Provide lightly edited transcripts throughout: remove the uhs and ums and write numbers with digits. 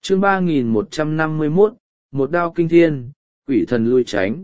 Chương 3151, một đao kinh thiên, quỷ thần lui tránh.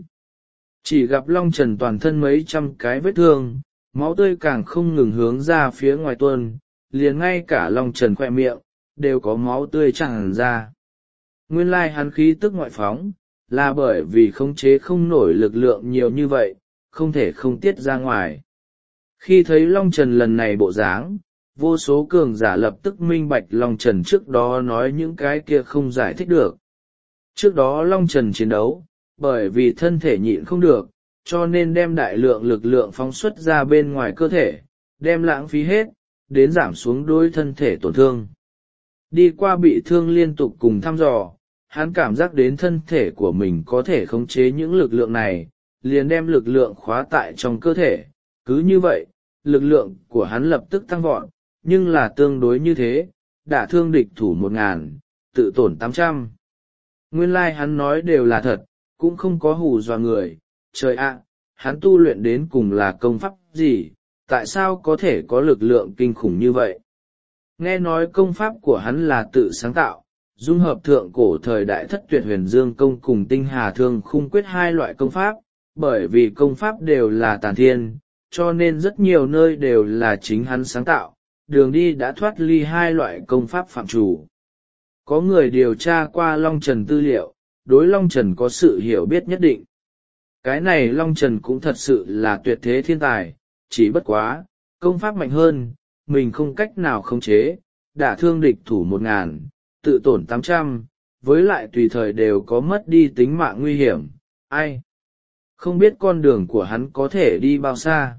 Chỉ gặp Long Trần toàn thân mấy trăm cái vết thương, máu tươi càng không ngừng hướng ra phía ngoài tuôn, liền ngay cả Long Trần khoe miệng, đều có máu tươi tràn ra. Nguyên lai hắn khí tức ngoại phóng, là bởi vì khống chế không nổi lực lượng nhiều như vậy, không thể không tiết ra ngoài. Khi thấy Long Trần lần này bộ dáng, vô số cường giả lập tức minh bạch Long Trần trước đó nói những cái kia không giải thích được. Trước đó Long Trần chiến đấu, bởi vì thân thể nhịn không được, cho nên đem đại lượng lực lượng phóng xuất ra bên ngoài cơ thể, đem lãng phí hết, đến giảm xuống đôi thân thể tổn thương. Đi qua bị thương liên tục cùng thăm dò, hắn cảm giác đến thân thể của mình có thể khống chế những lực lượng này, liền đem lực lượng khóa tại trong cơ thể. Cứ như vậy, lực lượng của hắn lập tức tăng vọt, nhưng là tương đối như thế, đả thương địch thủ 1000, tự tổn 800. Nguyên lai hắn nói đều là thật, cũng không có hù dọa người. Trời ạ, hắn tu luyện đến cùng là công pháp gì, tại sao có thể có lực lượng kinh khủng như vậy? Nghe nói công pháp của hắn là tự sáng tạo, dung hợp thượng cổ thời đại Thất Tuyệt Huyền Dương công cùng Tinh Hà Thương Khung Quyết hai loại công pháp, bởi vì công pháp đều là tàn thiên, cho nên rất nhiều nơi đều là chính hắn sáng tạo, đường đi đã thoát ly hai loại công pháp phạm chủ. Có người điều tra qua Long Trần tư liệu, đối Long Trần có sự hiểu biết nhất định. Cái này Long Trần cũng thật sự là tuyệt thế thiên tài, chỉ bất quá, công pháp mạnh hơn, mình không cách nào khống chế, đả thương địch thủ 1000, tự tổn 800, với lại tùy thời đều có mất đi tính mạng nguy hiểm. Ai? Không biết con đường của hắn có thể đi bao xa.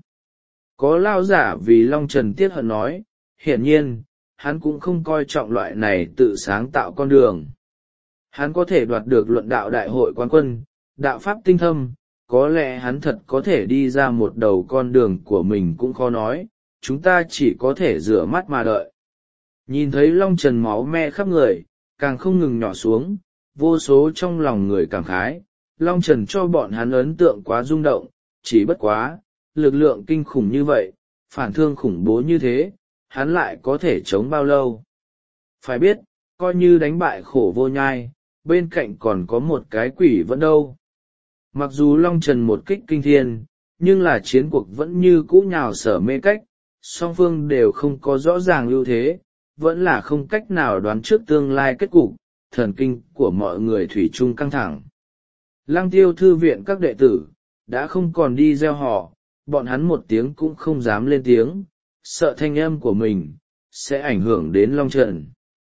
Có lao giả vì Long Trần tiếc hận nói, hiển nhiên, hắn cũng không coi trọng loại này tự sáng tạo con đường. Hắn có thể đoạt được luận đạo đại hội quán quân, đạo pháp tinh thâm, có lẽ hắn thật có thể đi ra một đầu con đường của mình cũng khó nói, chúng ta chỉ có thể rửa mắt mà đợi. Nhìn thấy Long Trần máu me khắp người, càng không ngừng nhỏ xuống, vô số trong lòng người cảm khái, Long Trần cho bọn hắn ấn tượng quá rung động, chỉ bất quá, lực lượng kinh khủng như vậy, phản thương khủng bố như thế, hắn lại có thể chống bao lâu. Phải biết, coi như đánh bại Khổ Vô Nhai, bên cạnh còn có một cái quỷ vẫn đâu. Mặc dù Long Trần một kích kinh thiên, nhưng là chiến cuộc vẫn như cũ nhào sở mê cách, song phương đều không có rõ ràng ưu thế, vẫn là không cách nào đoán trước tương lai kết cục, thần kinh của mọi người thủy chung căng thẳng. Lăng Tiêu thư viện các đệ tử, đã không còn đi gieo họ, bọn hắn một tiếng cũng không dám lên tiếng, sợ thanh âm của mình, sẽ ảnh hưởng đến Long Trần.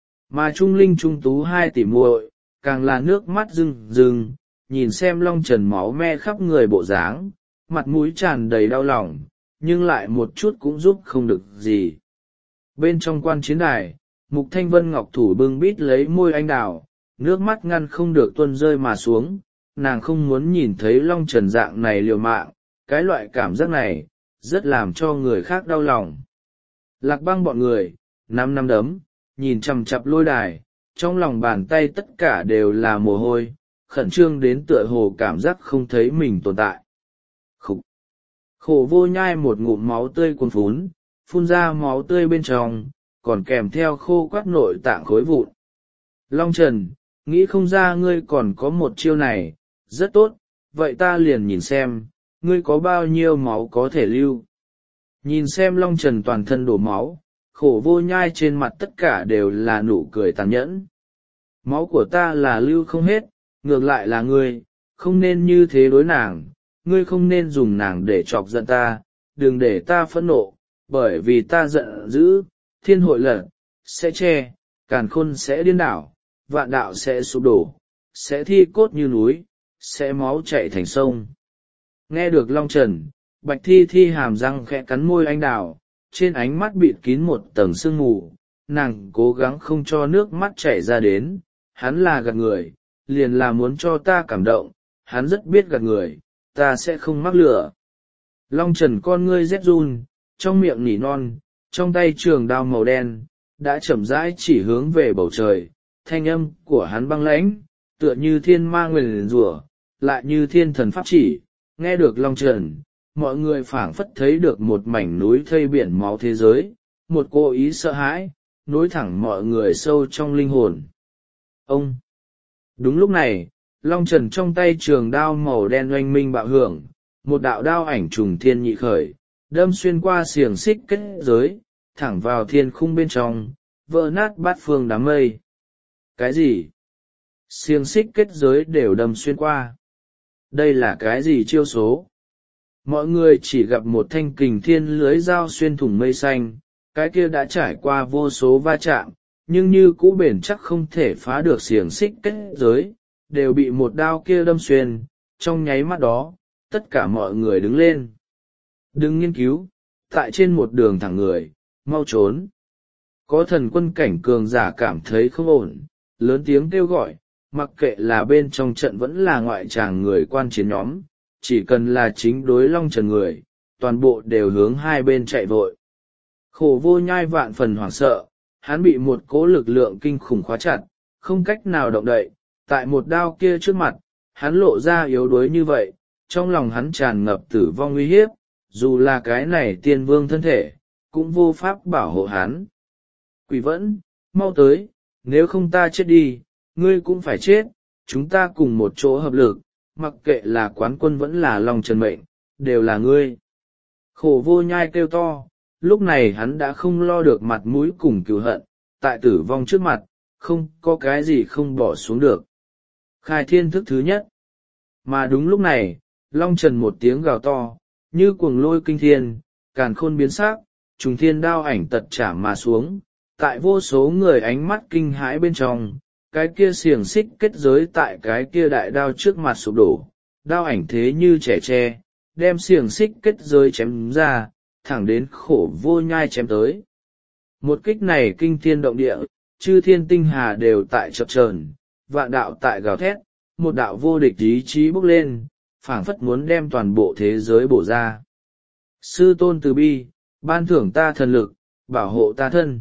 Mà Trung Linh Trung Tú hai tỷ muội, càng là nước mắt rưng rưng, nhìn xem Long Trần máu me khắp người bộ dáng, mặt mũi tràn đầy đau lòng, nhưng lại một chút cũng giúp không được gì. Bên trong quan chiến đài, Mục Thanh Vân Ngọc thủ bưng bít lấy môi anh đào, nước mắt ngăn không được tuôn rơi mà xuống, nàng không muốn nhìn thấy Long Trần dạng này liều mạng, cái loại cảm giác này, rất làm cho người khác đau lòng. Lạc Băng bọn người, năm đấm, nhìn chằm chằm lôi đài, trong lòng bàn tay tất cả đều là mồ hôi, khẩn trương đến tựa hồ cảm giác không thấy mình tồn tại. Khủ. Khổ Vô Nhai một ngụm máu tươi cuồn phún, phun ra máu tươi bên trong, còn kèm theo khô quắt nội tạng khối vụn. Long Trần, nghĩ không ra ngươi còn có một chiêu này, rất tốt, vậy ta liền nhìn xem, ngươi có bao nhiêu máu có thể lưu. Nhìn xem Long Trần toàn thân đổ máu, Khổ Vô Nhai trên mặt tất cả đều là nụ cười tàn nhẫn. Máu của ta là lưu không hết, ngược lại là ngươi, không nên như thế đối nàng, ngươi không nên dùng nàng để chọc giận ta, đừng để ta phẫn nộ, bởi vì ta giận dữ, thiên hội lật, sẽ che, càn khôn sẽ điên đảo, vạn đạo sẽ sụp đổ, sẽ thi cốt như núi, sẽ máu chảy thành sông. Nghe được Long Trần, Bạch Thi Thi hàm răng khẽ cắn môi anh đào, trên ánh mắt bịt kín một tầng sương mù, nàng cố gắng không cho nước mắt chảy ra đến, hắn là gạt người, liền là muốn cho ta cảm động, hắn rất biết gạt người, ta sẽ không mắc lửa. Long Trần con ngươi rét run, trong miệng nỉ non, trong tay trường đao màu đen, đã chậm rãi chỉ hướng về bầu trời, thanh âm của hắn băng lãnh, tựa như thiên ma nguyền rủa, lại như thiên thần pháp chỉ. Nghe được Long Trần, mọi người phảng phất thấy được một mảnh núi thây biển máu thế giới, một cô ý sợ hãi, nối thẳng mọi người sâu trong linh hồn. Ông! Đúng lúc này, long trần trong tay trường đao màu đen oanh minh bạo hưởng, một đạo đao ảnh trùng thiên nhị khởi, đâm xuyên qua xiềng xích kết giới, thẳng vào thiên khung bên trong, vỡ nát bát phương đám mây. Cái gì? Xiềng xích kết giới đều đâm xuyên qua. Đây là cái gì chiêu số? Mọi người chỉ gặp một thanh kình thiên lưới dao xuyên thủng mây xanh, cái kia đã trải qua vô số va chạm, nhưng như cũ bền chắc không thể phá được xiềng xích kết giới, đều bị một đao kia đâm xuyên. Trong nháy mắt đó, tất cả mọi người đứng lên. Đừng nghiên cứu, tại trên một đường thẳng người, mau trốn. Có thần quân cảnh cường giả cảm thấy không ổn, lớn tiếng kêu gọi, mặc kệ là bên trong trận vẫn là ngoại tràng người quan chiến nhóm, chỉ cần là chính đối long trần người, toàn bộ đều hướng hai bên chạy vội. Khổ vô nhai vạn phần hoảng sợ, hắn bị một cỗ lực lượng kinh khủng khóa chặt, không cách nào động đậy, tại một đao kia trước mặt, hắn lộ ra yếu đuối như vậy, trong lòng hắn tràn ngập tử vong uy hiếp, dù là cái này tiên vương thân thể, cũng vô pháp bảo hộ hắn. Quỷ vẫn, mau tới, nếu không ta chết đi, ngươi cũng phải chết, chúng ta cùng một chỗ hợp lực, mặc kệ là quán quân vẫn là lòng trần mệnh, đều là ngươi. Khổ vô nhai kêu to, lúc này hắn đã không lo được mặt mũi cùng cừu hận, tại tử vong trước mặt, không có cái gì không bỏ xuống được. Khai thiên thức thứ nhất. Mà đúng lúc này, long trần một tiếng gào to, như cuồng lôi kinh thiên, càn khôn biến sắc, trùng thiên đao ảnh tật trả mà xuống, tại vô số người ánh mắt kinh hãi bên trong, cái kia xiềng xích kết giới tại cái kia đại đao trước mặt sụp đổ, đao ảnh thế như trẻ tre, đem xiềng xích kết giới chém ra, thẳng đến khổ vô nhai chém tới. Một kích này kinh thiên động địa, chư thiên tinh hà đều tại chập chờn, vạn đạo tại gào thét, một đạo vô địch ý chí bốc lên, phảng phất muốn đem toàn bộ thế giới bổ ra. Sư tôn từ bi, ban thưởng ta thần lực, bảo hộ ta thân.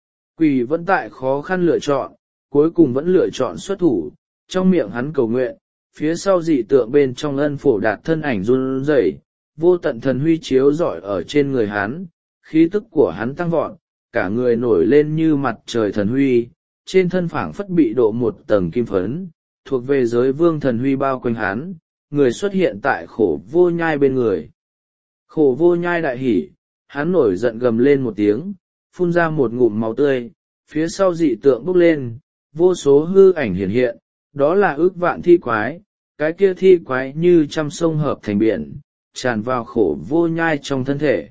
Quỷ vẫn tại khó khăn lựa chọn, cuối cùng vẫn lựa chọn xuất thủ, trong miệng hắn cầu nguyện, phía sau dị tượng bên trong ân phổ đạt thân ảnh run rẩy, vô tận thần huy chiếu rọi ở trên người hắn, khí tức của hắn tăng vọt, cả người nổi lên như mặt trời thần huy, trên thân phảng phất bị độ một tầng kim phấn, thuộc về giới vương thần huy bao quanh hắn, người xuất hiện tại khổ vô nhai bên người. Khổ vô nhai đại hỉ, hắn nổi giận gầm lên một tiếng, phun ra một ngụm máu tươi, phía sau dị tượng bốc lên, vô số hư ảnh hiện hiện, đó là ước vạn thi quái, cái kia thi quái như trăm sông hợp thành biển, tràn vào khổ vô nhai trong thân thể.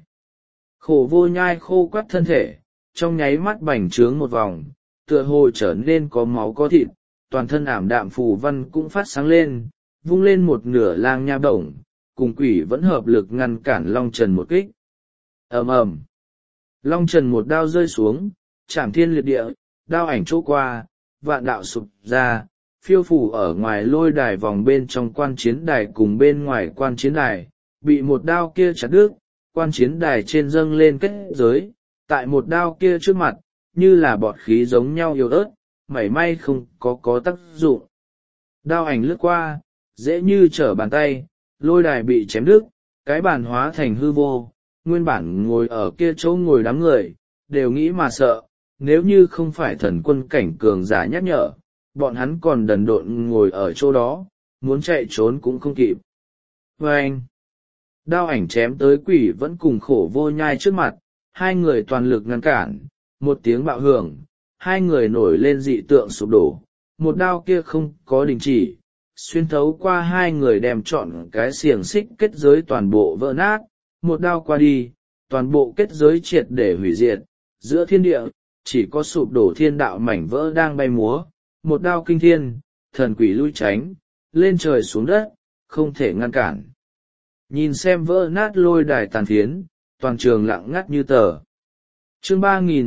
Khổ vô nhai khô quắt thân thể, trong nháy mắt bành trướng một vòng, tựa hồ trở nên có máu có thịt, toàn thân ảm đạm phù văn cũng phát sáng lên, vung lên một nửa lang nha bổng, cùng quỷ vẫn hợp lực ngăn cản long trần một kích. Ầm ầm, long trần một đao rơi xuống, chạm thiên liệt địa, đao ảnh chỗ qua, vạn đạo sụp ra, phiêu phủ ở ngoài lôi đài vòng bên trong quan chiến đài cùng bên ngoài quan chiến đài, bị một đao kia chặt đứt, quan chiến đài trên dâng lên kết giới, tại một đao kia trước mặt, như là bọt khí giống nhau yếu ớt, mảy may không có tác dụng. Đao ảnh lướt qua, dễ như trở bàn tay, lôi đài bị chém đứt, cái bàn hóa thành hư vô, nguyên bản ngồi ở kia chỗ ngồi đám người, đều nghĩ mà sợ, nếu như không phải thần quân cảnh cường giả nhắc nhở, bọn hắn còn đần độn ngồi ở chỗ đó, muốn chạy trốn cũng không kịp. Và anh, đao ảnh chém tới quỷ vẫn cùng khổ vô nhai trước mặt, hai người toàn lực ngăn cản, một tiếng bạo hưởng, hai người nổi lên dị tượng sụp đổ, một đao kia không có đình chỉ, xuyên thấu qua hai người đem trọn cái xiềng xích kết giới toàn bộ vỡ nát, một đao qua đi, toàn bộ kết giới triệt để hủy diệt, giữa thiên địa, chỉ có sụp đổ thiên đạo mảnh vỡ đang bay múa, một đao kinh thiên, thần quỷ lui tránh, lên trời xuống đất, không thể ngăn cản. Nhìn xem vỡ nát lôi đài tàn phiến, toàn trường lặng ngắt như tờ. Chương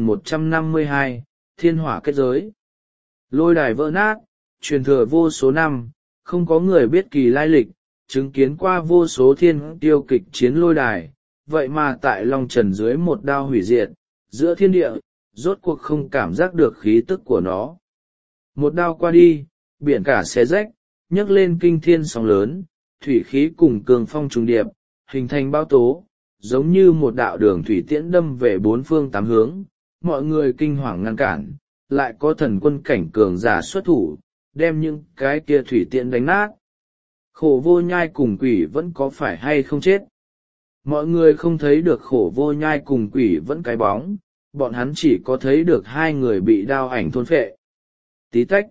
3152, Thiên hỏa kết giới. Lôi đài vỡ nát, truyền thừa vô số năm, không có người biết kỳ lai lịch, chứng kiến qua vô số thiên tiêu kịch chiến lôi đài, vậy mà tại long trần dưới một đao hủy diệt, giữa thiên địa, rốt cuộc không cảm giác được khí tức của nó. Một đao qua đi, biển cả xé rách, nhấc lên kinh thiên sóng lớn, thủy khí cùng cường phong trùng điệp, hình thành bao tố, giống như một đạo đường thủy tiễn đâm về bốn phương tám hướng, mọi người kinh hoàng ngăn cản, lại có thần quân cảnh cường giả xuất thủ, đem những cái kia thủy tiễn đánh nát. Khổ vô nhai cùng quỷ vẫn có phải hay không chết? Mọi người không thấy được khổ vô nhai cùng quỷ vẫn cái bóng, bọn hắn chỉ có thấy được hai người bị đao ảnh thôn phệ. Tí tách,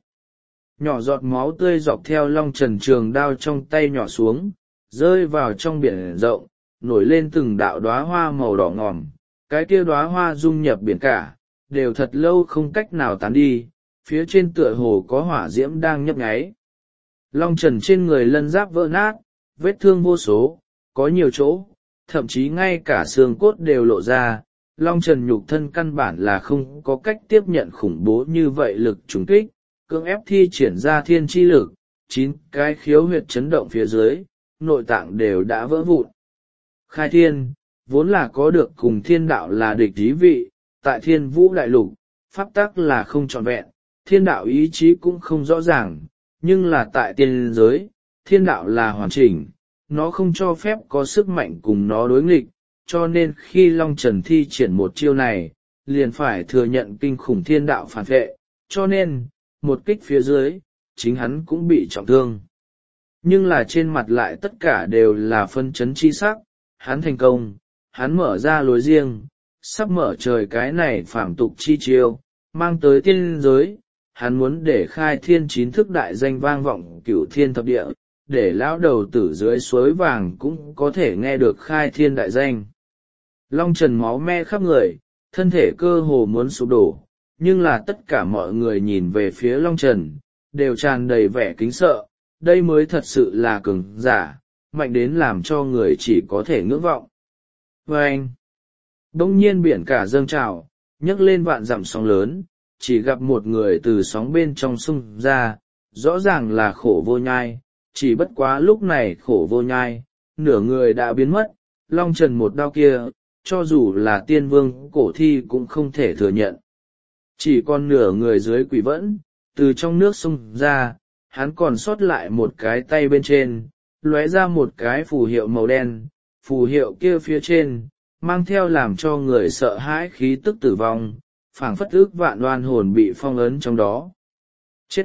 nhỏ giọt máu tươi dọc theo long trần trường đao trong tay nhỏ xuống, rơi vào trong biển rộng, nổi lên từng đạo đóa hoa màu đỏ ngòm. Cái kia đóa hoa dung nhập biển cả, đều thật lâu không cách nào tán đi, phía trên tựa hồ có hỏa diễm đang nhấp nháy. Long trần trên người lân giáp vỡ nát, vết thương vô số, có nhiều chỗ, thậm chí ngay cả xương cốt đều lộ ra. Long trần nhục thân căn bản là không có cách tiếp nhận khủng bố như vậy lực trùng kích, cưỡng ép thi triển ra thiên chi lực, 9 cái khiếu huyệt chấn động phía dưới, nội tạng đều đã vỡ vụn. Khai thiên, vốn là có được cùng thiên đạo là địch ý vị, tại thiên vũ đại lục, pháp tắc là không trọn vẹn, thiên đạo ý chí cũng không rõ ràng, nhưng là tại tiên giới, thiên đạo là hoàn chỉnh, nó không cho phép có sức mạnh cùng nó đối nghịch, cho nên khi Long Trần thi triển một chiêu này, liền phải thừa nhận kinh khủng thiên đạo phản vệ, cho nên, một kích phía dưới, chính hắn cũng bị trọng thương. Nhưng là trên mặt lại tất cả đều là phân chấn chi sắc, hắn thành công, hắn mở ra lối riêng, sắp mở trời cái này phạm tục chi chiêu, mang tới tiên giới, hắn muốn để khai thiên 9 thức đại danh vang vọng cửu thiên thập địa, để lão đầu tử dưới suối vàng cũng có thể nghe được khai thiên đại danh. Long Trần máu me khắp người, thân thể cơ hồ muốn sụp đổ, nhưng là tất cả mọi người nhìn về phía Long Trần, đều tràn đầy vẻ kính sợ, đây mới thật sự là cường giả, mạnh đến làm cho người chỉ có thể ngưỡng vọng. Và anh, đông nhiên biển cả dâng trào, nhấc lên vạn dặm sóng lớn, chỉ gặp một người từ sóng bên trong sông ra, rõ ràng là khổ vô nhai, chỉ bất quá lúc này khổ vô nhai, nửa người đã biến mất, Long Trần một đao kia, cho dù là tiên vương cổ thi cũng không thể thừa nhận. Chỉ còn nửa người dưới quỷ vẫn, từ trong nước sông ra, hắn còn sót lại một cái tay bên trên, lóe ra một cái phù hiệu màu đen, phù hiệu kia phía trên, mang theo làm cho người sợ hãi khí tức tử vong, phảng phất ức vạn oan hồn bị phong ấn trong đó. Chết!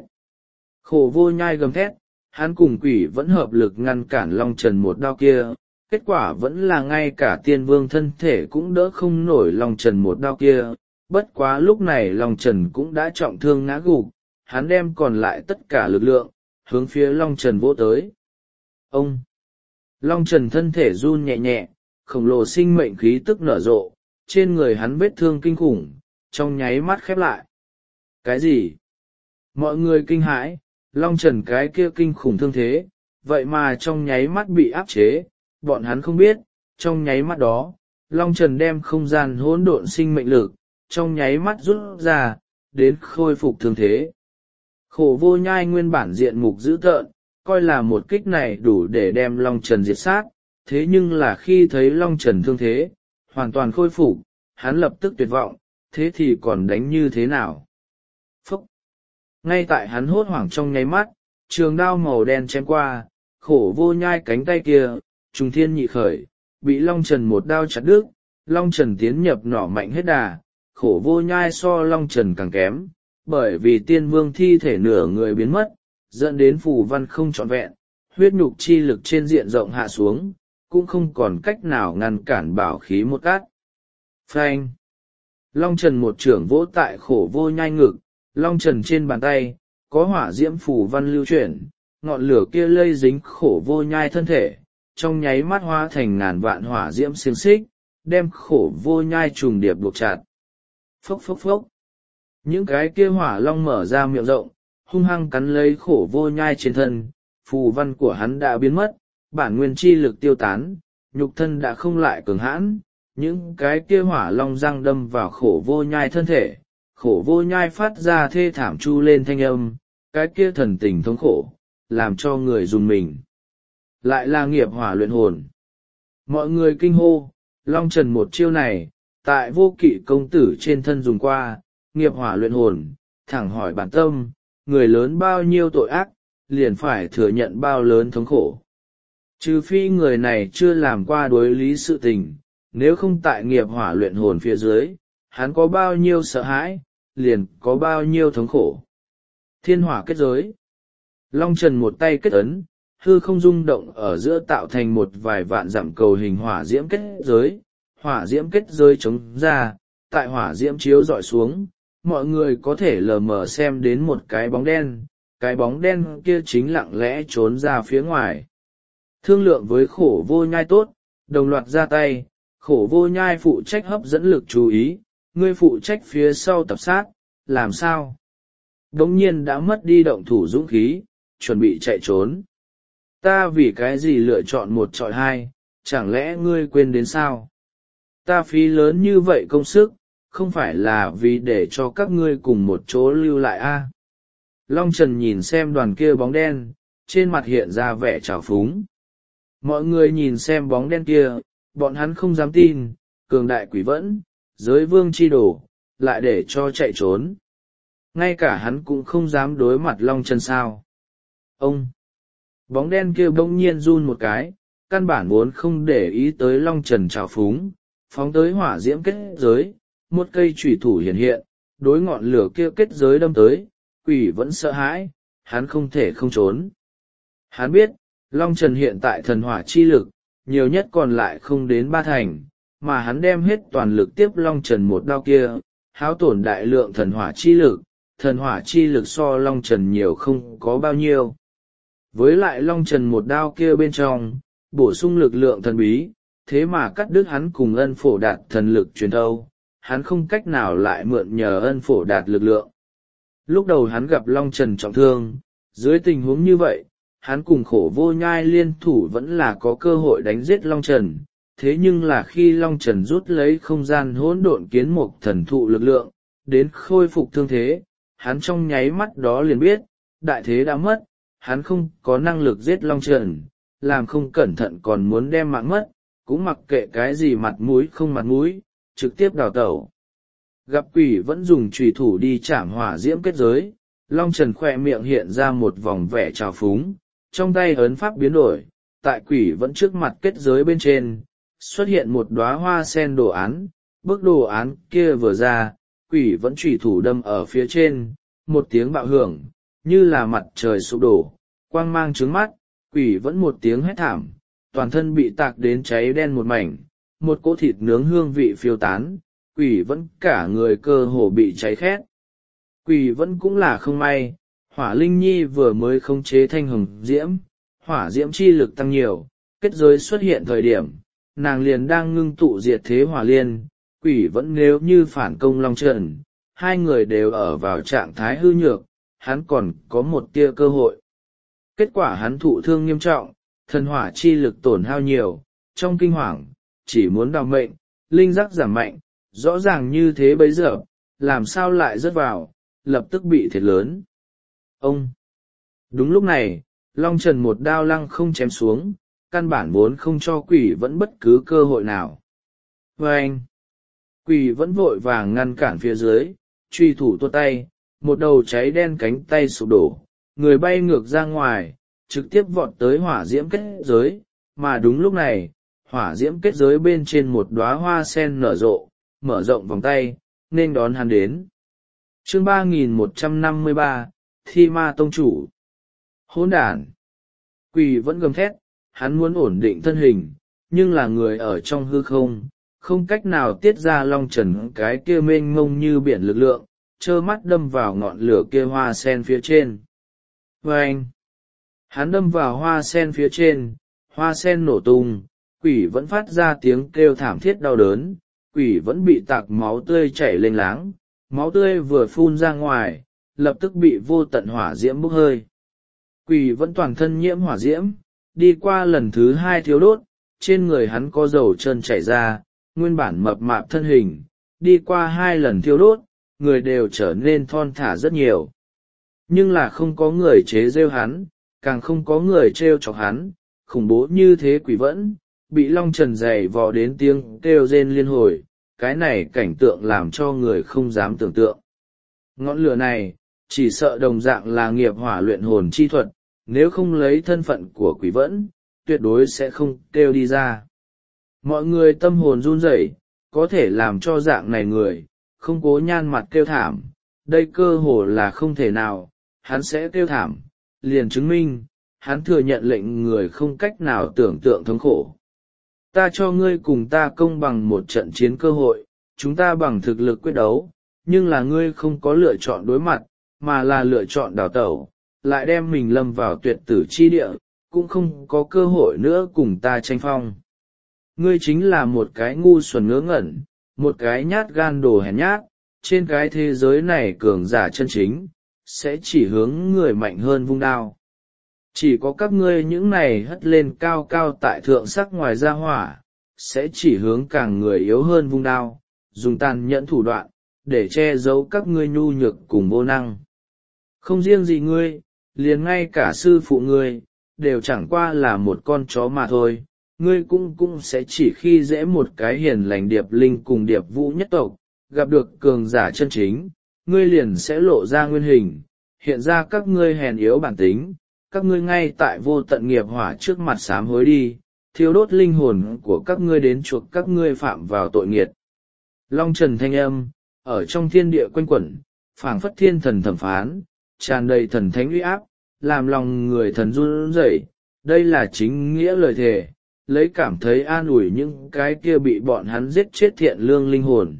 Khổ vô nhai gầm thét, hắn cùng quỷ vẫn hợp lực ngăn cản Long Trần một đao kia, kết quả vẫn là ngay cả tiên vương thân thể cũng đỡ không nổi Long Trần một đao kia, bất quá lúc này Long Trần cũng đã trọng thương ngã gục, hắn đem còn lại tất cả lực lượng, hướng phía Long Trần vỗ tới. Ông! Long Trần thân thể run nhẹ nhẹ, khổng lồ sinh mệnh khí tức nở rộ, trên người hắn vết thương kinh khủng, trong nháy mắt khép lại. Cái gì? Mọi người kinh hãi, Long Trần cái kia kinh khủng thương thế, vậy mà trong nháy mắt bị áp chế, bọn hắn không biết, trong nháy mắt đó, Long Trần đem không gian hỗn độn sinh mệnh lực, trong nháy mắt rút ra, đến khôi phục thương thế. Khổ vô nhai nguyên bản diện mục dữ tợn, coi là một kích này đủ để đem Long Trần diệt sát, thế nhưng là khi thấy Long Trần thương thế, hoàn toàn khôi phục, hắn lập tức tuyệt vọng, thế thì còn đánh như thế nào? Phúc! Ngay tại hắn hốt hoảng trong nháy mắt, trường đao màu đen chém qua, khổ vô nhai cánh tay kia, trùng thiên nhị khởi, bị Long Trần một đao chặt đứt, Long Trần tiến nhập nỏ mạnh hết đà, khổ vô nhai so Long Trần càng kém, bởi vì tiên vương thi thể nửa người biến mất, dẫn đến phù văn không trọn vẹn, huyết nhục chi lực trên diện rộng hạ xuống, cũng không còn cách nào ngăn cản bảo khí một cát. Phanh! Long Trần một trưởng vỗ tại khổ vô nhai ngực, Long Trần trên bàn tay, có hỏa diễm phù văn lưu chuyển, ngọn lửa kia lây dính khổ vô nhai thân thể, trong nháy mắt hóa thành ngàn vạn hỏa diễm xiềng xích, đem khổ vô nhai trùng điệp buộc chặt. Phốc phốc phốc! Những cái kia hỏa long mở ra miệng rộng, hung hăng cắn lấy khổ vô nhai trên thân, phù văn của hắn đã biến mất, bản nguyên chi lực tiêu tán, nhục thân đã không lại cường hãn, những cái kia hỏa long răng đâm vào khổ vô nhai thân thể, khổ vô nhai phát ra thê thảm chu lên thanh âm, cái kia thần tình thống khổ, làm cho người dùng mình. Lại là nghiệp hỏa luyện hồn. Mọi người kinh hô, Long Trần một chiêu này, tại vô kỵ công tử trên thân dùng qua, nghiệp hỏa luyện hồn, thẳng hỏi bản tâm, người lớn bao nhiêu tội ác, liền phải thừa nhận bao lớn thống khổ. Trừ phi người này chưa làm qua đối lý sự tình, nếu không tại nghiệp hỏa luyện hồn phía dưới, hắn có bao nhiêu sợ hãi, liền có bao nhiêu thống khổ. Thiên hỏa kết giới. Long Trần một tay kết ấn, hư không rung động ở giữa tạo thành một vài vạn dặm cầu hình hỏa diễm kết giới. Hỏa diễm kết giới chống ra, tại hỏa diễm chiếu dọi xuống, mọi người có thể lờ mờ xem đến một cái bóng đen kia chính lặng lẽ trốn ra phía ngoài. Thương lượng với Khổ Vô Nhai tốt, đồng loạt ra tay. Khổ Vô Nhai phụ trách hấp dẫn lực chú ý, ngươi phụ trách phía sau tập sát, làm sao? Đống nhiên đã mất đi động thủ dũng khí, chuẩn bị chạy trốn. Ta vì cái gì lựa chọn một chọi hai, chẳng lẽ ngươi quên đến sao? Ta phí lớn như vậy công sức, không phải là vì để cho các ngươi cùng một chỗ lưu lại a? Long Trần nhìn xem đoàn kia bóng đen, trên mặt hiện ra vẻ trào phúng. Mọi người nhìn xem bóng đen kia, bọn hắn không dám tin, cường đại quỷ vẫn, giới vương chi đổ, lại để cho chạy trốn. Ngay cả hắn cũng không dám đối mặt Long Trần sao. Ông! Bóng đen kia bỗng nhiên run một cái, căn bản vốn không để ý tới Long Trần trào phúng, phóng tới hỏa diễm kết giới, một cây chủy thủ hiện hiện, đối ngọn lửa kia kết giới đâm tới, quỷ vẫn sợ hãi, hắn không thể không trốn. Hắn biết, Long Trần hiện tại thần hỏa chi lực, nhiều nhất còn lại không đến 3 thành, mà hắn đem hết toàn lực tiếp Long Trần một đao kia, hao tổn đại lượng thần hỏa chi lực so Long Trần nhiều không có bao nhiêu. Với lại Long Trần một đao kia bên trong, bổ sung lực lượng thần bí, thế mà cắt đứt hắn cùng Ân Phổ Đạt thần lực truyền thâu, hắn không cách nào lại mượn nhờ Ân Phổ Đạt lực lượng. Lúc đầu hắn gặp Long Trần trọng thương, dưới tình huống như vậy, hắn cùng Khổ Vô Nhai liên thủ vẫn là có cơ hội đánh giết Long Trần, thế nhưng là khi Long Trần rút lấy không gian hỗn độn kiến mục thần thụ lực lượng, đến khôi phục thương thế, hắn trong nháy mắt đó liền biết, đại thế đã mất, hắn không có năng lực giết Long Trần, làm không cẩn thận còn muốn đem mạng mất, cũng mặc kệ cái gì mặt mũi không mặt mũi, trực tiếp đào tẩu. Gặp quỷ vẫn dùng chùy thủ đi chạm hỏa diễm kết giới, Long Trần khoe miệng hiện ra một vòng vẻ trào phúng, trong tay ấn pháp biến đổi, tại quỷ vẫn trước mặt kết giới bên trên, xuất hiện một đóa hoa sen đồ án, bức đồ án kia vừa ra, quỷ vẫn chùy thủ đâm ở phía trên, một tiếng bạo hưởng, như là mặt trời sụp đổ, quang mang trướng mắt, quỷ vẫn một tiếng hét thảm, toàn thân bị tạc đến cháy đen một mảnh, một cỗ thịt nướng hương vị phiêu tán, quỷ vẫn cả người cơ hồ bị cháy khét. Quỷ vẫn cũng là không may, Hỏa Linh Nhi vừa mới khống chế thanh hồng diễm, hỏa diễm chi lực tăng nhiều, kết giới xuất hiện thời điểm, nàng liền đang ngưng tụ diệt thế hỏa liên, quỷ vẫn nếu như phản công Long Trần, hai người đều ở vào trạng thái hư nhược, hắn còn có một tia cơ hội. Kết quả hắn thụ thương nghiêm trọng, thần hỏa chi lực tổn hao nhiều, trong kinh hoàng, chỉ muốn đào mệnh, linh giác giảm mạnh, rõ ràng như thế bấy giờ, làm sao lại rớt vào, lập tức bị thiệt lớn. Ông! Đúng lúc này, Long Trần một đao lăng không chém xuống, căn bản vốn không cho quỷ vẫn bất cứ cơ hội nào. Và anh! Quỷ vẫn vội vàng ngăn cản phía dưới, truy thủ tuột tay, một đầu cháy đen cánh tay sụp đổ, người bay ngược ra ngoài, trực tiếp vọt tới hỏa diễm kết giới, mà đúng lúc này, hỏa diễm kết giới bên trên một đóa hoa sen nở rộ, mở rộng vòng tay, nên đón hắn đến. Chương 3153, Thi Ma Tông Chủ. Hỗn đản! Quỷ vẫn gầm thét, hắn muốn ổn định thân hình, nhưng là người ở trong hư không, không cách nào tiết ra Long Trần cái kia mênh mông như biển lực lượng, trơ mắt đâm vào ngọn lửa kia hoa sen phía trên. Và anh! Hắn đâm vào hoa sen phía trên, hoa sen nổ tung, quỷ vẫn phát ra tiếng kêu thảm thiết đau đớn, quỷ vẫn bị tạc máu tươi chảy lênh láng, máu tươi vừa phun ra ngoài, lập tức bị vô tận hỏa diễm bốc hơi. Quỷ vẫn toàn thân nhiễm hỏa diễm, đi qua lần thứ 2 thiếu đốt, trên người hắn có dầu trơn chảy ra, nguyên bản mập mạp thân hình, đi qua 2 lần thiêu đốt, người đều trở nên thon thả rất nhiều. Nhưng là không có người chế rêu hắn, càng không có người trêu chọc hắn, khủng bố như thế quỷ vẫn, bị Long Trần giày vò đến tiếng kêu rên liên hồi, cái này cảnh tượng làm cho người không dám tưởng tượng. Ngọn lửa này, chỉ sợ đồng dạng là nghiệp hỏa luyện hồn chi thuật, nếu không lấy thân phận của quỷ vẫn, tuyệt đối sẽ không kêu đi ra. Mọi người tâm hồn run rẩy, có thể làm cho dạng này người, không cố nhan mặt kêu thảm, đây cơ hồ là không thể nào, hắn sẽ kêu thảm, liền chứng minh, hắn thừa nhận lệnh người không cách nào tưởng tượng thống khổ. Ta cho ngươi cùng ta công bằng một trận chiến cơ hội, chúng ta bằng thực lực quyết đấu, nhưng là ngươi không có lựa chọn đối mặt, mà là lựa chọn đào tẩu, lại đem mình lâm vào tuyệt tử chi địa, cũng không có cơ hội nữa cùng ta tranh phong. Ngươi chính là một cái ngu xuẩn ngớ ngẩn, một cái nhát gan đồ hèn nhát, trên cái thế giới này cường giả chân chính, sẽ chỉ hướng người mạnh hơn vung đao. Chỉ có các ngươi những này hất lên cao cao tại thượng sắc ngoài ra hỏa, sẽ chỉ hướng càng người yếu hơn vung đao, dùng tàn nhẫn thủ đoạn, để che giấu các ngươi nhu nhược cùng vô năng. Không riêng gì ngươi, liền ngay cả sư phụ ngươi, đều chẳng qua là một con chó mà thôi, ngươi cũng sẽ chỉ khi dễ một cái hiền lành điệp linh cùng điệp vũ nhất tộc, gặp được cường giả chân chính, ngươi liền sẽ lộ ra nguyên hình, hiện ra các ngươi hèn yếu bản tính, các ngươi ngay tại vô tận nghiệp hỏa trước mặt sám hối đi, thiêu đốt linh hồn của các ngươi đến chuộc các ngươi phạm vào tội nghiệt. Long trần thanh âm, ở trong thiên địa quanh quẩn, phảng phất thiên thần thẩm phán, tràn đầy thần thánh uy áp, làm lòng người thần run rẩy. Đây là chính nghĩa lời thề, lấy cảm thấy an ủi những cái kia bị bọn hắn giết chết thiện lương linh hồn.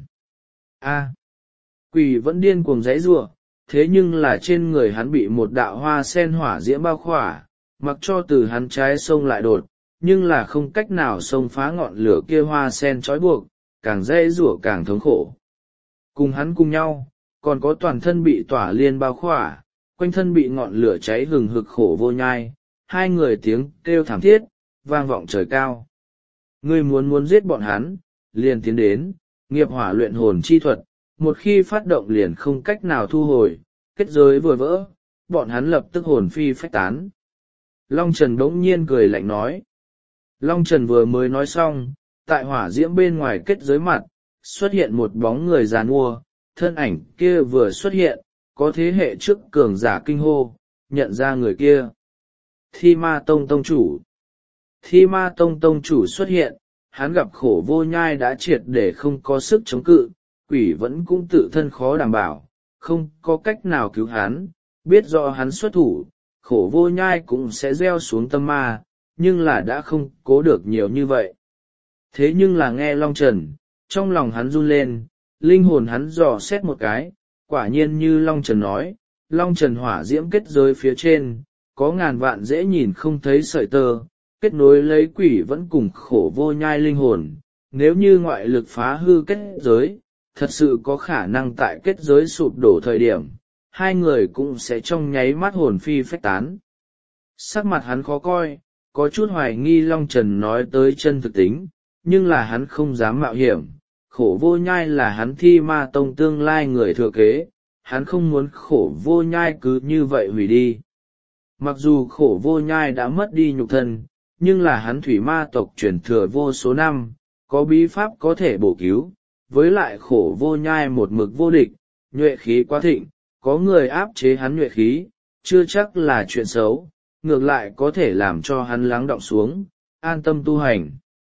Quỷ vẫn điên cuồng giãy giụa, thế nhưng là trên người hắn bị một đạo hoa sen hỏa diễm bao khỏa, mặc cho từ hắn trái sông lại đột, nhưng là không cách nào xông phá ngọn lửa kia hoa sen trói buộc, càng giãy giụa càng thống khổ. Cùng hắn cùng nhau, còn có toàn thân bị tỏa liên bao khỏa, quanh thân bị ngọn lửa cháy hừng hực khổ vô nhai, hai người tiếng kêu thảm thiết, vang vọng trời cao. Ngươi muốn giết bọn hắn, liền tiến đến, nghiệp hỏa luyện hồn chi thuật, một khi phát động liền không cách nào thu hồi, kết giới vừa vỡ, bọn hắn lập tức hồn phi phách tán. Long Trần bỗng nhiên cười lạnh nói. Long Trần vừa mới nói xong, tại hỏa diễm bên ngoài kết giới mặt, xuất hiện một bóng người già nua, thân ảnh kia vừa xuất hiện, có thế hệ trước cường giả kinh hô, nhận ra người kia. Thi Ma Tông Tông Chủ. Thi Ma Tông Tông Chủ xuất hiện, hắn gặp khổ vô nhai đã triệt để không có sức chống cự, quỷ vẫn cũng tự thân khó đảm bảo, không có cách nào cứu hắn, biết rõ hắn xuất thủ, khổ vô nhai cũng sẽ gieo xuống tâm ma, nhưng là đã không cố được nhiều như vậy. Thế nhưng là nghe Long Trần, trong lòng hắn run lên, linh hồn hắn dò xét một cái, quả nhiên như Long Trần nói, Long Trần hỏa diễm kết giới phía trên, có ngàn vạn dễ nhìn không thấy sợi tơ, kết nối lấy quỷ vẫn cùng khổ vô nhai linh hồn, nếu như ngoại lực phá hư kết giới, thật sự có khả năng tại kết giới sụp đổ thời điểm, hai người cũng sẽ trong nháy mắt hồn phi phách tán. Sắc mặt hắn khó coi, có chút hoài nghi Long Trần nói tới chân thực tính, nhưng là hắn không dám mạo hiểm, khổ vô nhai là hắn Thi Ma Tông tương lai người thừa kế, hắn không muốn khổ vô nhai cứ như vậy hủy đi. Mặc dù khổ vô nhai đã mất đi nhục thân, nhưng là hắn thủy ma tộc truyền thừa vô số năm, có bí pháp có thể bổ cứu, với lại khổ vô nhai một mực vô địch, nhuệ khí quá thịnh, có người áp chế hắn nhuệ khí, chưa chắc là chuyện xấu, ngược lại có thể làm cho hắn lắng đọng xuống, an tâm tu hành.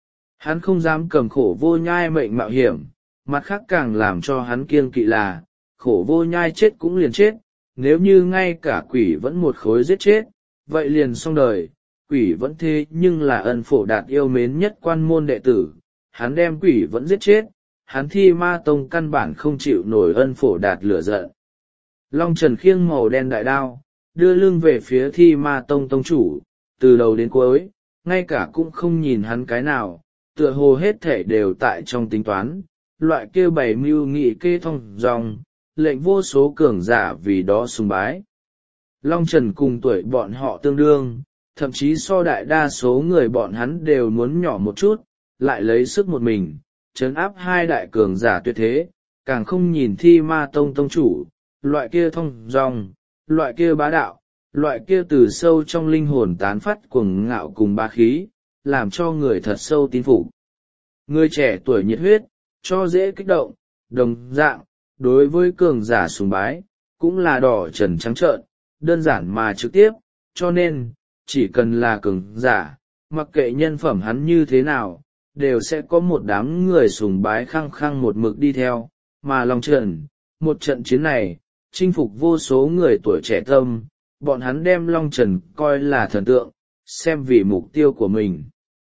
Hắn không dám cầm khổ vô nhai mệnh mạo hiểm, mặt khác càng làm cho hắn kiêng kỵ là, khổ vô nhai chết cũng liền chết, nếu như ngay cả quỷ vẫn một khối giết chết, vậy liền xong đời, quỷ vẫn thế nhưng là ân phổ đạt yêu mến nhất quan môn đệ tử, hắn đem quỷ vẫn giết chết, hắn Thi Ma Tông căn bản không chịu nổi ân phổ đạt lửa giận. Long Trần khiêng màu đen đại đao, đưa lưng về phía Thi Ma Tông Tông chủ, từ đầu đến cuối, ngay cả cũng không nhìn hắn cái nào, tựa hồ hết thể đều tại trong tính toán, loại kia bày mưu nghị kê thông dòng, lệnh vô số cường giả vì đó sùng bái. Long Trần cùng tuổi bọn họ tương đương, thậm chí so đại đa số người bọn hắn đều muốn nhỏ một chút, lại lấy sức một mình, trấn áp hai đại cường giả tuyệt thế, càng không nhìn Thi Ma Tông Tông chủ, loại kia thông dòng, loại kia bá đạo, loại kia từ sâu trong linh hồn tán phát cuồng ngạo cùng bá khí, làm cho người thật sâu tin phục. Người trẻ tuổi nhiệt huyết, cho dễ kích động, đồng dạng, đối với cường giả sùng bái, cũng là đỏ trần trắng trợn, đơn giản mà trực tiếp, cho nên, chỉ cần là cường giả, mặc kệ nhân phẩm hắn như thế nào, đều sẽ có một đám người sùng bái khăng khăng một mực đi theo, mà Long Trần, một trận chiến này, chinh phục vô số người tuổi trẻ tâm, bọn hắn đem Long Trần coi là thần tượng, xem vì mục tiêu của mình.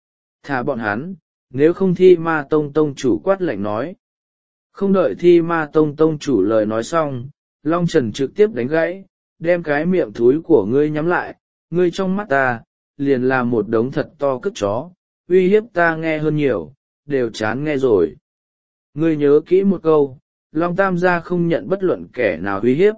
Thả bọn hắn, nếu không Thi Ma Tông tông chủ quát lạnh nói. Không đợi Thi Ma Tông tông chủ lời nói xong, Long Trần trực tiếp đánh gãy, đem cái miệng thúi của ngươi nhắm lại, ngươi trong mắt ta, liền là một đống thật to cất chó, uy hiếp ta nghe hơn nhiều, đều chán nghe rồi. Ngươi nhớ kỹ một câu, Long Tam gia không nhận bất luận kẻ nào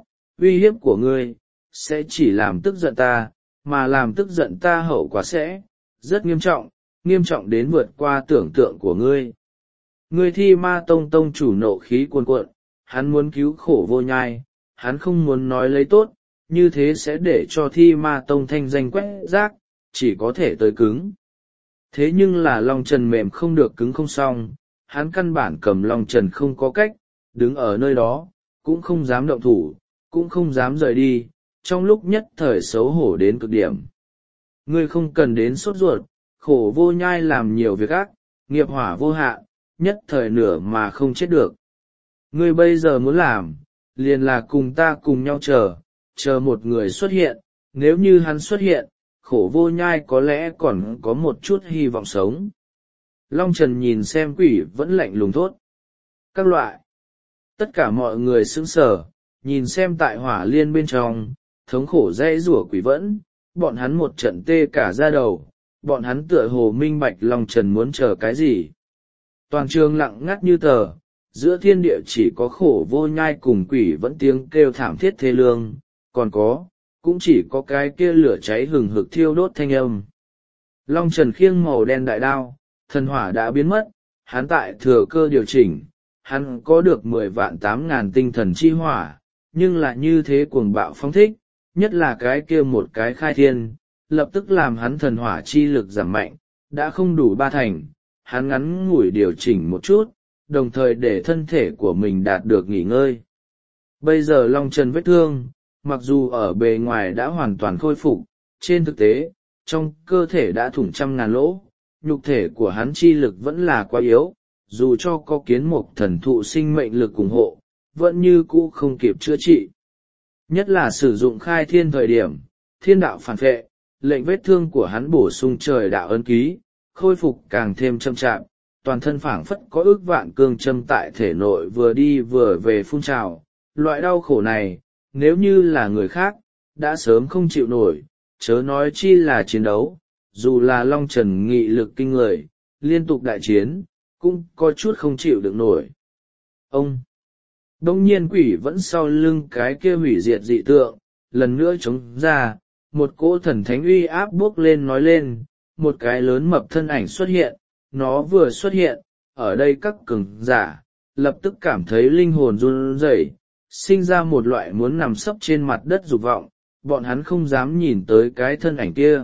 uy hiếp của ngươi, sẽ chỉ làm tức giận ta, mà làm tức giận ta hậu quả sẽ rất nghiêm trọng đến vượt qua tưởng tượng của ngươi. Ngươi Thi Ma Tông tông chủ nộ khí cuồn cuộn, hắn muốn cứu khổ vô nhai, hắn không muốn nói lấy tốt, như thế sẽ để cho Thi Ma Tông thanh danh quét rác, chỉ có thể tới cứng. Thế nhưng là Long Trần mềm không được cứng không xong, hắn căn bản cầm Long Trần không có cách, đứng ở nơi đó, cũng không dám động thủ, cũng không dám rời đi, trong lúc nhất thời xấu hổ đến cực điểm. Ngươi không cần đến sốt ruột, khổ vô nhai làm nhiều việc ác, nghiệp hỏa vô hạn, nhất thời nửa mà không chết được. Ngươi bây giờ muốn làm, liền là cùng ta cùng nhau chờ một người xuất hiện, nếu như hắn xuất hiện, khổ vô nhai có lẽ còn có một chút hy vọng sống. Long Trần nhìn xem quỷ vẫn lạnh lùng thốt. Các loại. Tất cả mọi người sững sờ, nhìn xem tại hỏa liên bên trong, thống khổ dãy rủa quỷ vẫn, bọn hắn một trận tê cả da đầu, bọn hắn tựa hồ minh bạch Long Trần muốn chờ cái gì. Toàn trường lặng ngắt như tờ, giữa thiên địa chỉ có khổ vô nhai cùng quỷ vẫn tiếng kêu thảm thiết thê lương, còn cũng chỉ có cái kia lửa cháy hừng hực thiêu đốt thanh âm. Long Trần khiêng màu đen đại đao, thần hỏa đã biến mất, hắn tại thừa cơ điều chỉnh, hắn có được 10.000.000 tinh thần chi hỏa, nhưng là như thế cuồng bạo phóng thích, nhất là cái kia một cái khai thiên, lập tức làm hắn thần hỏa chi lực giảm mạnh, đã không đủ 3 thành, hắn ngắn ngủi điều chỉnh một chút, đồng thời để thân thể của mình đạt được nghỉ ngơi. Bây giờ Long Trần vết thương, mặc dù ở bề ngoài đã hoàn toàn khôi phục, trên thực tế, trong cơ thể đã thủng 100.000 lỗ, nhục thể của hắn chi lực vẫn là quá yếu, dù cho có kiến mục thần thụ sinh mệnh lực ủng hộ, vẫn như cũ không kịp chữa trị. Nhất là sử dụng khai thiên thời điểm, thiên đạo phản vệ, lệnh vết thương của hắn bổ sung trời đạo ấn ký, khôi phục càng thêm chậm chạp, toàn thân phảng phất có ước vạn cương châm tại thể nội vừa đi vừa về phun trào. Loại đau khổ này, nếu như là người khác, đã sớm không chịu nổi, chớ nói chi là chiến đấu, dù là Long Trần nghị lực kinh người, liên tục đại chiến, cũng có chút không chịu được nổi. Ông! Đông nhiên quỷ vẫn sau lưng cái kia hủy diệt dị tượng, lần nữa chống ra, một cỗ thần thánh uy áp bước lên nói lên, một cái lớn mập thân ảnh xuất hiện, nó vừa xuất hiện, ở đây các cường giả, lập tức cảm thấy linh hồn run rẩy, sinh ra một loại muốn nằm sấp trên mặt đất dục vọng, bọn hắn không dám nhìn tới cái thân ảnh kia.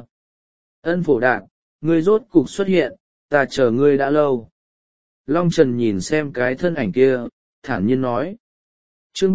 Ân Phổ Đạt, ngươi rốt cục xuất hiện, ta chờ ngươi đã lâu. Long Trần nhìn xem cái thân ảnh kia, thản nhiên nói. Chương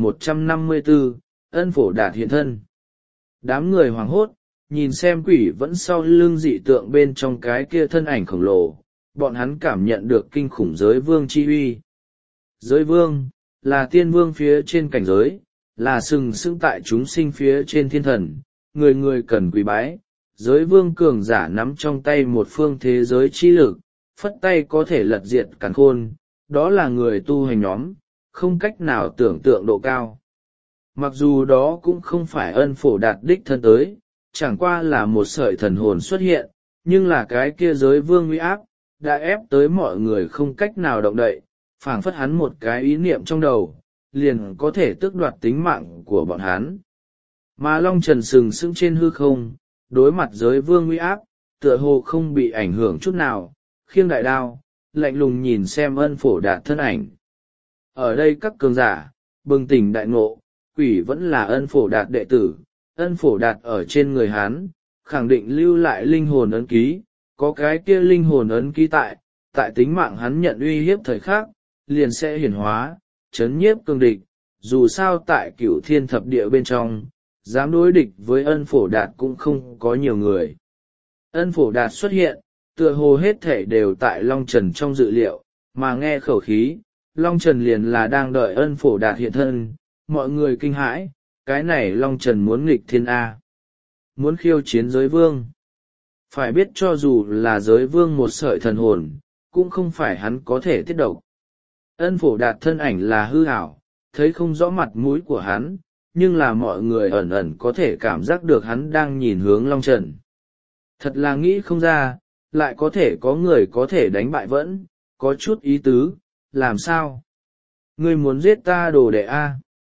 3154, Ân Phổ Đạt hiện thân. Đám người hoảng hốt, nhìn xem quỷ vẫn sau lưng dị tượng bên trong cái kia thân ảnh khổng lồ, bọn hắn cảm nhận được kinh khủng giới vương chi uy. Giới vương, là tiên vương phía trên cảnh giới, là sừng sững tại chúng sinh phía trên thiên thần, người người cần quý bái. Giới vương cường giả nắm trong tay một phương thế giới chi lực, phất tay có thể lật diệt càn khôn, đó là người tu hành nhóm, không cách nào tưởng tượng độ cao. Mặc dù đó cũng không phải Ân Phổ Đạt đích thân tới, chẳng qua là một sợi thần hồn xuất hiện, nhưng là cái kia giới vương uy áp, đã ép tới mọi người không cách nào động đậy, phảng phất hắn một cái ý niệm trong đầu, liền có thể tước đoạt tính mạng của bọn hắn. Mà Long Trần sừng sững trên hư không, đối mặt giới vương uy áp, tựa hồ không bị ảnh hưởng chút nào, khiêng đại đao, lạnh lùng nhìn xem Ân Phổ Đạt thân ảnh. Ở đây các cường giả, bừng tỉnh đại ngộ, quỷ vẫn là Ân Phổ Đạt đệ tử, Ân Phổ Đạt ở trên người hắn, khẳng định lưu lại linh hồn ấn ký, có cái kia linh hồn ấn ký tại tính mạng hắn nhận uy hiếp thời khắc, liền sẽ hiển hóa, chấn nhiếp cương địch, dù sao tại Cửu Thiên Thập Địa bên trong, dám đối địch với Ân Phổ Đạt cũng không có nhiều người. Ân Phổ Đạt xuất hiện, tựa hồ hết thể đều tại Long Trần trong dự liệu, mà nghe khẩu khí, Long Trần liền là đang đợi Ân Phổ Đạt hiện thân, mọi người kinh hãi, cái này Long Trần muốn nghịch thiên A. Muốn khiêu chiến giới vương. Phải biết cho dù là giới vương một sợi thần hồn, cũng không phải hắn có thể tiết độc. Ân Phổ Đạt thân ảnh là hư ảo, thấy không rõ mặt mũi của hắn, nhưng là mọi người ẩn ẩn có thể cảm giác được hắn đang nhìn hướng Long Trần. Thật là nghĩ không ra, lại có thể có người có thể đánh bại vẫn, có chút ý tứ, làm sao? Ngươi muốn giết ta đồ đệ A.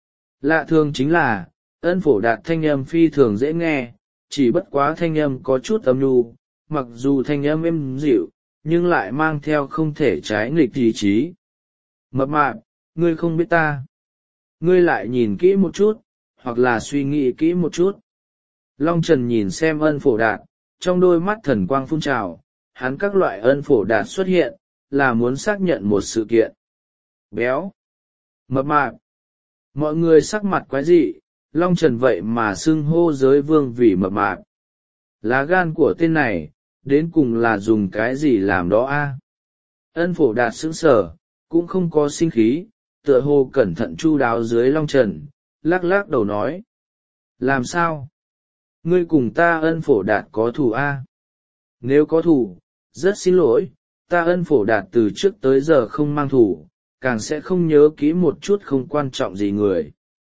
Lạ thường chính là, Ân Phổ Đạt thanh âm phi thường dễ nghe, chỉ bất quá thanh âm có chút âm nhu, mặc dù thanh âm êm dịu, nhưng lại mang theo không thể trái nghịch ý chí. Mập mạp, ngươi không biết ta. Ngươi lại nhìn kỹ một chút, hoặc là suy nghĩ kỹ một chút. Long Trần nhìn xem Ân Phổ Đạt, trong đôi mắt thần quang phun trào, hắn các loại Ân Phổ Đạt xuất hiện, là muốn xác nhận một sự kiện. Béo. Mập mạp. Mọi người sắc mặt quái dị, Long Trần vậy mà xưng hô giới vương vì mập mạp. Lá gan của tên này, đến cùng là dùng cái gì làm đó a? Ân Phổ Đạt sững sờ, cũng không có sinh khí, tựa hồ cẩn thận chu đáo dưới Long Trần, lắc lắc đầu nói. Làm sao? Ngươi cùng ta Ân Phổ Đạt có thù a? Nếu có thù, rất xin lỗi, ta Ân Phổ Đạt từ trước tới giờ không mang thù, càng sẽ không nhớ kỹ một chút không quan trọng gì người.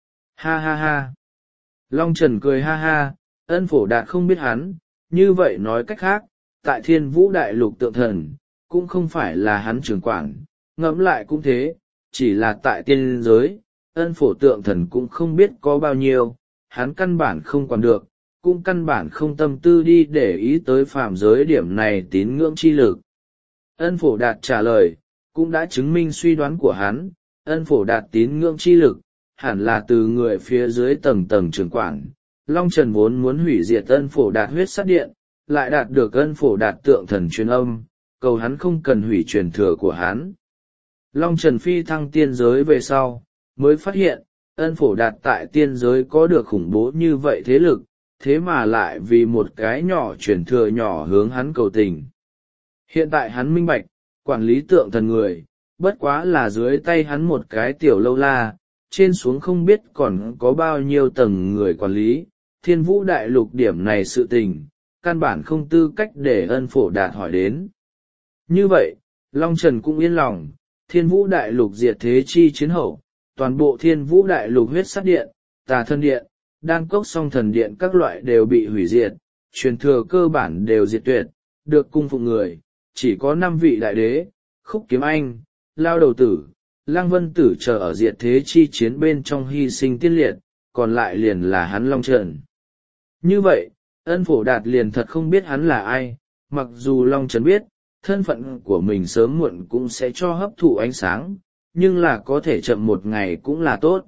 Ha ha ha. Long Trần cười ha ha, Ân Phổ Đạt không biết hắn, như vậy nói cách khác, tại Thiên Vũ Đại Lục tượng thần, cũng không phải là hắn trưởng quản, ngẫm lại cũng thế, chỉ là tại tiên giới, Ân Phổ tượng thần cũng không biết có bao nhiêu, hắn căn bản không quản được, cũng căn bản không tâm tư đi để ý tới phàm giới điểm này tín ngưỡng chi lực. Ân Phổ Đạt trả lời, cũng đã chứng minh suy đoán của hắn, Ân Phổ Đạt tín ngưỡng chi lực, hẳn là từ người phía dưới tầng tầng trưởng quản. Long Trần vốn muốn hủy diệt Ân Phổ Đạt huyết sát điện, lại đạt được Ân Phổ Đạt tượng thần truyền âm, cầu hắn không cần hủy truyền thừa của hắn. Long Trần phi thăng tiên giới về sau, mới phát hiện, Ân Phổ Đạt tại tiên giới có được khủng bố như vậy thế lực, thế mà lại vì một cái nhỏ truyền thừa nhỏ hướng hắn cầu tình. Hiện tại hắn minh bạch, quản lý tượng thần người, bất quá là dưới tay hắn một cái tiểu lâu la, trên xuống không biết còn có bao nhiêu tầng người quản lý, Thiên Vũ Đại Lục điểm này sự tình, căn bản không tư cách để Ân Phổ Đạt hỏi đến. Như vậy, Long Trần cũng yên lòng, Thiên Vũ Đại Lục diệt thế chi chiến hậu, toàn bộ Thiên Vũ Đại Lục huyết sát điện, Tà Thân Điện, Đan Cốc Song Thần Điện các loại đều bị hủy diệt, truyền thừa cơ bản đều diệt tuyệt, được cung phụng người, chỉ có 5 vị đại đế, Khúc Kiếm Anh, Lao Đầu Tử, Lăng Vân Tử chờ ở diệt thế chi chiến bên trong hy sinh tiên liệt, còn lại liền là hắn Long Trần. Như vậy, Ân Phổ Đạt liền thật không biết hắn là ai, mặc dù Long Trần biết, thân phận của mình sớm muộn cũng sẽ cho hấp thụ ánh sáng, nhưng là có thể chậm một ngày cũng là tốt.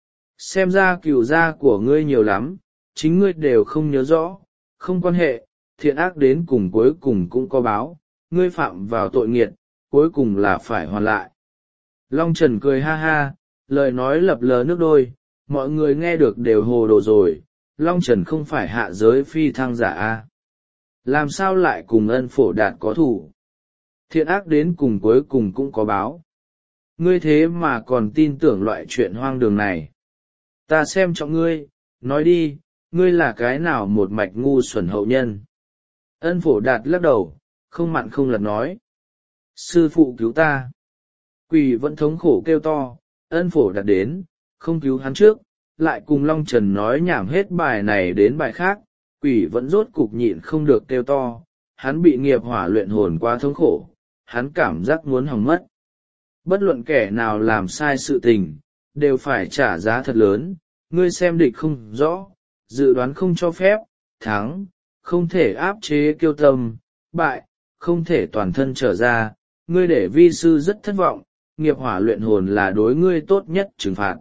Xem ra cừu gia của ngươi nhiều lắm, chính ngươi đều không nhớ rõ, không quan hệ, thiện ác đến cùng cuối cùng cũng có báo, ngươi phạm vào tội nghiệt, cuối cùng là phải hoàn lại. Long Trần cười ha ha, lời nói lập lờ nước đôi, mọi người nghe được đều hồ đồ rồi, Long Trần không phải hạ giới phi thăng giả a, làm sao lại cùng Ân Phổ Đạt có thủ? Thiện ác đến cùng cuối cùng cũng có báo. Ngươi thế mà còn tin tưởng loại chuyện hoang đường này. Ta xem trọng ngươi, nói đi, ngươi là cái nào một mạch ngu xuẩn hậu nhân? Ân Phổ Đạt lắc đầu, không mặn không lật nói. Sư phụ cứu ta. Quỷ vẫn thống khổ kêu to, Ân Phổ Đạt đến, không cứu hắn trước, lại cùng Long Trần nói nhảm hết bài này đến bài khác, quỷ vẫn rốt cục nhịn không được kêu to, hắn bị nghiệp hỏa luyện hồn quá thống khổ, hắn cảm giác muốn hỏng mất. Bất luận kẻ nào làm sai sự tình, đều phải trả giá thật lớn, ngươi xem địch không rõ, dự đoán không cho phép, thắng, không thể áp chế kiêu tâm, bại, không thể toàn thân trở ra, ngươi để vi sư rất thất vọng, nghiệp hỏa luyện hồn là đối ngươi tốt nhất trừng phạt.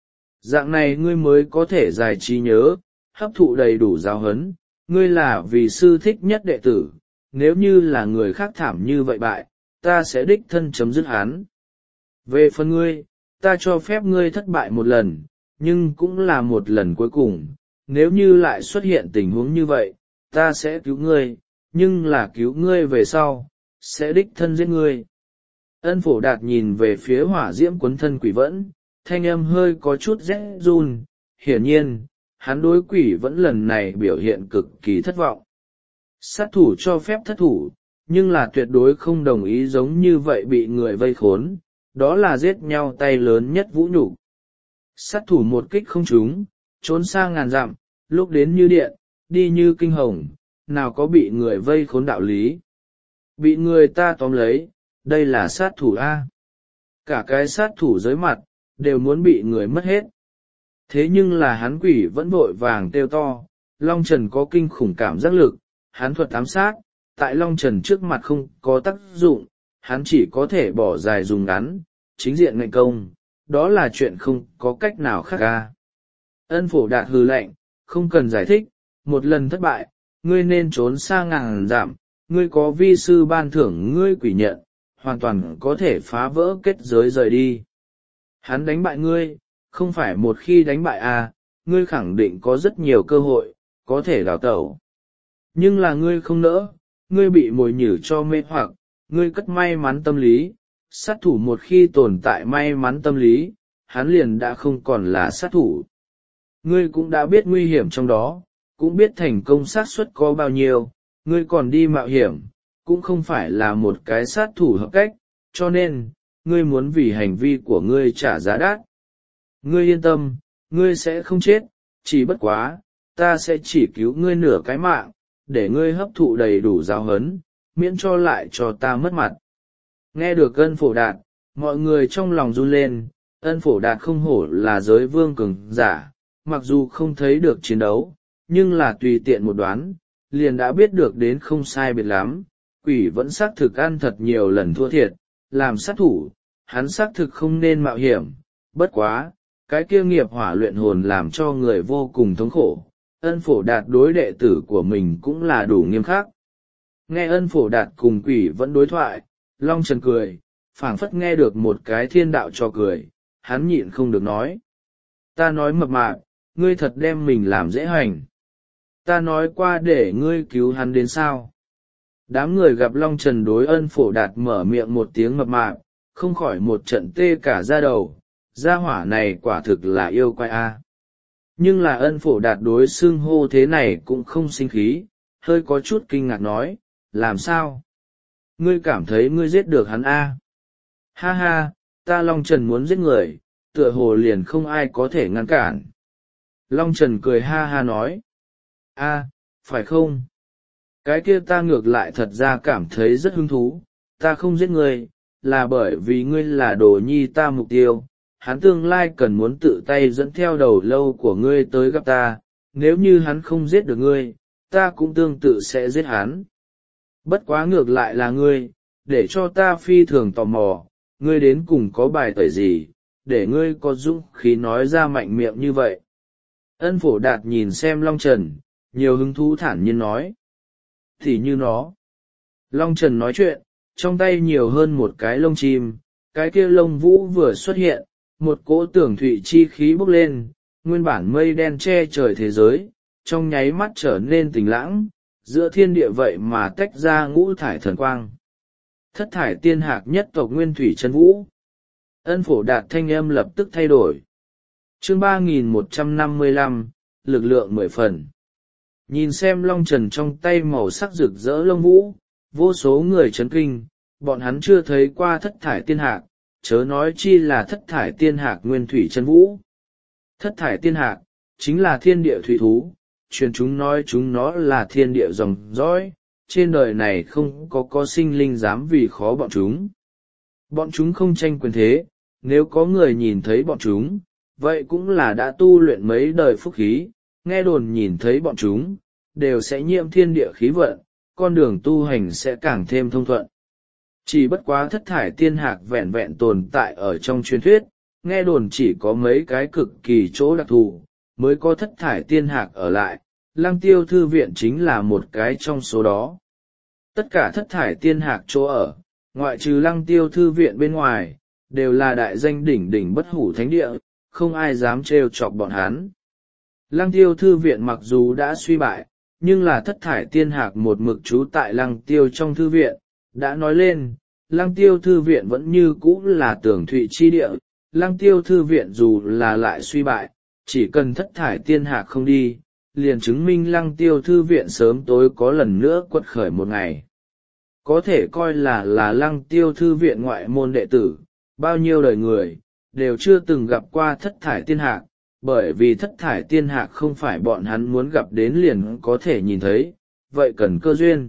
Dạng này ngươi mới có thể giải trí nhớ, hấp thụ đầy đủ giáo huấn, ngươi là vì sư thích nhất đệ tử, nếu như là người khác thảm như vậy bại, ta sẽ đích thân chấm dứt hắn. Về phần ngươi, ta cho phép ngươi thất bại một lần, nhưng cũng là một lần cuối cùng, nếu như lại xuất hiện tình huống như vậy, ta sẽ cứu ngươi, nhưng là cứu ngươi về sau, sẽ đích thân giết ngươi. Ân Phổ Đạt nhìn về phía hỏa diễm cuốn thân quỷ vẫn, thanh âm hơi có chút rét run. Hiển nhiên hắn đối quỷ vẫn lần này biểu hiện cực kỳ thất vọng. Sát thủ cho phép thất thủ, nhưng là tuyệt đối không đồng ý giống như vậy bị người vây khốn, đó là giết nhau tay lớn nhất vũ nhục. Sát thủ một kích không trúng, trốn xa ngàn dặm, lúc đến như điện, đi như kinh hồng, nào có bị người vây khốn đạo lý. Bị người ta tóm lấy, đây là sát thủ A. Cả cái sát thủ dưới mặt, đều muốn bị người mất hết. Thế nhưng là hắn quỷ vẫn vội vàng kêu to. Long Trần có kinh khủng cảm giác lực, hắn thuật ám sát, tại Long Trần trước mặt không có tác dụng, hắn chỉ có thể bỏ dài dùng ngắn, chính diện ngạnh công, đó là chuyện không có cách nào khác ca. Ân Phổ Đạt hừ lạnh, không cần giải thích, một lần thất bại, ngươi nên trốn xa ngàn dặm, ngươi có vi sư ban thưởng ngươi quỷ nhận, hoàn toàn có thể phá vỡ kết giới rời đi. Hắn đánh bại ngươi, không phải một khi đánh bại ngươi khẳng định có rất nhiều cơ hội, có thể đào tẩu. Nhưng là ngươi không nỡ, ngươi bị mồi nhử cho mê hoặc, ngươi cất may mắn tâm lý, sát thủ một khi tồn tại may mắn tâm lý, hắn liền đã không còn là sát thủ. Ngươi cũng đã biết nguy hiểm trong đó, cũng biết thành công xác suất có bao nhiêu, ngươi còn đi mạo hiểm, cũng không phải là một cái sát thủ hợp cách, cho nên, ngươi muốn vì hành vi của ngươi trả giá đắt. Ngươi yên tâm, ngươi sẽ không chết, chỉ bất quá, ta sẽ chỉ cứu ngươi nửa cái mạng, để ngươi hấp thụ đầy đủ giáo huấn, miễn cho lại cho ta mất mặt. Nghe được Ân Phổ Đạt, mọi người trong lòng run lên. Ân Phổ Đạt không hổ là giới vương cường giả, mặc dù không thấy được chiến đấu, nhưng là tùy tiện một đoán, liền đã biết được đến không sai biệt lắm. Quỷ vẫn xác thực ăn thật nhiều lần thua thiệt, làm sát thủ, hắn xác thực không nên mạo hiểm, bất quá, cái kia nghiệp hỏa luyện hồn làm cho người vô cùng thống khổ. Ân Phổ Đạt đối đệ tử của mình cũng là đủ nghiêm khắc. Nghe Ân Phổ Đạt cùng quỷ vẫn đối thoại, Long Trần cười, phảng phất nghe được một cái thiên đạo cho cười, hắn nhịn không được nói. Ta nói mập mạp, ngươi thật đem mình làm dễ hành. Ta nói qua để ngươi cứu hắn đến sao. Đám người gặp Long Trần đối Ân Phổ Đạt mở miệng một tiếng mập mạp, không khỏi một trận tê cả da đầu, gia hỏa này quả thực là yêu quái a. Nhưng là Ân Phổ Đạt đối xưng hô thế này cũng không sinh khí, hơi có chút kinh ngạc nói, làm sao? Ngươi cảm thấy ngươi giết được hắn a? Ha ha, ta Long Trần muốn giết người, tựa hồ liền không ai có thể ngăn cản. Long Trần cười ha ha nói, phải không? Cái kia ta ngược lại thật ra cảm thấy rất hứng thú, ta không giết ngươi, là bởi vì ngươi là đồ nhi ta mục tiêu, hắn tương lai cần muốn tự tay dẫn theo đầu lâu của ngươi tới gặp ta, nếu như hắn không giết được ngươi, ta cũng tương tự sẽ giết hắn. Bất quá ngược lại là ngươi, để cho ta phi thường tò mò, ngươi đến cùng có bài tẩy gì, để ngươi có dũng khí nói ra mạnh miệng như vậy. Ân Phổ Đạt nhìn xem Long Trần, nhiều hứng thú thản nhiên nói. Thì như nó. Long Trần nói chuyện, trong tay nhiều hơn một cái lông chim, cái kia lông vũ vừa xuất hiện, một cỗ tưởng thụy chi khí bốc lên, nguyên bản mây đen che trời thế giới, trong nháy mắt trở nên tình lãng, giữa thiên địa vậy mà tách ra ngũ thải thần quang. Thất thải tiên hạc nhất tộc nguyên thủy chân vũ. Ân Phổ Đạt thanh âm lập tức thay đổi. Chương 3155, lực lượng 10 phần. Nhìn xem Long Trần trong tay màu sắc rực rỡ lông vũ, vô số người chấn kinh, bọn hắn chưa thấy qua thất thải tiên hạc, chớ nói chi là thất thải tiên hạc nguyên thủy chân vũ. Thất thải tiên hạc, chính là thiên địa thủy thú, truyền chúng nói chúng nó là thiên địa dòng dõi, trên đời này không có sinh linh dám vì khó bọn chúng. Bọn chúng không tranh quyền thế, nếu có người nhìn thấy bọn chúng, vậy cũng là đã tu luyện mấy đời phúc khí, nghe đồn nhìn thấy bọn chúng, đều sẽ nhiễm thiên địa khí vận, con đường tu hành sẽ càng thêm thông thuận. Chỉ bất quá thất thải tiên hạc vẹn vẹn tồn tại ở trong truyền thuyết, nghe đồn chỉ có mấy cái cực kỳ chỗ đặc thù, mới có thất thải tiên hạc ở lại, Lăng Tiêu Thư Viện chính là một cái trong số đó. Tất cả thất thải tiên hạc chỗ ở, ngoại trừ Lăng Tiêu Thư Viện bên ngoài, đều là đại danh đỉnh đỉnh bất hủ thánh địa, không ai dám trêu chọc bọn hắn. Lăng Tiêu Thư Viện mặc dù đã suy bại, nhưng là thất thải tiên hạc một mực trú tại Lăng Tiêu trong thư viện, đã nói lên, Lăng Tiêu Thư Viện vẫn như cũ là tường thụy chi địa, Lăng Tiêu thư viện dù là lại suy bại, chỉ cần Thất Thải Tiên Hạc không đi, liền chứng minh Lăng Tiêu thư viện sớm tối có lần nữa quật khởi một ngày. Có thể coi là Lăng Tiêu thư viện ngoại môn đệ tử, bao nhiêu đời người, đều chưa từng gặp qua Thất Thải Tiên Hạc, bởi vì Thất Thải Tiên Hạc không phải bọn hắn muốn gặp đến liền có thể nhìn thấy, vậy cần cơ duyên.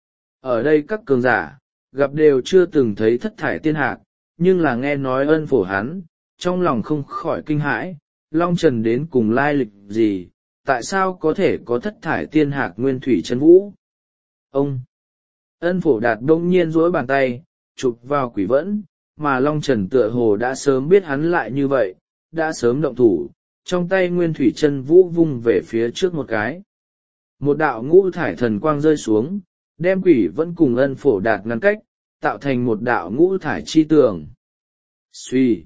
Ở đây các cường giả, gặp đều chưa từng thấy Thất Thải Tiên Hạc, nhưng là nghe nói ân phổ hắn, trong lòng không khỏi kinh hãi, Long Trần đến cùng lai lịch gì, tại sao có thể có Thất Thải Tiên Hạc nguyên thủy chân vũ. Ông ân phổ đạt đông nhiên duỗi bàn tay, chụp vào quỷ vẫn, mà Long Trần tựa hồ đã sớm biết hắn lại như vậy, đã sớm động thủ, trong tay nguyên thủy chân vũ vung về phía trước một cái. Một đạo ngũ thải thần quang rơi xuống, đem quỷ vẫn cùng ân phổ đạt ngăn cách, tạo thành một đạo ngũ thải chi tường. Suy!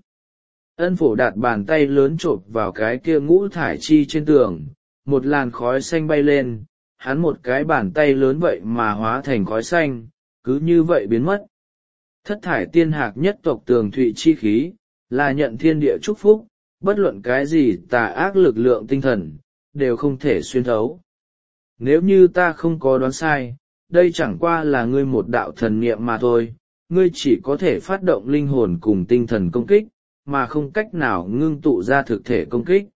Ân phổ đạt bàn tay lớn chộp vào cái kia ngũ thải chi trên tường, một làn khói xanh bay lên, hắn một cái bàn tay lớn vậy mà hóa thành khói xanh, cứ như vậy biến mất. Thất Thải Tiên Hạc nhất tộc tường thụy chi khí, là nhận thiên địa chúc phúc, bất luận cái gì tà ác lực lượng tinh thần, đều không thể xuyên thấu. Nếu như ta không có đoán sai, đây chẳng qua là ngươi một đạo thần niệm mà thôi, ngươi chỉ có thể phát động linh hồn cùng tinh thần công kích, mà không cách nào ngưng tụ ra thực thể công kích.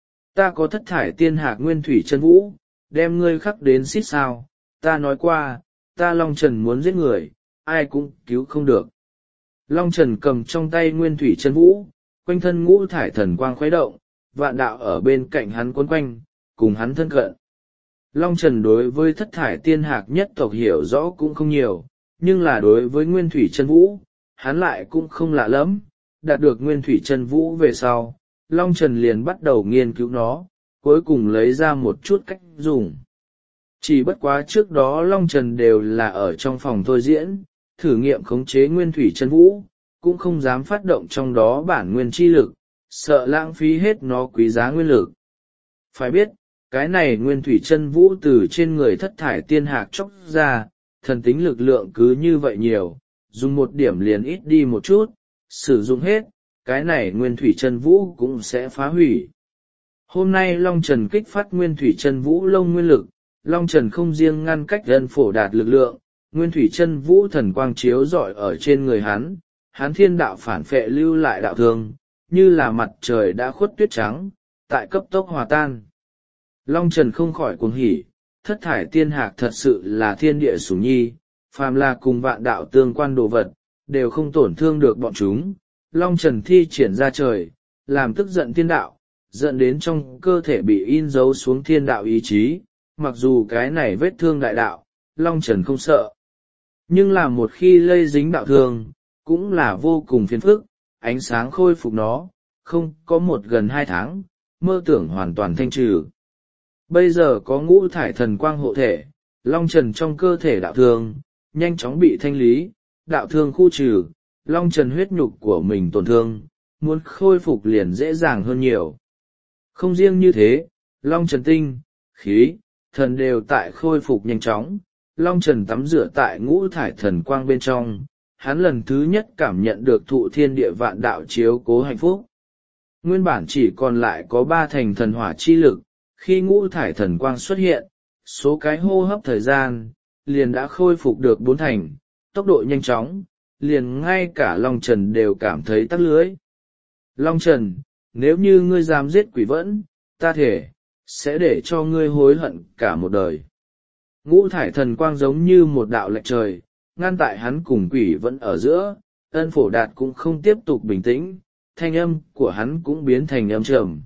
Ta có Thất Thải Tiên Hạc nguyên thủy chân vũ, đem ngươi khắc đến xít sao, ta nói qua, ta Long Trần muốn giết người, ai cũng cứu không được. Long Trần cầm trong tay nguyên thủy chân vũ, quanh thân ngũ thải thần quang khuấy động, vạn đạo ở bên cạnh hắn quấn quanh, cùng hắn thân cận. Long Trần đối với Thất Thải Tiên Hạc nhất tộc hiểu rõ cũng không nhiều, nhưng là đối với nguyên thủy chân vũ, hắn lại cũng không lạ lắm. Đạt được nguyên thủy chân vũ về sau, Long Trần liền bắt đầu nghiên cứu nó, cuối cùng lấy ra một chút cách dùng. Chỉ bất quá trước đó Long Trần đều là ở trong phòng thôi diễn, thử nghiệm khống chế nguyên thủy chân vũ, cũng không dám phát động trong đó bản nguyên chi lực, sợ lãng phí hết nó quý giá nguyên lực. Phải biết, cái này nguyên thủy chân vũ từ trên người Thất Thải Tiên Hạc chóc ra, thần tính lực lượng cứ như vậy nhiều, dùng một điểm liền ít đi một chút, sử dụng hết, cái này nguyên thủy chân vũ cũng sẽ phá hủy. Hôm nay Long Trần kích phát nguyên thủy chân vũ lông nguyên lực, Long Trần không riêng ngăn cách ân phổ đạt lực lượng, nguyên thủy chân vũ thần quang chiếu rọi ở trên người hắn, hắn thiên đạo phản phệ lưu lại đạo thương, như là mặt trời đã khuất tuyết trắng, tại cấp tốc hòa tan. Long Trần không khỏi cuồng hỉ, Thất Thải Tiên Hạc thật sự là thiên địa sủng nhi, phàm là cùng vạn đạo tương quan đồ vật, đều không tổn thương được bọn chúng. Long Trần thi triển ra trời, làm tức giận thiên đạo, dẫn đến trong cơ thể bị in dấu xuống thiên đạo ý chí, mặc dù cái này vết thương đại đạo, Long Trần không sợ. Nhưng là một khi lây dính đạo thương, cũng là vô cùng phiền phức, ánh sáng khôi phục nó, không có gần 2 tháng, mơ tưởng hoàn toàn thanh trừ. Bây giờ có ngũ thải thần quang hộ thể, Long Trần trong cơ thể đạo thương, nhanh chóng bị thanh lý, đạo thương khu trừ, Long Trần huyết nhục của mình tổn thương, muốn khôi phục liền dễ dàng hơn nhiều. Không riêng như thế, Long Trần tinh, khí, thần đều tại khôi phục nhanh chóng, Long Trần tắm rửa tại ngũ thải thần quang bên trong, hắn lần thứ nhất cảm nhận được thụ thiên địa vạn đạo chiếu cố hạnh phúc. Nguyên bản chỉ còn lại có 3 thành thần hỏa chi lực, khi ngũ thải thần quang xuất hiện, số cái hô hấp thời gian, liền đã khôi phục được 4 thành, tốc độ nhanh chóng, liền ngay cả Long Trần đều cảm thấy tắc lưới. Long Trần, nếu như ngươi dám giết quỷ vẫn, ta thể, sẽ để cho ngươi hối hận cả một đời. Ngũ thải thần quang giống như một đạo lệch trời, ngăn tại hắn cùng quỷ vẫn ở giữa, ân phổ đạt cũng không tiếp tục bình tĩnh, thanh âm của hắn cũng biến thành âm trầm.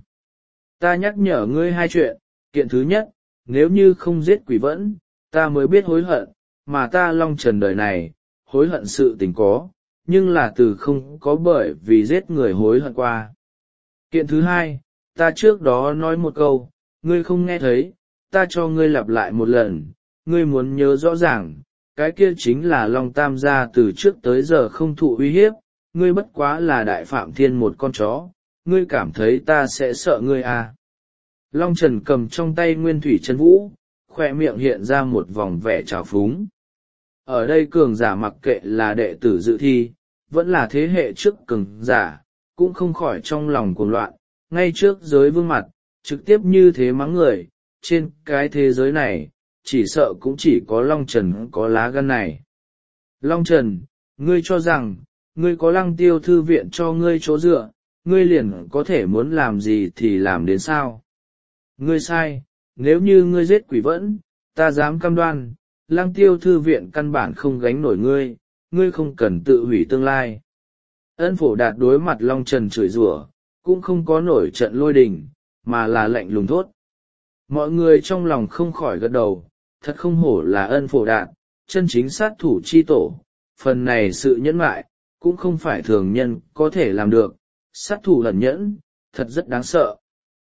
Ta nhắc nhở ngươi 2 chuyện, kiện thứ nhất, nếu như không giết quỷ vẫn, ta mới biết hối hận, mà ta Long Trần đời này, hối hận sự tình có, nhưng là từ không có bởi vì giết người hối hận qua. Kiện thứ hai, ta trước đó nói một câu, ngươi không nghe thấy, ta cho ngươi lặp lại một lần, ngươi muốn nhớ rõ ràng, cái kia chính là Long Tam gia từ trước tới giờ không thụ uy hiếp, ngươi bất quá là đại phạm thiên một con chó, ngươi cảm thấy ta sẽ sợ ngươi à. Long Trần cầm trong tay nguyên thủy chân vũ, khoe miệng hiện ra một vòng vẻ trào phúng. Ở đây cường giả mặc kệ là đệ tử dự thi, vẫn là thế hệ trước cường giả, cũng không khỏi trong lòng cuồng loạn, ngay trước giới vương mặt, trực tiếp như thế mắng người, trên cái thế giới này, chỉ sợ cũng chỉ có Long Trần có lá gan này. Long Trần, ngươi cho rằng, ngươi có Lăng Tiêu thư viện cho ngươi chỗ dựa, ngươi liền có thể muốn làm gì thì làm đến sao? Ngươi sai, nếu như ngươi giết Quỷ Vẫn, ta dám cam đoan, Lăng Tiêu thư viện căn bản không gánh nổi ngươi, ngươi không cần tự hủy tương lai. Ân Phổ Đạt đối mặt Long Trần chửi rủa, cũng không có nổi trận lôi đình, mà là lạnh lùng thốt. Mọi người trong lòng không khỏi gật đầu, thật không hổ là Ân Phổ Đạt, chân chính sát thủ chi tổ, phần này sự nhẫn mại, cũng không phải thường nhân có thể làm được, sát thủ ẩn nhẫn, thật rất đáng sợ.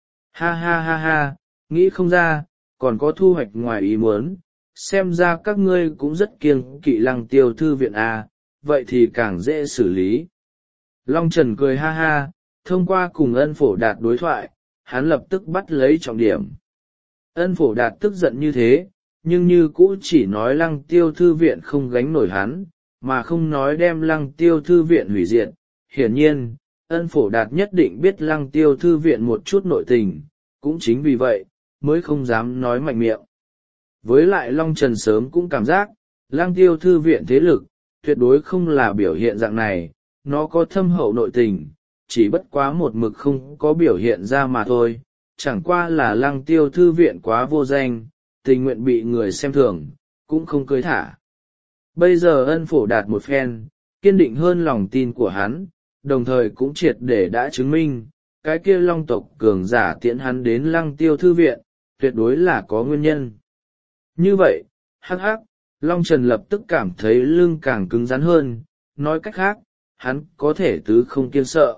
Ha ha ha ha, nghĩ không ra, còn có thu hoạch ngoài ý muốn, xem ra các ngươi cũng rất kiêng kỵ Lăng Tiêu thư viện à, vậy thì càng dễ xử lý. Long Trần cười ha ha, thông qua cùng Ân Phổ Đạt đối thoại, hắn lập tức bắt lấy trọng điểm. Ân Phổ Đạt tức giận như thế, nhưng như cũ chỉ nói Lăng Tiêu thư viện không gánh nổi hắn, mà không nói đem Lăng Tiêu thư viện hủy diệt. Hiển nhiên, Ân Phổ Đạt nhất định biết Lăng Tiêu thư viện một chút nội tình, cũng chính vì vậy, mới không dám nói mạnh miệng. Với lại Long Trần sớm cũng cảm giác, Lăng Tiêu thư viện thế lực, tuyệt đối không là biểu hiện dạng này, nó có thâm hậu nội tình, chỉ bất quá một mực không có biểu hiện ra mà thôi, chẳng qua là Lăng Tiêu thư viện quá vô danh, tình nguyện bị người xem thường, cũng không cưới thả. Bây giờ Ân Phổ Đạt một phen, kiên định hơn lòng tin của hắn, đồng thời cũng triệt để đã chứng minh, cái kia Long tộc cường giả tiễn hắn đến Lăng Tiêu thư viện, tuyệt đối là có nguyên nhân. Như vậy, hắc hắc, Long Trần lập tức cảm thấy lưng càng cứng rắn hơn, nói cách khác, hắn có thể tứ không kiêng sợ.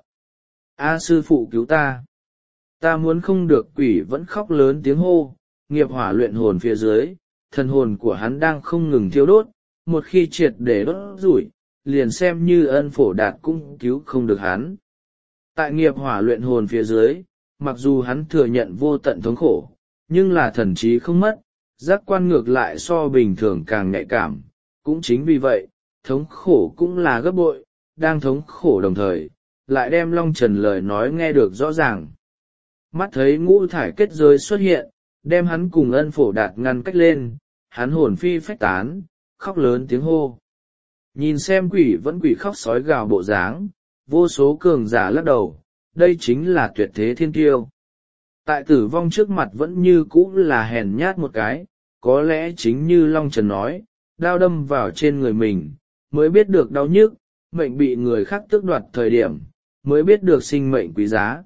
A sư phụ cứu ta! Ta muốn không được. Quỷ Vẫn khóc lớn tiếng hô, nghiệp hỏa luyện hồn phía dưới, thần hồn của hắn đang không ngừng thiêu đốt, một khi triệt để đốt rủi, liền xem như Ân Phổ Đạt cũng cứu không được hắn. Tại nghiệp hỏa luyện hồn phía dưới, mặc dù hắn thừa nhận vô tận thống khổ, nhưng là thần trí không mất, giác quan ngược lại so bình thường càng nhạy cảm, cũng chính vì vậy, thống khổ cũng là gấp bội, đang thống khổ đồng thời, lại đem Long Trần lời nói nghe được rõ ràng. Mắt thấy ngũ thải kết giới xuất hiện, đem hắn cùng Ân Phổ Đạt ngăn cách lên, hắn hồn phi phách tán, khóc lớn tiếng hô. Nhìn xem Quỷ Vẫn quỷ khóc sói gào bộ dáng, vô số cường giả lắc đầu, đây chính là tuyệt thế thiên kiêu. Tại tử vong trước mặt vẫn như cũ là hèn nhát một cái, có lẽ chính như Long Trần nói, đao đâm vào trên người mình, mới biết được đau nhức, mệnh bị người khác tước đoạt thời điểm, mới biết được sinh mệnh quý giá.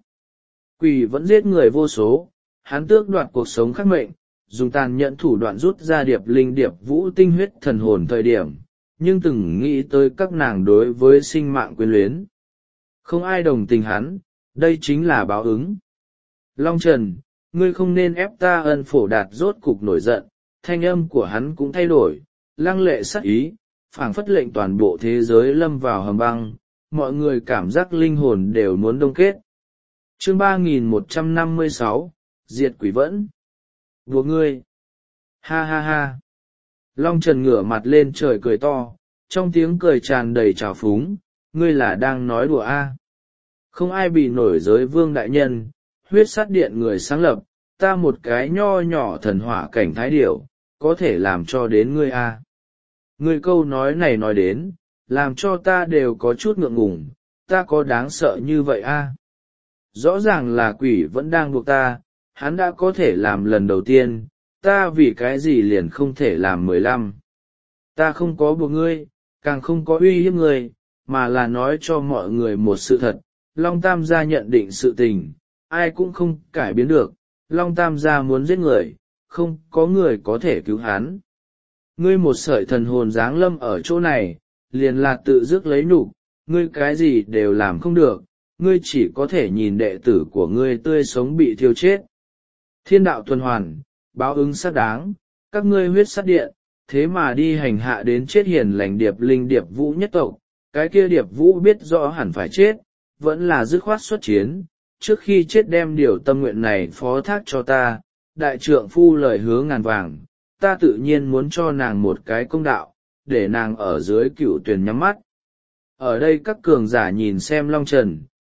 Quỷ Vẫn giết người vô số, hắn tước đoạt cuộc sống khác mệnh, dùng tàn nhẫn thủ đoạn rút ra điệp linh điệp vũ tinh huyết thần hồn thời điểm, nhưng từng nghĩ tới các nàng đối với sinh mạng quyến luyến. Không ai đồng tình hắn, đây chính là báo ứng. Long Trần, ngươi không nên ép ta. Ân Phổ Đạt rốt cục nổi giận, thanh âm của hắn cũng thay đổi, lăng lệ sắc ý, phảng phất lệnh toàn bộ thế giới lâm vào hầm băng, mọi người cảm giác linh hồn đều muốn đông kết. Chương 3156, Diệt Quỷ Vẫn. Buộc ngươi. Ha ha ha. Long Trần ngửa mặt lên trời cười to, trong tiếng cười tràn đầy trào phúng, ngươi là đang nói đùa a? Không ai bị nổi giới vương đại nhân, huyết sát điện người sáng lập, ta một cái nho nhỏ thần hỏa cảnh thái điểu, có thể làm cho đến ngươi a? Ngươi câu nói này nói đến, làm cho ta đều có chút ngượng ngùng, ta có đáng sợ như vậy a? Rõ ràng là Quỷ Vẫn đang buộc ta, hắn đã có thể làm lần đầu tiên, ta vì cái gì liền không thể làm 15. Ta không có buộc ngươi, càng không có uy hiếp ngươi, mà là nói cho mọi người một sự thật, Long Tam gia nhận định sự tình, ai cũng không cải biến được, Long Tam gia muốn giết người, không có người có thể cứu hắn. Ngươi một sợi thần hồn giáng lâm ở chỗ này, liền là tự dứt lấy nhục, ngươi cái gì đều làm không được, ngươi chỉ có thể nhìn đệ tử của ngươi tươi sống bị thiêu chết. Thiên đạo tuần hoàn, báo ứng xác đáng, các ngươi huyết sát điện, thế mà đi hành hạ đến chết hiền lành điệp linh điệp vũ nhất tộc, cái kia điệp vũ biết rõ hẳn phải chết, vẫn là dứt khoát xuất chiến, trước khi chết đem điều tâm nguyện này phó thác cho ta, đại trượng phu lời hứa ngàn vàng, ta tự nhiên muốn cho nàng một cái công đạo, để nàng ở dưới cựu tuyền nhắm mắt. Ở đây các cường giả nhìn xem Long Trần,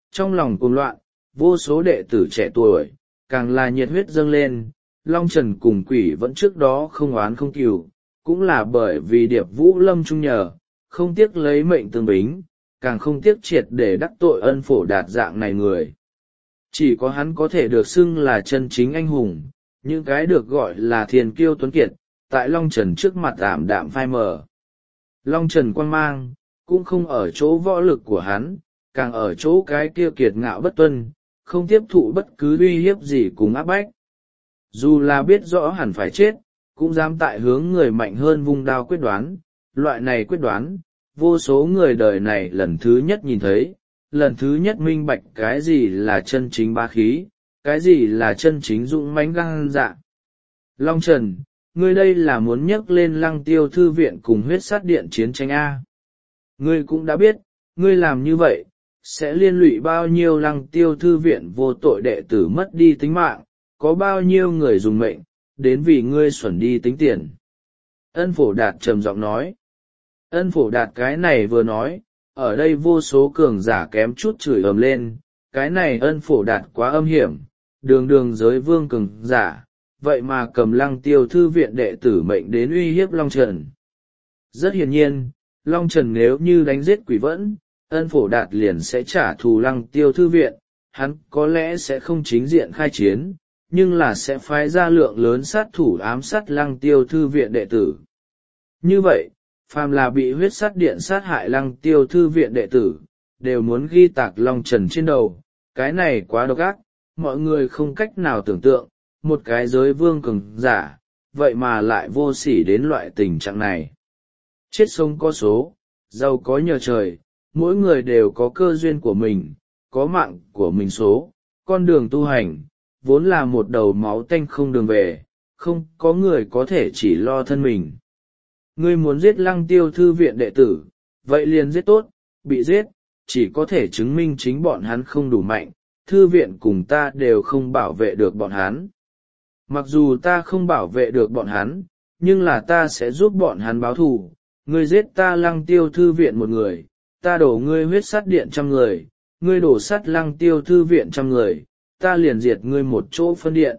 Trong lòng cuồng loạn, vô số đệ tử trẻ tuổi, càng là nhiệt huyết dâng lên. Long Trần cùng Quỷ vẫn trước đó không oán không cừu, cũng là bởi vì Điệp Vũ Lâm trung nhờ, không tiếc lấy mệnh tương bính, càng không tiếc triệt để đắc tội Ân Phổ Đạt dạng này người. Chỉ có hắn có thể được xưng là chân chính anh hùng, những cái được gọi là thiền kiêu tuấn kiệt, tại Long Trần trước mặt ảm đạm phai mờ. Long Trần quang mang, cũng không ở chỗ võ lực của hắn, càng ở chỗ cái kia kiệt ngạo bất tuân, không tiếp thụ bất cứ uy hiếp gì cùng áp bách. Dù là biết rõ hẳn phải chết, cũng dám tại hướng người mạnh hơn vung đao quyết đoán, loại này quyết đoán, vô số người đời này lần thứ nhất nhìn thấy, lần thứ nhất minh bạch cái gì là chân chính bá khí, cái gì là chân chính dũng mãnh gan dạ. Long Trần, ngươi đây là muốn nhắc lên Lăng Tiêu thư viện cùng huyết sát điện chiến tranh A. Ngươi cũng đã biết, ngươi làm như vậy, sẽ liên lụy bao nhiêu Lăng Tiêu thư viện vô tội đệ tử mất đi tính mạng, có bao nhiêu người dùng mệnh, đến vì ngươi xuẩn đi tính tiền. Ân Phổ Đạt trầm giọng nói. Ân Phổ Đạt cái này vừa nói, ở đây vô số cường giả kém chút chửi ầm lên, cái này Ân Phổ Đạt quá âm hiểm, đường đường giới vương cường giả, vậy mà cầm Lăng Tiêu thư viện đệ tử mệnh đến uy hiếp Long Trần. Rất hiển nhiên, Long Trần nếu như đánh giết Quỷ Vẫn, Ân Phổ Đạt liền sẽ trả thù Lăng Tiêu thư viện, hắn có lẽ sẽ không chính diện khai chiến, nhưng là sẽ phái ra lượng lớn sát thủ ám sát Lăng Tiêu thư viện đệ tử. Như vậy, phàm là bị huyết sát điện sát hại Lăng Tiêu thư viện đệ tử, đều muốn ghi tạc Long Trần trên đầu, cái này quá độc ác, mọi người không cách nào tưởng tượng, một cái giới vương cường giả, vậy mà lại vô sỉ đến loại tình trạng này. Chết sống có số, giàu có nhờ trời, mỗi người đều có cơ duyên của mình, có mạng của mình số, con đường tu hành, vốn là một đầu máu tanh không đường về, không có người có thể chỉ lo thân mình. Ngươi muốn giết Lăng Tiêu thư viện đệ tử, vậy liền giết tốt, bị giết, chỉ có thể chứng minh chính bọn hắn không đủ mạnh, thư viện cùng ta đều không bảo vệ được bọn hắn. Mặc dù ta không bảo vệ được bọn hắn, nhưng là ta sẽ giúp bọn hắn báo thù. Ngươi giết ta Lăng Tiêu thư viện một người, ta đổ ngươi huyết sát điện 100 người, ngươi đổ sát Lăng Tiêu thư viện 100 người, ta liền diệt ngươi một chỗ phân điện.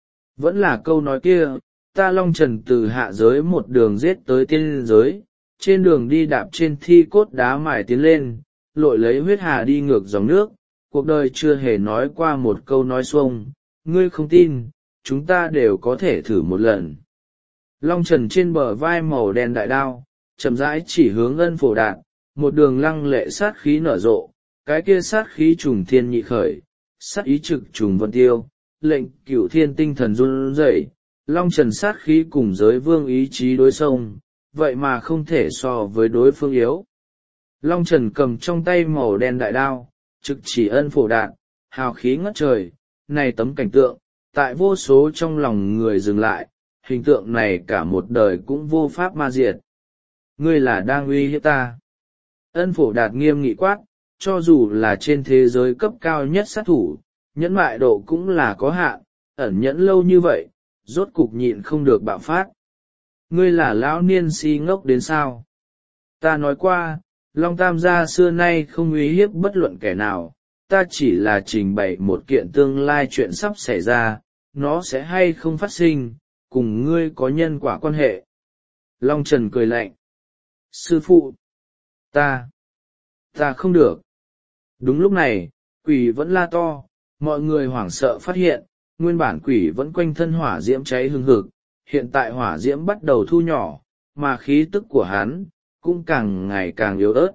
Vẫn là câu nói kia, ta Long Trần từ hạ giới một đường giết tới tiên giới, trên đường đi đạp trên thi cốt đá mài tiến lên, lội lấy huyết hà đi ngược dòng nước, cuộc đời chưa hề nói qua một câu nói xuông, ngươi không tin, chúng ta đều có thể thử một lần. Long Trần trên bờ vai màu đen đại đao, chậm rãi chỉ hướng Ân Phổ Đạt, một đường lăng lệ sát khí nở rộ, cái kia sát khí trùng thiên nhị khởi, sát ý trực trùng vân tiêu, lệnh cửu thiên tinh thần run rẩy. Long Trần sát khí cùng giới vương ý chí đối xông, vậy mà không thể so với đối phương yếu. Long Trần cầm trong tay màu đen đại đao, trực chỉ Ân Phổ Đạt, hào khí ngất trời, này tấm cảnh tượng, tại vô số trong lòng người dừng lại, hình tượng này cả một đời cũng vô pháp ma diệt. Ngươi là đang uy hiếp ta. Ân Phổ Đạt nghiêm nghị quát, cho dù là trên thế giới cấp cao nhất sát thủ, nhẫn mại độ cũng là có hạn, ẩn nhẫn lâu như vậy, rốt cục nhịn không được bạo phát. Ngươi là lão niên si ngốc đến sao? Ta nói qua, Long Tam gia xưa nay không uy hiếp bất luận kẻ nào, ta chỉ là trình bày một kiện tương lai chuyện sắp xảy ra, nó sẽ hay không phát sinh, cùng ngươi có nhân quả quan hệ. Long Trần cười lạnh. Sư phụ, ta không được. Đúng lúc này, Quỷ vẫn la to, mọi người hoảng sợ phát hiện, nguyên bản Quỷ vẫn quanh thân hỏa diễm cháy hừng hực, hiện tại hỏa diễm bắt đầu thu nhỏ, mà khí tức của hắn cũng càng ngày càng yếu ớt.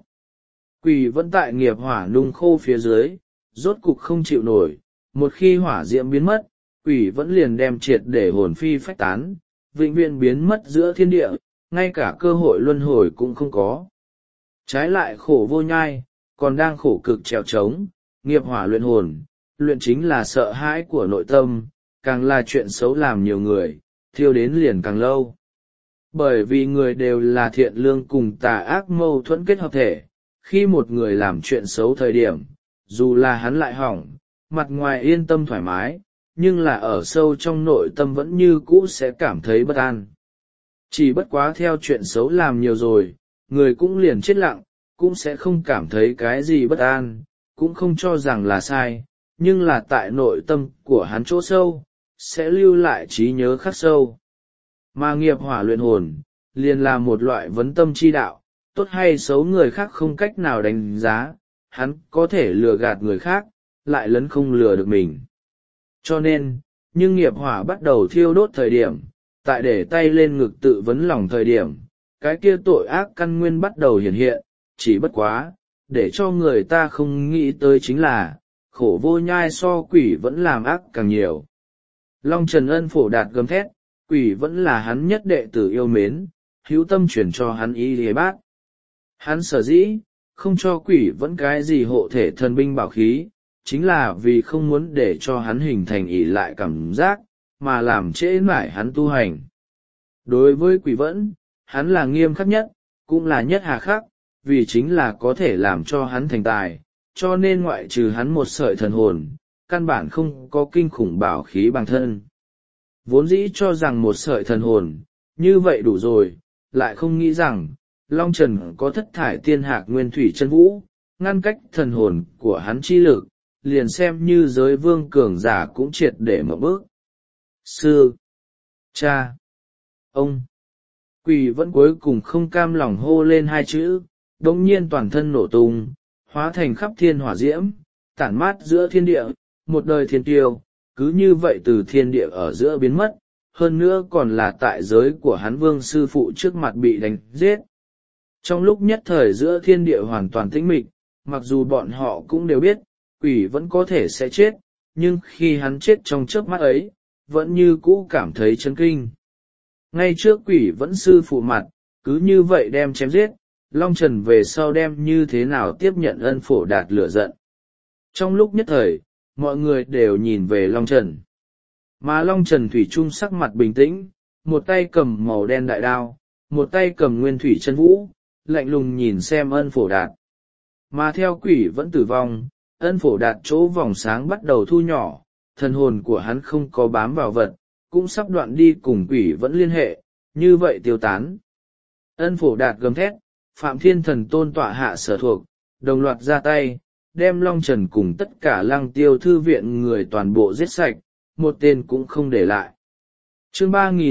Quỷ vẫn tại nghiệp hỏa nung khô phía dưới, rốt cục không chịu nổi, một khi hỏa diễm biến mất, Quỷ vẫn liền đem triệt để hồn phi phách tán, vĩnh viễn biến mất giữa thiên địa, ngay cả cơ hội luân hồi cũng không có. Trái lại khổ vô nhai, còn đang khổ cực trèo trống, nghiệp hỏa luyện hồn, luyện chính là sợ hãi của nội tâm, càng là chuyện xấu làm nhiều người, thiêu đến liền càng lâu. Bởi vì người đều là thiện lương cùng tà ác mâu thuẫn kết hợp thể, khi một người làm chuyện xấu thời điểm, dù là hắn lại hỏng, mặt ngoài yên tâm thoải mái, nhưng là ở sâu trong nội tâm vẫn như cũ sẽ cảm thấy bất an. Chỉ bất quá theo chuyện xấu làm nhiều rồi, người cũng liền chết lặng, cũng sẽ không cảm thấy cái gì bất an, cũng không cho rằng là sai, nhưng là tại nội tâm của hắn chỗ sâu, sẽ lưu lại trí nhớ khắc sâu. Mà nghiệp hỏa luyện hồn, liền là một loại vấn tâm chi đạo, tốt hay xấu người khác không cách nào đánh giá, hắn có thể lừa gạt người khác, lại lấn không lừa được mình. Cho nên, nhưng nghiệp hỏa bắt đầu thiêu đốt thời điểm, tại để tay lên ngực tự vấn lòng thời điểm, cái kia tội ác căn nguyên bắt đầu hiện hiện, chỉ bất quá, để cho người ta không nghĩ tới chính là, khổ vô nhai so quỷ vẫn làm ác càng nhiều. Long Trần Ân Phổ Đạt gầm thét, quỷ vẫn là hắn nhất đệ tử yêu mến, hữu tâm chuyển cho hắn y lý bát. Hắn sở dĩ, không cho quỷ vẫn cái gì hộ thể thần binh bảo khí, chính là vì không muốn để cho hắn hình thành ỷ lại cảm giác, mà làm trễ mãi hắn tu hành. Đối với quỷ vẫn, hắn là nghiêm khắc nhất, cũng là nhất hà khắc, vì chính là có thể làm cho hắn thành tài, cho nên ngoại trừ hắn một sợi thần hồn, căn bản không có kinh khủng bảo khí bằng thân. Vốn dĩ cho rằng một sợi thần hồn, như vậy đủ rồi, lại không nghĩ rằng, Long Trần có thất thải tiên hạc nguyên thủy chân vũ, ngăn cách thần hồn của hắn chi lực, liền xem như giới vương cường giả cũng triệt để mở bước. Sư, cha, ông, quỷ vẫn cuối cùng không cam lòng hô lên hai chữ, đống nhiên toàn thân nổ tung, hóa thành khắp thiên hỏa diễm, tản mát giữa thiên địa, một đời thiên tiêu, cứ như vậy từ thiên địa ở giữa biến mất, hơn nữa còn là tại giới của hắn vương sư phụ trước mặt bị đánh giết. Trong lúc nhất thời giữa thiên địa hoàn toàn tĩnh mịch, mặc dù bọn họ cũng đều biết, quỷ vẫn có thể sẽ chết, nhưng khi hắn chết trong chớp mắt ấy, vẫn như cũ cảm thấy chấn kinh. Ngay trước quỷ vẫn sư phụ mặt, cứ như vậy đem chém giết, Long Trần về sau đem như thế nào tiếp nhận Ân Phổ Đạt lửa giận. Trong lúc nhất thời, mọi người đều nhìn về Long Trần. Mà Long Trần thủy chung sắc mặt bình tĩnh, một tay cầm màu đen đại đao, một tay cầm nguyên thủy chân vũ, lạnh lùng nhìn xem Ân Phổ Đạt. Mà theo quỷ vẫn tử vong, Ân Phổ Đạt chỗ vòng sáng bắt đầu thu nhỏ, thần hồn của hắn không có bám vào vật, cũng sắp đoạn đi cùng quỷ vẫn liên hệ, như vậy tiêu tán. Ân Phổ Đạt gầm thét, Phạm Thiên Thần Tôn tọa hạ sở thuộc, đồng loạt ra tay, đem Long Trần cùng tất cả Lăng Tiêu thư viện người toàn bộ giết sạch, một tên cũng không để lại. Chương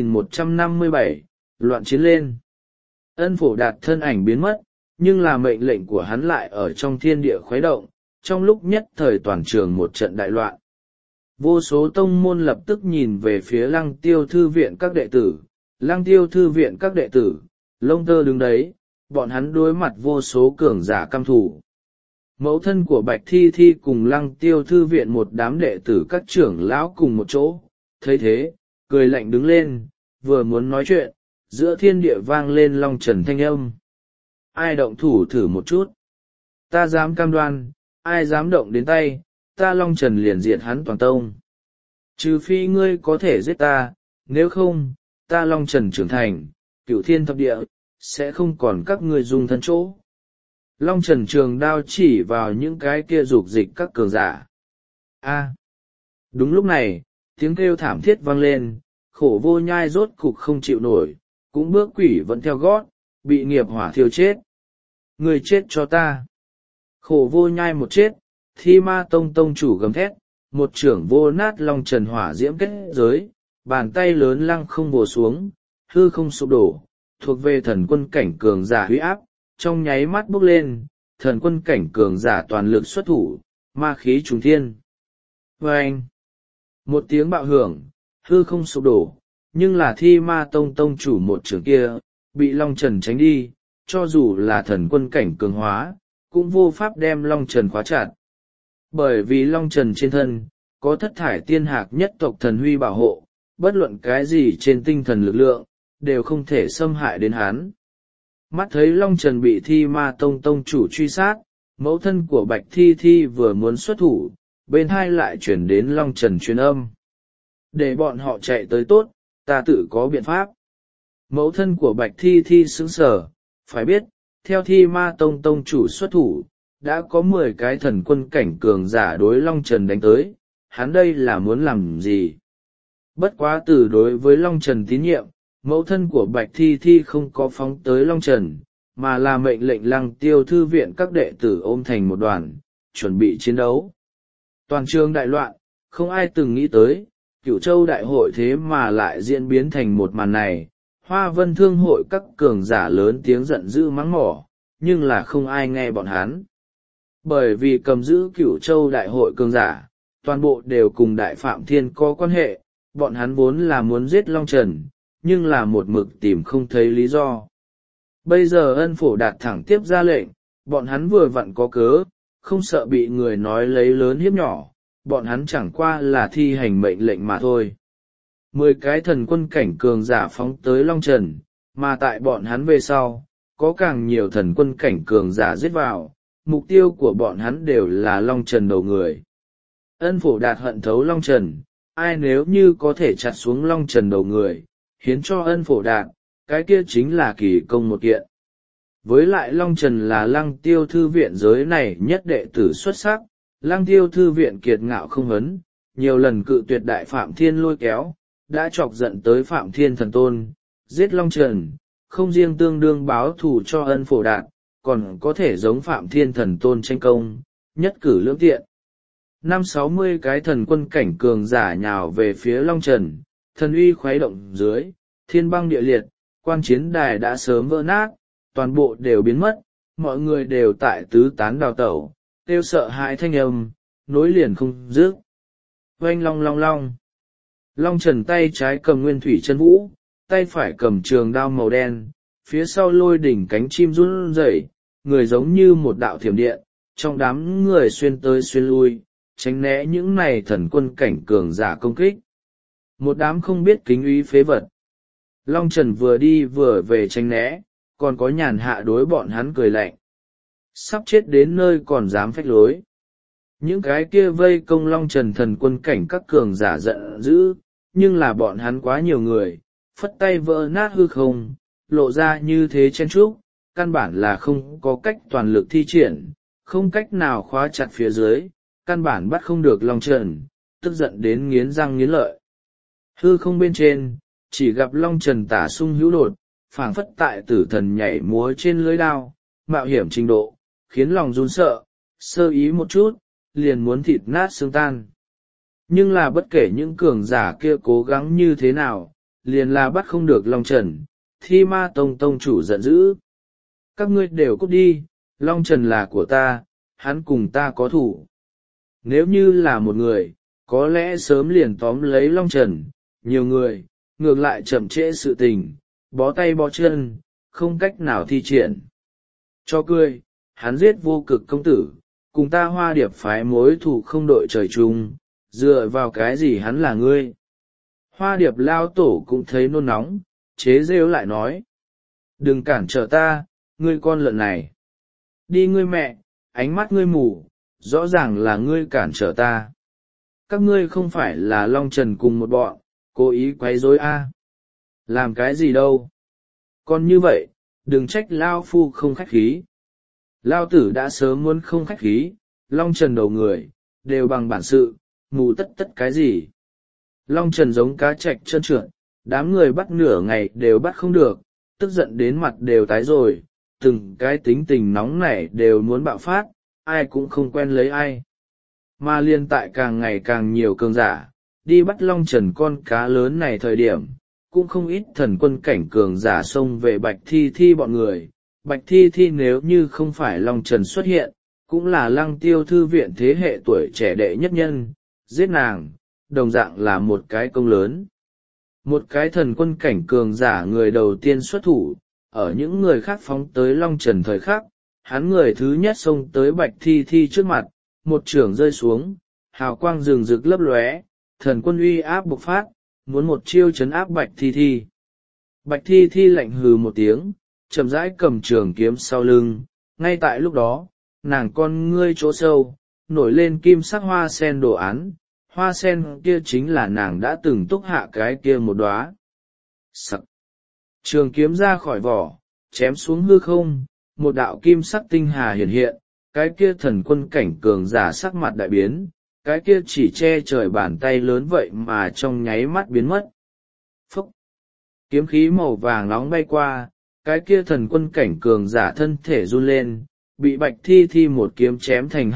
3157, loạn chiến lên. Ân Phổ Đạt thân ảnh biến mất, nhưng là mệnh lệnh của hắn lại ở trong thiên địa khuấy động, trong lúc nhất thời toàn trường một trận đại loạn. Vô số tông môn lập tức nhìn về phía Lăng Tiêu thư viện các đệ tử, Lăng Tiêu thư viện các đệ tử, lông tơ đứng đấy, bọn hắn đối mặt vô số cường giả căm thù. Mẫu thân của Bạch Thi Thi cùng Lăng Tiêu thư viện một đám đệ tử các trưởng lão cùng một chỗ, thấy thế, cười lạnh đứng lên, vừa muốn nói chuyện, giữa thiên địa vang lên Long Trần thanh âm. Ai động thủ thử một chút? Ta dám cam đoan, ai dám động đến tay, ta Long Trần liền diệt hắn toàn tông. Trừ phi ngươi có thể giết ta, nếu không, ta Long Trần trưởng thành, cửu thiên thập địa, sẽ không còn các ngươi dùng thân chỗ. Long Trần trường đao chỉ vào những cái kia dục dịch các cường giả. Đúng lúc này, tiếng kêu thảm thiết vang lên, khổ vô nhai rốt cục không chịu nổi, cũng bước quỷ vẫn theo gót, bị nghiệp hỏa thiêu chết. Người chết cho ta. Khổ vô nhai một chết, Thi Ma Tông tông chủ gầm thét, một trưởng vô nát Long Trần hỏa diễm kết giới, bàn tay lớn lăng không bổ xuống, hư không sụp đổ, thuộc về thần quân cảnh cường giả huy áp, trong nháy mắt bốc lên, thần quân cảnh cường giả toàn lực xuất thủ, ma khí trùng thiên. Vâng! Một tiếng bạo hưởng, hư không sụp đổ, nhưng là Thi Ma Tông tông chủ một trưởng kia, bị Long Trần tránh đi, cho dù là thần quân cảnh cường hóa, cũng vô pháp đem Long Trần khóa chặt. Bởi vì Long Trần trên thân, có thất thải tiên hạc nhất tộc thần huy bảo hộ, bất luận cái gì trên tinh thần lực lượng, đều không thể xâm hại đến hắn. Mắt thấy Long Trần bị Thi Ma Tông tông chủ truy sát, mẫu thân của Bạch Thi Thi vừa muốn xuất thủ, bên hai lại chuyển đến Long Trần truyền âm. Để bọn họ chạy tới tốt, ta tự có biện pháp. Mẫu thân của Bạch Thi Thi sững sờ, phải biết, theo Thi Ma Tông tông chủ xuất thủ, đã có 10 cái thần quân cảnh cường giả đối Long Trần đánh tới, hắn đây là muốn làm gì? Bất quá từ đối với Long Trần tín nhiệm, mẫu thân của Bạch Thi Thi không có phóng tới Long Trần, mà là mệnh lệnh Lăng Tiêu thư viện các đệ tử ôm thành một đoàn, chuẩn bị chiến đấu. Toàn trường đại loạn, không ai từng nghĩ tới, Cửu Châu đại hội thế mà lại diễn biến thành một màn này. Hoa Vân Thương hội các cường giả lớn tiếng giận dữ mắng mỏ, nhưng là không ai nghe bọn hắn. Bởi vì cầm giữ Cửu Châu đại hội cường giả, toàn bộ đều cùng Đại Phạm Thiên có quan hệ, bọn hắn vốn là muốn giết Long Trần, nhưng là một mực tìm không thấy lý do. Bây giờ Ân Phổ Đạt thẳng tiếp ra lệnh, bọn hắn vừa vặn có cớ, không sợ bị người nói lấy lớn hiếp nhỏ, bọn hắn chẳng qua là thi hành mệnh lệnh mà thôi. 10 cái thần quân cảnh cường giả phóng tới Long Trần, mà tại bọn hắn về sau, có càng nhiều thần quân cảnh cường giả giết vào, mục tiêu của bọn hắn đều là Long Trần đầu người. Ân Phổ Đạt hận thấu Long Trần, ai nếu như có thể chặt xuống Long Trần đầu người, hiến cho Ân Phổ Đạt, cái kia chính là kỳ công một kiện. Với lại Long Trần là Lăng Tiêu thư viện giới này nhất đệ tử xuất sắc, Lăng Tiêu thư viện kiệt ngạo không vấn, nhiều lần cự tuyệt Đại Phạm Thiên lôi kéo, đã chọc giận tới Phạm Thiên Thần Tôn, giết Long Trần, không riêng tương đương báo thù cho Ân Phổ Đạt, còn có thể giống Phạm Thiên Thần Tôn tranh công, nhất cử lưỡng tiện. 50-60 cái thần quân cảnh cường giả nhào về phía Long Trần, thần uy khuấy động dưới, thiên băng địa liệt, quan chiến đài đã sớm vỡ nát, toàn bộ đều biến mất, mọi người đều tại tứ tán đào tẩu, kêu sợ hãi thanh âm, nối liền không dứt. Oanh long long long. Long Trần tay trái cầm nguyên thủy chân vũ, tay phải cầm trường đao màu đen, phía sau lôi đỉnh cánh chim run rẩy, người giống như một đạo thiểm điện, trong đám người xuyên tới xuyên lui, tránh né những này thần quân cảnh cường giả công kích. Một đám không biết kính úy phế vật. Long Trần vừa đi vừa về tránh né, còn có nhàn hạ đối bọn hắn cười lạnh. Sắp chết đến nơi còn dám phách lối. Những cái kia vây công Long Trần thần quân cảnh các cường giả giận dữ, nhưng là bọn hắn quá nhiều người, phất tay vỡ nát hư không, lộ ra như thế chen chúc, căn bản là không có cách toàn lực thi triển, không cách nào khóa chặt phía dưới, căn bản bắt không được Long Trần, tức giận đến nghiến răng nghiến lợi. Hư không bên trên, chỉ gặp Long Trần tả sung hữu đột, phảng phất tại tử thần nhảy múa trên lưới đao, mạo hiểm trình độ, khiến lòng run sợ, sơ ý một chút, liền muốn thịt nát xương tan. Nhưng là bất kể những cường giả kia cố gắng như thế nào, liền là bắt không được Long Trần, Thi Ma Tông tông chủ giận dữ. Các ngươi đều cút đi, Long Trần là của ta, hắn cùng ta có thủ. Nếu như là một người, có lẽ sớm liền tóm lấy Long Trần, nhiều người, ngược lại chậm trễ sự tình, bó tay bó chân, không cách nào thi triển. Cho cười, hắn giết vô cực công tử, cùng ta Hoa Điệp phái mối thù không đội trời chung, dựa vào cái gì hắn là ngươi. Hoa Điệp lao tổ cũng thấy nôn nóng, chế rêu lại nói. Đừng cản trở ta, ngươi con lợn này. Đi ngươi mẹ, ánh mắt ngươi mù, rõ ràng là ngươi cản trở ta. Các ngươi không phải là Long Trần cùng một bọn, cố ý quấy rối a? Làm cái gì đâu. Còn như vậy, đừng trách Lao Phu không khách khí. Lao Tử đã sớm muốn không khách khí, Long Trần đầu người, đều bằng bản sự, mù tất tất cái gì. Long Trần giống cá trạch trơn trượt, đám người bắt nửa ngày đều bắt không được, tức giận đến mặt đều tái rồi, từng cái tính tình nóng nảy đều muốn bạo phát, ai cũng không quen lấy ai. Mà liên tại càng ngày càng nhiều cường giả, đi bắt Long Trần con cá lớn này thời điểm, cũng không ít thần quân cảnh cường giả xông về Bạch Thi Thi bọn người. Bạch Thi Thi nếu như không phải Long Trần xuất hiện, cũng là Lăng Tiêu thư viện thế hệ tuổi trẻ đệ nhất nhân, giết nàng, đồng dạng là một cái công lớn. Một cái thần quân cảnh cường giả người đầu tiên xuất thủ, ở những người khác phóng tới Long Trần thời khắc, hắn người thứ nhất xông tới Bạch Thi Thi trước mặt, một chưởng rơi xuống, hào quang rừng rực lấp lóe, thần quân uy áp bộc phát, muốn một chiêu chấn áp Bạch Thi Thi. Bạch Thi Thi lạnh hừ một tiếng, chậm rãi cầm trường kiếm sau lưng, ngay tại lúc đó, nàng con ngươi chỗ sâu, nổi lên kim sắc hoa sen đồ án, hoa sen kia chính là nàng đã từng túc hạ cái kia một đóa. Sắc. Trường kiếm ra khỏi vỏ, chém xuống hư không, một đạo kim sắc tinh hà hiện hiện, cái kia thần quân cảnh cường giả sắc mặt đại biến, cái kia chỉ che trời bàn tay lớn vậy mà trong nháy mắt biến mất. Phúc! Kiếm khí màu vàng nóng bay qua, cái kia thần quân cảnh cường giả thân thể run lên, bị Bạch Thi Thi một kiếm chém thành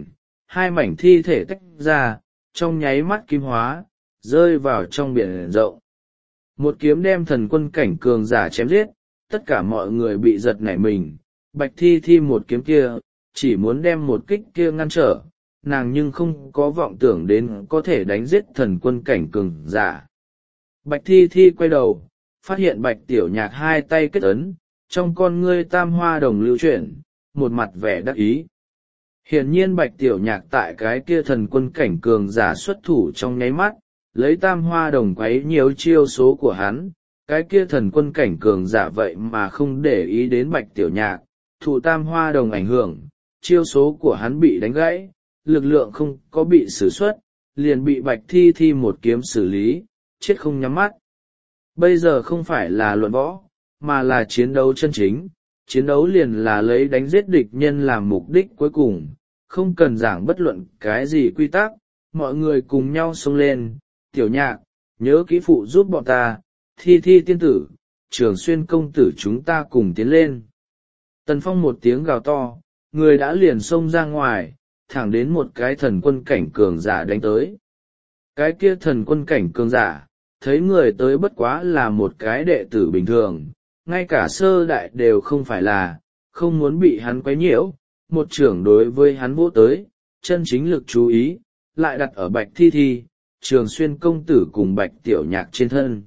hai mảnh thi thể tách ra, trong nháy mắt kim hóa, rơi vào trong biển rộng. Một kiếm đem thần quân cảnh cường giả chém giết, tất cả mọi người bị giật nảy mình. Bạch Thi Thi một kiếm kia, chỉ muốn đem một kích kia ngăn trở, nàng nhưng không có vọng tưởng đến có thể đánh giết thần quân cảnh cường giả. Bạch Thi Thi quay đầu, phát hiện Bạch Tiểu Nhạc hai tay kết ấn, trong con ngươi tam hoa đồng lưu chuyển, một mặt vẻ đắc ý. Hiển nhiên Bạch Tiểu Nhạc tại cái kia thần quân cảnh cường giả xuất thủ trong nháy mắt, lấy tam hoa đồng quấy nhiều chiêu số của hắn, cái kia thần quân cảnh cường giả vậy mà không để ý đến Bạch Tiểu Nhạc, thụ tam hoa đồng ảnh hưởng, chiêu số của hắn bị đánh gãy, lực lượng không có bị sử xuất, liền bị Bạch Thi Thi một kiếm xử lý, chết không nhắm mắt. Bây giờ không phải là luận võ, mà là chiến đấu chân chính, chiến đấu liền là lấy đánh giết địch nhân làm mục đích cuối cùng, không cần giảng bất luận cái gì quy tắc, mọi người cùng nhau xông lên. Tiểu Nhạc, nhớ kỹ phụ giúp bọn ta, Thi Thi tiên tử, Trường Xuyên công tử chúng ta cùng tiến lên. Tần Phong một tiếng gào to, người đã liền xông ra ngoài, thẳng đến một cái thần quân cảnh cường giả đánh tới. Cái kia thần quân cảnh cường giả, thấy người tới bất quá là một cái đệ tử bình thường, ngay cả sơ đại đều không phải là, không muốn bị hắn quấy nhiễu, một trưởng đối với hắn vỗ tới, chân chính lực chú ý, lại đặt ở Bạch Thi Thi, Trường Xuyên công tử cùng Bạch Tiểu Nhạc trên thân.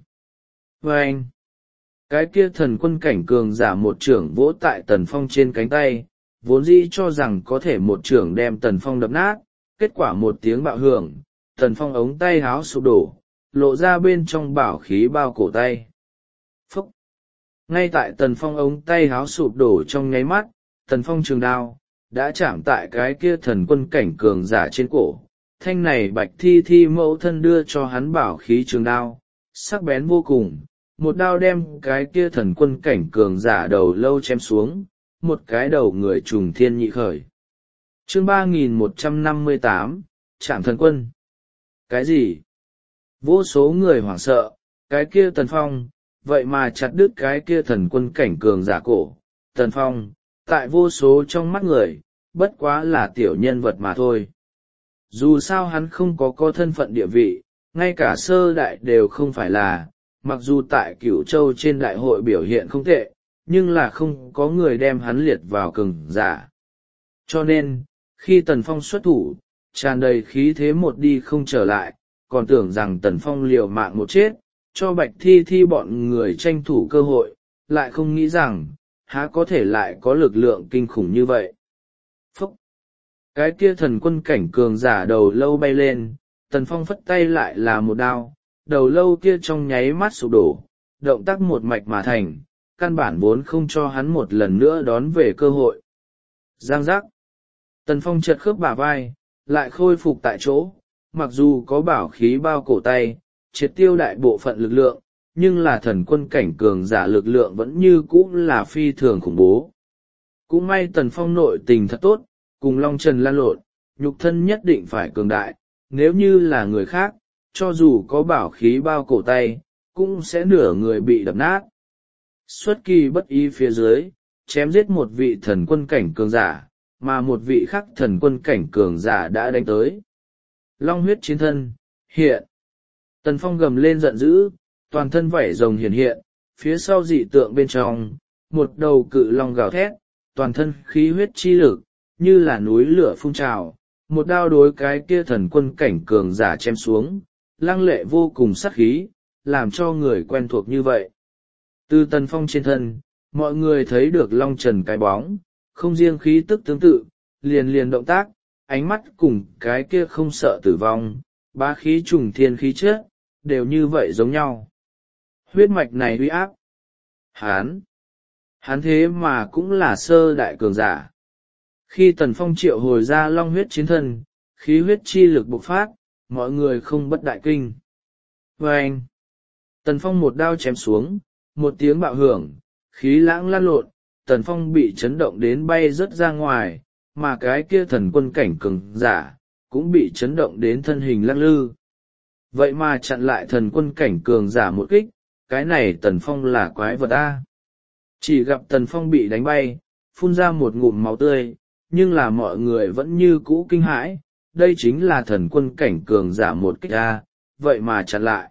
Và anh, cái kia thần quân cảnh cường giả một trưởng vỗ tại Tần Phong trên cánh tay, vốn dĩ cho rằng có thể một trưởng đem Tần Phong đập nát, kết quả một tiếng bạo hưởng, Tần Phong ống tay háo sụp đổ, lộ ra bên trong bảo khí bao cổ tay. Phúc! Ngay tại Tần Phong ống tay háo sụp đổ trong nháy mắt, Tần Phong trường đao đã chạm tại cái kia thần quân cảnh cường giả trên cổ. Thanh này Bạch Thi Thi mẫu thân đưa cho hắn bảo khí trường đao, sắc bén vô cùng, một đao đem cái kia thần quân cảnh cường giả đầu lâu chém xuống, một cái đầu người trùng thiên nhị khởi. Chương 3158, Trảm thần quân. Cái gì? Vô số người hoảng sợ, cái kia Tần Phong, vậy mà chặt đứt cái kia thần quân cảnh cường giả cổ. Tần Phong, tại vô số trong mắt người, bất quá là tiểu nhân vật mà thôi. Dù sao hắn không có thân phận địa vị, ngay cả sơ đại đều không phải là, mặc dù tại Cửu Châu trên đại hội biểu hiện không tệ, nhưng là không có người đem hắn liệt vào cường giả. Cho nên, khi Tần Phong xuất thủ, tràn đầy khí thế một đi không trở lại, còn tưởng rằng Tần Phong liều mạng một chết, cho Bạch Thi Thi bọn người tranh thủ cơ hội, lại không nghĩ rằng, há có thể lại có lực lượng kinh khủng như vậy. Phúc! Cái kia thần quân cảnh cường giả đầu lâu bay lên, Tần Phong phất tay lại là một đao, đầu lâu kia trong nháy mắt sụp đổ, động tác một mạch mà thành, căn bản vốn không cho hắn một lần nữa đón về cơ hội. Giang giác! Tần Phong chật khớp bả vai, lại khôi phục tại chỗ, mặc dù có bảo khí bao cổ tay, triệt tiêu đại bộ phận lực lượng, nhưng là thần quân cảnh cường giả lực lượng vẫn như cũ là phi thường khủng bố. Cũng may Tần Phong nội tình thật tốt, cùng Long Trần lan lộn, nhục thân nhất định phải cường đại, nếu như là người khác, cho dù có bảo khí bao cổ tay, cũng sẽ nửa người bị đập nát. Xuất kỳ bất ý phía dưới, chém giết một vị thần quân cảnh cường giả, mà một vị khác thần quân cảnh cường giả đã đánh tới. Long huyết chiến thân, hiện. Tần Phong gầm lên giận dữ, toàn thân vảy rồng hiện hiện, phía sau dị tượng bên trong, một đầu cự long gào thét, toàn thân khí huyết chi lực, như là núi lửa phun trào, một đao đối cái kia thần quân cảnh cường giả chém xuống, lăng lệ vô cùng sát khí, làm cho người quen thuộc như vậy. Từ Tần Phong trên thân, mọi người thấy được Long Trần cái bóng, không riêng khí tức tương tự, liền động tác, ánh mắt cùng cái kia không sợ tử vong, bá khí trùng thiên khí chất, đều như vậy giống nhau. Huyết mạch này uy áp. Hán thế mà cũng là sơ đại cường giả. Khi Tần Phong triệu hồi ra long huyết chiến thân, khí huyết chi lực bộc phát, mọi người không bất đại kinh. Và anh, Tần Phong một đao chém xuống, một tiếng bạo hưởng, khí lãng lan lộn, Tần Phong bị chấn động đến bay rớt ra ngoài, mà cái kia thần quân cảnh cường giả, cũng bị chấn động đến thân hình lắc lư. Vậy mà chặn lại thần quân cảnh cường giả một kích, cái này Tần Phong là quái vật A. Chỉ gặp Tần Phong bị đánh bay, phun ra một ngụm máu tươi, nhưng là mọi người vẫn như cũ kinh hãi, đây chính là thần quân cảnh cường giả một kích ra, vậy mà chặn lại.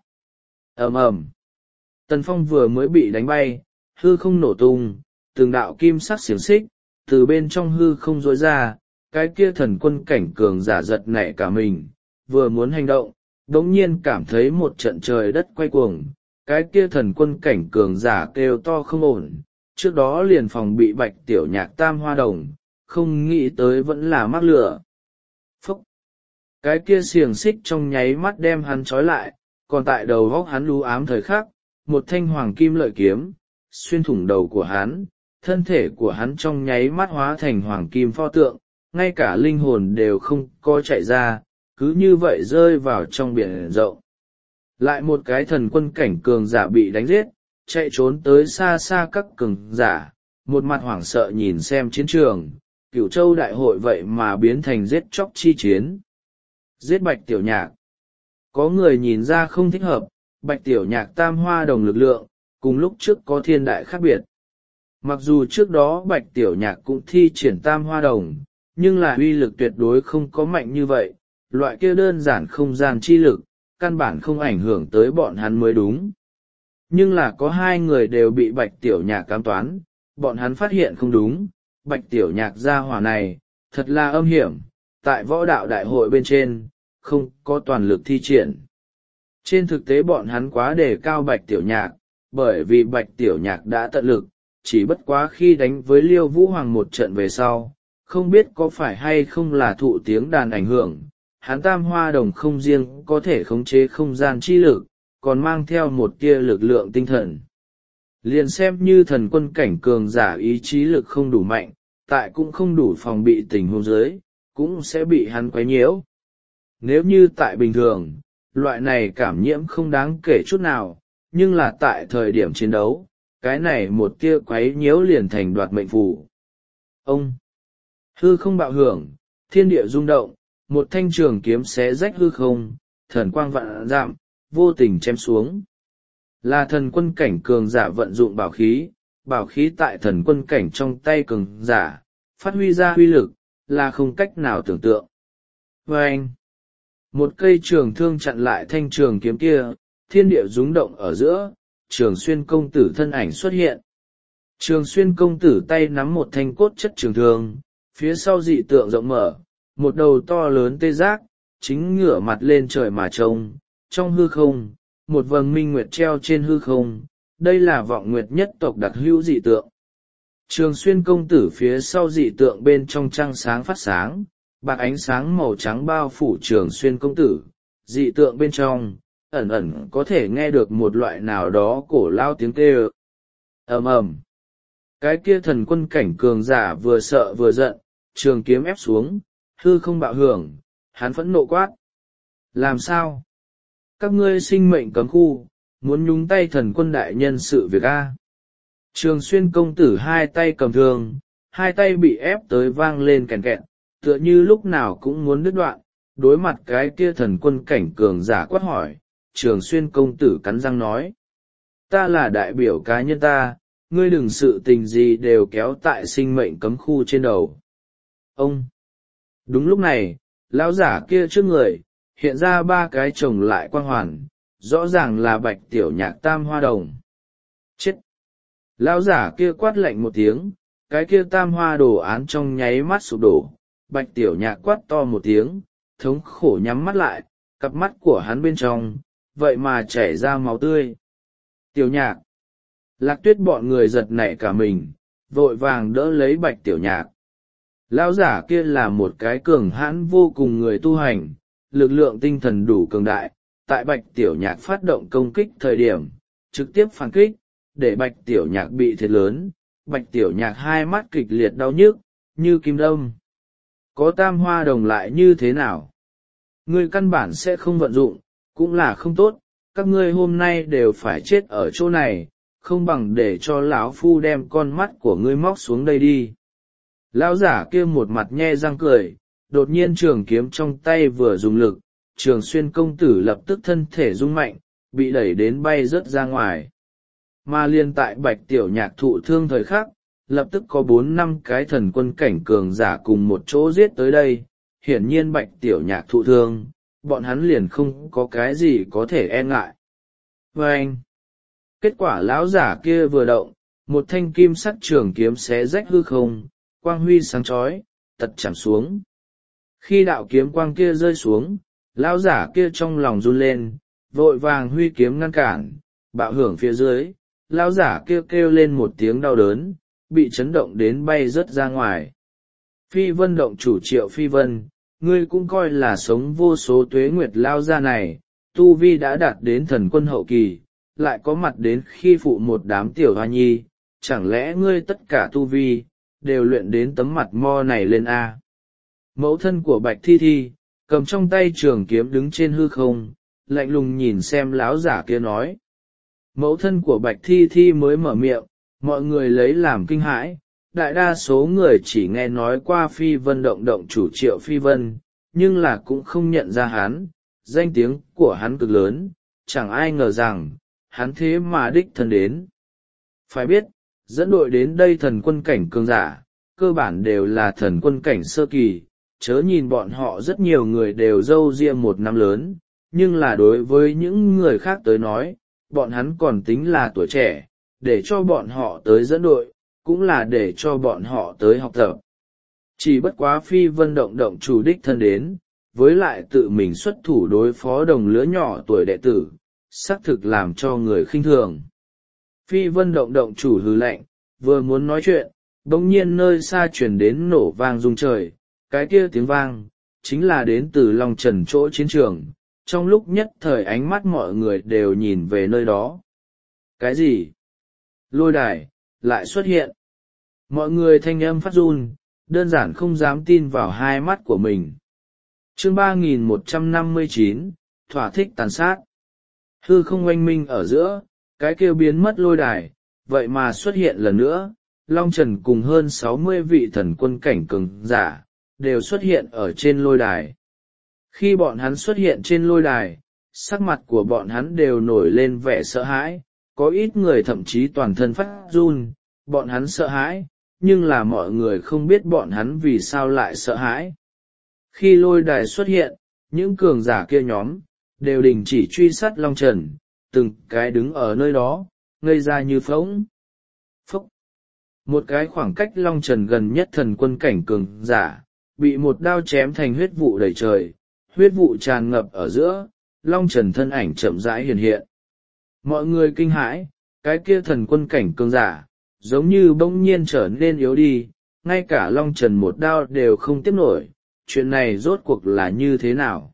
Ầm ầm. Tần Phong vừa mới bị đánh bay, hư không nổ tung, từng đạo kim sắc xiềng xích, từ bên trong hư không rối ra, cái kia thần quân cảnh cường giả giật nảy cả mình, vừa muốn hành động, đống nhiên cảm thấy một trận trời đất quay cuồng, cái kia thần quân cảnh cường giả kêu to không ổn, trước đó liền phòng bị Bạch Tiểu Nhạc tam hoa đồng, không nghĩ tới vẫn là mắc lửa. Phúc! Cái kia xiềng xích trong nháy mắt đem hắn trói lại, còn tại đầu góc hắn lú ám thời khắc, một thanh hoàng kim lợi kiếm, xuyên thủng đầu của hắn, thân thể của hắn trong nháy mắt hóa thành hoàng kim pho tượng, ngay cả linh hồn đều không có chạy ra, cứ như vậy rơi vào trong biển rộng. Lại một cái thần quân cảnh cường giả bị đánh giết, chạy trốn tới xa xa các cường giả, một mặt hoảng sợ nhìn xem chiến trường, Cửu Châu đại hội vậy mà biến thành giết chóc chi chiến. Giết Bạch Tiểu Nhạc. Có người nhìn ra không thích hợp, Bạch Tiểu Nhạc tam hoa đồng lực lượng, cùng lúc trước có thiên đại khác biệt. Mặc dù trước đó Bạch Tiểu Nhạc cũng thi triển tam hoa đồng, nhưng là uy lực tuyệt đối không có mạnh như vậy, loại kia đơn giản không gian chi lực, căn bản không ảnh hưởng tới bọn hắn mới đúng. Nhưng là có hai người đều bị Bạch Tiểu Nhạc cám toán, bọn hắn phát hiện không đúng, Bạch Tiểu Nhạc gia hỏa này, thật là âm hiểm, tại võ đạo đại hội bên trên, không có toàn lực thi triển. Trên thực tế bọn hắn quá đề cao Bạch Tiểu Nhạc, bởi vì Bạch Tiểu Nhạc đã tận lực, chỉ bất quá khi đánh với Liêu Vũ Hoàng một trận về sau, không biết có phải hay không là thụ tiếng đàn ảnh hưởng, hắn tam hoa đồng không riêng có thể khống chế không gian chi lực, còn mang theo một tia lực lượng tinh thần. Liền xem như thần quân cảnh cường giả ý chí lực không đủ mạnh, tại cũng không đủ phòng bị tình huống dưới, cũng sẽ bị hắn quấy nhiễu. Nếu như tại bình thường, loại này cảm nhiễm không đáng kể chút nào, nhưng là tại thời điểm chiến đấu, cái này một tia quấy nhiễu liền thành đoạt mệnh phù. Ông! Hư không bạo hưởng, thiên địa rung động, một thanh trường kiếm xé rách hư không, thần quang vạn dặm, vô tình chém xuống. Là thần quân cảnh cường giả vận dụng bảo khí tại thần quân cảnh trong tay cường giả, phát huy ra huy lực, là không cách nào tưởng tượng. Và anh, một cây trường thương chặn lại thanh trường kiếm kia, thiên địa rung động ở giữa, Trường Xuyên công tử thân ảnh xuất hiện. Trường Xuyên công tử tay nắm một thanh cốt chất trường thương, phía sau dị tượng rộng mở, một đầu to lớn tê giác, chính ngửa mặt lên trời mà trông, trong hư không, một vầng minh nguyệt treo trên hư không, đây là vọng nguyệt nhất tộc đặc hữu dị tượng. Trường Xuyên công tử phía sau dị tượng bên trong trăng sáng phát sáng, bạc ánh sáng màu trắng bao phủ Trường Xuyên công tử, dị tượng bên trong, ẩn ẩn có thể nghe được một loại nào đó cổ lao tiếng kêu. Ầm ầm. Cái kia thần quân cảnh cường giả vừa sợ vừa giận, trường kiếm ép xuống, hư không bạo hưởng, hắn phẫn nộ quát. Làm sao? Các ngươi sinh mệnh cấm khu, muốn nhúng tay thần quân đại nhân sự việc A. Trường Xuyên công tử hai tay cầm thương, hai tay bị ép tới vang lên kèn kẹt, tựa như lúc nào cũng muốn đứt đoạn, đối mặt cái kia thần quân cảnh cường giả quát hỏi, Trường Xuyên công tử cắn răng nói. Ta là đại biểu cá nhân ta, ngươi đừng sự tình gì đều kéo tại sinh mệnh cấm khu trên đầu. Ông! Đúng lúc này, lão giả kia trước người, hiện ra ba cái chồng lại quang hoàn, rõ ràng là Bạch Tiểu Nhạc tam hoa đồng. Chết! Lão giả kia quát lạnh một tiếng, cái kia tam hoa đồ án trong nháy mắt sụp đổ, Bạch Tiểu Nhạc quát to một tiếng, thống khổ nhắm mắt lại, cặp mắt của hắn bên trong, vậy mà chảy ra máu tươi. Tiểu Nhạc! Lạc Tuyết bọn người giật nảy cả mình, vội vàng đỡ lấy Bạch Tiểu Nhạc. Lão giả kia là một cái cường hãn vô cùng người tu hành, lực lượng tinh thần đủ cường đại, tại Bạch Tiểu Nhạc phát động công kích thời điểm, trực tiếp phản kích, để Bạch Tiểu Nhạc bị thiệt lớn, Bạch Tiểu Nhạc hai mắt kịch liệt đau nhức, như kim đâm. Có tam hoa đồng lại như thế nào? Ngươi căn bản sẽ không vận dụng, cũng là không tốt, các ngươi hôm nay đều phải chết ở chỗ này, không bằng để cho lão phu đem con mắt của ngươi móc xuống đây đi. Lão giả kia một mặt nhe răng cười, đột nhiên trường kiếm trong tay vừa dùng lực, Trường Xuyên công tử lập tức thân thể rung mạnh, bị đẩy đến bay rớt ra ngoài. Mà liên tại Bạch Tiểu Nhạc thụ thương thời khắc, lập tức có 4-5 cái thần quân cảnh cường giả cùng một chỗ giết tới đây. Hiển nhiên Bạch Tiểu Nhạc thụ thương, bọn hắn liền không có cái gì có thể e ngại. Và anh, kết quả lão giả kia vừa động, một thanh kim sắc trường kiếm xé rách hư không, quang huy sáng chói, tật chạm xuống. Khi đạo kiếm quang kia rơi xuống, lão giả kia trong lòng run lên, vội vàng huy kiếm ngăn cản. Bạo hưởng phía dưới, lão giả kia kêu lên một tiếng đau đớn, bị chấn động đến bay rớt ra ngoài. Phi Vân động chủ Triệu Phi Vân, ngươi cũng coi là sống vô số tuế nguyệt lao ra này, tu vi đã đạt đến thần quân hậu kỳ, lại có mặt đến khi phụ một đám tiểu hoa nhi, chẳng lẽ ngươi tất cả tu vi, đều luyện đến tấm mặt mo này lên a? Mẫu thân của Bạch Thi Thi, cầm trong tay trường kiếm đứng trên hư không, lạnh lùng nhìn xem lão giả kia nói. Mẫu thân của Bạch Thi Thi mới mở miệng, mọi người lấy làm kinh hãi. Đại đa số người chỉ nghe nói qua Phi Vân động động chủ Triệu Phi Vân, nhưng là cũng không nhận ra hắn, danh tiếng của hắn cực lớn, chẳng ai ngờ rằng, hắn thế mà đích thân đến. Phải biết, dẫn đội đến đây thần quân cảnh cường giả, cơ bản đều là thần quân cảnh sơ kỳ, chớ nhìn bọn họ rất nhiều người đều râu ria một năm lớn, nhưng là đối với những người khác tới nói, bọn hắn còn tính là tuổi trẻ, để cho bọn họ tới dẫn đội, cũng là để cho bọn họ tới học tập. Chỉ bất quá Phi Vân động động chủ đích thân đến, với lại tự mình xuất thủ đối phó đồng lứa nhỏ tuổi đệ tử, xác thực làm cho người khinh thường. Phi Vân động động chủ hừ lạnh, vừa muốn nói chuyện, bỗng nhiên nơi xa chuyển đến nổ vang rung trời, cái kia tiếng vang, chính là đến từ Long Trần chỗ chiến trường, trong lúc nhất thời ánh mắt mọi người đều nhìn về nơi đó. Cái gì? Lôi đài, lại xuất hiện. Mọi người thanh âm phát run, đơn giản không dám tin vào hai mắt của mình. Chương 3159, thỏa thích tàn sát. Hư không oanh minh ở giữa, cái kêu biến mất lôi đài, vậy mà xuất hiện lần nữa, Long Trần cùng hơn 60 vị thần quân cảnh cường giả, đều xuất hiện ở trên lôi đài. Khi bọn hắn xuất hiện trên lôi đài, sắc mặt của bọn hắn đều nổi lên vẻ sợ hãi, có ít người thậm chí toàn thân phát run, bọn hắn sợ hãi, nhưng là mọi người không biết bọn hắn vì sao lại sợ hãi. Khi lôi đài xuất hiện, những cường giả kia nhóm, đều đình chỉ truy sát Long Trần, từng cái đứng ở nơi đó, ngây ra như phỗng. Phốc. Một cái khoảng cách Long Trần gần nhất thần quân cảnh cường giả, bị một đao chém thành huyết vụ đầy trời, huyết vụ tràn ngập ở giữa, Long Trần thân ảnh chậm rãi hiện hiện. Mọi người kinh hãi, cái kia thần quân cảnh cường giả, giống như bỗng nhiên trở nên yếu đi, ngay cả Long Trần một đao đều không tiếp nổi, chuyện này rốt cuộc là như thế nào?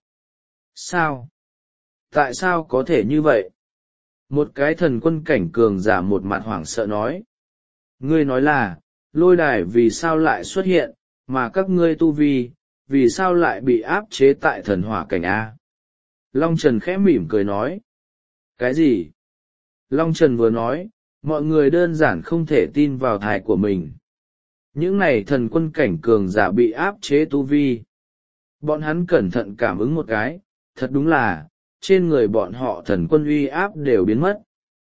Sao? Tại sao có thể như vậy? Một cái thần quân cảnh cường giả một mặt hoảng sợ nói. Ngươi nói là, lôi đài vì sao lại xuất hiện, mà các ngươi tu vi, vì sao lại bị áp chế tại thần hỏa cảnh A? Long Trần khẽ mỉm cười nói. Cái gì? Long Trần vừa nói, mọi người đơn giản không thể tin vào thai của mình. Những này thần quân cảnh cường giả bị áp chế tu vi. Bọn hắn cẩn thận cảm ứng một cái, thật đúng là, trên người bọn họ thần quân uy áp đều biến mất.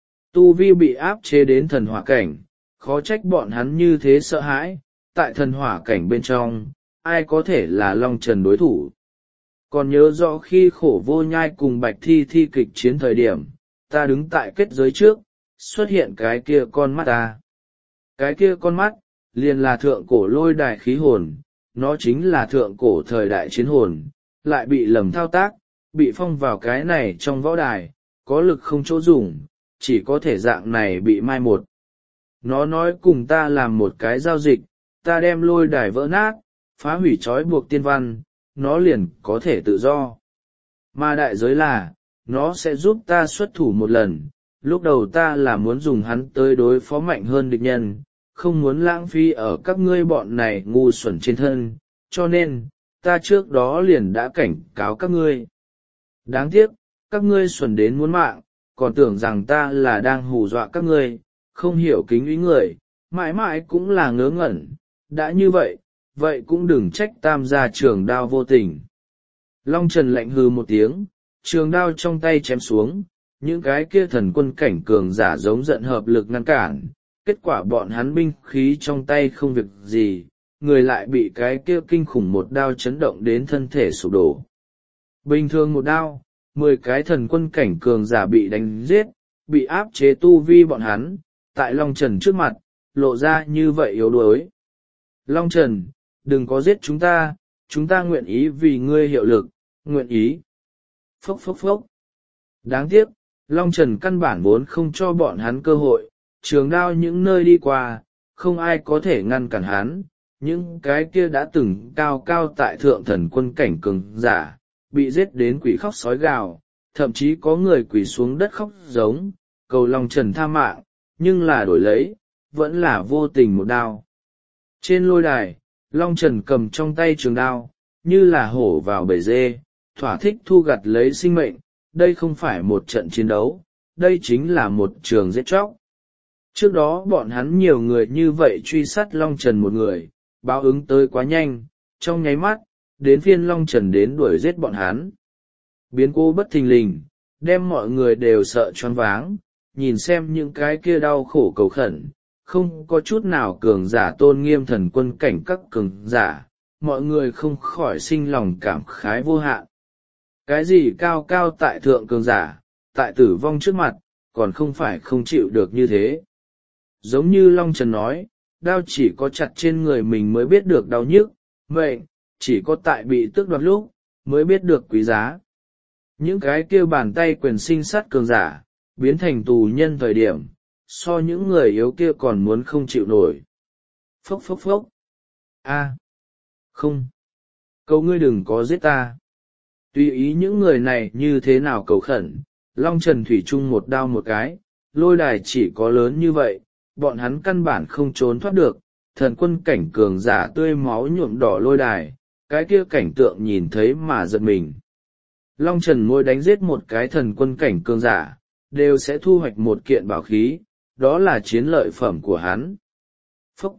Tu vi bị áp chế đến thần hỏa cảnh, khó trách bọn hắn như thế sợ hãi, tại thần hỏa cảnh bên trong, ai có thể là Long Trần đối thủ. Còn nhớ rõ khi Khổ Vô Nhai cùng Bạch Thi Thi kịch chiến thời điểm, ta đứng tại kết giới trước, xuất hiện cái kia con mắt ta. Cái kia con mắt, liền là thượng cổ lôi đài khí hồn, nó chính là thượng cổ thời đại chiến hồn, lại bị lầm thao tác, bị phong vào cái này trong võ đài, có lực không chỗ dùng, chỉ có thể dạng này bị mai một. Nó nói cùng ta làm một cái giao dịch, ta đem lôi đài vỡ nát, phá hủy trói buộc tiên văn, nó liền có thể tự do. Mà đại giới là, nó sẽ giúp ta xuất thủ một lần, lúc đầu ta là muốn dùng hắn tới đối phó mạnh hơn địch nhân, không muốn lãng phí ở các ngươi bọn này ngu xuẩn trên thân, cho nên, ta trước đó liền đã cảnh cáo các ngươi. Đáng tiếc, các ngươi xuẩn đến muốn mạng, còn tưởng rằng ta là đang hù dọa các ngươi, không hiểu kính ý người, mãi mãi cũng là ngớ ngẩn, đã như vậy, vậy cũng đừng trách tam gia trường đao vô tình. Long Trần lạnh hừ một tiếng, trường đao trong tay chém xuống, những cái kia thần quân cảnh cường giả giống giận hợp lực ngăn cản, kết quả bọn hắn binh khí trong tay không việc gì, người lại bị cái kia kinh khủng một đao chấn động đến thân thể sụp đổ. Bình thường một đao, 10 cái thần quân cảnh cường giả bị đánh giết, bị áp chế tu vi bọn hắn, tại Long Trần trước mặt, lộ ra như vậy yếu đuối. Long Trần, đừng có giết chúng ta nguyện ý vì ngươi hiệu lực, nguyện ý. Phốc phốc phốc. Đáng tiếc, Long Trần căn bản vốn không cho bọn hắn cơ hội, trường đao những nơi đi qua, không ai có thể ngăn cản hắn, những cái kia đã từng cao cao tại thượng thần quân cảnh cường giả, bị giết đến quỷ khóc sói gào, thậm chí có người quỳ xuống đất khóc giống, cầu Long Trần tha mạng, nhưng là đổi lấy, vẫn là vô tình một đao. Trên lôi đài, Long Trần cầm trong tay trường đao, như là hổ vào bầy dê, thỏa thích thu gặt lấy sinh mệnh, đây không phải một trận chiến đấu, đây chính là một trường giết chóc. Trước đó bọn hắn nhiều người như vậy truy sát Long Trần một người, báo ứng tới quá nhanh, trong nháy mắt, đến phiên Long Trần đến đuổi giết bọn hắn. Biến cố bất thình lình, đem mọi người đều sợ choáng váng, nhìn xem những cái kia đau khổ cầu khẩn, không có chút nào cường giả tôn nghiêm thần quân cảnh các cường giả, mọi người không khỏi sinh lòng cảm khái vô hạn. Cái gì cao cao tại thượng cường giả, tại tử vong trước mặt, còn không phải không chịu được như thế. Giống như Long Trần nói, đao chỉ có chặt trên người mình mới biết được đau nhức, mệnh, chỉ có tại bị tước đoạt lúc, mới biết được quý giá. Những cái kêu bàn tay quyền sinh sát cường giả, biến thành tù nhân thời điểm, so những người yếu kia còn muốn không chịu nổi. Phốc phốc phốc. Không. Cầu ngươi đừng có giết ta. Tùy ý những người này như thế nào cầu khẩn, Long Trần thủy chung một đao một cái, lôi đài chỉ có lớn như vậy, bọn hắn căn bản không trốn thoát được, thần quân cảnh cường giả tươi máu nhuộm đỏ lôi đài, cái kia cảnh tượng nhìn thấy mà giật mình. Long Trần mỗi đánh giết một cái thần quân cảnh cường giả, đều sẽ thu hoạch một kiện bảo khí, đó là chiến lợi phẩm của hắn. Phúc!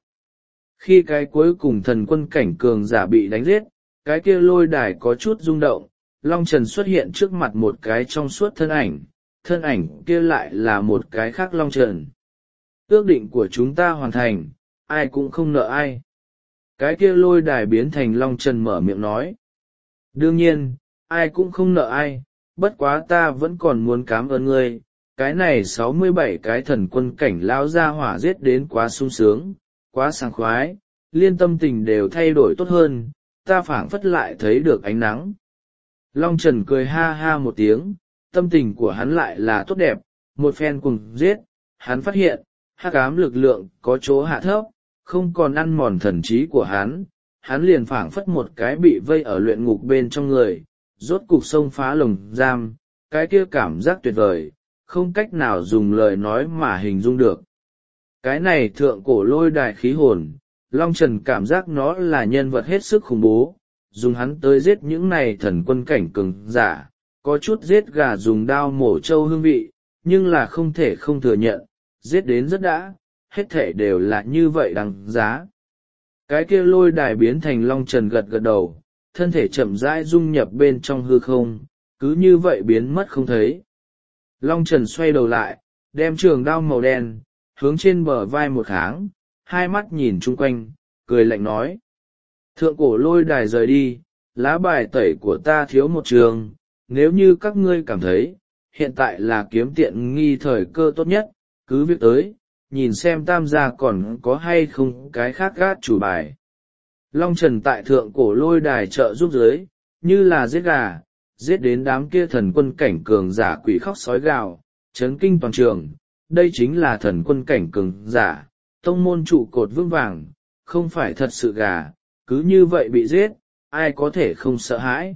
Khi cái cuối cùng thần quân cảnh cường giả bị đánh giết, cái kia lôi đài có chút rung động, Long Trần xuất hiện trước mặt một cái trong suốt thân ảnh kia lại là một cái khác Long Trần. Ước định của chúng ta hoàn thành, ai cũng không nợ ai. Cái kia lôi đài biến thành Long Trần mở miệng nói. Đương nhiên, ai cũng không nợ ai, bất quá ta vẫn còn muốn cảm ơn ngươi, cái này 67 cái thần quân cảnh lão gia hỏa giết đến quá sung sướng, quá sảng khoái, liên tâm tình đều thay đổi tốt hơn, ta phảng phất lại thấy được ánh nắng. Long Trần cười ha ha một tiếng, tâm tình của hắn lại là tốt đẹp, một phen cùng giết, hắn phát hiện, hắc ám lực lượng có chỗ hạ thấp, không còn ăn mòn thần trí của hắn liền phảng phất một cái bị vây ở luyện ngục bên trong người, rốt cục xông phá lồng giam, cái kia cảm giác tuyệt vời, không cách nào dùng lời nói mà hình dung được. Cái này thượng cổ lôi đài khí hồn, Long Trần cảm giác nó là nhân vật hết sức khủng bố, dùng hắn tới giết những này thần quân cảnh cường giả, có chút giết gà dùng đao mổ trâu hương vị, nhưng là không thể không thừa nhận, giết đến rất đã, hết thể đều là như vậy đáng giá. Cái kia lôi đài biến thành Long Trần gật gật đầu, thân thể chậm rãi dung nhập bên trong hư không, cứ như vậy biến mất không thấy. Long Trần xoay đầu lại, đem trường đao màu đen, hướng trên bờ vai một kháng, hai mắt nhìn chung quanh, cười lạnh nói. Thượng cổ lôi đài rời đi, lá bài tẩy của ta thiếu một trường, nếu như các ngươi cảm thấy, hiện tại là kiếm tiện nghi thời cơ tốt nhất, cứ việc tới, nhìn xem tam gia còn có hay không cái khác gát chủ bài. Long Trần tại thượng cổ lôi đài trợ giúp dưới, như là giết gà, giết đến đám kia thần quân cảnh cường giả quỷ khóc sói gào, chấn kinh toàn trường, đây chính là thần quân cảnh cường giả, tông môn trụ cột vững vàng, không phải thật sự gà, cứ như vậy bị giết, ai có thể không sợ hãi.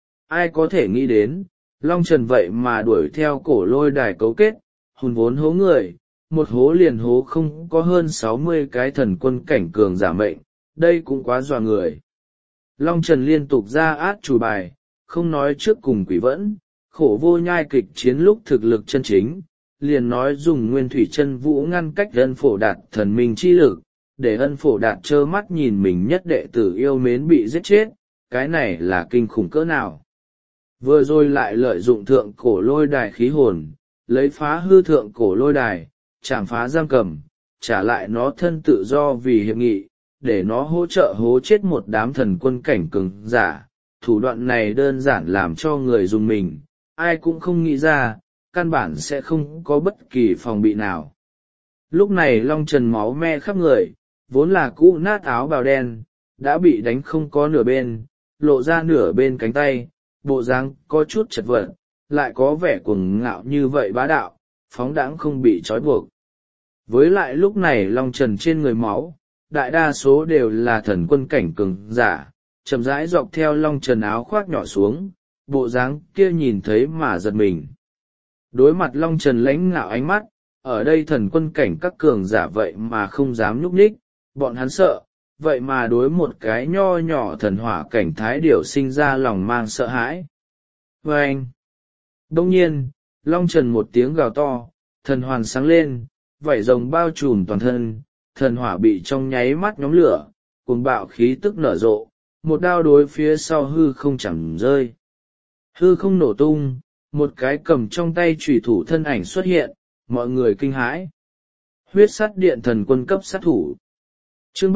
Ai có thể nghĩ đến, Long Trần vậy mà đuổi theo cổ lôi đài cấu kết, hùn vốn hố người, một hố liền hố không có hơn 60 cái thần quân cảnh cường giả mệnh, đây cũng quá dọa người. Long Trần liên tục ra át chủ bài, không nói trước cùng quỷ vẫn, khổ vô nhai kịch chiến lúc thực lực chân chính, liền nói dùng nguyên thủy chân vũ ngăn cách ân phổ đạt thần minh chi lực, để ân phổ đạt trơ mắt nhìn mình nhất đệ tử yêu mến bị giết chết, cái này là kinh khủng cỡ nào. Vừa rồi lại lợi dụng thượng cổ lôi đài khí hồn, lấy phá hư thượng cổ lôi đài, chạm phá giam cầm, trả lại nó thân tự do vì hiệp nghị, để nó hỗ trợ hố chết một đám thần quân cảnh cường giả. Thủ đoạn này đơn giản làm cho người dùng mình, ai cũng không nghĩ ra, căn bản sẽ không có bất kỳ phòng bị nào. Lúc này Long Trần máu me khắp người, vốn là cũ nát áo bào đen, đã bị đánh không có nửa bên, lộ ra nửa bên cánh tay, bộ dáng có chút chật vật, lại có vẻ cuồng ngạo như vậy bá đạo, phóng đãng không bị trói buộc. Với lại lúc này Long Trần trên người máu, đại đa số đều là thần quân cảnh cường giả, chậm rãi dọc theo Long Trần áo khoác nhỏ xuống, bộ dáng kia nhìn thấy mà giật mình. Đối mặt Long Trần lãnh ngạo ánh mắt, ở đây thần quân cảnh các cường giả vậy mà không dám nhúc nhích, bọn hắn sợ, vậy mà đối một cái nho nhỏ thần hỏa cảnh thái điểu sinh ra lòng mang sợ hãi. Và anh, đông nhiên, Long Trần một tiếng gào to, thần hoàn sáng lên, vảy rồng bao trùm toàn thân, thần hỏa bị trong nháy mắt nhóm lửa, cuồng bạo khí tức nở rộ, một đao đối phía sau hư không chẳng rơi. Hư không nổ tung, một cái cầm trong tay chủy thủ thân ảnh xuất hiện, mọi người kinh hãi. Huyết sắt điện thần quân cấp sát thủ. Chương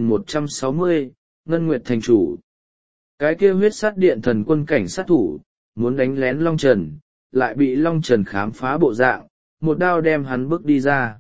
3160, Ngân Nguyệt thành chủ. Cái kia huyết sắt điện thần quân cảnh sát thủ, muốn đánh lén Long Trần, lại bị Long Trần khám phá bộ dạng, một đao đem hắn bước đi ra.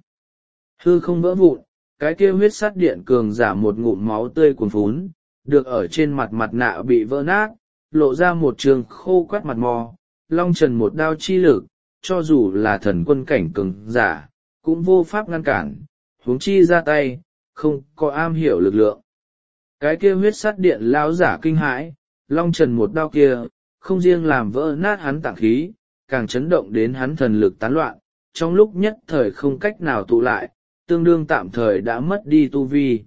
Hư không vỡ vụn, cái kia huyết sắt điện cường giả một ngụm máu tươi cuồn phún, được ở trên mặt nạ bị vỡ nát, lộ ra một trường khô quắt mặt mò. Long Trần một đao chi lực, cho dù là thần quân cảnh cường giả, cũng vô pháp ngăn cản, huống chi ra tay, không có am hiểu lực lượng. Cái kia huyết sắt điện lão giả kinh hãi, Long Trần một đao kia, không riêng làm vỡ nát hắn tạng khí, càng chấn động đến hắn thần lực tán loạn, trong lúc nhất thời không cách nào tụ lại, tương đương tạm thời đã mất đi tu vi.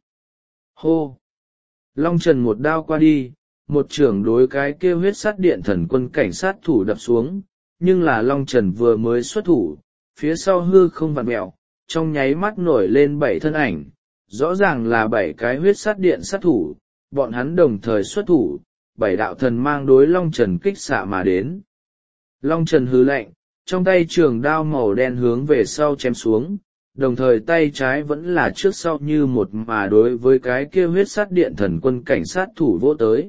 Hô! Long Trần một đao qua đi, một trưởng đối cái kia huyết sắt điện thần quân cảnh sát thủ đập xuống, nhưng là Long Trần vừa mới xuất thủ, phía sau hư không vặn mẹo, trong nháy mắt nổi lên 7 thân ảnh, rõ ràng là 7 cái huyết sắt điện sát thủ, bọn hắn đồng thời xuất thủ, 7 đạo thần mang đối Long Trần kích xạ mà đến. Long Trần hứ lạnh, trong tay trường đao màu đen hướng về sau chém xuống, đồng thời tay trái vẫn là trước sau như một mà đối với cái kia huyết sắt điện thần quân cảnh sát thủ vỗ tới.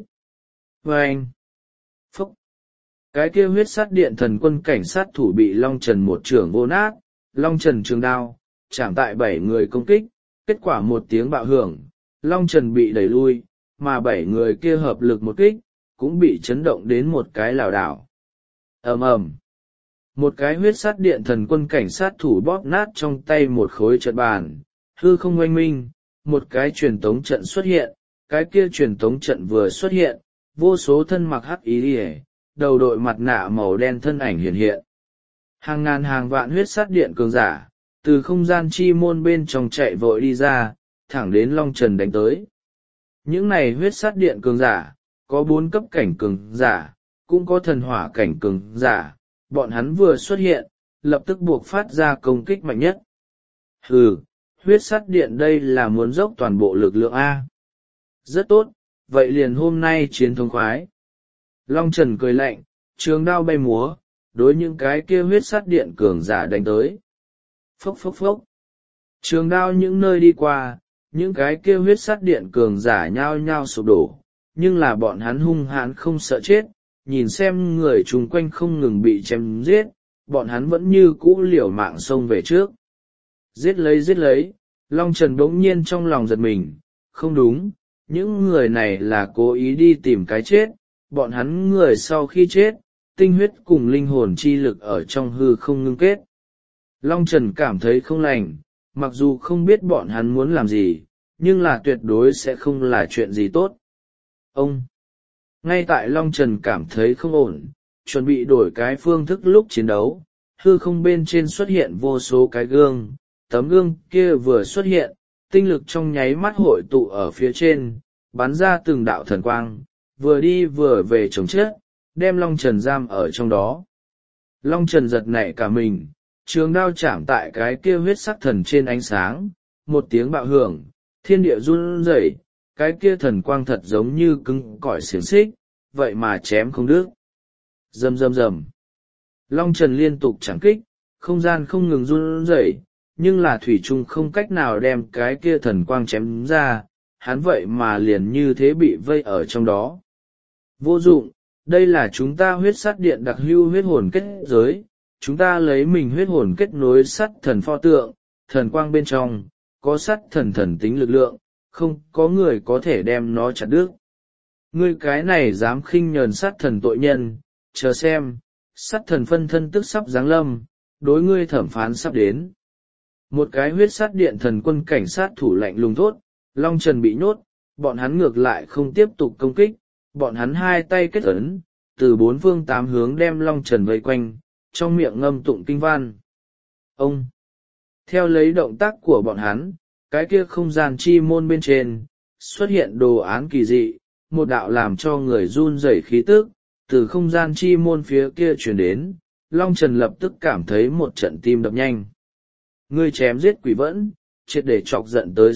Và anh, phúc, cái kia huyết sắt điện thần quân cảnh sát thủ bị Long Trần một trưởng vô nát, Long Trần trường đao, chạm tại 7 người công kích, kết quả một tiếng bạo hưởng, Long Trần bị đẩy lui, mà 7 người kia hợp lực một kích, cũng bị chấn động đến một cái lảo đảo. Ầm ầm, một cái huyết sắt điện thần quân cảnh sát thủ bóp nát trong tay một khối trận bàn, hư không oanh minh, một cái truyền tống trận xuất hiện, cái kia truyền tống trận vừa xuất hiện, vô số thân mặc hắc y liễu, đầu đội mặt nạ màu đen thân ảnh hiện hiện. Hàng ngàn hàng vạn huyết sắt điện cường giả, từ không gian chi môn bên trong chạy vội đi ra, thẳng đến Long Trần đánh tới. Những này huyết sắt điện cường giả, có 4 cấp cảnh cường giả, cũng có thần hỏa cảnh cường giả, bọn hắn vừa xuất hiện, lập tức buộc phát ra công kích mạnh nhất. Hừ, huyết sắt điện đây là muốn dốc toàn bộ lực lượng A. Rất tốt, vậy liền hôm nay chiến thống khoái. Long Trần cười lạnh, trường đao bay múa, đối những cái kia huyết sắt điện cường giả đánh tới. Phốc phốc phốc. Trường đao những nơi đi qua, những cái kia huyết sắt điện cường giả nhao nhao sụp đổ, nhưng là bọn hắn hung hãn không sợ chết, nhìn xem người chung quanh không ngừng bị chém giết, bọn hắn vẫn như cũ liều mạng xông về trước. Giết lấy, Long Trần bỗng nhiên trong lòng giật mình, không đúng, những người này là cố ý đi tìm cái chết, bọn hắn người sau khi chết, tinh huyết cùng linh hồn chi lực ở trong hư không ngưng kết. Long Trần cảm thấy không lành, mặc dù không biết bọn hắn muốn làm gì, nhưng là tuyệt đối sẽ không là chuyện gì tốt. Ông! Ngay tại Long Trần cảm thấy không ổn, chuẩn bị đổi cái phương thức lúc chiến đấu, hư không bên trên xuất hiện vô số cái gương, tấm gương kia vừa xuất hiện, tinh lực trong nháy mắt hội tụ ở phía trên, bắn ra từng đạo thần quang, vừa đi vừa về chống chết, đem Long Trần giam ở trong đó. Long Trần giật nảy cả mình, trường đao chạm tại cái kia huyết sắc thần trên ánh sáng, một tiếng bạo hưởng, thiên địa run rẩy, cái kia thần quang thật giống như cứng cỏi xiềng xích, vậy mà chém không đứt. Rầm rầm rầm. Long Trần liên tục chẳng kích, không gian không ngừng run rẩy, nhưng là thủy trung không cách nào đem cái kia thần quang chém ra, hắn vậy mà liền như thế bị vây ở trong đó. Vô dụng, đây là chúng ta huyết sắt điện đặc hữu huyết hồn kết giới, chúng ta lấy mình huyết hồn kết nối sắt thần pho tượng, thần quang bên trong, có sắt thần thần tính lực lượng, không có người có thể đem nó chặt đứt. Ngươi cái này dám khinh nhờn sát thần tội nhân, chờ xem, sát thần phân thân tức sắp giáng lâm, đối ngươi thẩm phán sắp đến. Một cái huyết sát điện thần quân cảnh sát thủ lạnh lùng thốt, Long Trần bị nhốt, bọn hắn ngược lại không tiếp tục công kích, bọn hắn hai tay kết ấn, từ bốn phương tám hướng đem Long Trần vây quanh, trong miệng ngâm tụng kinh văn. Ông! Theo lấy động tác của bọn hắn, cái kia không gian chi môn bên trên, xuất hiện đồ án kỳ dị, một đạo làm cho người run rẩy khí tức, từ không gian chi môn phía kia truyền đến, Long Trần lập tức cảm thấy một trận tim đập nhanh. Ngươi chém giết quỷ vẫn, triệt để chọc giận tới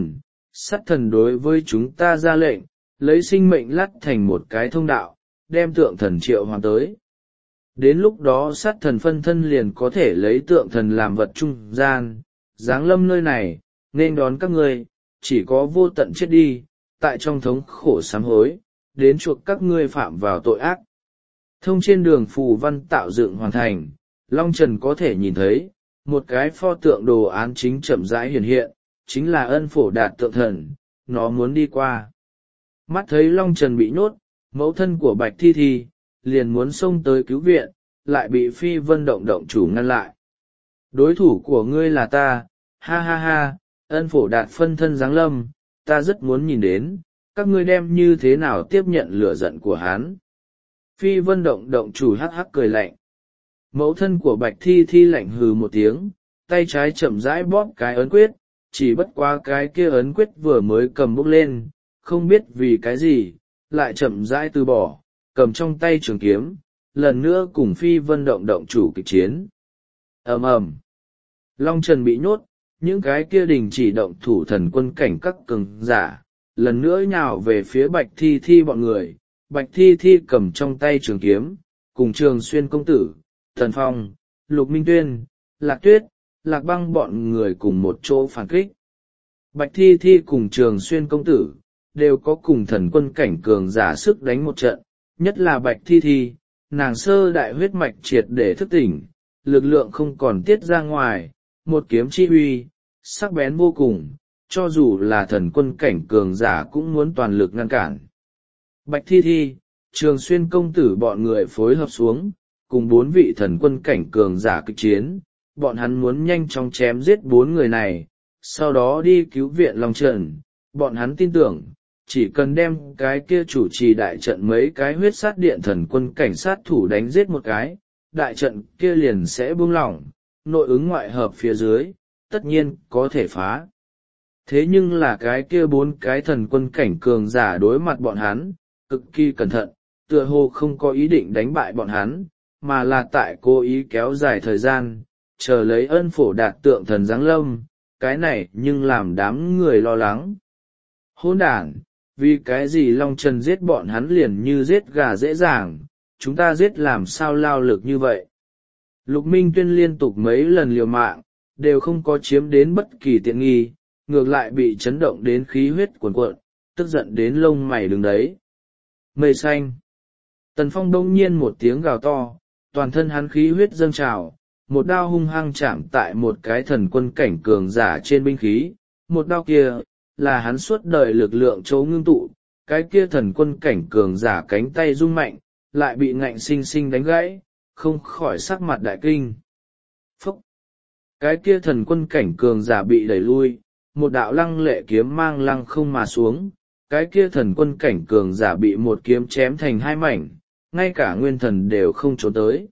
sát thần đối với chúng ta ra lệnh, lấy sinh mệnh lắt thành một cái thông đạo, đem tượng thần triệu hoàn tới. Đến lúc đó sát thần phân thân liền có thể lấy tượng thần làm vật trung gian, giáng lâm nơi này, nên đón các ngươi, chỉ có vô tận chết đi, tại trong thống khổ sám hối, đến chuộc các ngươi phạm vào tội ác. Thông trên đường phù văn tạo dựng hoàn thành, Long Trần có thể nhìn thấy, một cái pho tượng đồ án chính chậm rãi hiện hiện, chính là Ân Phổ Đạt tượng thần, nó muốn đi qua. Mắt thấy Long Trần bị nhốt, mẫu thân của Bạch Thi Thi, liền muốn xông tới cứu viện, lại bị Phi Vân động chủ ngăn lại. Đối thủ của ngươi là ta, ha ha ha, Ân Phổ Đạt phân thân giáng lâm, ta rất muốn nhìn đến, các ngươi đem như thế nào tiếp nhận lửa giận của hắn. Phi Vân động chủ hắc hắc cười lạnh. Mẫu thân của Bạch Thi Thi lạnh hừ một tiếng, tay trái chậm rãi bóp cái ấn quyết, chỉ bất quá cái kia ấn quyết vừa mới cầm bốc lên, không biết vì cái gì, lại chậm rãi từ bỏ, cầm trong tay trường kiếm, lần nữa cùng Phi Vân động chủ kịch chiến. Ầm ầm, Long Trần bị nhốt, những cái kia đình chỉ động thủ thần quân cảnh các cường giả, lần nữa nhào về phía Bạch Thi Thi bọn người. Bạch Thi Thi cầm trong tay trường kiếm, cùng Trường Xuyên công tử, Thần Phong, Lục Minh Tuyên, Lạc Tuyết, Lạc Băng bọn người cùng một chỗ phản kích. Bạch Thi Thi cùng Trường Xuyên công tử, đều có cùng thần quân cảnh cường giả sức đánh một trận, nhất là Bạch Thi Thi, nàng sơ đại huyết mạch triệt để thức tỉnh, lực lượng không còn tiết ra ngoài, một kiếm chi uy, sắc bén vô cùng, cho dù là thần quân cảnh cường giả cũng muốn toàn lực ngăn cản. Bạch Thi Thi, Trường Xuyên công tử bọn người phối hợp xuống, cùng 4 vị thần quân cảnh cường giả kịch chiến, bọn hắn muốn nhanh chóng chém giết 4 người này, sau đó đi cứu viện Long Trần. Bọn hắn tin tưởng, chỉ cần đem cái kia chủ trì đại trận mấy cái huyết sát điện thần quân cảnh sát thủ đánh giết một cái, đại trận kia liền sẽ buông lỏng, nội ứng ngoại hợp phía dưới, tất nhiên có thể phá. Thế nhưng là cái kia 4 cái thần quân cảnh cường giả đối mặt bọn hắn, cực kỳ cẩn thận, tựa hồ không có ý định đánh bại bọn hắn, mà là tại cố ý kéo dài thời gian, chờ lấy Ân Phổ Đạt tượng thần giáng lâm, cái này nhưng làm đám người lo lắng. Hỗn đản, vì cái gì Long Trần giết bọn hắn liền như giết gà dễ dàng, chúng ta giết làm sao lao lực như vậy. Lục Minh Tuyên liên tục mấy lần liều mạng, đều không có chiếm đến bất kỳ tiện nghi, ngược lại bị chấn động đến khí huyết cuồn cuộn, tức giận đến lông mày đứng đấy. Mây xanh. Tần Phong đông nhiên một tiếng gào to, toàn thân hắn khí huyết dâng trào, một đao hung hăng chạm tại một cái thần quân cảnh cường giả trên binh khí, một đao kia, là hắn suốt đời lực lượng chấu ngưng tụ, cái kia thần quân cảnh cường giả cánh tay rung mạnh, lại bị ngạnh sinh sinh đánh gãy, không khỏi sắc mặt đại kinh. Phúc! Cái kia thần quân cảnh cường giả bị đẩy lui, một đạo lăng lệ kiếm mang lăng không mà xuống, cái kia thần quân cảnh cường giả bị một kiếm chém thành 2 mảnh, ngay cả nguyên thần đều không trốn tới.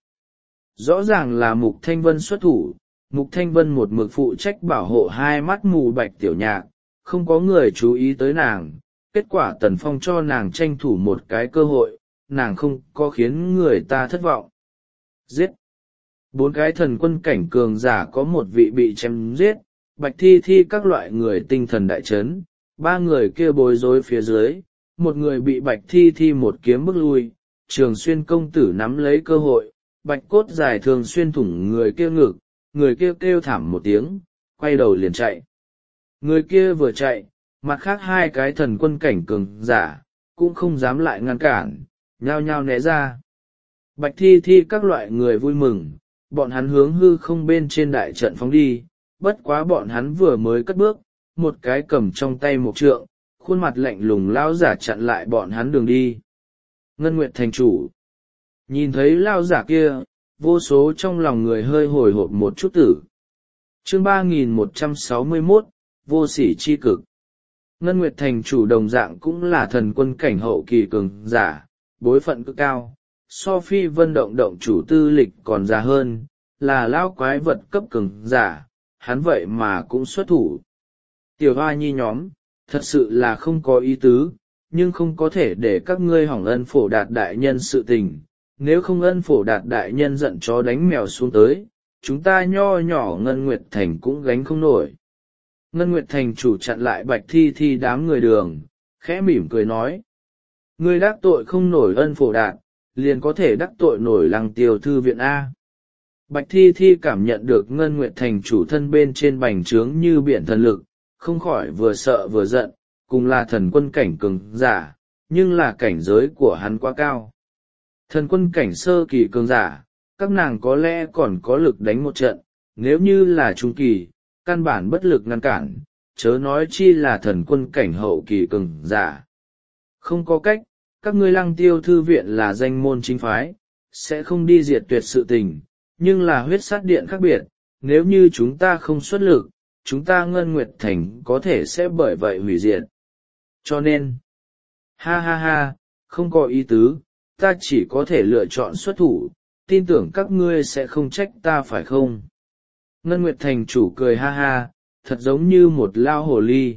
Rõ ràng là Mục Thanh Vân xuất thủ, Mục Thanh Vân một mực phụ trách bảo hộ 2 mắt mù Bạch Tiểu Nhạc, không có người chú ý tới nàng, kết quả Tần Phong cho nàng tranh thủ một cái cơ hội, nàng không có khiến người ta thất vọng. Giết! 4 cái thần quân cảnh cường giả có một vị bị chém giết, Bạch Thi Thi các loại người tinh thần đại chấn, 3 người kia bối rối phía dưới, một người bị Bạch Thi Thi một kiếm bức lui, Trường Xuyên công tử nắm lấy cơ hội, bạch cốt dài thường xuyên thủng người kia ngực, người kia kêu thảm một tiếng, quay đầu liền chạy. Người kia vừa chạy, mặt khác hai cái thần quân cảnh cường giả cũng không dám lại ngăn cản, nhao nhao né ra. Bạch Thi Thi các loại người vui mừng, bọn hắn hướng hư không bên trên đại trận phóng đi, bất quá bọn hắn vừa mới cất bước, một cái cầm trong tay một trượng, khuôn mặt lạnh lùng lao giả chặn lại bọn hắn đường đi. Ngân Nguyệt thành chủ nhìn thấy lao giả kia, vô số trong lòng người hơi hồi hộp một chút tử. Chương 3161, vô sỉ chi cực. Ngân Nguyệt thành chủ đồng dạng cũng là thần quân cảnh hậu kỳ cường giả, bối phận cực cao, so phi vân động động chủ tư lịch còn già hơn, là lao quái vật cấp cường giả, hắn vậy mà cũng xuất thủ. Tiểu hoa nhi nhóm, thật sự là không có ý tứ, nhưng không có thể để các ngươi hỏng ân phổ đạt đại nhân sự tình, nếu không ân phổ đạt đại nhân giận chó đánh mèo xuống tới, chúng ta nho nhỏ Ngân Nguyệt thành cũng gánh không nổi. Ngân Nguyệt thành chủ chặn lại Bạch Thi Thi đám người đường, khẽ mỉm cười nói. Ngươi đắc tội không nổi ân phổ đạt, liền có thể đắc tội nổi Lăng Tiêu thư viện A. Bạch Thi Thi cảm nhận được Ngân Nguyệt thành chủ thân bên trên bành trướng như biển thần lực, không khỏi vừa sợ vừa giận, cùng là thần quân cảnh cường giả, nhưng là cảnh giới của hắn quá cao. Thần quân cảnh sơ kỳ cường giả, các nàng có lẽ còn có lực đánh một trận, nếu như là trung kỳ, căn bản bất lực ngăn cản, chớ nói chi là thần quân cảnh hậu kỳ cường giả. Không có cách, các ngươi Lăng Tiêu thư viện là danh môn chính phái, sẽ không đi diệt tuyệt sự tình, nhưng là huyết sát điện khác biệt, nếu như chúng ta không xuất lực, chúng ta Ngân Nguyệt thành có thể sẽ bởi vậy hủy diệt. Cho nên, ha ha ha, không có ý tứ, ta chỉ có thể lựa chọn xuất thủ, tin tưởng các ngươi sẽ không trách ta phải không? Ngân Nguyệt thành chủ cười ha ha, thật giống như một lao hồ ly.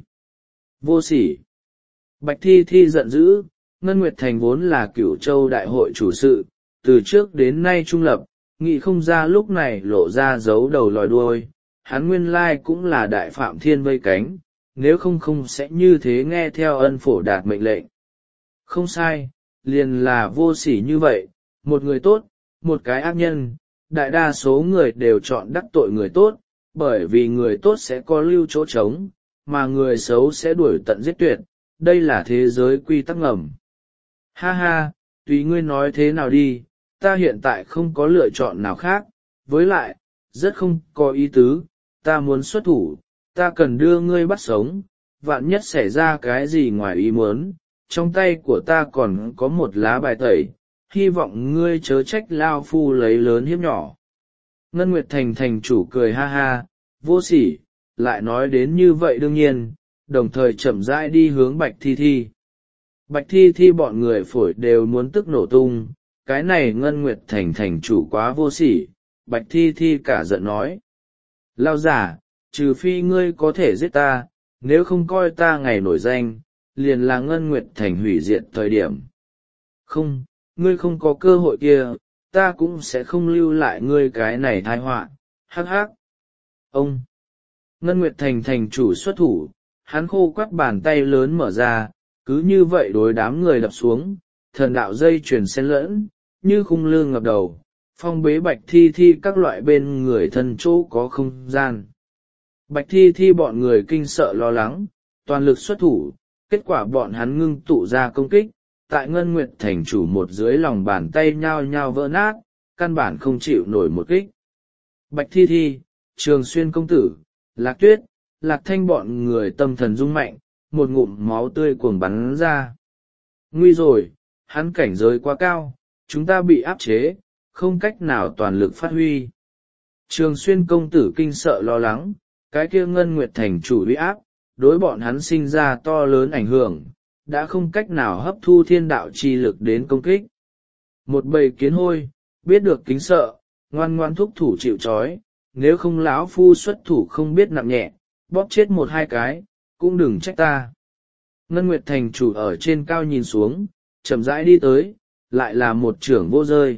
Vô sỉ. Bạch Thi Thi giận dữ, Ngân Nguyệt thành vốn là Cửu Châu đại hội chủ sự, từ trước đến nay trung lập, nghĩ không ra lúc này lộ ra giấu đầu lòi đuôi, hắn nguyên lai cũng là đại phạm thiên vây cánh, nếu không sẽ như thế nghe theo ân phổ đạt mệnh lệnh. Không sai, liền là vô sỉ như vậy, một người tốt, một cái ác nhân, đại đa số người đều chọn đắc tội người tốt, bởi vì người tốt sẽ có lưu chỗ trống, mà người xấu sẽ đuổi tận giết tuyệt, đây là thế giới quy tắc ngầm. Ha ha, tùy ngươi nói thế nào đi, ta hiện tại không có lựa chọn nào khác, với lại, rất không có ý tứ, ta muốn xuất thủ, ta cần đưa ngươi bắt sống, vạn nhất xảy ra cái gì ngoài ý muốn, trong tay của ta còn có một lá bài tẩy, hy vọng ngươi chớ trách lao phu lấy lớn hiếp nhỏ. Ngân Nguyệt thành thành chủ cười ha ha, vô sỉ, lại nói đến như vậy đương nhiên, đồng thời chậm rãi đi hướng Bạch Thi Thi. Bạch Thi Thi bọn người phổi đều muốn tức nổ tung, cái này Ngân Nguyệt thành thành chủ quá vô sỉ, Bạch Thi Thi cả giận nói. Lao giả, trừ phi ngươi có thể giết ta, nếu không coi ta ngày nổi danh, liền là Ngân Nguyệt thành hủy diệt thời điểm. Không, ngươi không có cơ hội kia, ta cũng sẽ không lưu lại ngươi cái này tai họa, hắc hắc. Ông! Ngân Nguyệt thành thành chủ xuất thủ, hắn khô quắt bàn tay lớn mở ra, cứ như vậy đối đám người đập xuống, thần đạo dây chuyển xen lẫn, như khung lương ngập đầu, phong bế Bạch Thi Thi các loại bên người thân chỗ có không gian. Bạch Thi Thi bọn người kinh sợ lo lắng, toàn lực xuất thủ, kết quả bọn hắn ngưng tụ ra công kích, tại Ngân Nguyệt thành chủ một dưới lòng bàn tay nhao nhao vỡ nát, căn bản không chịu nổi một kích. Bạch Thi Thi, Trường Xuyên công tử, Lạc Tuyết, Lạc Thanh bọn người tâm thần rung mạnh, một ngụm máu tươi cuồng bắn ra. Nguy rồi, hắn cảnh giới quá cao, chúng ta bị áp chế, không cách nào toàn lực phát huy. Trường Xuyên công tử kinh sợ lo lắng, cái kia Ngân Nguyệt thành chủ uy áp, đối bọn hắn sinh ra to lớn ảnh hưởng, đã không cách nào hấp thu thiên đạo chi lực đến công kích. Một bầy kiến hôi, biết được kính sợ, ngoan ngoan thúc thủ chịu trói, nếu không lão phu xuất thủ không biết nặng nhẹ, bóp chết một hai cái, cũng đừng trách ta. Ngân Nguyệt thành chủ ở trên cao nhìn xuống, chậm rãi đi tới, lại là một trưởng vô rơi.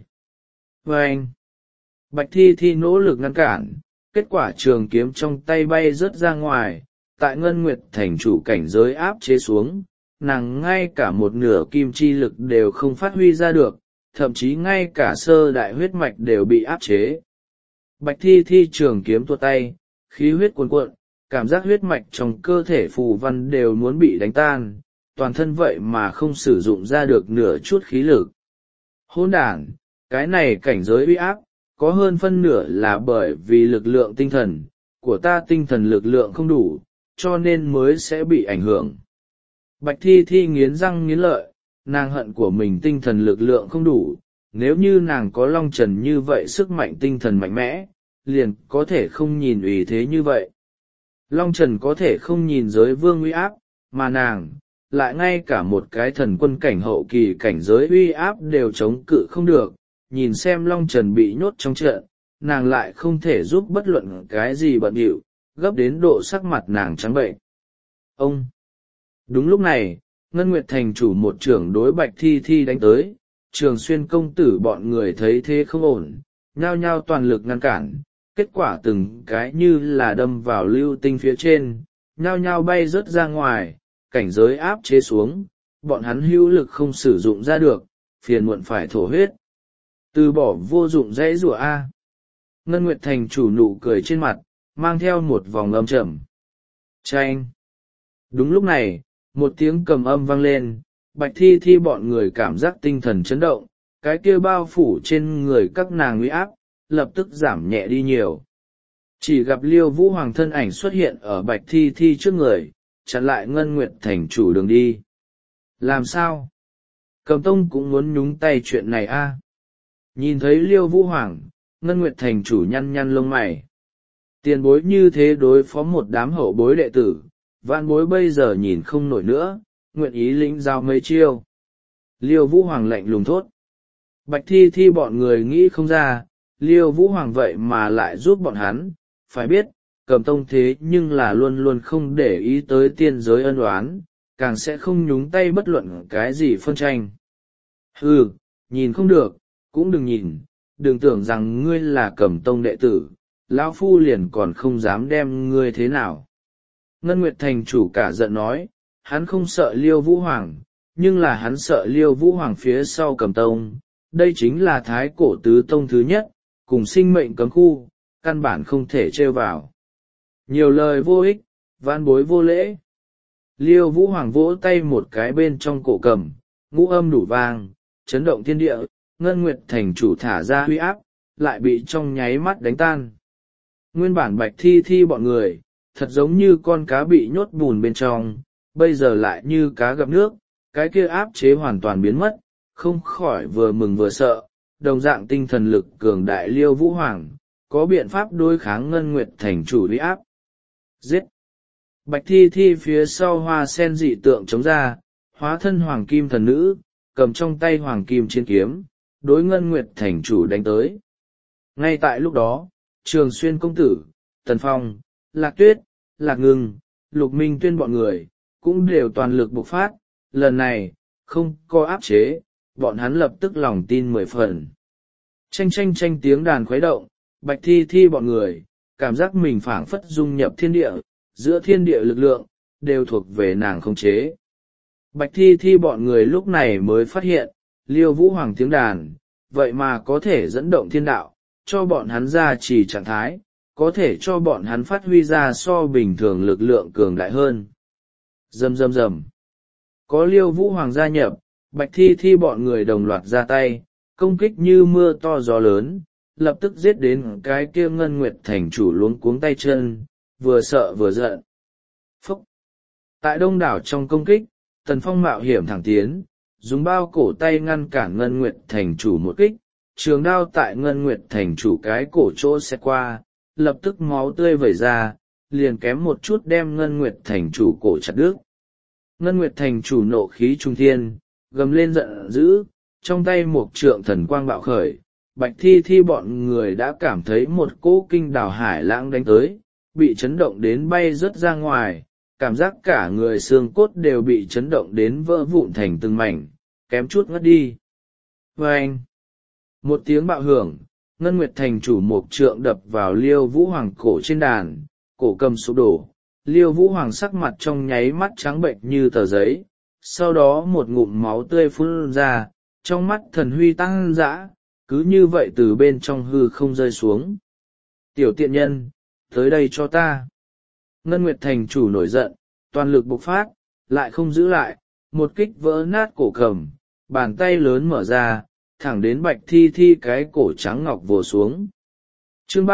Và anh, Bạch Thi Thi nỗ lực ngăn cản, kết quả trường kiếm trong tay bay rớt ra ngoài, tại Ngân Nguyệt thành chủ cảnh giới áp chế xuống, nàng ngay cả một nửa kim chi lực đều không phát huy ra được, thậm chí ngay cả sơ đại huyết mạch đều bị áp chế. Bạch Thi Thi trường kiếm tuột tay, khí huyết cuồn cuộn, cảm giác huyết mạch trong cơ thể phù văn đều muốn bị đánh tan, toàn thân vậy mà không sử dụng ra được nửa chút khí lực. Hỗn đản, cái này cảnh giới uy áp, có hơn phân nửa là bởi vì lực lượng tinh thần của ta, tinh thần lực lượng không đủ, cho nên mới sẽ bị ảnh hưởng. Bạch Thi Thi nghiến răng nghiến lợi, nàng hận của mình tinh thần lực lượng không đủ, nếu như nàng có Long Trần như vậy sức mạnh tinh thần mạnh mẽ, liền có thể không nhìn ủy thế như vậy. Long Trần có thể không nhìn giới vương uy áp, mà nàng, lại ngay cả một cái thần quân cảnh hậu kỳ cảnh giới uy áp đều chống cự không được, nhìn xem Long Trần bị nhốt trong trận, nàng lại không thể giúp bất luận cái gì bận điệu, gấp đến độ sắc mặt nàng trắng bệnh. Ông! Đúng lúc này, Ngân Nguyệt Thành chủ một trưởng đối Bạch Thi Thi đánh tới, Trường Xuyên công tử bọn người thấy thế không ổn, nhao nhao toàn lực ngăn cản, kết quả từng cái như là đâm vào lưu tinh phía trên, nhao nhao bay rớt ra ngoài, cảnh giới áp chế xuống, bọn hắn hữu lực không sử dụng ra được, phiền muộn phải thổ huyết. Từ bỏ vô dụng dãy rủa A. Ngân Nguyệt Thành chủ nụ cười trên mặt, mang theo một vòng âm trầm. Chanh! Đúng lúc này, một tiếng cầm âm vang lên, Bạch Thi Thi bọn người cảm giác tinh thần chấn động, cái kia bao phủ trên người các nàng uy áp, lập tức giảm nhẹ đi nhiều. Chỉ gặp Liêu Vũ Hoàng thân ảnh xuất hiện ở Bạch Thi Thi trước người, chặn lại Ngân Nguyệt Thành chủ đường đi. Làm sao? Cầm Tông cũng muốn nhúng tay chuyện này a? Nhìn thấy Liêu Vũ Hoàng, Ngân Nguyệt Thành chủ nhăn nhăn lông mày. Tiền bối như thế đối phó một đám hậu bối đệ tử, vạn bối bây giờ nhìn không nổi nữa, nguyện ý lĩnh giao mấy chiêu. Liêu Vũ Hoàng lạnh lùng thốt. Bạch Thi Thi bọn người nghĩ không ra, Liêu Vũ Hoàng vậy mà lại giúp bọn hắn, phải biết, Cầm Tông thế nhưng là luôn luôn không để ý tới tiên giới ân oán, càng sẽ không nhúng tay bất luận cái gì phân tranh. Hừ, nhìn không được, cũng đừng nhìn, đừng tưởng rằng ngươi là Cầm Tông đệ tử, lão phu liền còn không dám đem ngươi thế nào. Ngân Nguyệt Thành chủ cả giận nói, hắn không sợ Liêu Vũ Hoàng, nhưng là hắn sợ Liêu Vũ Hoàng phía sau Cầm Tông, đây chính là thái cổ tứ tông thứ nhất, cùng sinh mệnh cấm khu, căn bản không thể trêu vào. Nhiều lời vô ích, van bối vô lễ. Liêu Vũ Hoàng vỗ tay một cái bên trong cổ cầm, ngũ âm đủ vang, chấn động thiên địa, Ngân Nguyệt Thành chủ thả ra huy áp, lại bị trong nháy mắt đánh tan. Nguyên bản Bạch Thi Thi bọn người, thật giống như con cá bị nhốt bùn bên trong, bây giờ lại như cá gặp nước, cái kia áp chế hoàn toàn biến mất, không khỏi vừa mừng vừa sợ, đồng dạng tinh thần lực cường đại Liêu Vũ Hoàng, có biện pháp đối kháng Ngân Nguyệt Thành chủ uy áp. Giết! Bạch Thi Thi phía sau hoa sen dị tượng chống ra, hóa thân hoàng kim thần nữ, cầm trong tay hoàng kim chiến kiếm, đối Ngân Nguyệt Thành chủ đánh tới. Ngay tại lúc đó, Trường Xuyên công tử, Tần Phong, Lạc Tuyết, Lạc Ngưng, Lục Minh Tuyên bọn người, cũng đều toàn lực bộc phát, lần này, không có áp chế, bọn hắn lập tức lòng tin 10 phần. Tranh tranh tranh tiếng đàn khuấy động, Bạch Thi Thi bọn người, cảm giác mình phảng phất dung nhập thiên địa, giữa thiên địa lực lượng, đều thuộc về nàng khống chế. Bạch Thi Thi bọn người lúc này mới phát hiện, Liêu Vũ Hoàng tiếng đàn, vậy mà có thể dẫn động thiên đạo, cho bọn hắn ra trì trạng thái, có thể cho bọn hắn phát huy ra so bình thường lực lượng cường đại hơn. Rầm rầm rầm. Có Liêu Vũ Hoàng gia nhập, Bạch Thi Thi bọn người đồng loạt ra tay, công kích như mưa to gió lớn, lập tức giết đến cái kia Ngân Nguyệt Thành chủ luống cuống tay chân, vừa sợ vừa giận. Phúc! Tại đông đảo trong công kích, Tần Phong mạo hiểm thẳng tiến, dùng bao cổ tay ngăn cản Ngân Nguyệt Thành chủ một kích, trường đao tại Ngân Nguyệt Thành chủ cái cổ chỗ sẽ qua, lập tức máu tươi vẩy ra, liền kém một chút đem Ngân Nguyệt Thành chủ cổ chặt đứt. Ngân Nguyệt Thành chủ nộ khí trung thiên, gầm lên giận dữ, trong tay một trượng thần quang bạo khởi, Bạch Thi Thi bọn người đã cảm thấy một cỗ kinh đảo hải lãng đánh tới, bị chấn động đến bay rớt ra ngoài, cảm giác cả người xương cốt đều bị chấn động đến vỡ vụn thành từng mảnh, kém chút ngất đi. Vâng! Một tiếng bạo hưởng, Ngân Nguyệt Thành chủ một trượng đập vào Liêu Vũ Hoàng cổ trên đàn, cổ cầm sụp đổ, Liêu Vũ Hoàng sắc mặt trong nháy mắt trắng bệnh như tờ giấy, sau đó một ngụm máu tươi phun ra, trong mắt thần huy tăng dã, cứ như vậy từ bên trong hư không rơi xuống. Tiểu tiện nhân, tới đây cho ta. Ngân Nguyệt thành chủ nổi giận, toàn lực bộc phát, lại không giữ lại, một kích vỡ nát cổ cầm, bàn tay lớn mở ra, thẳng đến Bạch Thi Thi cái cổ trắng ngọc vồ xuống. Chương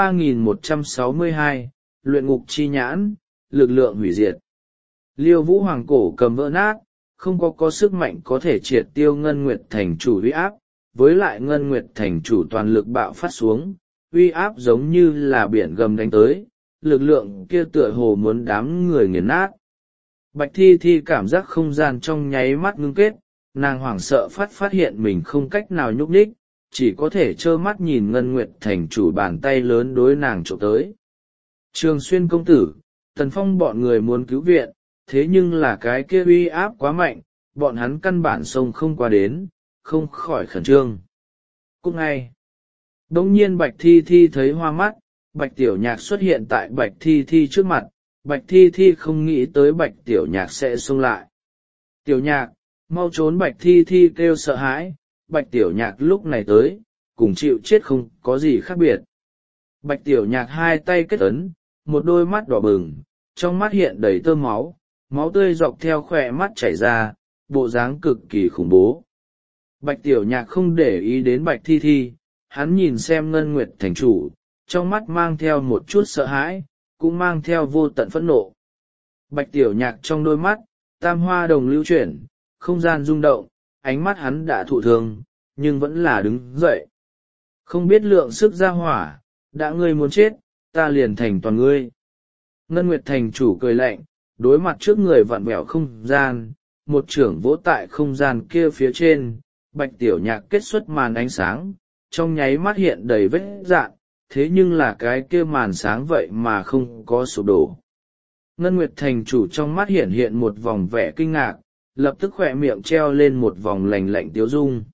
3162, Luyện ngục chi nhãn, lực lượng hủy diệt. Liêu Vũ Hoàng cổ cầm vỡ nát, không có sức mạnh có thể triệt tiêu Ngân Nguyệt thành chủ uy áp, với lại Ngân Nguyệt thành chủ toàn lực bạo phát xuống, uy áp giống như là biển gầm đánh tới, lực lượng kia tựa hồ muốn đám người nghiền nát. Bạch Thi Thi cảm giác không gian trong nháy mắt ngưng kết, nàng hoảng sợ phát hiện mình không cách nào nhúc nhích, chỉ có thể trơ mắt nhìn Ngân Nguyệt thành chủ bàn tay lớn đối nàng trộm tới. Trường Xuyên công tử, Tần Phong bọn người muốn cứu viện, thế nhưng là cái kia uy áp quá mạnh, bọn hắn căn bản xông không qua đến, không khỏi khẩn trương. Cũng ngay, đống nhiên Bạch Thi Thi thấy hoa mắt, Bạch Tiểu Nhạc xuất hiện tại Bạch Thi Thi trước mặt, Bạch Thi Thi không nghĩ tới Bạch Tiểu Nhạc sẽ xông lại. Tiểu Nhạc, mau trốn! Bạch Thi Thi kêu sợ hãi, Bạch Tiểu Nhạc lúc này tới, cùng chịu chết không có gì khác biệt. Bạch Tiểu Nhạc hai tay kết ấn, một đôi mắt đỏ bừng, trong mắt hiện đầy tơ máu, máu tươi dọc theo khỏe mắt chảy ra, bộ dáng cực kỳ khủng bố. Bạch Tiểu Nhạc không để ý đến Bạch Thi Thi, hắn nhìn xem Ngân Nguyệt thành chủ, trong mắt mang theo một chút sợ hãi, cũng mang theo vô tận phẫn nộ. Bạch Tiểu Nhạc trong đôi mắt, tam hoa đồng lưu chuyển, không gian rung động, ánh mắt hắn đã thụ thương, nhưng vẫn là đứng dậy. Không biết lượng sức ra hỏa, đã ngươi muốn chết, ta liền thành toàn ngươi. Ngân Nguyệt thành chủ cười lạnh, đối mặt trước người vặn vẹo không gian, một chưởng vỗ tại không gian kia phía trên, Bạch Tiểu Nhạc kết xuất màn ánh sáng, trong nháy mắt hiện đầy vết dạn, thế nhưng là cái kia màn sáng vậy mà không có sụp đổ. Ngân Nguyệt thành chủ trong mắt hiện một vòng vẻ kinh ngạc, lập tức khỏe miệng treo lên một vòng lành lạnh tiếu dung.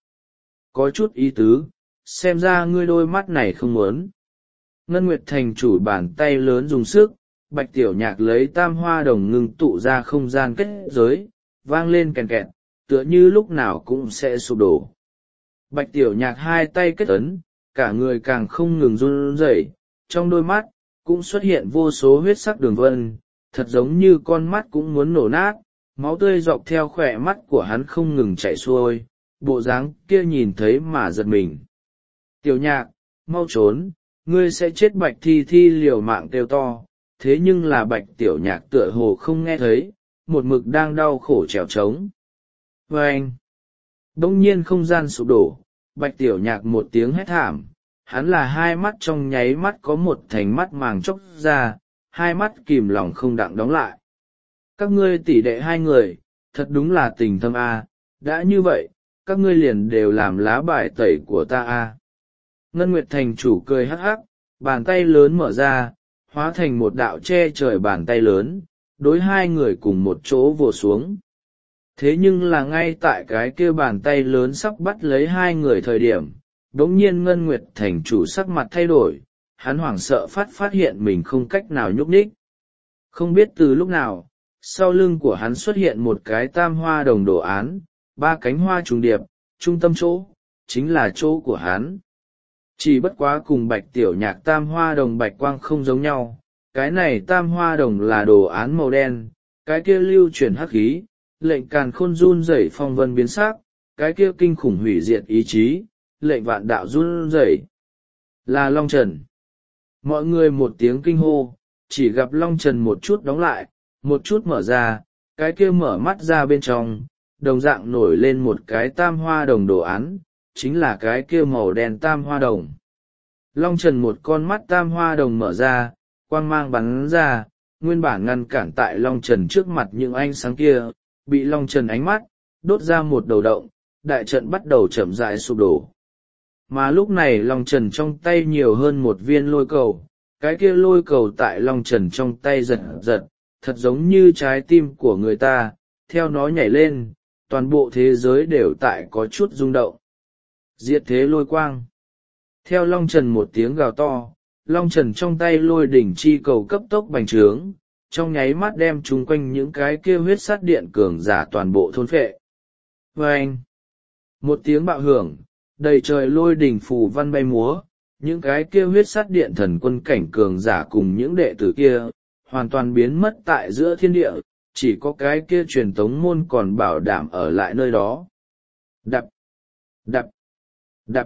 Có chút ý tứ, xem ra ngươi đôi mắt này không muốn. Ngân Nguyệt thành chủ bàn tay lớn dùng sức, Bạch Tiểu Nhạc lấy tam hoa đồng ngưng tụ ra không gian kết giới, vang lên kèn kẹt, tựa như lúc nào cũng sẽ sụp đổ. Bạch Tiểu Nhạc hai tay kết ấn, cả người càng không ngừng run rẩy, trong đôi mắt cũng xuất hiện vô số huyết sắc đường vân, thật giống như con mắt cũng muốn nổ nát, máu tươi dọc theo khỏe mắt của hắn không ngừng chảy xuôi, bộ dáng kia nhìn thấy mà giật mình. Tiểu Nhạc, mau trốn, ngươi sẽ chết! Bạch Thi Thi liều mạng kêu to, thế nhưng là Bạch Tiểu Nhạc tựa hồ không nghe thấy, một mực đang đau khổ trèo trống. Và anh, đông nhiên không gian sụp đổ, Bạch Tiểu Nhạc một tiếng hét thảm, hắn là hai mắt trong nháy mắt có một thành mắt màng chốc ra, hai mắt kìm lòng không đặng đóng lại. Các ngươi tỷ đệ hai người, thật đúng là tình thâm a, đã như vậy, các ngươi liền đều làm lá bài tẩy của ta a. Ngân Nguyệt thành chủ cười hắc hắc, bàn tay lớn mở ra, hóa thành một đạo che trời bàn tay lớn, đối hai người cùng một chỗ vồ xuống. Thế nhưng là ngay tại cái kia bàn tay lớn sắp bắt lấy hai người thời điểm, đống nhiên Ngân Nguyệt thành chủ sắc mặt thay đổi, hắn hoảng sợ phát hiện mình không cách nào nhúc nhích. Không biết từ lúc nào, sau lưng của hắn xuất hiện một cái tam hoa đồng đồ án, ba cánh hoa trùng điệp, trung tâm chỗ, chính là chỗ của hắn. Chỉ bất quá cùng Bạch Tiểu Nhạc tam hoa đồng bạch quang không giống nhau, cái này tam hoa đồng là đồ án màu đen, cái kia lưu chuyển hắc khí, lệnh càn khôn run rẩy phong vân biến sắc, cái kia kinh khủng hủy diệt ý chí, lệnh vạn đạo run rẩy. Là Long Trần. Mọi người một tiếng kinh hô, chỉ gặp Long Trần một chút đóng lại, một chút mở ra, cái kia mở mắt ra bên trong, đồng dạng nổi lên một cái tam hoa đồng đồ án, chính là cái kia màu đen tam hoa đồng. Long Trần một con mắt tam hoa đồng mở ra, quang mang bắn ra, nguyên bản ngăn cản tại Long Trần trước mặt những ánh sáng kia, bị Long Trần ánh mắt, đốt ra một đầu động, đại trận bắt đầu chậm rãi sụp đổ. Mà lúc này Long Trần trong tay nhiều hơn một viên lôi cầu, cái kia lôi cầu tại Long Trần trong tay giật giật, thật giống như trái tim của người ta, theo nó nhảy lên, toàn bộ thế giới đều tại có chút rung động. Diệt thế lôi quang. Theo Long Trần một tiếng gào to, Long Trần trong tay lôi đỉnh chi cầu cấp tốc bành trướng, trong nháy mắt đem chung quanh những cái kia huyết sát điện cường giả toàn bộ thôn phệ. Và anh, một tiếng bạo hưởng, đầy trời lôi đỉnh phù văn bay múa, những cái kia huyết sát điện thần quân cảnh cường giả cùng những đệ tử kia, hoàn toàn biến mất tại giữa thiên địa, chỉ có cái kia truyền tống môn còn bảo đảm ở lại nơi đó. Đập, đập, đập,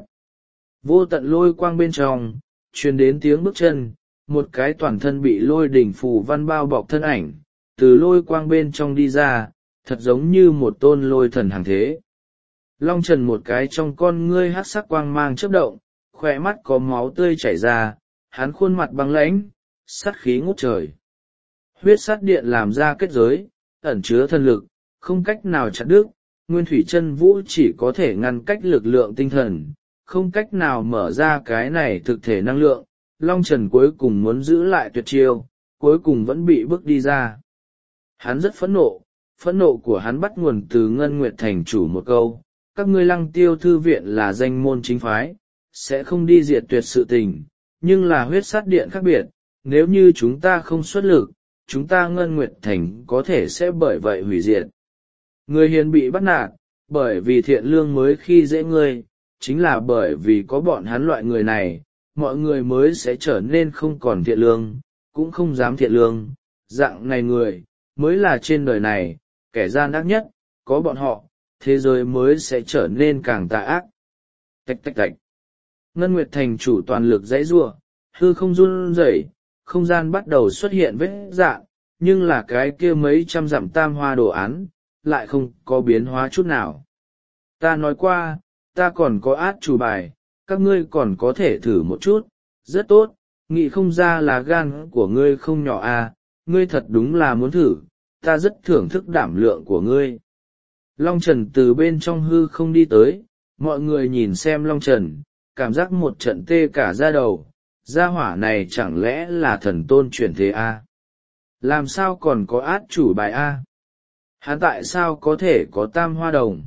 vô tận lôi quang bên trong, truyền đến tiếng bước chân, một cái toàn thân bị lôi đỉnh phù văn bao bọc thân ảnh, từ lôi quang bên trong đi ra, thật giống như một tôn lôi thần hàng thế. Long Trần một cái trong con ngươi hắc sắc quang mang chớp động, khỏe mắt có máu tươi chảy ra, hắn khuôn mặt băng lãnh, sát khí ngút trời. Huyết sát điện làm ra kết giới, ẩn chứa thần lực, không cách nào chặt đứt, nguyên thủy chân vũ chỉ có thể ngăn cách lực lượng tinh thần, không cách nào mở ra cái này thực thể năng lượng. Long Trần cuối cùng muốn giữ lại tuyệt chiêu, cuối cùng vẫn bị bước đi ra. Hắn rất phẫn nộ của hắn bắt nguồn từ Ngân Nguyệt Thành chủ một câu, các ngươi Lăng Tiêu thư viện là danh môn chính phái, sẽ không đi diệt tuyệt sự tình, nhưng là huyết sát điện khác biệt, nếu như chúng ta không xuất lực, chúng ta Ngân Nguyệt Thành có thể sẽ bởi vậy hủy diệt. Người hiền bị bắt nạt, bởi vì thiện lương mới khi dễ ngươi, chính là bởi vì có bọn hắn loại người này, mọi người mới sẽ trở nên không còn thiện lương, cũng không dám thiện lương, dạng này người, mới là trên đời này, kẻ gian ác nhất, có bọn họ, thế giới mới sẽ trở nên càng tà ác. Tạch tạch tạch. Ngân Nguyệt Thành chủ toàn lực dãy giụa, hư không run rẩy, không gian bắt đầu xuất hiện vết rạn, nhưng là cái kia mấy trăm dặm tam hoa đồ án, lại không có biến hóa chút nào. Ta nói qua, ta còn có át chủ bài, các ngươi còn có thể thử một chút, rất tốt, nghĩ không ra là gan của ngươi không nhỏ à, ngươi thật đúng là muốn thử, ta rất thưởng thức đảm lượng của ngươi. Long Trần từ bên trong hư không đi tới, mọi người nhìn xem Long Trần, cảm giác một trận tê cả da đầu, gia hỏa này chẳng lẽ là thần tôn chuyển thế à? Làm sao còn có át chủ bài à? Hắn tại sao có thể có tam hoa đồng?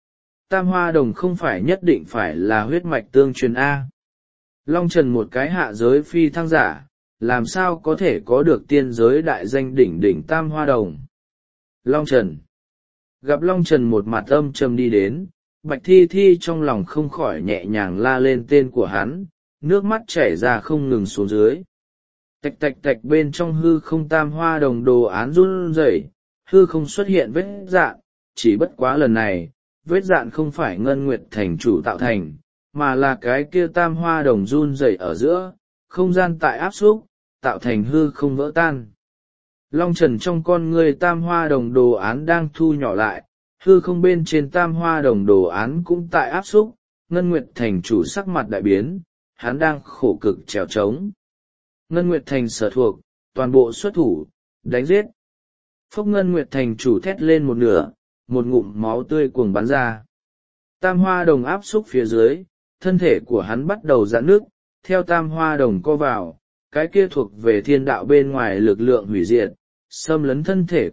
Tam hoa đồng không phải nhất định phải là huyết mạch tương truyền A. Long Trần một cái hạ giới phi thăng giả, làm sao có thể có được tiên giới đại danh đỉnh đỉnh tam hoa đồng? Long Trần. Gặp Long Trần một mặt âm trầm đi đến, Bạch Thi Thi trong lòng không khỏi nhẹ nhàng la lên tên của hắn, nước mắt chảy ra không ngừng xuống dưới. Tạch tạch tạch bên trong hư không tam hoa đồng đồ án run rẩy, hư không xuất hiện vết dạn, chỉ bất quá lần này, vết dạn không phải Ngân Nguyệt Thành chủ tạo thành, mà là cái kia tam hoa đồng run rẩy ở giữa, không gian tại áp xúc, tạo thành hư không vỡ tan. Long Trần trong con người tam hoa đồng đồ án đang thu nhỏ lại, hư không bên trên tam hoa đồng đồ án cũng tại áp xúc, Ngân Nguyệt Thành chủ sắc mặt đại biến, hắn đang khổ cực trèo trống. Ngân Nguyệt Thành sở thuộc, toàn bộ xuất thủ, đánh giết. Phốc Ngân Nguyệt Thành chủ thét lên một nửa, một ngụm máu tươi cuồng bắn ra. Tam hoa đồng áp xúc phía dưới, thân thể của hắn bắt đầu giãn nước, theo tam hoa đồng co vào, cái kia thuộc về thiên đạo bên ngoài lực lượng hủy diệt, xâm lấn thân thể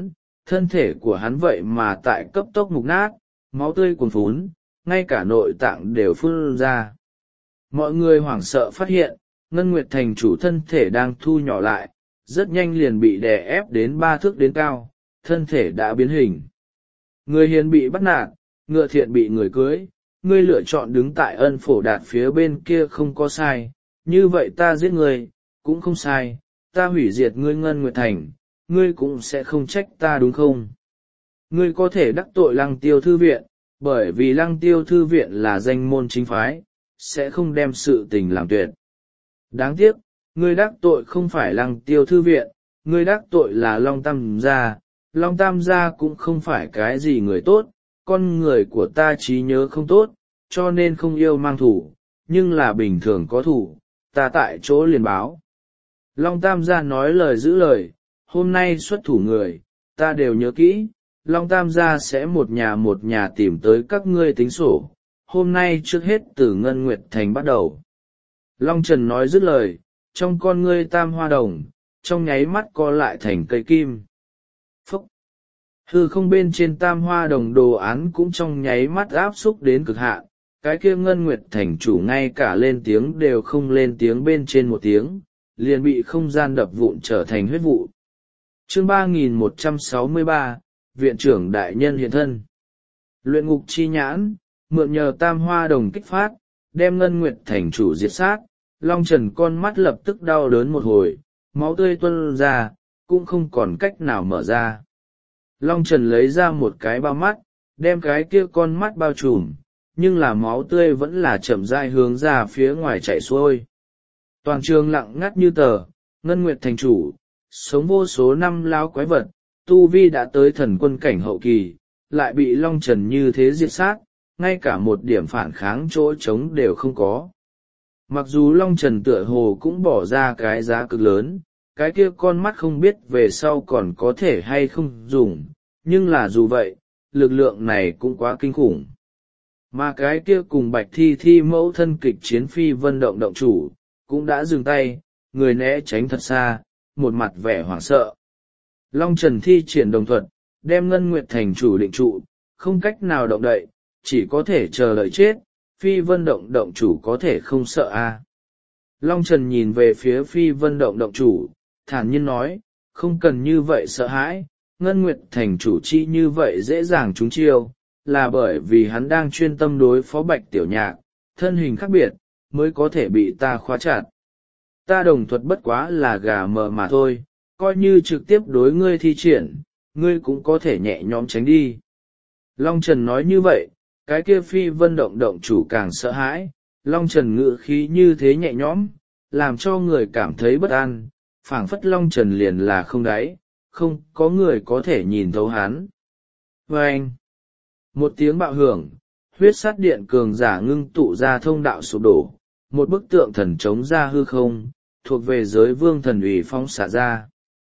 của hắn vậy mà tại cấp tốc mục nát, máu tươi cuồn phún, ngay cả nội tạng đều phun ra. Mọi người hoảng sợ phát hiện, Ngân Nguyệt Thành chủ thân thể đang thu nhỏ lại, rất nhanh liền bị đè ép đến 3 thước đến cao, thân thể đã biến hình. Người hiền bị bắt nạt, ngựa thiện bị người cưới, ngươi lựa chọn đứng tại Ân Phổ Đạt phía bên kia không có sai, như vậy ta giết ngươi, cũng không sai, ta hủy diệt ngươi Ngân Nguyệt Thành, ngươi cũng sẽ không trách ta đúng không? Ngươi có thể đắc tội Lăng Tiêu thư viện, bởi vì Lăng Tiêu thư viện là danh môn chính phái, sẽ không đem sự tình làm tuyệt. Đáng tiếc, ngươi đắc tội không phải Lăng Tiêu thư viện, ngươi đắc tội là Long Tam gia. Long Tam gia cũng không phải cái gì người tốt, con người của ta trí nhớ không tốt, cho nên không yêu mang thủ, nhưng là bình thường có thủ, ta tại chỗ liền báo. Long Tam gia nói lời giữ lời, hôm nay xuất thủ người, ta đều nhớ kỹ, Long Tam gia sẽ một nhà tìm tới các ngươi tính sổ, hôm nay trước hết từ Ngân Nguyệt Thành bắt đầu. Long Trần nói dứt lời, trong con ngươi tam hoa đồng, trong nháy mắt co lại thành cây kim. Phúc! Hư không bên trên tam hoa đồng đồ án cũng trong nháy mắt áp xúc đến cực hạn, cái kia Ngân Nguyệt Thành chủ ngay cả lên tiếng đều không lên tiếng bên trên một tiếng, liền bị không gian đập vụn trở thành huyết vụ. Chương 3163, Viện trưởng Đại Nhân hiện thân. Luyện ngục chi nhãn, mượn nhờ tam hoa đồng kích phát, đem Ngân Nguyệt Thành chủ diệt sát, Long Trần con mắt lập tức đau đớn một hồi, máu tươi tuôn ra, cũng không còn cách nào mở ra. Long Trần lấy ra một cái bao mắt, đem cái kia con mắt bao trùm, nhưng là máu tươi vẫn là chậm rãi hướng ra phía ngoài chảy xuôi. Toàn trường lặng ngắt như tờ. Ngân Nguyệt thành chủ, sống vô số năm lao quái vật, tu vi đã tới thần quân cảnh hậu kỳ, lại bị Long Trần như thế diệt sát, ngay cả một điểm phản kháng chỗ trống đều không có. Mặc dù Long Trần tựa hồ cũng bỏ ra cái giá cực lớn, cái kia con mắt không biết về sau còn có thể hay không dùng, nhưng là dù vậy, lực lượng này cũng quá kinh khủng. Mà cái kia cùng Bạch Thi Thi mẫu thân kịch chiến Phi Vân động động chủ, cũng đã dừng tay, người né tránh thật xa, một mặt vẻ hoảng sợ. Long Trần thi triển đồng thuật, đem Ngân Nguyệt thành chủ định trụ, không cách nào động đậy, chỉ có thể chờ đợi chết. Phi Vân động động chủ có thể không sợ à. Long Trần nhìn về phía Phi Vân động động chủ, thản nhiên nói, không cần như vậy sợ hãi, Ngân Nguyệt thành chủ chi như vậy dễ dàng trúng chiêu, là bởi vì hắn đang chuyên tâm đối phó Bạch Tiểu Nhạc, thân hình khác biệt, mới có thể bị ta khóa chặt. Ta đồng thuật bất quá là gà mờ mà thôi, coi như trực tiếp đối ngươi thi triển, ngươi cũng có thể nhẹ nhõm tránh đi. Long Trần nói như vậy, cái kia Phi Vân động động chủ càng sợ hãi, Long Trần ngự khí như thế nhẹ nhõm, làm cho người cảm thấy bất an, phảng phất Long Trần liền là không đáy, không có người có thể nhìn thấu hắn. Vâng! Một tiếng bạo hưởng, huyết sát điện cường giả ngưng tụ ra thông đạo sụp đổ, một bức tượng thần trống ra hư không, thuộc về giới vương thần ủy phóng xả ra.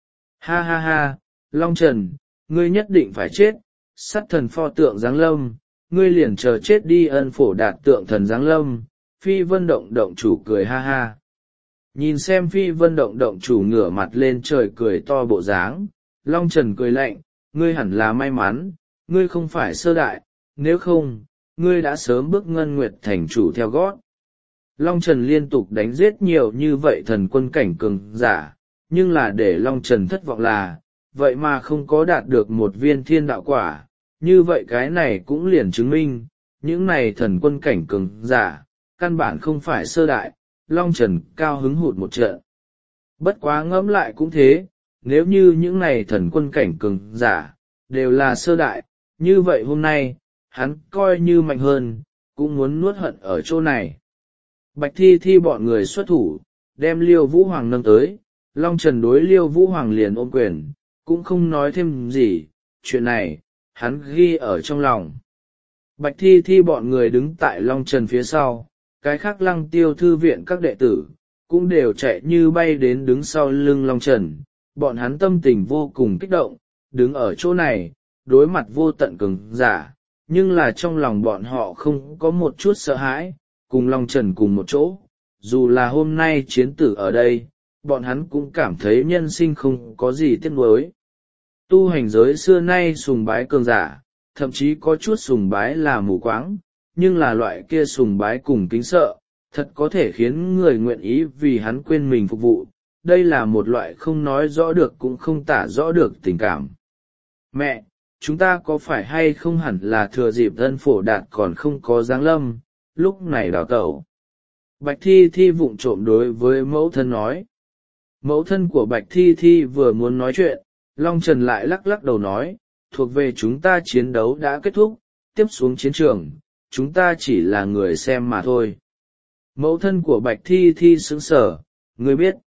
Ha ha ha, Long Trần, ngươi nhất định phải chết, sát thần pho tượng giáng lâm, ngươi liền chờ chết đi. Ân Phổ Đạt tượng thần giáng lâm. Phi Vân động động chủ cười ha ha. Nhìn xem Phi Vân động động chủ ngửa mặt lên trời cười to bộ dáng, Long Trần cười lạnh, ngươi hẳn là may mắn, ngươi không phải sơ đại, nếu không, ngươi đã sớm bước Ngân Nguyệt thành chủ theo gót. Long Trần liên tục đánh giết nhiều như vậy thần quân cảnh cường giả, nhưng là để Long Trần thất vọng là, vậy mà không có đạt được một viên thiên đạo quả, như vậy cái này cũng liền chứng minh, những này thần quân cảnh cường giả, căn bản không phải sơ đại, Long Trần cao hứng hụt một trận. Bất quá ngẫm lại cũng thế, nếu như những này thần quân cảnh cường giả, đều là sơ đại, như vậy hôm nay, hắn coi như mạnh hơn, cũng muốn nuốt hận ở chỗ này. Bạch Thi Thi bọn người xuất thủ, đem Liêu Vũ Hoàng nâng tới, Long Trần đối Liêu Vũ Hoàng liền ôm quyền, cũng không nói thêm gì, chuyện này, hắn ghi ở trong lòng. Bạch Thi Thi bọn người đứng tại Long Trần phía sau, cái khác Lăng Tiêu thư viện các đệ tử, cũng đều chạy như bay đến đứng sau lưng Long Trần, bọn hắn tâm tình vô cùng kích động, đứng ở chỗ này, đối mặt vô tận cường giả, nhưng là trong lòng bọn họ không có một chút sợ hãi, cùng Long Trần cùng một chỗ, dù là hôm nay chiến tử ở đây, bọn hắn cũng cảm thấy nhân sinh không có gì tiếc nuối. Tu hành giới xưa nay sùng bái cường giả, thậm chí có chút sùng bái là mù quáng, nhưng là loại kia sùng bái cùng kính sợ, thật có thể khiến người nguyện ý vì hắn quên mình phục vụ. Đây là một loại không nói rõ được cũng không tả rõ được tình cảm. Mẹ, chúng ta có phải hay không hẳn là thừa dịp Ân Phổ Đạt còn không có giáng lâm, lúc này đào tẩu. Bạch Thi Thi vụng trộm đối với mẫu thân nói. Mẫu thân của Bạch Thi Thi vừa muốn nói chuyện, Long Trần lại lắc lắc đầu nói, thuộc về chúng ta chiến đấu đã kết thúc, tiếp xuống chiến trường, chúng ta chỉ là người xem mà thôi. Mẫu thân của Bạch Thi Thi sững sờ, ngươi biết.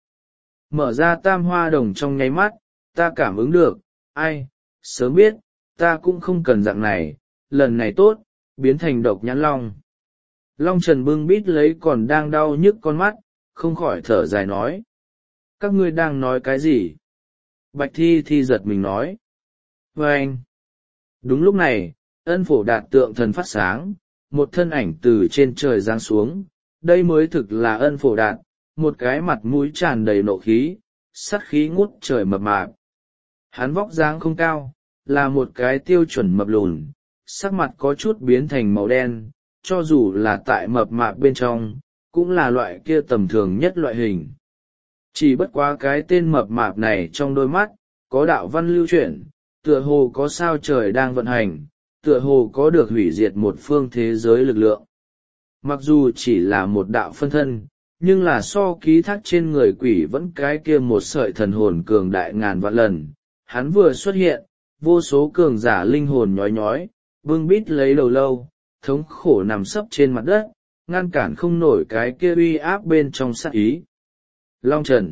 Mở ra tam hoa đồng trong nháy mắt, ta cảm ứng được, ai, sớm biết, ta cũng không cần dạng này, lần này tốt, biến thành độc nhãn long. Long Trần bưng bít lấy còn đang đau nhức con mắt, không khỏi thở dài nói. Các ngươi đang nói cái gì? Bạch Thi Thi giật mình nói. Vâng! Đúng lúc này, Ân Phổ Đạt tượng thần phát sáng, một thân ảnh từ trên trời giáng xuống, đây mới thực là Ân Phổ Đạt, một cái mặt mũi tràn đầy nộ khí, sắt khí ngút trời mập mạp. Hắn vóc dáng không cao, là một cái tiêu chuẩn mập lùn, sắc mặt có chút biến thành màu đen, cho dù là tại mập mạp bên trong, cũng là loại kia tầm thường nhất loại hình. Chỉ bất quá cái tên mập mạp này trong đôi mắt, có đạo văn lưu chuyển, tựa hồ có sao trời đang vận hành, tựa hồ có được hủy diệt một phương thế giới lực lượng. Mặc dù chỉ là một đạo phân thân, nhưng là so ký thác trên người quỷ vẫn cái kia một sợi thần hồn cường đại ngàn vạn lần. Hắn vừa xuất hiện, vô số cường giả linh hồn nhói nhói, bưng bít lấy đầu lâu, thống khổ nằm sấp trên mặt đất, ngăn cản không nổi cái kia uy áp bên trong sát ý. Long Trần.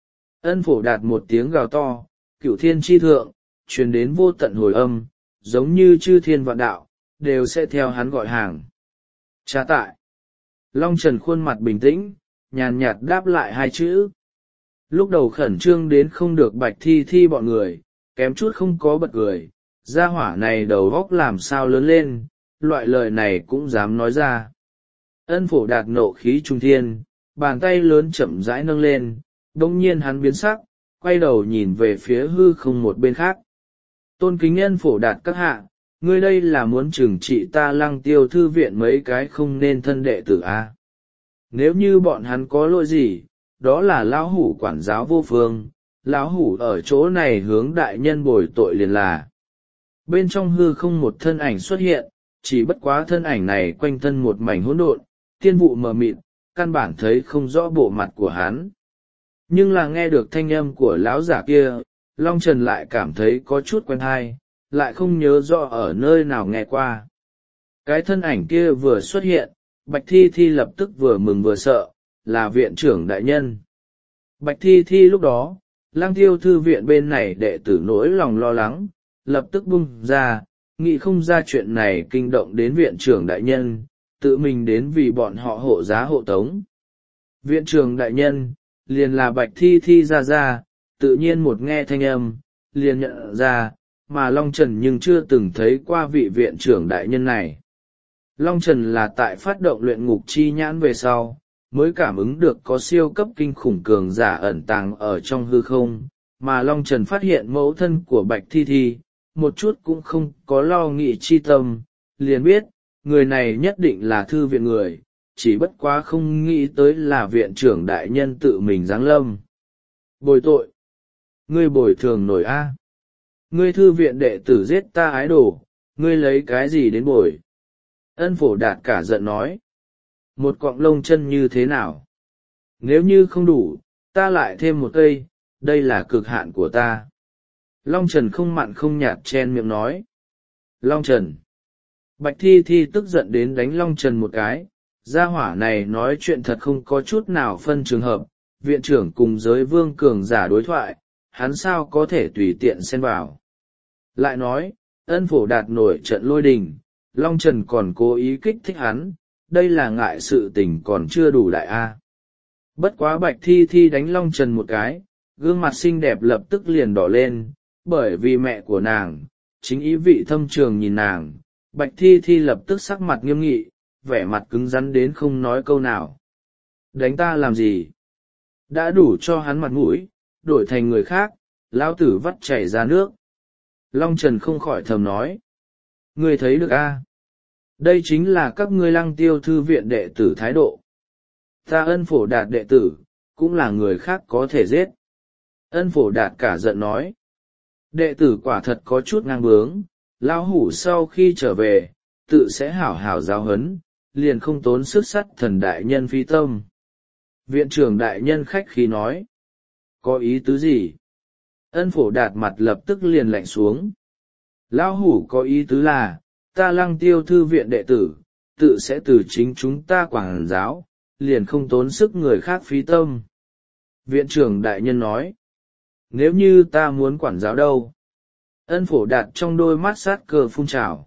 Ân Phổ Đạt một tiếng gào to, cửu thiên chi thượng, truyền đến vô tận hồi âm, giống như chư thiên vạn đạo, đều sẽ theo hắn gọi hàng. Cha tại. Long Trần khuôn mặt bình tĩnh, nhàn nhạt đáp lại hai chữ. Lúc đầu khẩn trương đến không được Bạch Thi Thi bọn người, kém chút không có bật cười, gia hỏa này đầu góc làm sao lớn lên, loại lời này cũng dám nói ra. Ân Phổ Đạt nộ khí trung thiên, bàn tay lớn chậm rãi nâng lên, đông nhiên hắn biến sắc, quay đầu nhìn về phía hư không một bên khác. Tôn kính Ân Phổ Đạt các hạ, ngươi đây là muốn trừng trị ta Lăng Tiêu thư viện mấy cái không nên thân đệ tử a? Nếu như bọn hắn có lỗi gì, đó là lão hủ quản giáo vô phương, lão hủ ở chỗ này hướng đại nhân bồi tội liền là. Bên trong hư không một thân ảnh xuất hiện, chỉ bất quá thân ảnh này quanh thân một mảnh hỗn độn, tiên vụ mờ mịt, căn bản thấy không rõ bộ mặt của hắn. Nhưng là nghe được thanh âm của lão giả kia, Long Trần lại cảm thấy có chút quen tai, lại không nhớ rõ ở nơi nào nghe qua. Cái thân ảnh kia vừa xuất hiện, Bạch Thi Thi lập tức vừa mừng vừa sợ, là viện trưởng đại nhân. Bạch Thi Thi lúc đó, Lăng Tiêu thư viện bên này đệ tử nỗi lòng lo lắng, lập tức bung ra, nghĩ không ra chuyện này kinh động đến viện trưởng đại nhân, tự mình đến vì bọn họ hộ giá hộ tống. Viện trưởng đại nhân, liền là Bạch Thi Thi ra, tự nhiên một nghe thanh âm, liền nhận ra, mà Long Trần nhưng chưa từng thấy qua vị viện trưởng đại nhân này. Long Trần là tại phát động luyện ngục chi nhãn về sau, mới cảm ứng được có siêu cấp kinh khủng cường giả ẩn tàng ở trong hư không, mà Long Trần phát hiện mẫu thân của Bạch Thi Thi, một chút cũng không có lo nghĩ chi tâm, liền biết, người này nhất định là thư viện người, chỉ bất quá không nghĩ tới là viện trưởng đại nhân tự mình giáng lâm. Bồi tội. Ngươi bồi thường nổi a? Ngươi thư viện đệ tử giết ta ái đồ, ngươi lấy cái gì đến bồi? Ân Phổ Đạt cả giận nói. Một cọng lông chân như thế nào? Nếu như không đủ, ta lại thêm một cây, đây là cực hạn của ta. Long Trần không mặn không nhạt chen miệng nói. Long Trần. Bạch Thi Thi tức giận đến đánh Long Trần một cái, gia hỏa này nói chuyện thật không có chút nào phân trường hợp, viện trưởng cùng giới vương cường giả đối thoại, hắn sao có thể tùy tiện xen vào. Lại nói, Ân Phổ Đạt nổi trận lôi đình, Long Trần còn cố ý kích thích hắn, đây là ngại sự tình còn chưa đủ đại a. Bất quá Bạch Thi Thi đánh Long Trần một cái, gương mặt xinh đẹp lập tức liền đỏ lên, bởi vì mẹ của nàng, chính ý vị thâm trường nhìn nàng, Bạch Thi Thi lập tức sắc mặt nghiêm nghị, vẻ mặt cứng rắn đến không nói câu nào. Đánh ta làm gì? Đã đủ cho hắn mặt mũi, đổi thành người khác, lão tử vắt chảy ra nước. Long Trần không khỏi thầm nói. Ngươi thấy được a? Đây chính là các ngươi Lăng Tiêu thư viện đệ tử thái độ. Ta Ân Phổ Đạt đệ tử, cũng là người khác có thể giết. Ân Phổ Đạt cả giận nói. Đệ tử quả thật có chút ngang bướng, lão hủ sau khi trở về, tự sẽ hảo hảo giáo huấn, liền không tốn sức sắt thần đại nhân phi tâm. Viện trưởng đại nhân khách khí nói. Có ý tứ gì? Ân Phổ Đạt mặt lập tức liền lạnh xuống. Lão hủ có ý tứ là, ta Lăng Tiêu thư viện đệ tử, tự sẽ từ chính chúng ta quản giáo, liền không tốn sức người khác phí tâm. Viện trưởng đại nhân nói. Nếu như ta muốn quản giáo đâu? Ân Phổ Đạt trong đôi mắt sát cơ phun trào.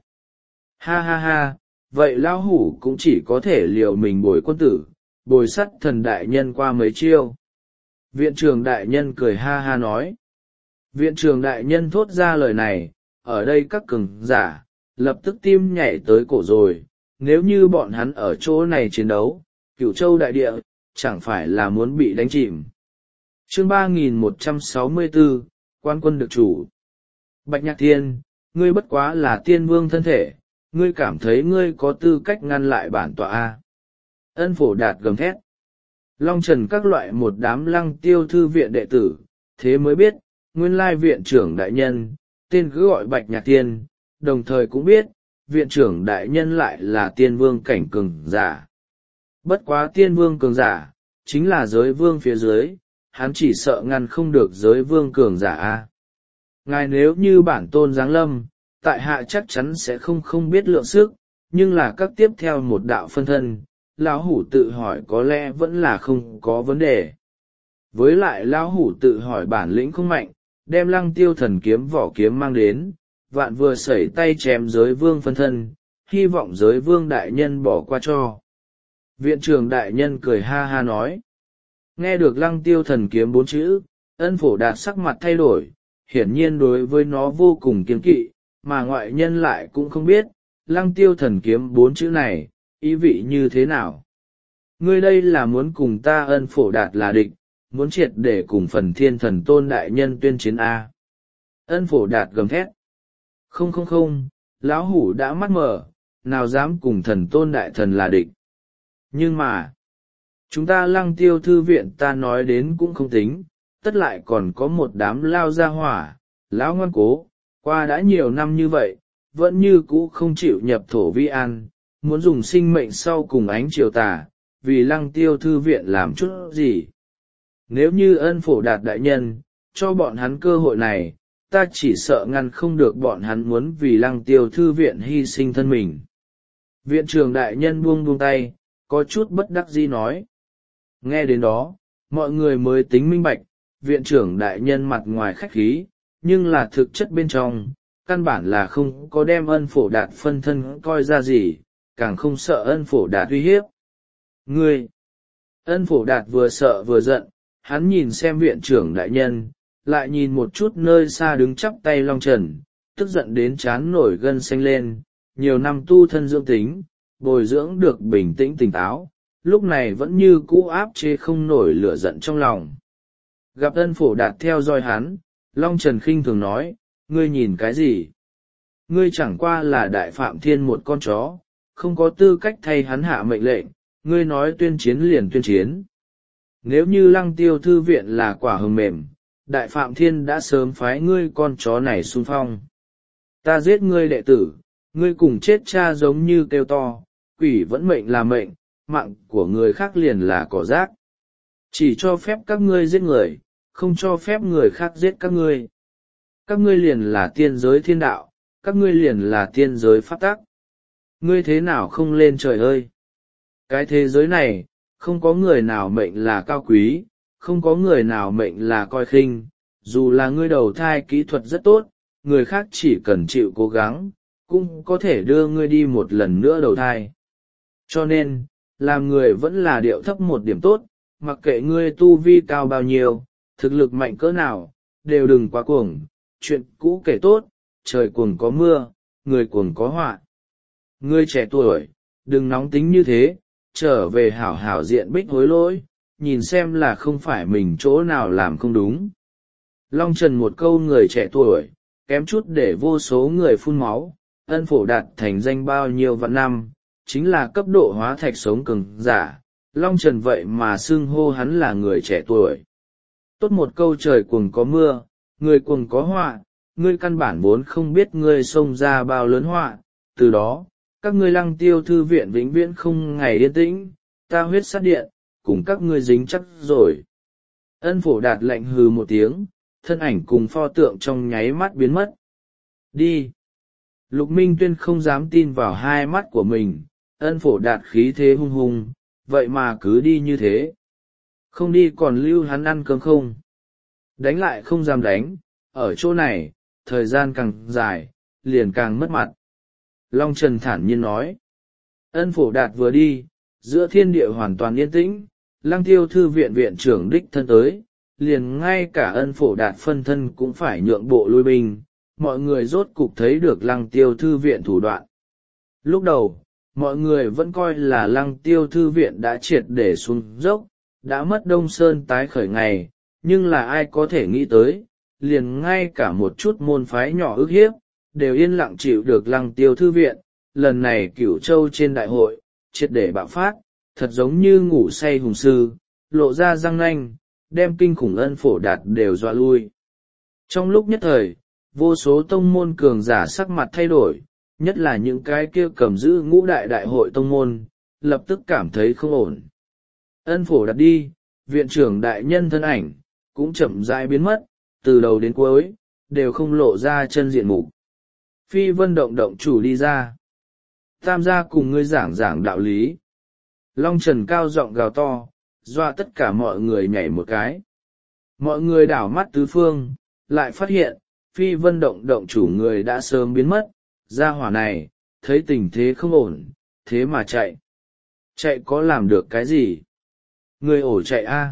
Ha ha ha, vậy lão hủ cũng chỉ có thể liều mình bồi quân tử, bồi sắt thần đại nhân qua mấy chiêu. Viện trưởng đại nhân cười ha ha nói. Viện trưởng đại nhân thốt ra lời này, ở đây các cường giả, lập tức tim nhảy tới cổ rồi, nếu như bọn hắn ở chỗ này chiến đấu, Cửu Châu đại địa, chẳng phải là muốn bị đánh chìm. Chương 3164, quan quân được chủ. Bạch Nhạc Thiên, ngươi bất quá là tiên vương thân thể, ngươi cảm thấy ngươi có tư cách ngăn lại bản tọa a? Ân Phổ Đạt gầm thét. Long Trần các loại một đám Lăng Tiêu thư viện đệ tử, thế mới biết, nguyên lai viện trưởng đại nhân, tên cứ gọi Bạch Nhạc Thiên, đồng thời cũng biết, viện trưởng đại nhân lại là tiên vương cảnh cường giả. Bất quá tiên vương cường giả, chính là giới vương phía dưới, hắn chỉ sợ ngăn không được giới vương cường giả a. Ngài nếu như bản tôn giáng lâm, tại hạ chắc chắn sẽ không biết lượng sức, nhưng là các tiếp theo một đạo phân thân, lão hủ tự hỏi có lẽ vẫn là không có vấn đề. Với lại lão hủ tự hỏi bản lĩnh không mạnh, đem Lăng Tiêu thần kiếm vỏ kiếm mang đến, vạn vừa sẩy tay chém giới vương phân thân, hy vọng giới vương đại nhân bỏ qua cho. Viện trưởng đại nhân cười ha ha nói. Nghe được Lăng Tiêu thần kiếm 4 chữ, Ân Phổ Đạt sắc mặt thay đổi, hiển nhiên đối với nó vô cùng kiêng kỵ, mà ngoại nhân lại cũng không biết, Lăng Tiêu thần kiếm 4 chữ này, ý vị như thế nào. Ngươi đây là muốn cùng ta Ân Phổ Đạt là địch, muốn triệt để cùng Phần Thiên Thần Tôn đại nhân tuyên chiến A. Ân Phổ Đạt gầm thét. Không, lão hủ đã mắt mở, nào dám cùng Thần Tôn đại thần là địch. Nhưng mà, chúng ta Lăng Tiêu thư viện ta nói đến cũng không tính, tất lại còn có một đám lao ra hỏa, lão ngoan cố, qua đã nhiều năm như vậy, vẫn như cũ không chịu nhập thổ vi an, muốn dùng sinh mệnh sau cùng ánh chiều tà, vì Lăng Tiêu thư viện làm chút gì. Nếu như Ân Phổ Đạt đại nhân, cho bọn hắn cơ hội này, ta chỉ sợ ngăn không được bọn hắn muốn vì Lăng Tiêu thư viện hy sinh thân mình. Viện trưởng đại nhân buông tay, có chút bất đắc dĩ nói. Nghe đến đó, mọi người mới tính minh bạch, viện trưởng đại nhân mặt ngoài khách khí, nhưng là thực chất bên trong, căn bản là không có đem Ân Phổ Đạt phân thân coi ra gì, càng không sợ Ân Phổ Đạt uy hiếp. Ngươi! Ân Phổ Đạt vừa sợ vừa giận, hắn nhìn xem viện trưởng đại nhân, lại nhìn một chút nơi xa đứng chắp tay Long Trần, tức giận đến trán nổi gân xanh lên, nhiều năm tu thân dưỡng tính, bồi dưỡng được bình tĩnh tỉnh táo, lúc này vẫn như cũ áp chế không nổi lửa giận trong lòng. Gặp Ân Phổ Đạt theo dõi hắn, Long Trần khinh thường nói, ngươi nhìn cái gì? Ngươi chẳng qua là đại phạm thiên một con chó, không có tư cách thay hắn hạ mệnh lệnh, ngươi nói tuyên chiến liền tuyên chiến. Nếu như Lăng Tiêu thư viện là quả hồng mềm, đại phạm thiên đã sớm phái ngươi con chó này xung phong. Ta giết ngươi đệ tử, ngươi cùng chết cha giống như kêu to, quỷ vẫn mệnh là mệnh, mạng của người khác liền là cỏ rác. Chỉ cho phép các ngươi giết người, không cho phép người khác giết các ngươi. Các ngươi liền là tiên giới thiên đạo, các ngươi liền là tiên giới pháp tắc. Ngươi thế nào không lên trời ơi? Cái thế giới này, không có người nào mệnh là cao quý, không có người nào mệnh là coi khinh, dù là ngươi đầu thai kỹ thuật rất tốt, người khác chỉ cần chịu cố gắng, cũng có thể đưa ngươi đi một lần nữa đầu thai. Cho nên, làm người vẫn là điệu thấp một điểm tốt, mặc kệ ngươi tu vi cao bao nhiêu, thực lực mạnh cỡ nào, đều đừng quá cuồng, chuyện cũ kể tốt, trời cuồng có mưa, người cuồng có họa. Ngươi trẻ tuổi, đừng nóng tính như thế, trở về hảo hảo diện bích hối lỗi, nhìn xem là không phải mình chỗ nào làm không đúng. Long Trần một câu người trẻ tuổi, kém chút để vô số người phun máu, Ân Phổ Đạt thành danh bao nhiêu vạn năm, chính là cấp độ hóa thạch sống cường giả, Long Trần vậy mà xưng hô hắn là người trẻ tuổi. Tốt một câu trời cuồng có mưa, người cuồng có họa, ngươi căn bản vốn không biết ngươi xông ra bao lớn họa, từ đó, các ngươi Lăng Tiêu thư viện vĩnh viễn không ngày yên tĩnh, ta huyết sát điện, cùng các ngươi dính chắc rồi. Ân Phổ Đạt lạnh hừ một tiếng, thân ảnh cùng pho tượng trong nháy mắt biến mất. Đi! Lục Minh Tuyên không dám tin vào hai mắt của mình, Ân Phổ Đạt khí thế hung hùng, vậy mà cứ đi như thế. Không đi còn lưu hắn ăn cơm không? Đánh lại không dám đánh, ở chỗ này, thời gian càng dài, liền càng mất mặt. Long Trần thản nhiên nói. Ân Phổ Đạt vừa đi, giữa thiên địa hoàn toàn yên tĩnh, Lăng Tiêu thư viện viện trưởng đích thân tới, liền ngay cả Ân Phổ Đạt phân thân cũng phải nhượng bộ lui binh, mọi người rốt cục thấy được Lăng Tiêu thư viện thủ đoạn. Lúc đầu, mọi người vẫn coi là Lăng Tiêu thư viện đã triệt để xuống dốc, đã mất Đông Sơn tái khởi ngày, nhưng là ai có thể nghĩ tới, liền ngay cả một chút môn phái nhỏ ức hiếp, đều yên lặng chịu được Lăng Tiêu thư viện, lần này Cửu Châu trên đại hội, triệt để bạo phát, thật giống như ngủ say hùng sư, lộ ra răng nanh, đem kinh khủng Ân Phổ Đạt đều dọa lui. Trong lúc nhất thời, vô số tông môn cường giả sắc mặt thay đổi, nhất là những cái kia cầm giữ ngũ đại đại hội tông môn, lập tức cảm thấy không ổn. Ân Phổ Đạt đi, viện trưởng đại nhân thân ảnh cũng chậm rãi biến mất, từ đầu đến cuối đều không lộ ra chân diện mục. Phi Vân động chủ đi ra. Tam gia cùng ngươi giảng giảng đạo lý. Long Trần cao giọng gào to, dọa tất cả mọi người nhảy một cái. Mọi người đảo mắt tứ phương, lại phát hiện, Phi Vân động chủ người đã sớm biến mất, gia hỏa này, thấy tình thế không ổn, thế mà chạy. Chạy có làm được cái gì? Người ổ chạy a?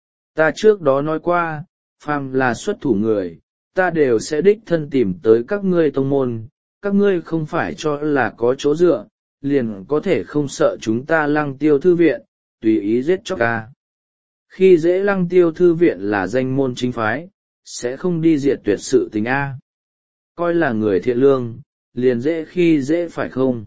Ta trước đó nói qua, phàm là xuất thủ người, ta đều sẽ đích thân tìm tới các ngươi tông môn, các ngươi không phải cho là có chỗ dựa, liền có thể không sợ chúng ta Lăng Tiêu thư viện, tùy ý giết chóc ca. Khi dễ Lăng Tiêu thư viện là danh môn chính phái, sẽ không đi diệt tuyệt sự tình a. Coi là người thiện lương, liền dễ khi dễ phải không?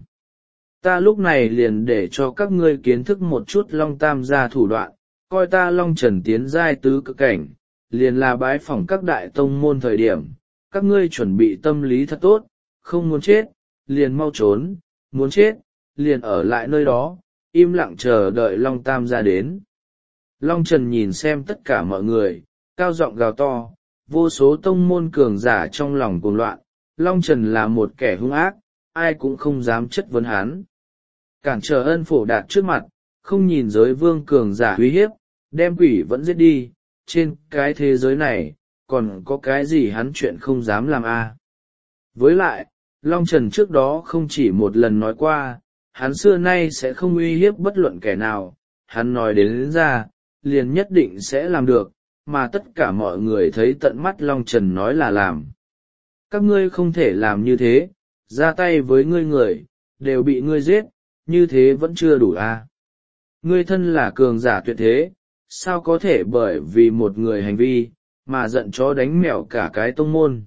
Ta lúc này liền để cho các ngươi kiến thức một chút Long Tam gia thủ đoạn, coi ta Long Trần tiến giai tứ cực cảnh, liền là bái phỏng các đại tông môn thời điểm, các ngươi chuẩn bị tâm lý thật tốt, không muốn chết, liền mau trốn, muốn chết, liền ở lại nơi đó, im lặng chờ đợi Long Tam gia đến. Long Trần nhìn xem tất cả mọi người, cao giọng gào to, vô số tông môn cường giả trong lòng cuồng loạn, Long Trần là một kẻ hung ác, ai cũng không dám chất vấn hắn. Cản trở Ân Phổ Đạt trước mặt, không nhìn giới vương cường giả uy hiếp, đem quỷ vẫn giết đi, trên cái thế giới này, còn có cái gì hắn chuyện không dám làm a? Với lại, Long Trần trước đó không chỉ một lần nói qua, hắn xưa nay sẽ không uy hiếp bất luận kẻ nào, hắn nói đến ra, liền nhất định sẽ làm được, mà tất cả mọi người thấy tận mắt Long Trần nói là làm. Các ngươi không thể làm như thế, ra tay với ngươi người, đều bị ngươi giết, như thế vẫn chưa đủ a. Ngươi thân là cường giả tuyệt thế, sao có thể bởi vì một người hành vi, mà giận chó đánh mèo cả cái tông môn.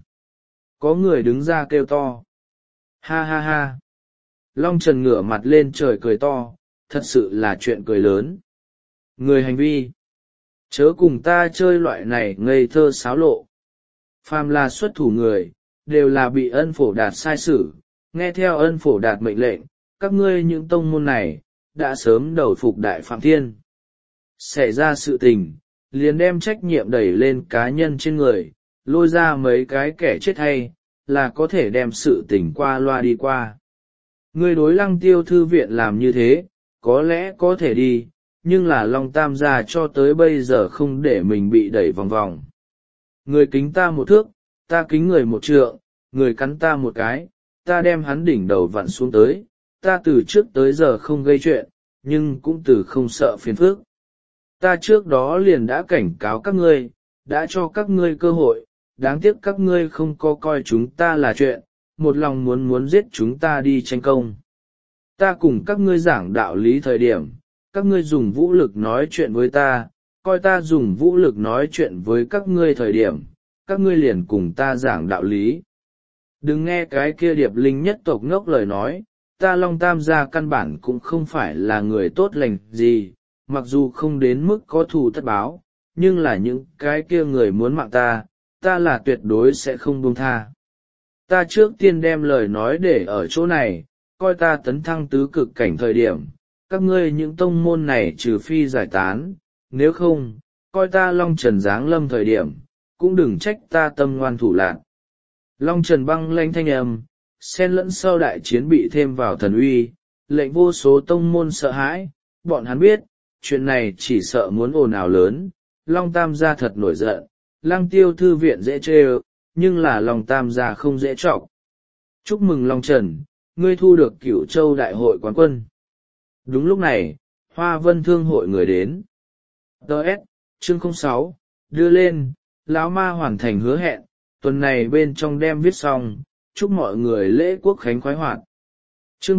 Có người đứng ra kêu to. Ha ha ha. Long Trần ngửa mặt lên trời cười to, thật sự là chuyện cười lớn. Người hành vi. Chớ cùng ta chơi loại này ngây thơ xáo lộ. Phàm là xuất thủ người, đều là bị Ân Phổ Đạt sai xử, nghe theo Ân Phổ Đạt mệnh lệnh, các ngươi những tông môn này, đã sớm đầu phục Đại Phạm Thiên. Xảy ra sự tình, liền đem trách nhiệm đẩy lên cá nhân trên người, lôi ra mấy cái kẻ chết hay, là có thể đem sự tình qua loa đi qua. Ngươi đối Lăng Tiêu thư viện làm như thế, có lẽ có thể đi, nhưng là Long Tam gia cho tới bây giờ không để mình bị đẩy vòng vòng. Người kính ta một thước, ta kính người một trượng, người cắn ta một cái, ta đem hắn đỉnh đầu vặn xuống tới, ta từ trước tới giờ không gây chuyện, nhưng cũng từ không sợ phiền phức. Ta trước đó liền đã cảnh cáo các ngươi, đã cho các ngươi cơ hội, đáng tiếc các ngươi không có coi chúng ta là chuyện, một lòng muốn giết chúng ta đi tranh công. Ta cùng các ngươi giảng đạo lý thời điểm, các ngươi dùng vũ lực nói chuyện với ta, coi ta dùng vũ lực nói chuyện với các ngươi thời điểm, các ngươi liền cùng ta giảng đạo lý. Đừng nghe cái kia Điệp Linh nhất tộc ngốc lời nói, ta Long Tam gia căn bản cũng không phải là người tốt lành gì, mặc dù không đến mức có thù tất báo, nhưng là những cái kia người muốn mạng ta, ta là tuyệt đối sẽ không buông tha. Ta trước tiên đem lời nói để ở chỗ này, coi ta tấn thăng tứ cực cảnh thời điểm, các ngươi những tông môn này trừ phi giải tán, nếu không, coi ta Long Trần giáng lâm thời điểm, cũng đừng trách ta tâm ngoan thủ lạn. Long Trần băng lanh thanh âm, xen lẫn sau đại chiến bị thêm vào thần uy, lệnh vô số tông môn sợ hãi, bọn hắn biết, chuyện này chỉ sợ muốn ồn ào lớn, Long Tam gia thật nổi giận, Lăng Tiêu thư viện dễ chê nhưng là Long Tam gia không dễ trọng. Chúc mừng Long Trần, ngươi thu được Cửu Châu Đại hội quán quân. Đúng lúc này, Hoa Vân Thương hội người đến. Đợt, chương 06, đưa lên, lão ma hoàn thành hứa hẹn, tuần này bên trong đem viết xong, chúc mọi người lễ quốc khánh khoái hoạt. Chương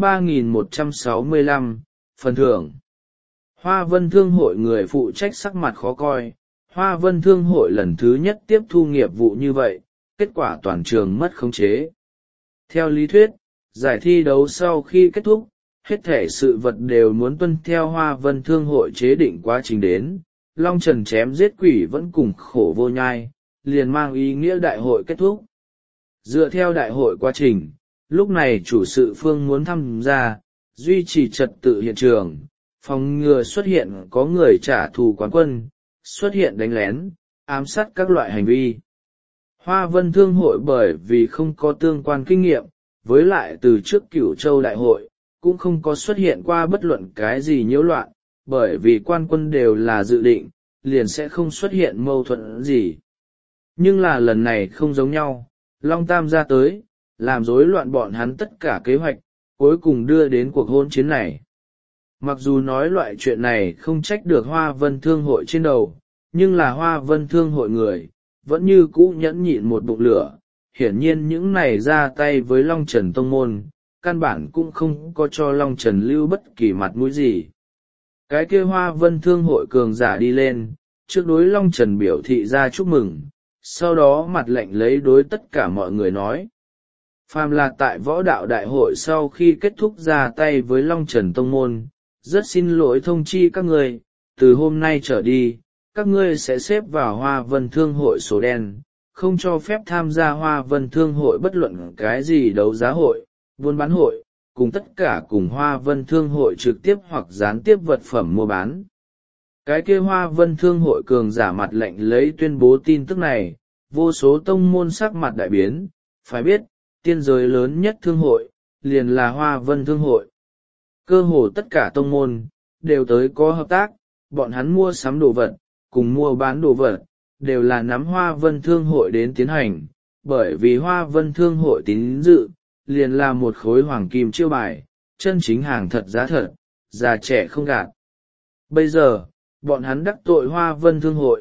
3165, phần thưởng. Hoa Vân Thương hội người phụ trách sắc mặt khó coi, Hoa Vân Thương hội lần thứ nhất tiếp thu nghiệp vụ như vậy, kết quả toàn trường mất khống chế. Theo lý thuyết, giải thi đấu sau khi kết thúc, hết thể sự vật đều muốn tuân theo Hoa Vân Thương hội chế định quá trình đến, Long Trần chém giết quỷ vẫn cùng khổ vô nhai, liền mang ý nghĩa đại hội kết thúc. Dựa theo đại hội quá trình, lúc này chủ sự phương muốn tham gia, duy trì trật tự hiện trường, phòng ngừa xuất hiện có người trả thù quán quân, xuất hiện đánh lén, ám sát các loại hành vi. Hoa Vân Thương hội bởi vì không có tương quan kinh nghiệm, với lại từ trước Cửu Châu đại hội, cũng không có xuất hiện qua bất luận cái gì nhiễu loạn, bởi vì quan quân đều là dự định, liền sẽ không xuất hiện mâu thuẫn gì. Nhưng là lần này không giống nhau, Long Tam ra tới, làm rối loạn bọn hắn tất cả kế hoạch, cuối cùng đưa đến cuộc hôn chiến này. Mặc dù nói loại chuyện này không trách được Hoa Vân Thương hội trên đầu, nhưng là Hoa Vân Thương hội người, vẫn như cũ nhẫn nhịn một bụng lửa. Hiển nhiên những này ra tay với Long Trần Tông Môn, căn bản cũng không có cho Long Trần lưu bất kỳ mặt mũi gì. Cái kia Hoa Vân Thương hội cường giả đi lên, trước đối Long Trần biểu thị ra chúc mừng, sau đó mặt lệnh lấy đối tất cả mọi người nói. Phàm là tại võ đạo đại hội sau khi kết thúc ra tay với Long Trần Tông Môn, rất xin lỗi thông chi các người, từ hôm nay trở đi, các ngươi sẽ xếp vào Hoa Vân Thương hội số đen, không cho phép tham gia Hoa Vân Thương hội bất luận cái gì đấu giá hội, buôn bán hội, cùng tất cả cùng Hoa Vân Thương hội trực tiếp hoặc gián tiếp vật phẩm mua bán. Cái kia Hoa Vân Thương hội cường giả mặt lệnh lấy tuyên bố tin tức này, vô số tông môn sắc mặt đại biến, phải biết, tiên giới lớn nhất thương hội, liền là Hoa Vân Thương hội. Cơ hồ tất cả tông môn, đều tới có hợp tác, bọn hắn mua sắm đồ vật, cùng mua bán đồ vật, đều là nắm Hoa Vân Thương hội đến tiến hành, bởi vì Hoa Vân Thương hội tín dự, liền là một khối hoàng kim chiêu bài, chân chính hàng thật giá thật, già trẻ không gạt. Bây giờ, bọn hắn đắc tội Hoa Vân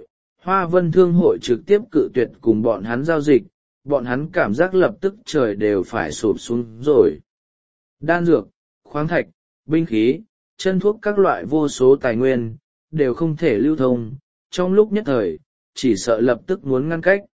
Thương hội trực tiếp cự tuyệt cùng bọn hắn giao dịch, bọn hắn cảm giác lập tức trời đều phải sụp xuống rồi. Đan dược, khoáng thạch, binh khí, chân thuốc các loại vô số tài nguyên, đều không thể lưu thông, trong lúc nhất thời, chỉ sợ lập tức muốn ngăn cách.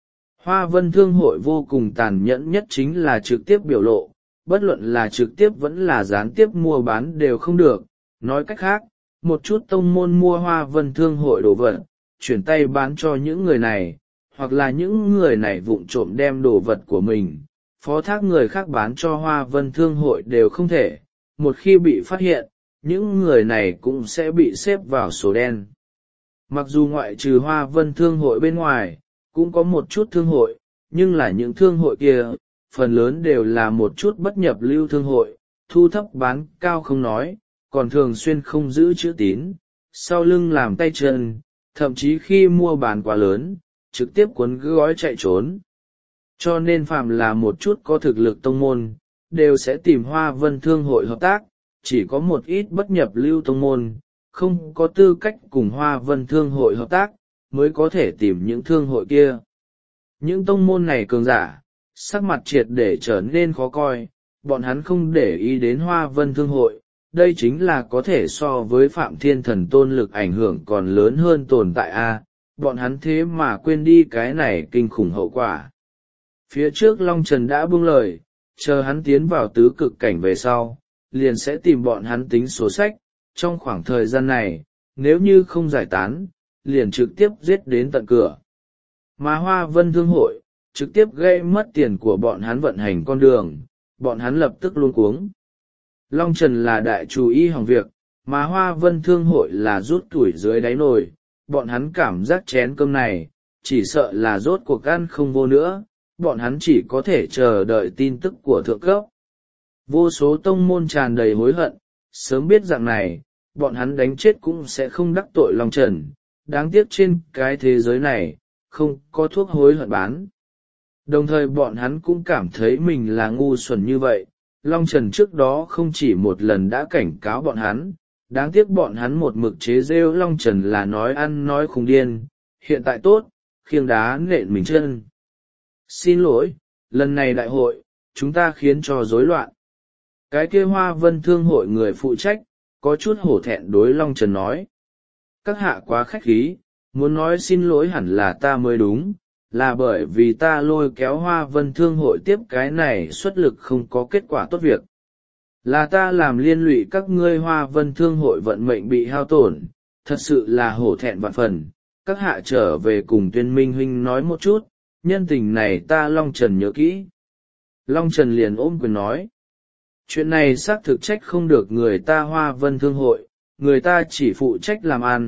Hoa Vân Thương hội vô cùng tàn nhẫn nhất chính là trực tiếp biểu lộ, bất luận là trực tiếp vẫn là gián tiếp mua bán đều không được. Nói cách khác, một chút tông môn mua Hoa Vân Thương hội đồ vật, chuyển tay bán cho những người này, hoặc là những người này vụng trộm đem đồ vật của mình, phó thác người khác bán cho Hoa Vân Thương hội đều không thể. Một khi bị phát hiện, những người này cũng sẽ bị xếp vào số đen. Mặc dù ngoại trừ Hoa Vân Thương hội bên ngoài, cũng có một chút thương hội, nhưng là những thương hội kia, phần lớn đều là một chút bất nhập lưu thương hội, thu thấp bán cao không nói, còn thường xuyên không giữ chữ tín, sau lưng làm tay chân, thậm chí khi mua bán quá lớn, trực tiếp cuốn gói chạy trốn. Cho nên phàm là một chút có thực lực tông môn, đều sẽ tìm Hoa Vân Thương hội hợp tác, chỉ có một ít bất nhập lưu tông môn, không có tư cách cùng Hoa Vân Thương hội hợp tác, mới có thể tìm những thương hội kia. Những tông môn này cường giả, sắc mặt triệt để trở nên khó coi, bọn hắn không để ý đến Hoa Vân Thương hội, đây chính là có thể so với Phạm Thiên Thần Tôn lực ảnh hưởng còn lớn hơn tồn tại a. Bọn hắn thế mà quên đi cái này kinh khủng hậu quả. Phía trước Long Trần đã buông lời, chờ hắn tiến vào tứ cực cảnh về sau, liền sẽ tìm bọn hắn tính sổ sách, trong khoảng thời gian này, nếu như không giải tán, liền trực tiếp giết đến tận cửa. Mà Hoa Vân Thương hội, trực tiếp gây mất tiền của bọn hắn vận hành con đường, bọn hắn lập tức luống cuống. Long Trần là đại chủ y hỏng việc, mà Hoa Vân Thương hội là rút tuổi dưới đáy nồi, bọn hắn cảm giác chén cơm này, chỉ sợ là rốt cuộc ăn không vô nữa, bọn hắn chỉ có thể chờ đợi tin tức của thượng cấp. Vô số tông môn tràn đầy hối hận, sớm biết dạng này, bọn hắn đánh chết cũng sẽ không đắc tội Long Trần, đáng tiếc trên cái thế giới này, không có thuốc hối hận bán. Đồng thời bọn hắn cũng cảm thấy mình là ngu xuẩn như vậy, Long Trần trước đó không chỉ một lần đã cảnh cáo bọn hắn, đáng tiếc bọn hắn một mực chế rêu Long Trần là nói ăn nói khùng điên, hiện tại tốt, khiêng đá nện mình chân. Xin lỗi, lần này đại hội, chúng ta khiến cho rối loạn. Cái kia Hoa Vân Thương hội người phụ trách, có chút hổ thẹn đối Long Trần nói. Các hạ quá khách khí, muốn nói xin lỗi hẳn là ta mới đúng, là bởi vì ta lôi kéo Hoa Vân Thương hội tiếp cái này xuất lực không có kết quả tốt việc. Là ta làm liên lụy các ngươi Hoa Vân Thương hội vận mệnh bị hao tổn, thật sự là hổ thẹn vạn phần. Các hạ trở về cùng Tuyên Minh huynh nói một chút, nhân tình này ta Long Trần nhớ kỹ. Long Trần liền ôm quyền nói. Chuyện này xác thực trách không được người ta Hoa Vân Thương hội, người ta chỉ phụ trách làm ăn,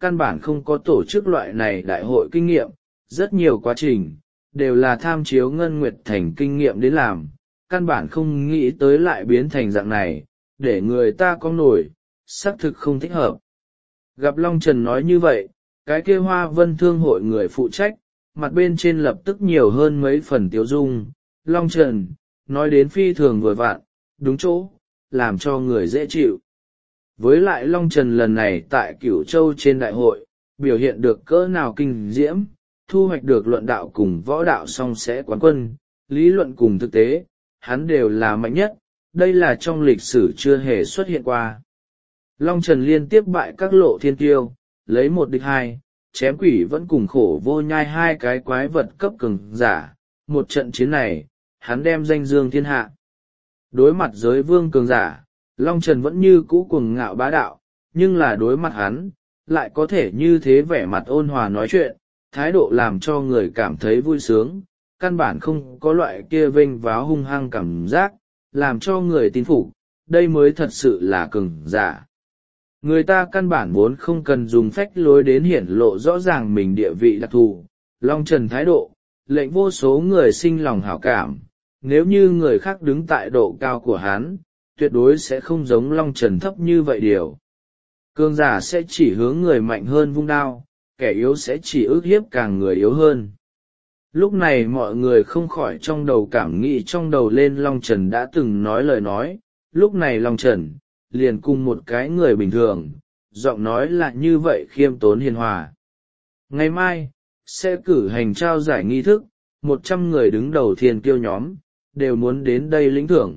căn bản không có tổ chức loại này đại hội kinh nghiệm, rất nhiều quá trình, đều là tham chiếu Ngân Nguyệt Thành kinh nghiệm đến làm, căn bản không nghĩ tới lại biến thành dạng này, để người ta có nổi, xác thực không thích hợp. Gặp Long Trần nói như vậy, cái kia Hoa Vân Thương hội người phụ trách, mặt bên trên lập tức nhiều hơn mấy phần tiếu dung. Long Trần, nói đến phi thường vừa vặn, đúng chỗ, làm cho người dễ chịu. Với lại Long Trần lần này tại Cửu Châu trên đại hội, biểu hiện được cỡ nào kinh diễm, thu hoạch được luận đạo cùng võ đạo song sẽ quán quân, lý luận cùng thực tế, hắn đều là mạnh nhất, đây là trong lịch sử chưa hề xuất hiện qua. Long Trần liên tiếp bại các lộ thiên tiêu, lấy 1-2, chém quỷ vẫn cùng khổ vô nhai hai cái quái vật cấp cường giả, một trận chiến này, hắn đem danh dương thiên hạ. Đối mặt giới vương cường giả, Long Trần vẫn như cũ cuồng ngạo bá đạo, nhưng là đối mặt hắn, lại có thể như thế vẻ mặt ôn hòa nói chuyện, thái độ làm cho người cảm thấy vui sướng, căn bản không có loại kia vênh váo hung hăng cảm giác, làm cho người tin phục, đây mới thật sự là cường giả. Người ta căn bản vốn không cần dùng phách lối đến hiển lộ rõ ràng mình địa vị đặc thù, Long Trần thái độ, lệnh vô số người sinh lòng hảo cảm, nếu như người khác đứng tại độ cao của hắn, tuyệt đối sẽ không giống Long Trần thấp như vậy điều. Cường giả sẽ chỉ hướng người mạnh hơn vung đao, kẻ yếu sẽ chỉ ức hiếp càng người yếu hơn. Lúc này mọi người không khỏi trong đầu cảm nghĩ trong đầu lên Long Trần đã từng nói lời nói, lúc này Long Trần, liền cùng một cái người bình thường, giọng nói là như vậy khiêm tốn hiền hòa. Ngày mai, sẽ cử hành trao giải nghi thức, 100 người đứng đầu thiên kiêu nhóm, đều muốn đến đây lĩnh thưởng.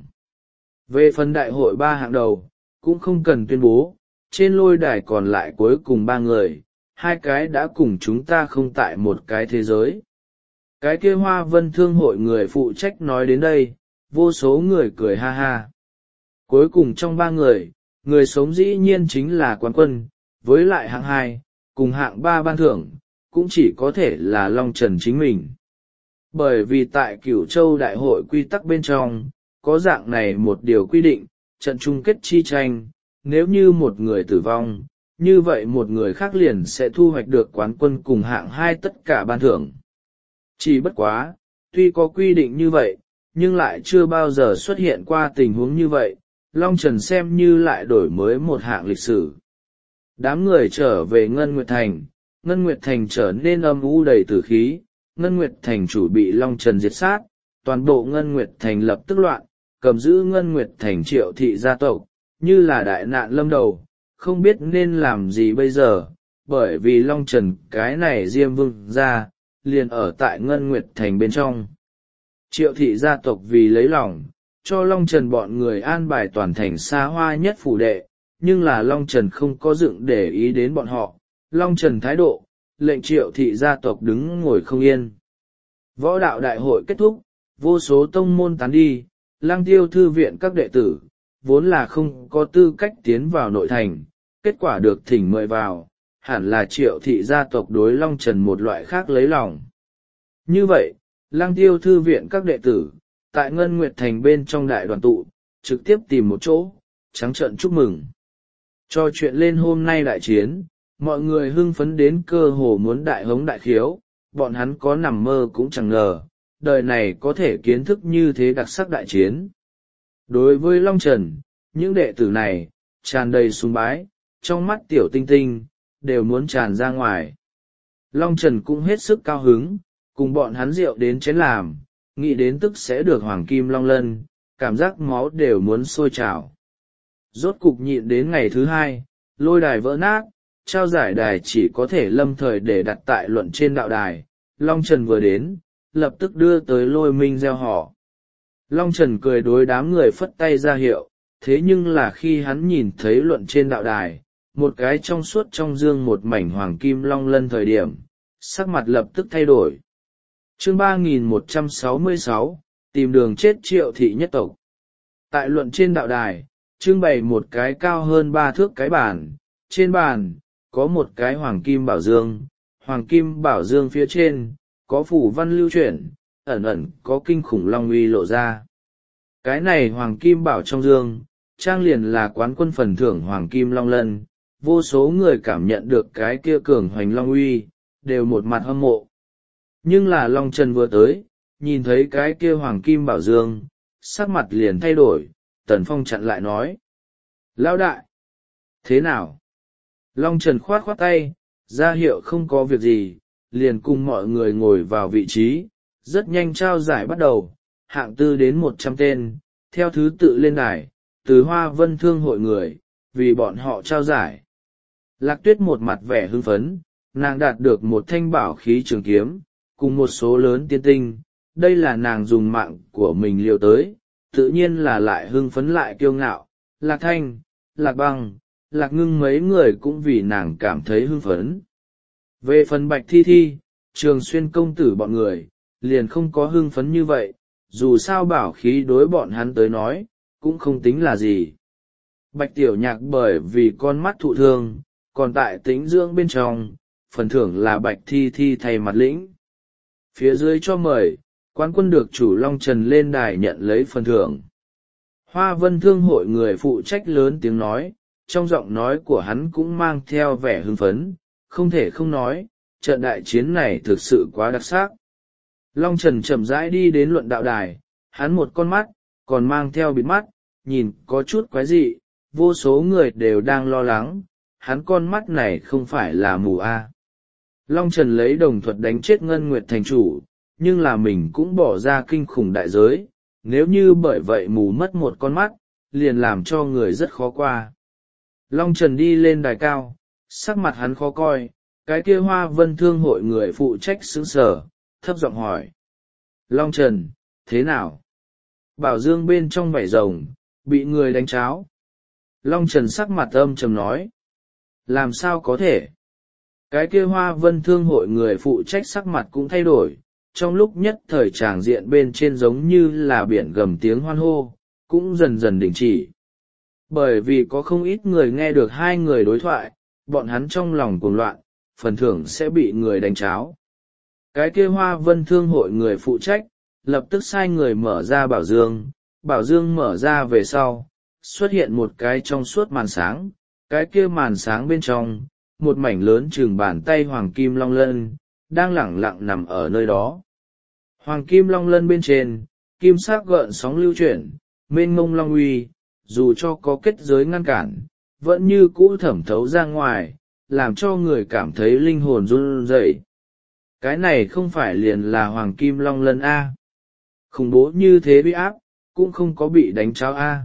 Về phần đại hội 3 hạng đầu, cũng không cần tuyên bố, trên lôi đài còn lại cuối cùng 3 người, 2 cái đã cùng chúng ta không tại một cái thế giới. Cái kia Hoa Vân Thương hội người phụ trách nói đến đây, vô số người cười ha ha. Cuối cùng trong 3 người, người sống dĩ nhiên chính là quán quân, với lại hạng 2, cùng hạng 3 ban thưởng, cũng chỉ có thể là Long Trần chính mình. Bởi vì tại Cửu Châu đại hội quy tắc bên trong, có dạng này một điều quy định, trận chung kết chi tranh, nếu như một người tử vong, như vậy một người khác liền sẽ thu hoạch được quán quân cùng hạng 2 tất cả ban thưởng. Chỉ bất quá, tuy có quy định như vậy, nhưng lại chưa bao giờ xuất hiện qua tình huống như vậy, Long Trần xem như lại đổi mới một hạng lịch sử. Đám người trở về Ngân Nguyệt Thành, Ngân Nguyệt Thành trở nên âm u đầy tử khí, Ngân Nguyệt Thành chủ bị Long Trần diệt sát, toàn bộ Ngân Nguyệt Thành lập tức loạn, cầm giữ Ngân Nguyệt Thành Triệu thị gia tộc, như là đại nạn lâm đầu, không biết nên làm gì bây giờ, bởi vì Long Trần cái này Diêm Vương ra, liền ở tại Ngân Nguyệt Thành bên trong. Triệu thị gia tộc vì lấy lòng, cho Long Trần bọn người an bài toàn thành xa hoa nhất phủ đệ, nhưng là Long Trần không có dựng để ý đến bọn họ. Long Trần thái độ, lệnh Triệu thị gia tộc đứng ngồi không yên. Võ đạo đại hội kết thúc, vô số tông môn tán đi, Lăng Tiêu thư viện các đệ tử, vốn là không có tư cách tiến vào nội thành, kết quả được thỉnh mời vào, hẳn là Triệu thị gia tộc đối Long Trần một loại khác lấy lòng. Như vậy, Lăng Tiêu thư viện các đệ tử, tại Ngân Nguyệt Thành bên trong đại đoàn tụ, trực tiếp tìm một chỗ, trắng trợn chúc mừng. Cho chuyện lên hôm nay đại chiến, mọi người hưng phấn đến cơ hồ muốn đại hống đại khiếu, bọn hắn có nằm mơ cũng chẳng ngờ, đời này có thể kiến thức như thế đặc sắc đại chiến. Đối với Long Trần, những đệ tử này, tràn đầy sùng bái, trong mắt tiểu tinh tinh, đều muốn tràn ra ngoài. Long Trần cũng hết sức cao hứng, cùng bọn hắn rượu đến chén làm, nghĩ đến tức sẽ được hoàng kim long lân, cảm giác máu đều muốn sôi trào. Rốt cục nhịn đến ngày thứ 2, lôi đài vỡ nát, trao giải đài chỉ có thể lâm thời để đặt tại luận trên đạo đài. Long Trần vừa đến, lập tức đưa tới Lôi Minh gieo họ. Long Trần cười đối đám người phất tay ra hiệu, thế nhưng là khi hắn nhìn thấy luận trên đạo đài, một cái trong suốt trong dương một mảnh hoàng kim long lân thời điểm, sắc mặt lập tức thay đổi. Chương 3166, tìm đường chết Triệu thị nhất tộc. Tại luận trên đạo đài, trưng bày một cái cao hơn 3 thước cái bàn, trên bàn, có một cái hoàng kim bảo dương, hoàng kim bảo dương phía trên, có phủ văn lưu chuyển, ẩn ẩn có kinh khủng long uy lộ ra. Cái này hoàng kim bảo trong dương, trang liền là quán quân phần thưởng hoàng kim long lân, vô số người cảm nhận được cái kia cường hoành long uy, đều một mặt hâm mộ. Nhưng là Long Trần vừa tới, nhìn thấy cái kia hoàng kim bảo dương, sắc mặt liền thay đổi. Tần Phong chặn lại nói: Lão đại! Thế nào? Long Trần khoát khoát tay, ra hiệu không có việc gì, liền cùng mọi người ngồi vào vị trí. Rất nhanh trao giải bắt đầu, hạng tư đến 100 tên, theo thứ tự lên đài, từ Hoa Vân Thương hội người, vì bọn họ trao giải. Lạc Tuyết một mặt vẻ hưng phấn, nàng đạt được một thanh bảo khí trường kiếm, cùng một số lớn tiên tinh, đây là nàng dùng mạng của mình liều tới, tự nhiên là lại hưng phấn lại kiêu ngạo. Lạc Thanh, Lạc Băng, Lạc Ngưng mấy người cũng vì nàng cảm thấy hưng phấn. Về phần Bạch Thi Thi, Trường Xuyên công tử bọn người, liền không có hưng phấn như vậy, dù sao bảo khí đối bọn hắn tới nói, cũng không tính là gì. Bạch Tiểu Nhạc bởi vì con mắt thụ thương, còn tại tĩnh dưỡng bên trong, phần thưởng là Bạch Thi Thi thay mặt lĩnh. Phía dưới cho mời, quán quân được chủ Long Trần lên đài nhận lấy phần thưởng. Hoa Vân Thương hội người phụ trách lớn tiếng nói, trong giọng nói của hắn cũng mang theo vẻ hưng phấn, không thể không nói, trận đại chiến này thực sự quá đặc sắc. Long Trần chậm rãi đi đến luận đạo đài, hắn một con mắt, còn mang theo bịt mắt, nhìn có chút quái dị, vô số người đều đang lo lắng, hắn con mắt này không phải là mù a. Long Trần lấy đồng thuật đánh chết Ngân Nguyệt thành chủ, nhưng là mình cũng bỏ ra kinh khủng đại giới, nếu như bởi vậy mù mất một con mắt, liền làm cho người rất khó qua. Long Trần đi lên đài cao, sắc mặt hắn khó coi, cái kia Hoa Vân Thương hội người phụ trách sững sờ, thấp giọng hỏi. Long Trần, thế nào? Bảo dương bên trong vảy rồng, bị người đánh cháo. Long Trần sắc mặt âm trầm nói. Làm sao có thể? Cái kia Hoa Vân Thương hội người phụ trách sắc mặt cũng thay đổi, trong lúc nhất thời tràng diện bên trên giống như là biển gầm tiếng hoan hô, cũng dần dần đình chỉ. Bởi vì có không ít người nghe được hai người đối thoại, bọn hắn trong lòng cuồng loạn, phần thưởng sẽ bị người đánh cháo. Cái kia Hoa Vân Thương hội người phụ trách, lập tức sai người mở ra bảo dương mở ra về sau, xuất hiện một cái trong suốt màn sáng, cái kia màn sáng bên trong, một mảnh lớn chừng bàn tay hoàng kim long lân, đang lẳng lặng nằm ở nơi đó. Hoàng kim long lân bên trên, kim sắc gợn sóng lưu chuyển, mênh mông long uy, dù cho có kết giới ngăn cản, vẫn như cũ thẩm thấu ra ngoài, làm cho người cảm thấy linh hồn run rẩy. Cái này không phải liền là hoàng kim long lân A. Khủng bố như thế bị áp, cũng không có bị đánh cháo A.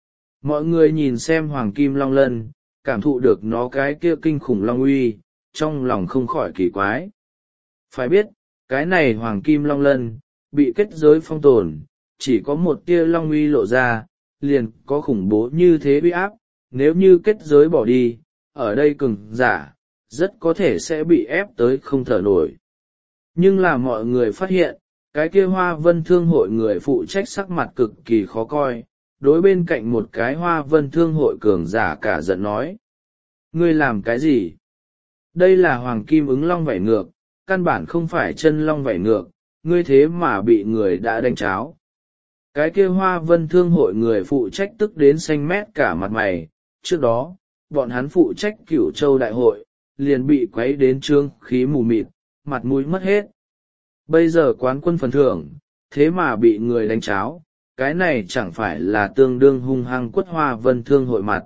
Mọi người nhìn xem hoàng kim long lân, cảm thụ được nó cái kia kinh khủng long uy, trong lòng không khỏi kỳ quái. Phải biết, cái này hoàng kim long lân, bị kết giới phong tồn, chỉ có một tia long uy lộ ra, liền có khủng bố như thế uy áp, nếu như kết giới bỏ đi, ở đây cường giả, rất có thể sẽ bị ép tới không thở nổi. Nhưng là mọi người phát hiện, cái kia Hoa Vân Thương hội người phụ trách sắc mặt cực kỳ khó coi, đối bên cạnh một cái Hoa Vân Thương hội cường giả cả giận nói. Ngươi làm cái gì? Đây là hoàng kim ứng long vảy ngược, căn bản không phải chân long vảy ngược, ngươi thế mà bị người đã đánh cháo. Cái kia Hoa Vân Thương hội người phụ trách tức đến xanh mét cả mặt mày, trước đó, bọn hắn phụ trách Cửu Châu đại hội, liền bị quấy đến trương khí mù mịt, mặt mũi mất hết. Bây giờ quán quân phần thưởng, thế mà bị người đánh cháo, cái này chẳng phải là tương đương hung hăng quất Hoa Vân Thương hội mặt.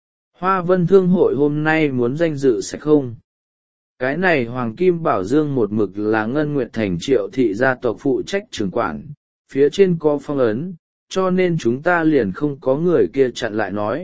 Hoa Vân Thương hội hôm nay muốn danh dự sẽ không? Cái này Hoàng Kim Bảo Dương một mực là Ngân Nguyệt Thành Triệu thị gia tộc phụ trách trưởng quản, phía trên có phong ấn, cho nên chúng ta liền không có người kia chặn lại nói.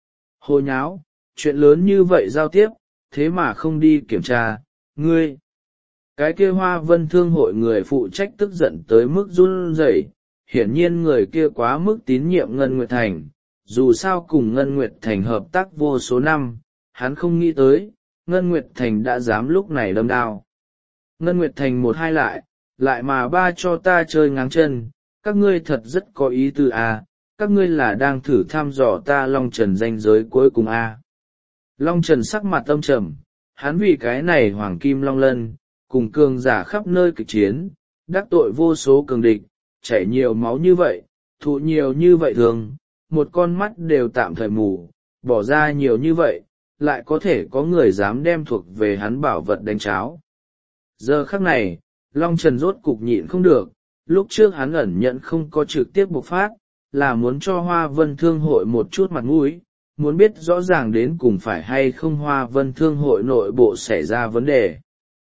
Hồ nháo, chuyện lớn như vậy giao tiếp, thế mà không đi kiểm tra, ngươi. Cái kia Hoa Vân Thương hội người phụ trách tức giận tới mức run rẩy, hiển nhiên người kia quá mức tín nhiệm Ngân Nguyệt Thành, dù sao cùng Ngân Nguyệt Thành hợp tác vô số năm, hắn không nghĩ tới, Ngân Nguyệt Thành đã dám lúc này đâm đao. Ngân Nguyệt Thành một hai lại mà ba cho ta chơi ngáng chân, các ngươi thật rất có ý tư à, các ngươi là đang thử thăm dò ta Long Trần danh giới cuối cùng à. Long Trần sắc mặt âm trầm, hắn vì cái này Hoàng Kim Long Lân, cùng cường giả khắp nơi kịch chiến, đắc tội vô số cường địch, chảy nhiều máu như vậy, thụ nhiều như vậy thường, một con mắt đều tạm thời mù, bỏ ra nhiều như vậy, lại có thể có người dám đem thuộc về hắn bảo vật đánh cháo. Giờ khắc này, Long Trần rốt cục nhịn không được, lúc trước hắn ẩn nhận không có trực tiếp bộc phát, là muốn cho Hoa Vân Thương hội một chút mặt mũi, muốn biết rõ ràng đến cùng phải hay không Hoa Vân Thương hội nội bộ xảy ra vấn đề.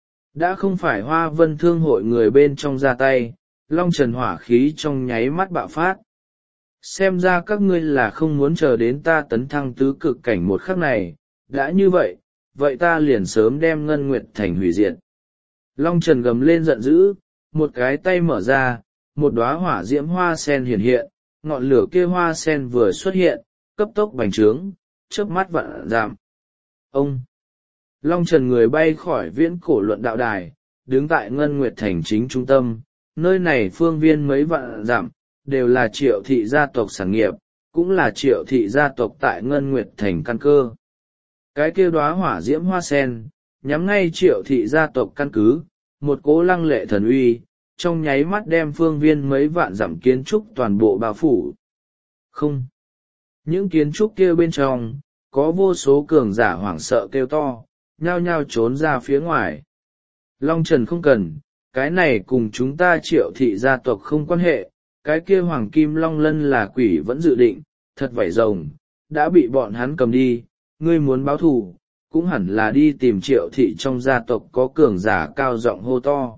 Đã không phải Hoa Vân Thương hội người bên trong ra tay, Long Trần hỏa khí trong nháy mắt bạo phát. Xem ra các ngươi là không muốn chờ đến ta tấn thăng tứ cực cảnh một khắc này, đã như vậy, vậy ta liền sớm đem Ngân Nguyệt Thành hủy diệt. Long Trần gầm lên giận dữ, một cái tay mở ra, một đóa hỏa diễm hoa sen hiện hiện, ngọn lửa kia hoa sen vừa xuất hiện, cấp tốc bành trướng, chớp mắt vạn giảm. Ông! Long Trần người bay khỏi viễn cổ luận đạo đài, đứng tại Ngân Nguyệt Thành chính trung tâm, nơi này phương viên mấy vạn dặm, đều là Triệu thị gia tộc sản nghiệp, cũng là Triệu thị gia tộc tại Ngân Nguyệt Thành căn cơ. Cái kia đóa hỏa diễm hoa sen, nhắm ngay Triệu thị gia tộc căn cứ, một cỗ lăng lệ thần uy, trong nháy mắt đem phương viên mấy vạn dặm kiến trúc toàn bộ bao phủ. Không! Những kiến trúc kia bên trong, có vô số cường giả hoảng sợ kêu to, nhao nhao trốn ra phía ngoài. Long Trần không cần, cái này cùng chúng ta Triệu thị gia tộc không quan hệ, cái kia Hoàng Kim Long Lân là quỷ vẫn dự định, thật vảy rồng, đã bị bọn hắn cầm đi, ngươi muốn báo thù, cũng hẳn là đi tìm Triệu thị trong gia tộc có cường giả cao giọng hô to.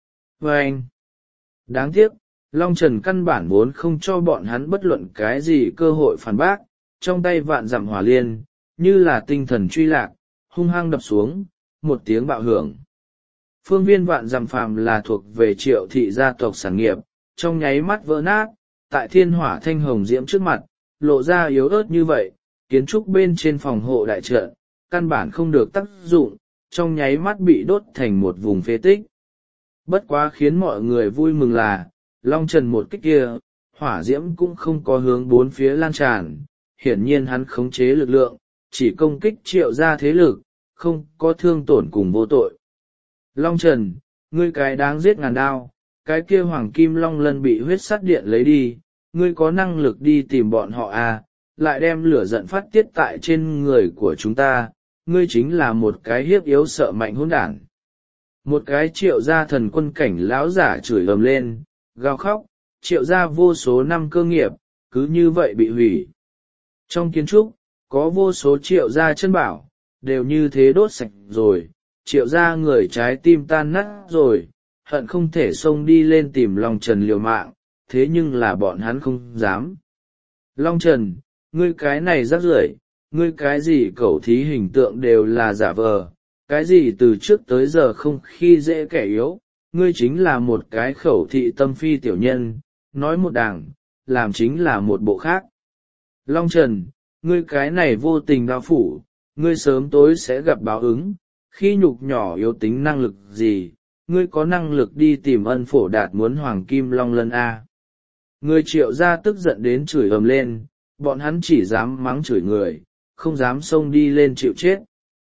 Và anh, đáng tiếc, Long Trần căn bản vốn không cho bọn hắn bất luận cái gì cơ hội phản bác, trong tay vạn dặm hỏa liên, như là tinh thần truy lạc, hung hăng đập xuống, một tiếng bạo hưởng. Phương viên vạn dặm phàm là thuộc về Triệu thị gia tộc sản nghiệp, trong nháy mắt vỡ nát, tại thiên hỏa thanh hồng diễm trước mặt, lộ ra yếu ớt như vậy, kiến trúc bên trên phòng hộ đại trận, căn bản không được tác dụng, trong nháy mắt bị đốt thành một vùng phế tích. Bất quá khiến mọi người vui mừng là, Long Trần một kích kia, hỏa diễm cũng không có hướng bốn phía lan tràn, hiển nhiên hắn khống chế lực lượng, chỉ công kích Triệu gia thế lực, không có thương tổn cùng vô tội. Long Trần, ngươi cái đáng giết ngàn đao, cái kia Hoàng Kim Long Lân bị huyết sắt điện lấy đi, ngươi có năng lực đi tìm bọn họ à, lại đem lửa giận phát tiết tại trên người của chúng ta, ngươi chính là một cái hiếp yếu sợ mạnh hỗn đản. Một cái Triệu gia thần quân cảnh lão giả chửi ầm lên, gào khóc, Triệu gia vô số năm cơ nghiệp, cứ như vậy bị hủy. Trong kiến trúc, có vô số Triệu gia chân bảo, đều như thế đốt sạch rồi, Triệu gia người trái tim tan nát rồi, hận không thể xông đi lên tìm Long Trần liều mạng, thế nhưng là bọn hắn không dám. Long Trần, ngươi cái này rác rưởi, ngươi cái gì cẩu thí hình tượng đều là giả vờ, cái gì từ trước tới giờ không khi dễ kẻ yếu, ngươi chính là một cái khẩu thị tâm phi tiểu nhân, nói một đảng, làm chính là một bộ khác. Long Trần, ngươi cái này vô tình đao phủ, ngươi sớm tối sẽ gặp báo ứng, khi nhục nhỏ yếu tính năng lực gì, ngươi có năng lực đi tìm Ân Phổ Đạt muốn Hoàng Kim Long Lân A. Người Triệu gia tức giận đến chửi ầm lên, bọn hắn chỉ dám mắng chửi người, không dám xông đi lên chịu chết.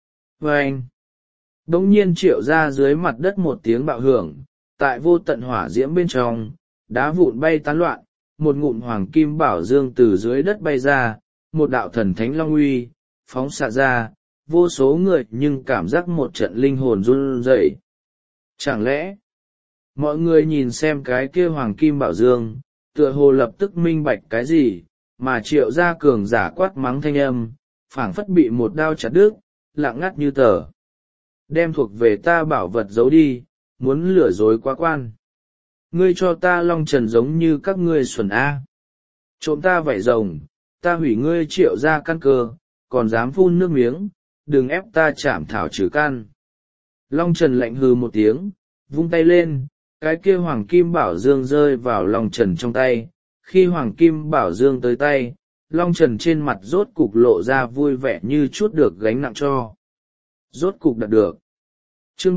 Và anh, đống nhiên Triệu gia dưới mặt đất một tiếng bạo hưởng, tại vô tận hỏa diễm bên trong, đá vụn bay tán loạn, một ngụm Hoàng Kim Bảo Dương từ dưới đất bay ra, một đạo thần thánh long uy, phóng xạ ra, vô số người nhưng cảm giác một trận linh hồn run rẩy. Chẳng lẽ, mọi người nhìn xem cái kia Hoàng Kim Bảo Dương, tựa hồ lập tức minh bạch cái gì, mà Triệu gia cường giả quát mắng thanh âm, phảng phất bị một đao chặt đứt, lặng ngắt như tờ. Đem thuộc về ta bảo vật giấu đi, muốn lừa dối quá quan. Ngươi cho ta Long Trần giống như các ngươi xuẩn A. Trộm ta vảy rồng, ta hủy ngươi Triệu gia căn cơ, còn dám phun nước miếng, đừng ép ta chảm thảo trừ căn. Long Trần lạnh hừ một tiếng, vung tay lên, cái kia Hoàng Kim Bảo Dương rơi vào Long Trần trong tay. Khi Hoàng Kim Bảo Dương tới tay, Long Trần trên mặt rốt cục lộ ra vui vẻ như chút được gánh nặng cho. Rốt cục đạt được. Chương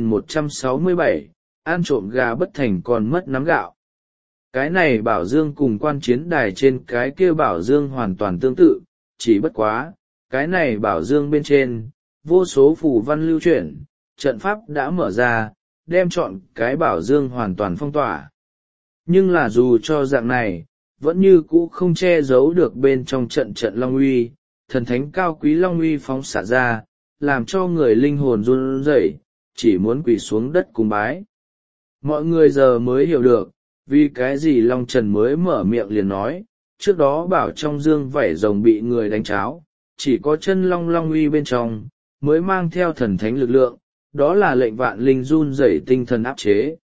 3167, ăn trộm gà bất thành còn mất nắm gạo. Cái này Bảo Dương cùng quan chiến đài trên cái kia Bảo Dương hoàn toàn tương tự, chỉ bất quá, cái này Bảo Dương bên trên, vô số phù văn lưu chuyển, trận pháp đã mở ra, đem chọn cái Bảo Dương hoàn toàn phong tỏa. Nhưng là dù cho dạng này, vẫn như cũ không che giấu được bên trong trận trận long uy, thần thánh cao quý long uy phóng xạ ra, làm cho người linh hồn run rẩy, chỉ muốn quỳ xuống đất cung bái. Mọi người giờ mới hiểu được, vì cái gì Long Trần mới mở miệng liền nói, trước đó bảo trong dương vảy rồng bị người đánh cháo, chỉ có chân long long uy bên trong, mới mang theo thần thánh lực lượng, đó là lệnh vạn linh run rẩy tinh thần áp chế.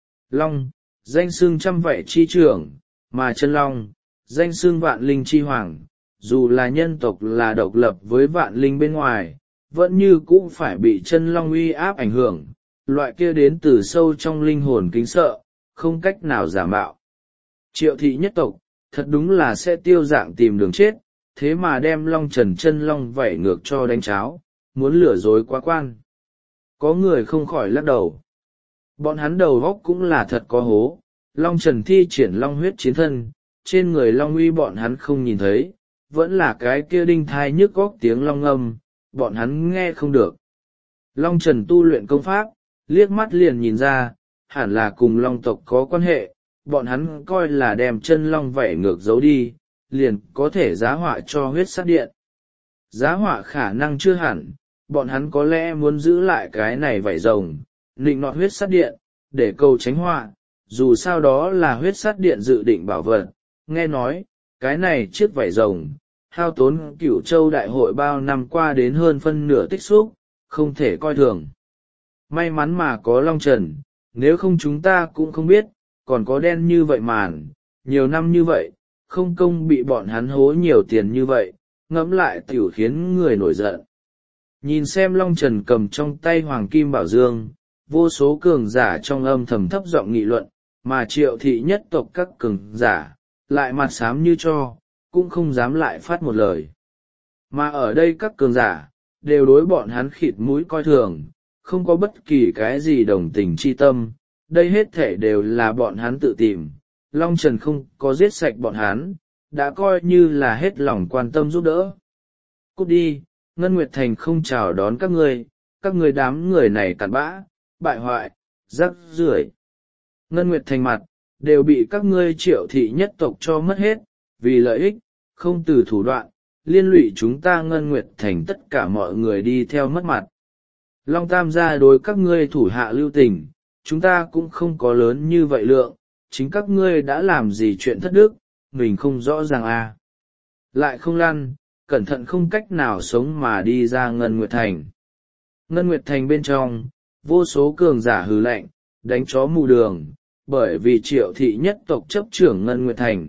Long, danh xưng trăm vảy chi trưởng, mà chân long, danh xưng vạn linh chi hoàng, dù là nhân tộc là độc lập với vạn linh bên ngoài, vẫn như cũ phải bị chân long uy áp ảnh hưởng, loại kia đến từ sâu trong linh hồn kính sợ, không cách nào giả mạo. Triệu thị nhất tộc, thật đúng là sẽ tiêu dạng tìm đường chết, thế mà đem Long Trần chân long vảy ngược cho đánh cháo, muốn lừa dối quá quan. Có người không khỏi lắc đầu. Bọn hắn đầu góc cũng là thật có hố, Long Trần thi triển long huyết chiến thân, trên người long uy bọn hắn không nhìn thấy, vẫn là cái kia đinh thai nhức góc tiếng long âm, bọn hắn nghe không được. Long Trần tu luyện công pháp, liếc mắt liền nhìn ra, hẳn là cùng long tộc có quan hệ, bọn hắn coi là đem chân long vảy ngược giấu đi, liền có thể giá họa cho huyết sát điện. Giá họa khả năng chưa hẳn, bọn hắn có lẽ muốn giữ lại cái này vảy rồng, nịnh nọt huyết sát điện, để cầu tránh họa, dù sao đó là huyết sát điện dự định bảo vật. Nghe nói, cái này chiếc vảy rồng, hao tốn Cửu Châu đại hội bao năm qua đến hơn phân nửa tích xúc, không thể coi thường. May mắn mà có Long Trần, nếu không chúng ta cũng không biết, còn có đen như vậy màn, nhiều năm như vậy, không công bị bọn hắn hố nhiều tiền như vậy, ngẫm lại tiểu khiến người nổi giận. Nhìn xem Long Trần cầm trong tay Hoàng Kim Bảo Dương, vô số cường giả trong âm thầm thấp giọng nghị luận, mà Triệu thị nhất tộc các cường giả, lại mặt xám như cho, cũng không dám lại phát một lời. Mà ở đây các cường giả, đều đối bọn hắn khịt mũi coi thường, không có bất kỳ cái gì đồng tình chi tâm, đây hết thể đều là bọn hắn tự tìm, Long Trần không có giết sạch bọn hắn, đã coi như là hết lòng quan tâm giúp đỡ. Cút đi, Ngân Nguyệt Thành không chào đón các ngươi đám người này cặn bã, bại hoại, rác rưởi. Ngân Nguyệt Thành mặt, đều bị các ngươi Triệu thị nhất tộc cho mất hết, vì lợi ích, không từ thủ đoạn, liên lụy chúng ta Ngân Nguyệt Thành tất cả mọi người đi theo mất mặt. Long Tam gia đối các ngươi thủ hạ lưu tình, chúng ta cũng không có lớn như vậy lượng, chính các ngươi đã làm gì chuyện thất đức, mình không rõ ràng à. Lại không lăn, cẩn thận không cách nào sống mà đi ra Ngân Nguyệt Thành. Ngân Nguyệt Thành bên trong, vô số cường giả hừ lạnh, đánh chó mù đường, bởi vì Triệu thị nhất tộc chấp trưởng Ngân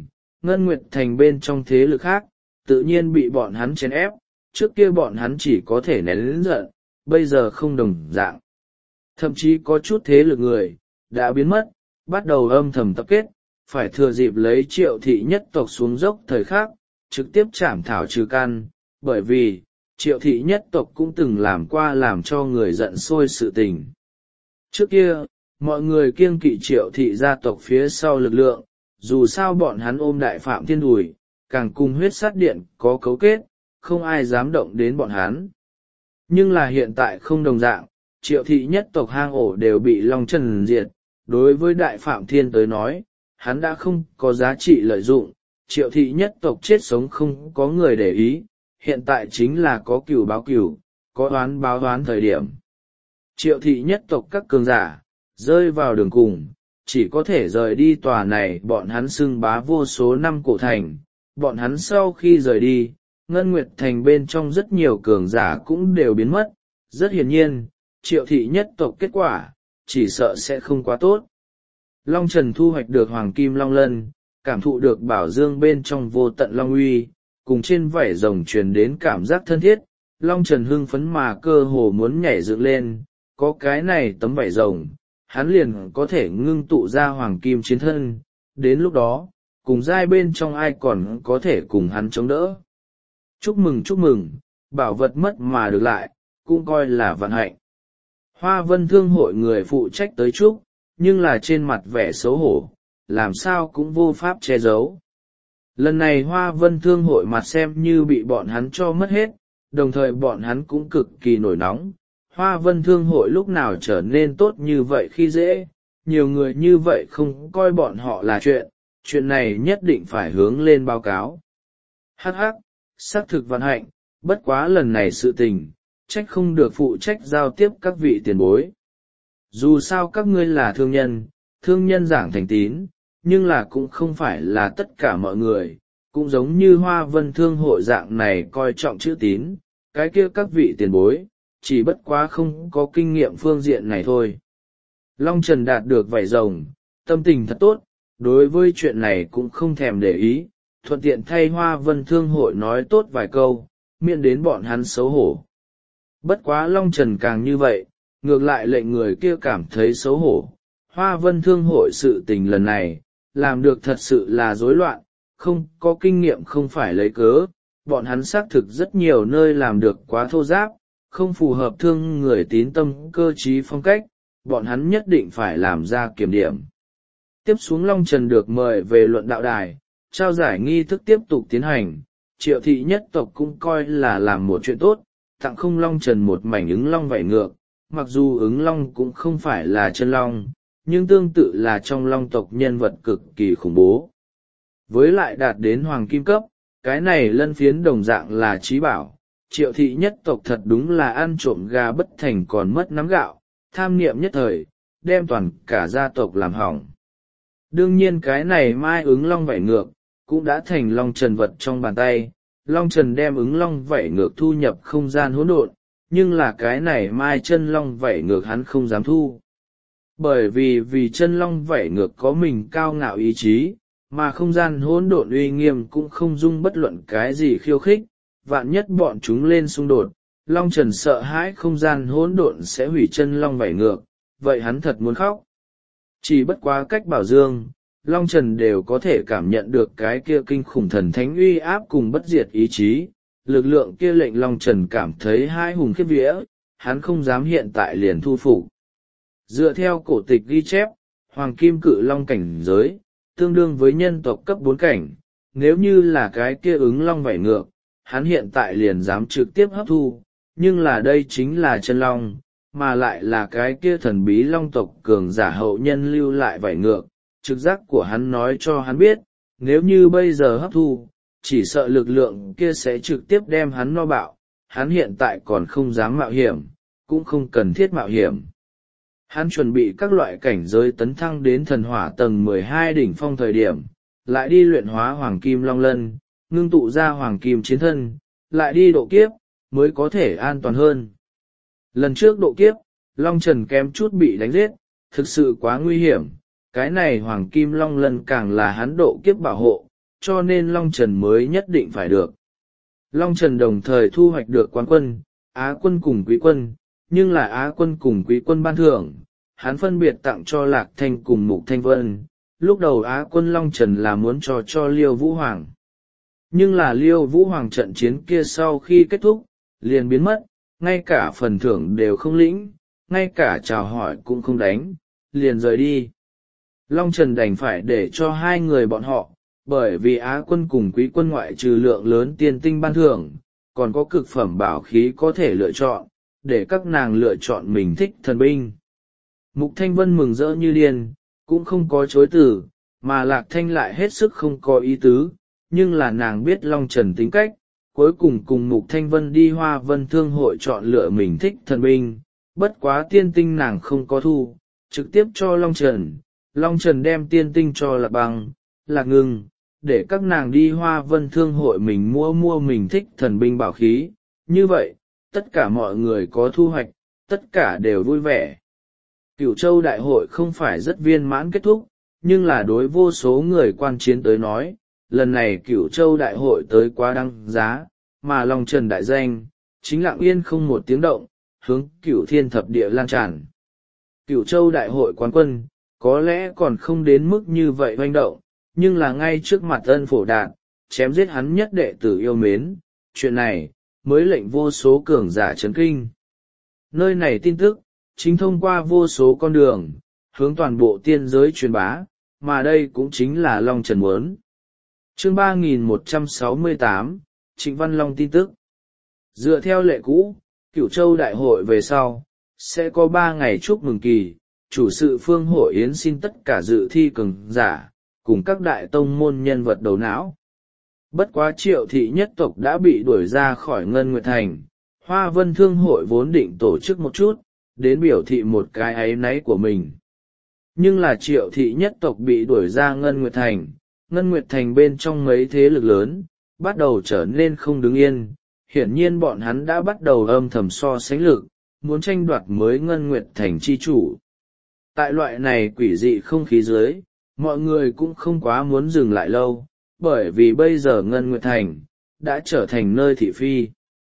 Nguyệt Thành bên trong thế lực khác, tự nhiên bị bọn hắn chèn ép, trước kia bọn hắn chỉ có thể nén lớn giận, bây giờ không đồng dạng. Thậm chí có chút thế lực người, đã biến mất, bắt đầu âm thầm tập kết, phải thừa dịp lấy Triệu thị nhất tộc xuống dốc thời khắc, trực tiếp chảm thảo trừ căn, bởi vì, Triệu thị nhất tộc cũng từng làm qua làm cho người giận sôi sự tình. Trước kia, mọi người kiêng kỵ Triệu thị gia tộc phía sau lực lượng, dù sao bọn hắn ôm đại phạm thiên đùi, càng cùng huyết sát điện có cấu kết, không ai dám động đến bọn hắn. Nhưng là hiện tại không đồng dạng, Triệu thị nhất tộc hang ổ đều bị Long Trần diệt, đối với đại phạm thiên tới nói, hắn đã không có giá trị lợi dụng, Triệu thị nhất tộc chết sống không có người để ý, hiện tại chính là có cừu báo cừu, có oán báo oán thời điểm. Triệu thị nhất tộc các cường giả, rơi vào đường cùng, chỉ có thể rời đi tòa này bọn hắn xưng bá vô số năm cổ thành, bọn hắn sau khi rời đi, Ngân Nguyệt Thành bên trong rất nhiều cường giả cũng đều biến mất, rất hiển nhiên, Triệu thị nhất tộc kết quả, chỉ sợ sẽ không quá tốt. Long Trần thu hoạch được Hoàng Kim Long Lân, cảm thụ được bảo dương bên trong vô tận Long uy, cùng trên vảy rồng truyền đến cảm giác thân thiết, Long Trần hưng phấn mà cơ hồ muốn nhảy dựng lên, có cái này tấm vảy rồng, hắn liền có thể ngưng tụ ra Hoàng Kim chiến thân, đến lúc đó, cùng giai bên trong ai còn có thể cùng hắn chống đỡ. Chúc mừng, bảo vật mất mà được lại, cũng coi là vận hạnh. Hoa Vân Thương hội người phụ trách tới chúc, nhưng là trên mặt vẻ xấu hổ, làm sao cũng vô pháp che giấu. Lần này Hoa Vân Thương hội mặt xem như bị bọn hắn cho mất hết, đồng thời bọn hắn cũng cực kỳ nổi nóng. Hoa Vân Thương hội lúc nào trở nên tốt như vậy khi dễ, nhiều người như vậy không coi bọn họ là chuyện này nhất định phải hướng lên báo cáo. Hắc hắc, xác thực vận hạnh, bất quá lần này sự tình, trách không được phụ trách giao tiếp các vị tiền bối. Dù sao các ngươi là thương nhân giảng thành tín, nhưng là cũng không phải là tất cả mọi người, cũng giống như Hoa Vân Thương hội dạng này coi trọng chữ tín, cái kia các vị tiền bối, chỉ bất quá không có kinh nghiệm phương diện này thôi. Long Trần đạt được vảy rồng, tâm tình thật tốt, đối với chuyện này cũng không thèm để ý, thuận tiện thay Hoa Vân Thương hội nói tốt vài câu, miễn đến bọn hắn xấu hổ. Bất quá Long Trần càng như vậy, ngược lại lệnh người kia cảm thấy xấu hổ. Hoa Vân Thương hội sự tình lần này, làm được thật sự là rối loạn, không có kinh nghiệm không phải lấy cớ, bọn hắn xác thực rất nhiều nơi làm được quá thô giáp, không phù hợp thương người tín tâm cơ trí phong cách, bọn hắn nhất định phải làm ra kiểm điểm. Tiếp xuống Long Trần được mời về luận đạo đài, trao giải nghi thức tiếp tục tiến hành, Triệu thị nhất tộc cũng coi là làm một chuyện tốt, tặng không Long Trần một mảnh ứng long vảy ngược, mặc dù ứng long cũng không phải là chân long, nhưng tương tự là trong long tộc nhân vật cực kỳ khủng bố. Với lại đạt đến hoàng kim cấp, cái này lân phiến đồng dạng là trí bảo, Triệu thị nhất tộc thật đúng là ăn trộm gà bất thành còn mất nắm gạo, tham niệm nhất thời, đem toàn cả gia tộc làm hỏng. Đương nhiên cái này mai ứng long vảy ngược, cũng đã thành Long Trần vật trong bàn tay, Long Trần đem ứng long vảy ngược thu nhập không gian hỗn độn, nhưng là cái này mai chân long vảy ngược hắn không dám thu. Bởi vì chân long vảy ngược có mình cao ngạo ý chí, mà không gian hỗn độn uy nghiêm cũng không dung bất luận cái gì khiêu khích, vạn nhất bọn chúng lên xung đột, Long Trần sợ hãi không gian hỗn độn sẽ hủy chân long vảy ngược, vậy hắn thật muốn khóc. Chỉ bất quá cách bảo dương, Long Trần đều có thể cảm nhận được cái kia kinh khủng thần thánh uy áp cùng bất diệt ý chí, lực lượng kia lệnh Long Trần cảm thấy hai hùng khiếp vía, hắn không dám hiện tại liền thu phục. Dựa theo cổ tịch ghi chép, Hoàng Kim Cự Long cảnh giới, tương đương với nhân tộc cấp 4 cảnh, nếu như là cái kia ứng long vảy ngược, hắn hiện tại liền dám trực tiếp hấp thu, nhưng là đây chính là chân long, mà lại là cái kia thần bí long tộc cường giả hậu nhân lưu lại vảy ngược, trực giác của hắn nói cho hắn biết, nếu như bây giờ hấp thu, chỉ sợ lực lượng kia sẽ trực tiếp đem hắn no bạo, hắn hiện tại còn không dám mạo hiểm, cũng không cần thiết mạo hiểm. Hắn chuẩn bị các loại cảnh giới tấn thăng đến thần hỏa tầng 12 đỉnh phong thời điểm, lại đi luyện hóa hoàng kim long lân, ngưng tụ ra hoàng kim chiến thân, lại đi độ kiếp, mới có thể an toàn hơn. Lần trước độ kiếp, Long Trần kém chút bị đánh giết, thực sự quá nguy hiểm, cái này hoàng kim long lân càng là hắn độ kiếp bảo hộ, cho nên Long Trần mới nhất định phải được. Long Trần đồng thời thu hoạch được quán quân, Á quân cùng quý quân, nhưng là Á quân cùng quý quân ban thưởng, hắn phân biệt tặng cho Lạc Thanh cùng Mục Thanh Vân. Lúc đầu Á quân Long Trần là muốn cho Liêu Vũ Hoàng. Nhưng là Liêu Vũ Hoàng trận chiến kia sau khi kết thúc, liền biến mất, ngay cả phần thưởng đều không lĩnh, ngay cả chào hỏi cũng không đánh, liền rời đi. Long Trần đành phải để cho hai người bọn họ, bởi vì Á quân cùng quý quân ngoại trừ lượng lớn tiền tinh ban thưởng, còn có cực phẩm bảo khí có thể lựa chọn, để các nàng lựa chọn mình thích thần binh. Mục Thanh Vân mừng rỡ như điên, cũng không có chối từ, mà Lạc Thanh lại hết sức không có ý tứ, nhưng là nàng biết Long Trần tính cách, cuối cùng cùng Mục Thanh Vân đi Hoa Vân Thương hội chọn lựa mình thích thần binh, bất quá tiên tinh nàng không có thu, trực tiếp cho Long Trần. Long Trần đem tiên tinh cho Lạc Băng, Lạc Ngưng, để các nàng đi Hoa Vân Thương hội mình mua mình thích thần binh bảo khí, như vậy, tất cả mọi người có thu hoạch, tất cả đều vui vẻ. Cửu Châu Đại hội không phải rất viên mãn kết thúc, nhưng là đối vô số người quan chiến tới nói, lần này Cửu Châu Đại hội tới quá đăng giá, mà Long Trần đại danh, chính lặng yên không một tiếng động, hướng Cửu Thiên Thập Địa lan tràn. Cửu Châu Đại hội quán quân, có lẽ còn không đến mức như vậy hoành động, nhưng là ngay trước mặt Ân Phổ Đạt, chém giết hắn nhất đệ tử yêu mến, chuyện này, mới lệnh vô số cường giả chấn kinh. Nơi này tin tức, chính thông qua vô số con đường, hướng toàn bộ tiên giới truyền bá, mà đây cũng chính là Long Trần muốn. Chương 3168, Trịnh Văn Long tin tức. Dựa theo lệ cũ, Cửu Châu Đại hội về sau, sẽ có 3 ngày chúc mừng kỳ, chủ sự phương hội yến xin tất cả dự thi cường giả, cùng các đại tông môn nhân vật đầu não. Bất quá Triệu thị nhất tộc đã bị đuổi ra khỏi Ngân Nguyệt Thành, Hoa Vân Thương hội vốn định tổ chức một chút, đến biểu thị một cái áy náy của mình. Nhưng là Triệu thị nhất tộc bị đuổi ra Ngân Nguyệt Thành, Ngân Nguyệt Thành bên trong mấy thế lực lớn, bắt đầu trở nên không đứng yên, hiển nhiên bọn hắn đã bắt đầu âm thầm so sánh lực, muốn tranh đoạt mới Ngân Nguyệt Thành chi chủ. Tại loại này quỷ dị không khí dưới, mọi người cũng không quá muốn dừng lại lâu, bởi vì bây giờ Ngân Nguyệt Thành đã trở thành nơi thị phi.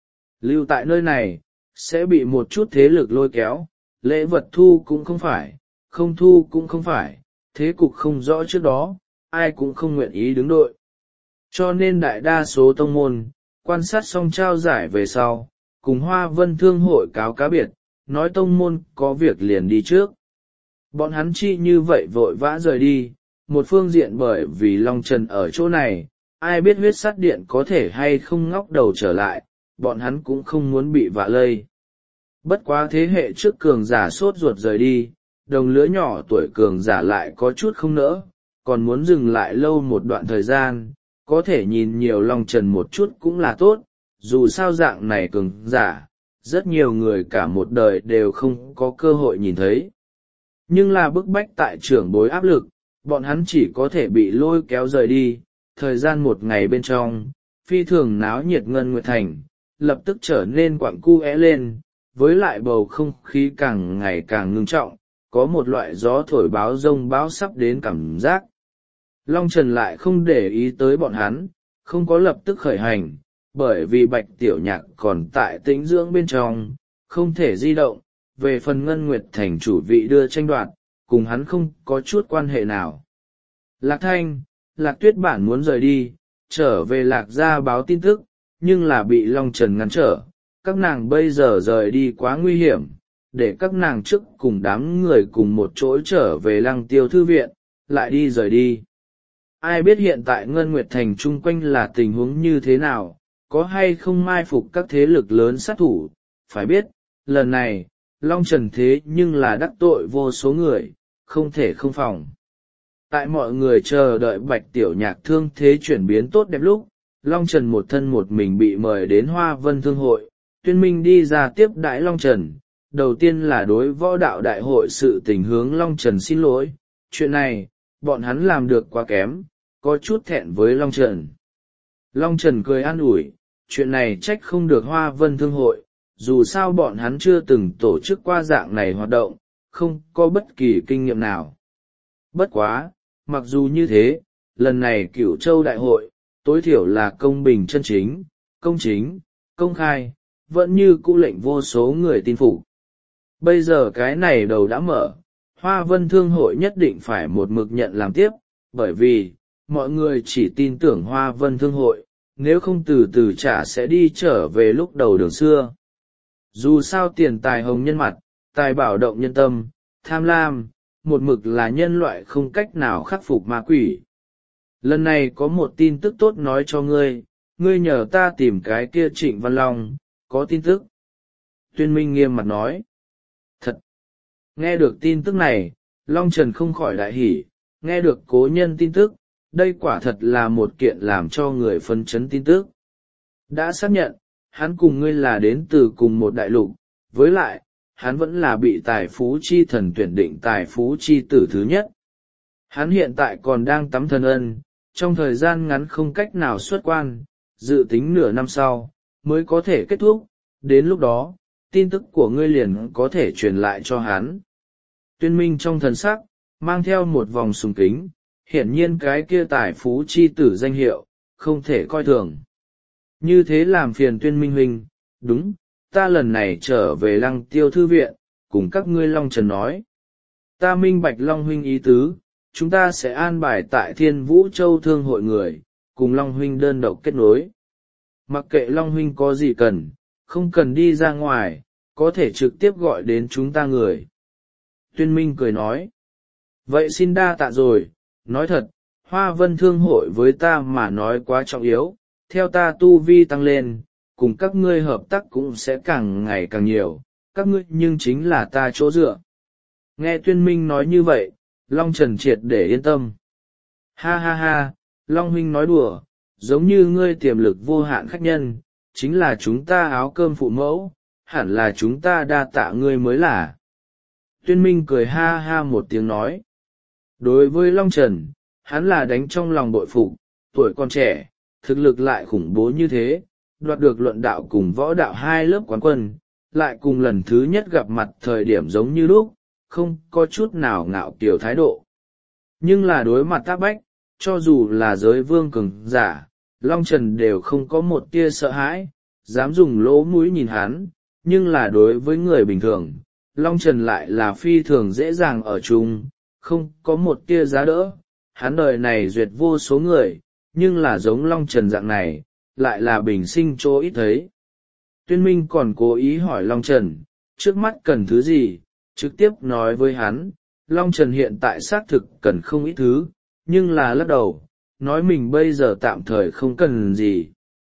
Lưu tại nơi này, sẽ bị một chút thế lực lôi kéo, lễ vật thu cũng không phải, không thu cũng không phải, thế cục không rõ trước đó, ai cũng không nguyện ý đứng đội. Cho nên đại đa số tông môn, quan sát xong trao giải về sau, cùng Hoa Vân Thương hội cáo cá biệt, nói tông môn có việc liền đi trước. Bọn hắn chi như vậy vội vã rời đi, một phương diện bởi vì Long Trần ở chỗ này, ai biết huyết sát điện có thể hay không ngóc đầu trở lại, bọn hắn cũng không muốn bị vạ lây. Bất quá thế hệ trước cường giả sốt ruột rời đi, đồng lứa nhỏ tuổi cường giả lại có chút không nỡ, còn muốn dừng lại lâu một đoạn thời gian, có thể nhìn nhiều Long Trần một chút cũng là tốt, dù sao dạng này cường giả, rất nhiều người cả một đời đều không có cơ hội nhìn thấy. Nhưng là bức bách tại trưởng bối áp lực, bọn hắn chỉ có thể bị lôi kéo rời đi, thời gian một ngày bên trong, phi thường náo nhiệt Ngân Nguyệt Thành, lập tức trở nên quặng cu é lên, với lại bầu không khí càng ngày càng ngưng trọng, có một loại gió thổi báo rông bão sắp đến cảm giác. Long Trần lại không để ý tới bọn hắn, không có lập tức khởi hành, bởi vì Bạch Tiểu Nhạc còn tại tĩnh dưỡng bên trong, không thể di động, về phần Ngân Nguyệt Thành chủ vị đưa tranh đoạt, cùng hắn không có chút quan hệ nào. Lạc Thanh, Lạc Tuyết bản muốn rời đi, trở về Lạc gia báo tin tức, nhưng là bị Long Trần ngăn trở, các nàng bây giờ rời đi quá nguy hiểm, để các nàng trước cùng đám người cùng một chỗ trở về Lăng Tiêu thư viện, lại đi rời đi. Ai biết hiện tại Ngân Nguyệt Thành chung quanh là tình huống như thế nào, có hay không mai phục các thế lực lớn sát thủ, phải biết, lần này, Long Trần thế nhưng là đắc tội vô số người, không thể không phòng. Tại mọi người chờ đợi Bạch Tiểu Nhạc thương thế chuyển biến tốt đẹp lúc, Long Trần một thân một mình bị mời đến Hoa Vân Thương hội, Tuyên Minh đi ra tiếp đãi Long Trần. Đầu tiên là đối võ đạo đại hội sự tình hướng Long Trần xin lỗi, chuyện này, bọn hắn làm được quá kém, có chút thẹn với Long Trần. Long Trần cười an ủi, chuyện này trách không được Hoa Vân Thương hội, dù sao bọn hắn chưa từng tổ chức qua dạng này hoạt động, không có bất kỳ kinh nghiệm nào. Bất quá, mặc dù như thế, lần này Cửu Châu đại hội, tối thiểu là công bình chân chính, công chính, công khai, vẫn như cũ lệnh vô số người tin phục. Bây giờ cái này đầu đã mở, Hoa Vân Thương hội nhất định phải một mực nhận làm tiếp, bởi vì, mọi người chỉ tin tưởng Hoa Vân Thương hội, nếu không từ từ trả sẽ đi trở về lúc đầu đường xưa. Dù sao tiền tài hồng nhân mặt, tài bảo động nhân tâm, tham lam, một mực là nhân loại không cách nào khắc phục ma quỷ. Lần này có một tin tức tốt nói cho ngươi, ngươi nhờ ta tìm cái kia Trịnh Văn Long, có tin tức. Tuyên Minh nghiêm mặt nói. Thật! Nghe được tin tức này, Long Trần không khỏi đại hỉ, nghe được cố nhân tin tức, đây quả thật là một kiện làm cho người phấn chấn tin tức. Đã xác nhận, hắn cùng ngươi là đến từ cùng một đại lục, với lại, hắn vẫn là bị tài phú chi thần tuyển định tài phú chi tử thứ nhất. Hắn hiện tại còn đang tắm thần ân, trong thời gian ngắn không cách nào xuất quan, dự tính nửa năm sau, mới có thể kết thúc, đến lúc đó, tin tức của ngươi liền có thể truyền lại cho hắn. Tuyên Minh trong thần sắc, mang theo một vòng sùng kính, hiển nhiên cái kia tài phú chi tử danh hiệu, không thể coi thường. Như thế làm phiền Tuyên Minh huynh, đúng, ta lần này trở về Lăng Tiêu thư viện, cùng các ngươi Long Trần nói. Ta minh bạch Long huynh ý tứ, chúng ta sẽ an bài tại Thiên Vũ Châu thương hội người, cùng Long huynh đơn độc kết nối. Mặc kệ Long huynh có gì cần, không cần đi ra ngoài, có thể trực tiếp gọi đến chúng ta người. Tuyên Minh cười nói. Vậy xin đa tạ rồi, nói thật, Hoa Vân Thương hội với ta mà nói quá trọng yếu, theo ta tu vi tăng lên, cùng các ngươi hợp tác cũng sẽ càng ngày càng nhiều, các ngươi nhưng chính là ta chỗ dựa. Nghe Tuyên Minh nói như vậy, Long Trần triệt để yên tâm. Ha ha ha, Long huynh nói đùa, giống như ngươi tiềm lực vô hạn khách nhân, chính là chúng ta áo cơm phụ mẫu, hẳn là chúng ta đa tạ ngươi mới là. Tuyên Minh cười ha ha một tiếng nói. Đối với Long Trần, hắn là đánh trong lòng bội phục, tuổi còn trẻ, thực lực lại khủng bố như thế, đoạt được luận đạo cùng võ đạo hai lớp quán quân, lại cùng lần thứ nhất gặp mặt thời điểm giống như lúc, không có chút nào ngạo kiều thái độ. Nhưng là đối mặt áp bách, cho dù là giới vương cường giả, Long Trần đều không có một tia sợ hãi, dám dùng lỗ mũi nhìn hắn, nhưng là đối với người bình thường, Long Trần lại là phi thường dễ dàng ở chung, không có một tia giá đỡ. Hắn đời này duyệt vô số người, nhưng là giống Long Trần dạng này, lại là bình sinh chỗ ít thấy. Tuyên Minh còn cố ý hỏi Long Trần, trước mắt cần thứ gì, trực tiếp nói với hắn, Long Trần hiện tại xác thực cần không ít thứ, nhưng là lắc đầu, nói mình bây giờ tạm thời không cần gì.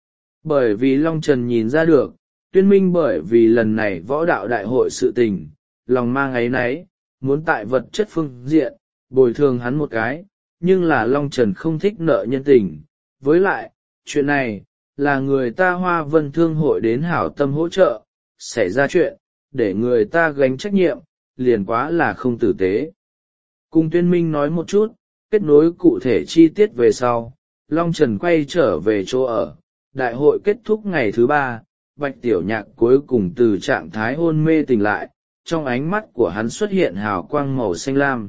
Bởi vì Long Trần nhìn ra được, Tuyên Minh bởi vì lần này võ đạo đại hội sự tình, lòng mang áy náy, muốn tại vật chất phương diện, bồi thường hắn một cái, nhưng là Long Trần không thích nợ nhân tình. Với lại, chuyện này, là người ta Hoa Vân Thương hội đến hảo tâm hỗ trợ, xảy ra chuyện, để người ta gánh trách nhiệm, liền quá là không tử tế. Cùng Tuyên Minh nói một chút, kết nối cụ thể chi tiết về sau, Long Trần quay trở về chỗ ở. Đại hội kết thúc ngày thứ 3, Bạch Tiểu Nhạc cuối cùng từ trạng thái hôn mê tỉnh lại, trong ánh mắt của hắn xuất hiện hào quang màu xanh lam.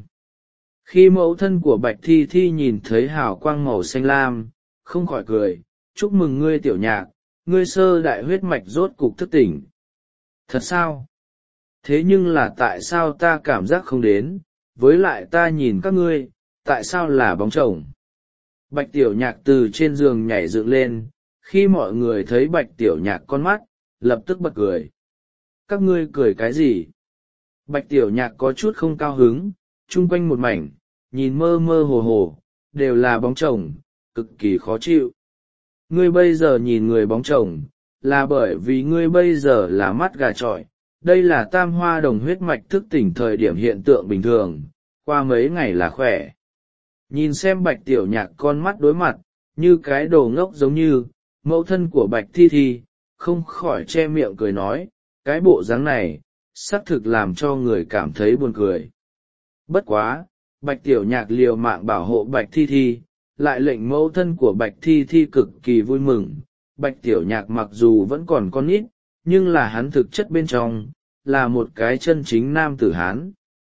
Khi mẫu thân của Bạch Thi Thi nhìn thấy hào quang màu xanh lam, không khỏi cười, chúc mừng ngươi Tiểu Nhạc, ngươi sơ đại huyết mạch rốt cục thức tỉnh. Thật sao? Thế nhưng là tại sao ta cảm giác không đến, với lại ta nhìn các ngươi, tại sao là bóng chồng? Bạch Tiểu Nhạc từ trên giường nhảy dựng lên, khi mọi người thấy Bạch Tiểu Nhạc con mắt, lập tức bật cười. Các ngươi cười cái gì? Bạch Tiểu Nhạc có chút không cao hứng, chung quanh một mảnh, nhìn mơ mơ hồ hồ, đều là bóng chồng, cực kỳ khó chịu. Ngươi bây giờ nhìn người bóng chồng, là bởi vì ngươi bây giờ là mắt gà trọi, đây là tam hoa đồng huyết mạch thức tỉnh thời điểm hiện tượng bình thường, qua mấy ngày là khỏe. Nhìn xem Bạch Tiểu Nhạc con mắt đối mặt, như cái đồ ngốc giống như, mẫu thân của Bạch Thi Thi, không khỏi che miệng cười nói, cái bộ dáng này, xác thực làm cho người cảm thấy buồn cười. Bất quá, Bạch Tiểu Nhạc liều mạng bảo hộ Bạch Thi Thi, lại lệnh mẫu thân của Bạch Thi Thi cực kỳ vui mừng. Bạch Tiểu Nhạc mặc dù vẫn còn con nít, nhưng là hắn thực chất bên trong, là một cái chân chính nam tử Hán.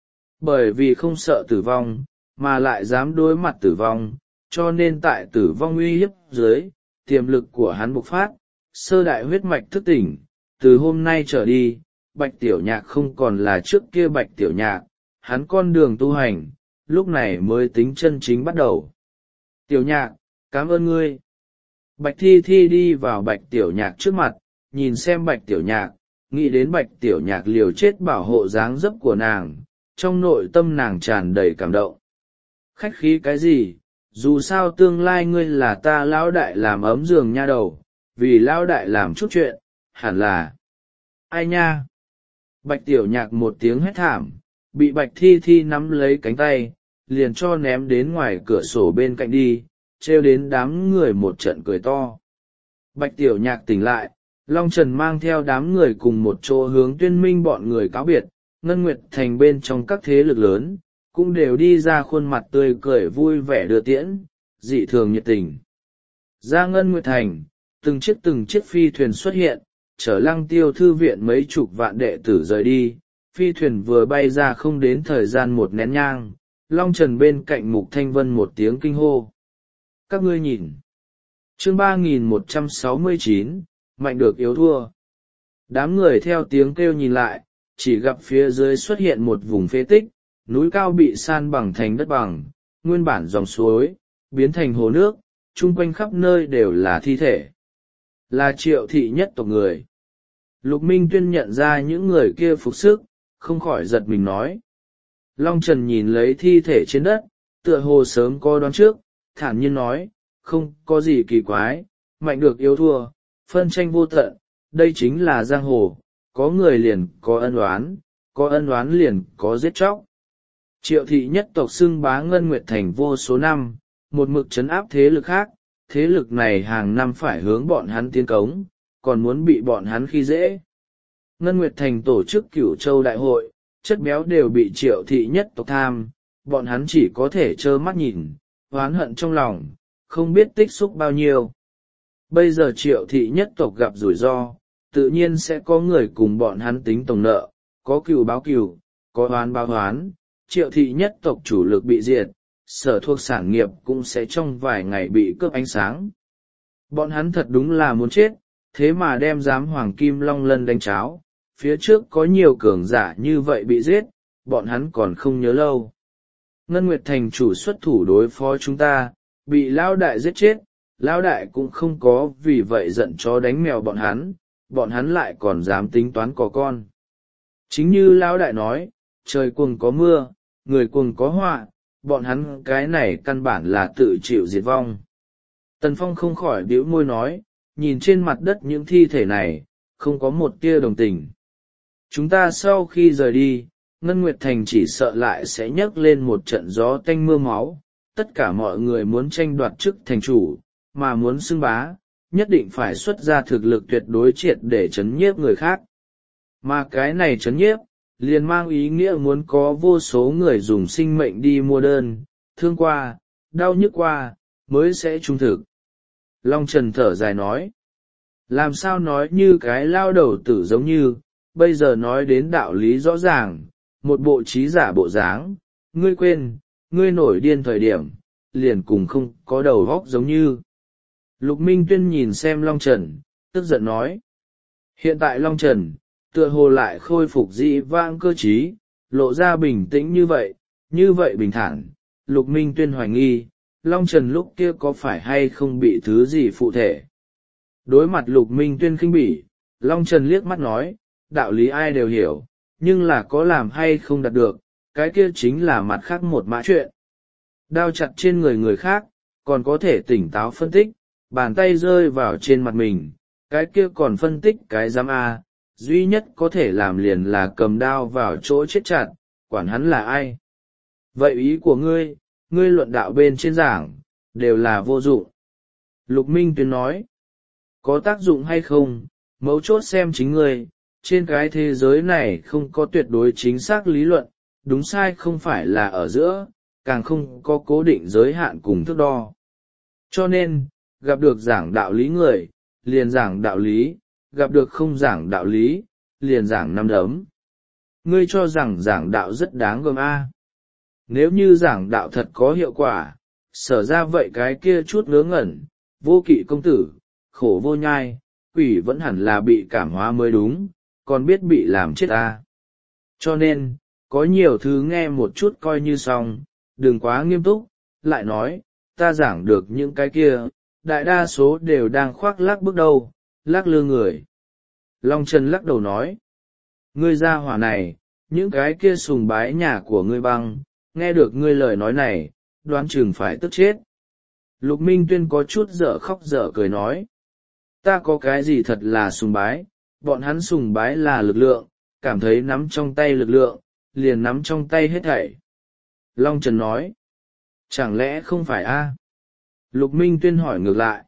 Bởi vì không sợ tử vong, mà lại dám đối mặt tử vong, cho nên tại tử vong uy hiếp dưới, tiềm lực của hắn bộc phát, sơ đại huyết mạch thức tỉnh, từ hôm nay trở đi, Bạch Tiểu Nhạc không còn là trước kia Bạch Tiểu Nhạc, hắn con đường tu hành, lúc này mới tính chân chính bắt đầu. Tiểu Nhạc, cảm ơn ngươi. Bạch Thi Thi đi vào Bạch Tiểu Nhạc trước mặt, nhìn xem Bạch Tiểu Nhạc, nghĩ đến Bạch Tiểu Nhạc liều chết bảo hộ dáng dấp của nàng, trong nội tâm nàng tràn đầy cảm động. Khách khí cái gì, dù sao tương lai ngươi là ta lão đại làm ấm giường nha đầu, vì lão đại làm chút chuyện, hẳn là... Ai nha? Bạch Tiểu Nhạc một tiếng hét thảm, bị Bạch Thi Thi nắm lấy cánh tay, liền cho ném đến ngoài cửa sổ bên cạnh đi, trêu đến đám người một trận cười to. Bạch Tiểu Nhạc tỉnh lại, Long Trần mang theo đám người cùng một chỗ hướng Tuyên Minh bọn người cáo biệt, Ngân Nguyệt Thành bên trong các thế lực lớn, cũng đều đi ra khuôn mặt tươi cười vui vẻ đưa tiễn, dị thường nhiệt tình. Ra Ngân Nguyệt Thành, từng chiếc phi thuyền xuất hiện, chở Lăng Tiêu thư viện mấy chục vạn đệ tử rời đi, phi thuyền vừa bay ra không đến thời gian một nén nhang, Long Trần bên cạnh Mục Thanh Vân một tiếng kinh hô. Các ngươi nhìn. Chương 3169, mạnh được yếu thua. Đám người theo tiếng kêu nhìn lại, chỉ gặp phía dưới xuất hiện một vùng phế tích, núi cao bị san bằng thành đất bằng, nguyên bản dòng suối, biến thành hồ nước, chung quanh khắp nơi đều là thi thể. Là Triệu thị nhất tộc người. Lục Minh Tuyên nhận ra những người kia phục sức, không khỏi giật mình nói. Long Trần nhìn lấy thi thể trên đất, tựa hồ sớm có đoán trước, thản nhiên nói, không có gì kỳ quái, mạnh được yếu thua, phân tranh vô tận, đây chính là giang hồ, có người liền có ân oán liền có giết chóc. Triệu thị nhất tộc xưng bá Ngân Nguyệt Thành vô số năm, một mực trấn áp thế lực khác, thế lực này hàng năm phải hướng bọn hắn tiến cống, còn muốn bị bọn hắn khi dễ. Ngân Nguyệt Thành tổ chức Cửu Châu đại hội, chất béo đều bị Triệu thị nhất tộc tham, bọn hắn chỉ có thể trơ mắt nhìn, oán hận trong lòng, không biết tích xúc bao nhiêu. Bây giờ Triệu thị nhất tộc gặp rủi ro, tự nhiên sẽ có người cùng bọn hắn tính tổng nợ, có cừu báo cừu, có oán báo oán. Triệu thị nhất tộc chủ lực bị diệt, sở thuộc sản nghiệp cũng sẽ trong vài ngày bị cướp ánh sáng. Bọn hắn thật đúng là muốn chết, thế mà đem giám Hoàng Kim Long Lân đánh cháo, phía trước có nhiều cường giả như vậy bị giết, bọn hắn còn không nhớ lâu. Ngân Nguyệt Thành chủ xuất thủ đối phó chúng ta, bị Lão đại giết chết, Lão đại cũng không có vì vậy giận chó đánh mèo bọn hắn lại còn dám tính toán có con. Chính như Lão đại nói, trời cuồng có mưa, người cuồng có họa, bọn hắn cái này căn bản là tự chịu diệt vong. Tần Phong không khỏi bĩu môi nói, nhìn trên mặt đất những thi thể này, không có một tia đồng tình. Chúng ta sau khi rời đi, Ngân Nguyệt Thành chỉ sợ lại sẽ nhấc lên một trận gió tanh mưa máu, tất cả mọi người muốn tranh đoạt chức thành chủ, mà muốn xưng bá, nhất định phải xuất ra thực lực tuyệt đối triệt để chấn nhiếp người khác. Mà cái này chấn nhiếp, liền mang ý nghĩa muốn có vô số người dùng sinh mệnh đi mua đơn, thương qua, đau nhức qua, mới sẽ trung thực. Long Trần thở dài nói, làm sao nói như cái lao đầu tử giống như, bây giờ nói đến đạo lý rõ ràng, một bộ trí giả bộ dáng, ngươi quên, ngươi nổi điên thời điểm, liền cùng không có đầu góc giống như. Lục Minh Tuyên nhìn xem Long Trần, tức giận nói, hiện tại Long Trần, tựa hồ lại khôi phục dị vãng cơ trí, lộ ra bình tĩnh như vậy bình thản. Lục Minh Tuyên hoài nghi, Long Trần lúc kia có phải hay không bị thứ gì phụ thể. Đối mặt Lục Minh Tuyên khinh bỉ, Long Trần liếc mắt nói, đạo lý ai đều hiểu, nhưng là có làm hay không đạt được, cái kia chính là mặt khác một mã chuyện. Đao chặt trên người khác, còn có thể tỉnh táo phân tích, bàn tay rơi vào trên mặt mình, cái kia còn phân tích cái giám A, duy nhất có thể làm liền là cầm đao vào chỗ chết chặt, quản hắn là ai. Vậy ý của ngươi luận đạo bên trên giảng, đều là vô dụng. Lục Minh Tuyên nói, có tác dụng hay không, mấu chốt xem chính ngươi, trên cái thế giới này không có tuyệt đối chính xác lý luận, đúng sai không phải là ở giữa, càng không có cố định giới hạn cùng thước đo. Cho nên, gặp được giảng đạo lý người, liền giảng đạo lý, gặp được không giảng đạo lý, liền giảng năm đấm. Ngươi cho rằng giảng đạo rất đáng gờm a? Nếu như giảng đạo thật có hiệu quả, sở ra vậy cái kia chút ngớ ngẩn, vô kỵ công tử, khổ vô nhai, quỷ vẫn hẳn là bị cảm hóa mới đúng, còn biết bị làm chết a. Cho nên, có nhiều thứ nghe một chút coi như xong, đừng quá nghiêm túc, lại nói, ta giảng được những cái kia, đại đa số đều đang khoác lác bước đầu, lác lư người. Long Trần lắc đầu nói, ngươi ra hỏa này, những cái kia sùng bái nhà của ngươi băng, nghe được ngươi lời nói này, đoán chừng phải tức chết. Lục Minh Tuyên có chút dở khóc dở cười nói, ta có cái gì thật là sùng bái, bọn hắn sùng bái là lực lượng, cảm thấy nắm trong tay lực lượng, liền nắm trong tay hết thảy. Long Trần nói, chẳng lẽ không phải a? Lục Minh Tuyên hỏi ngược lại,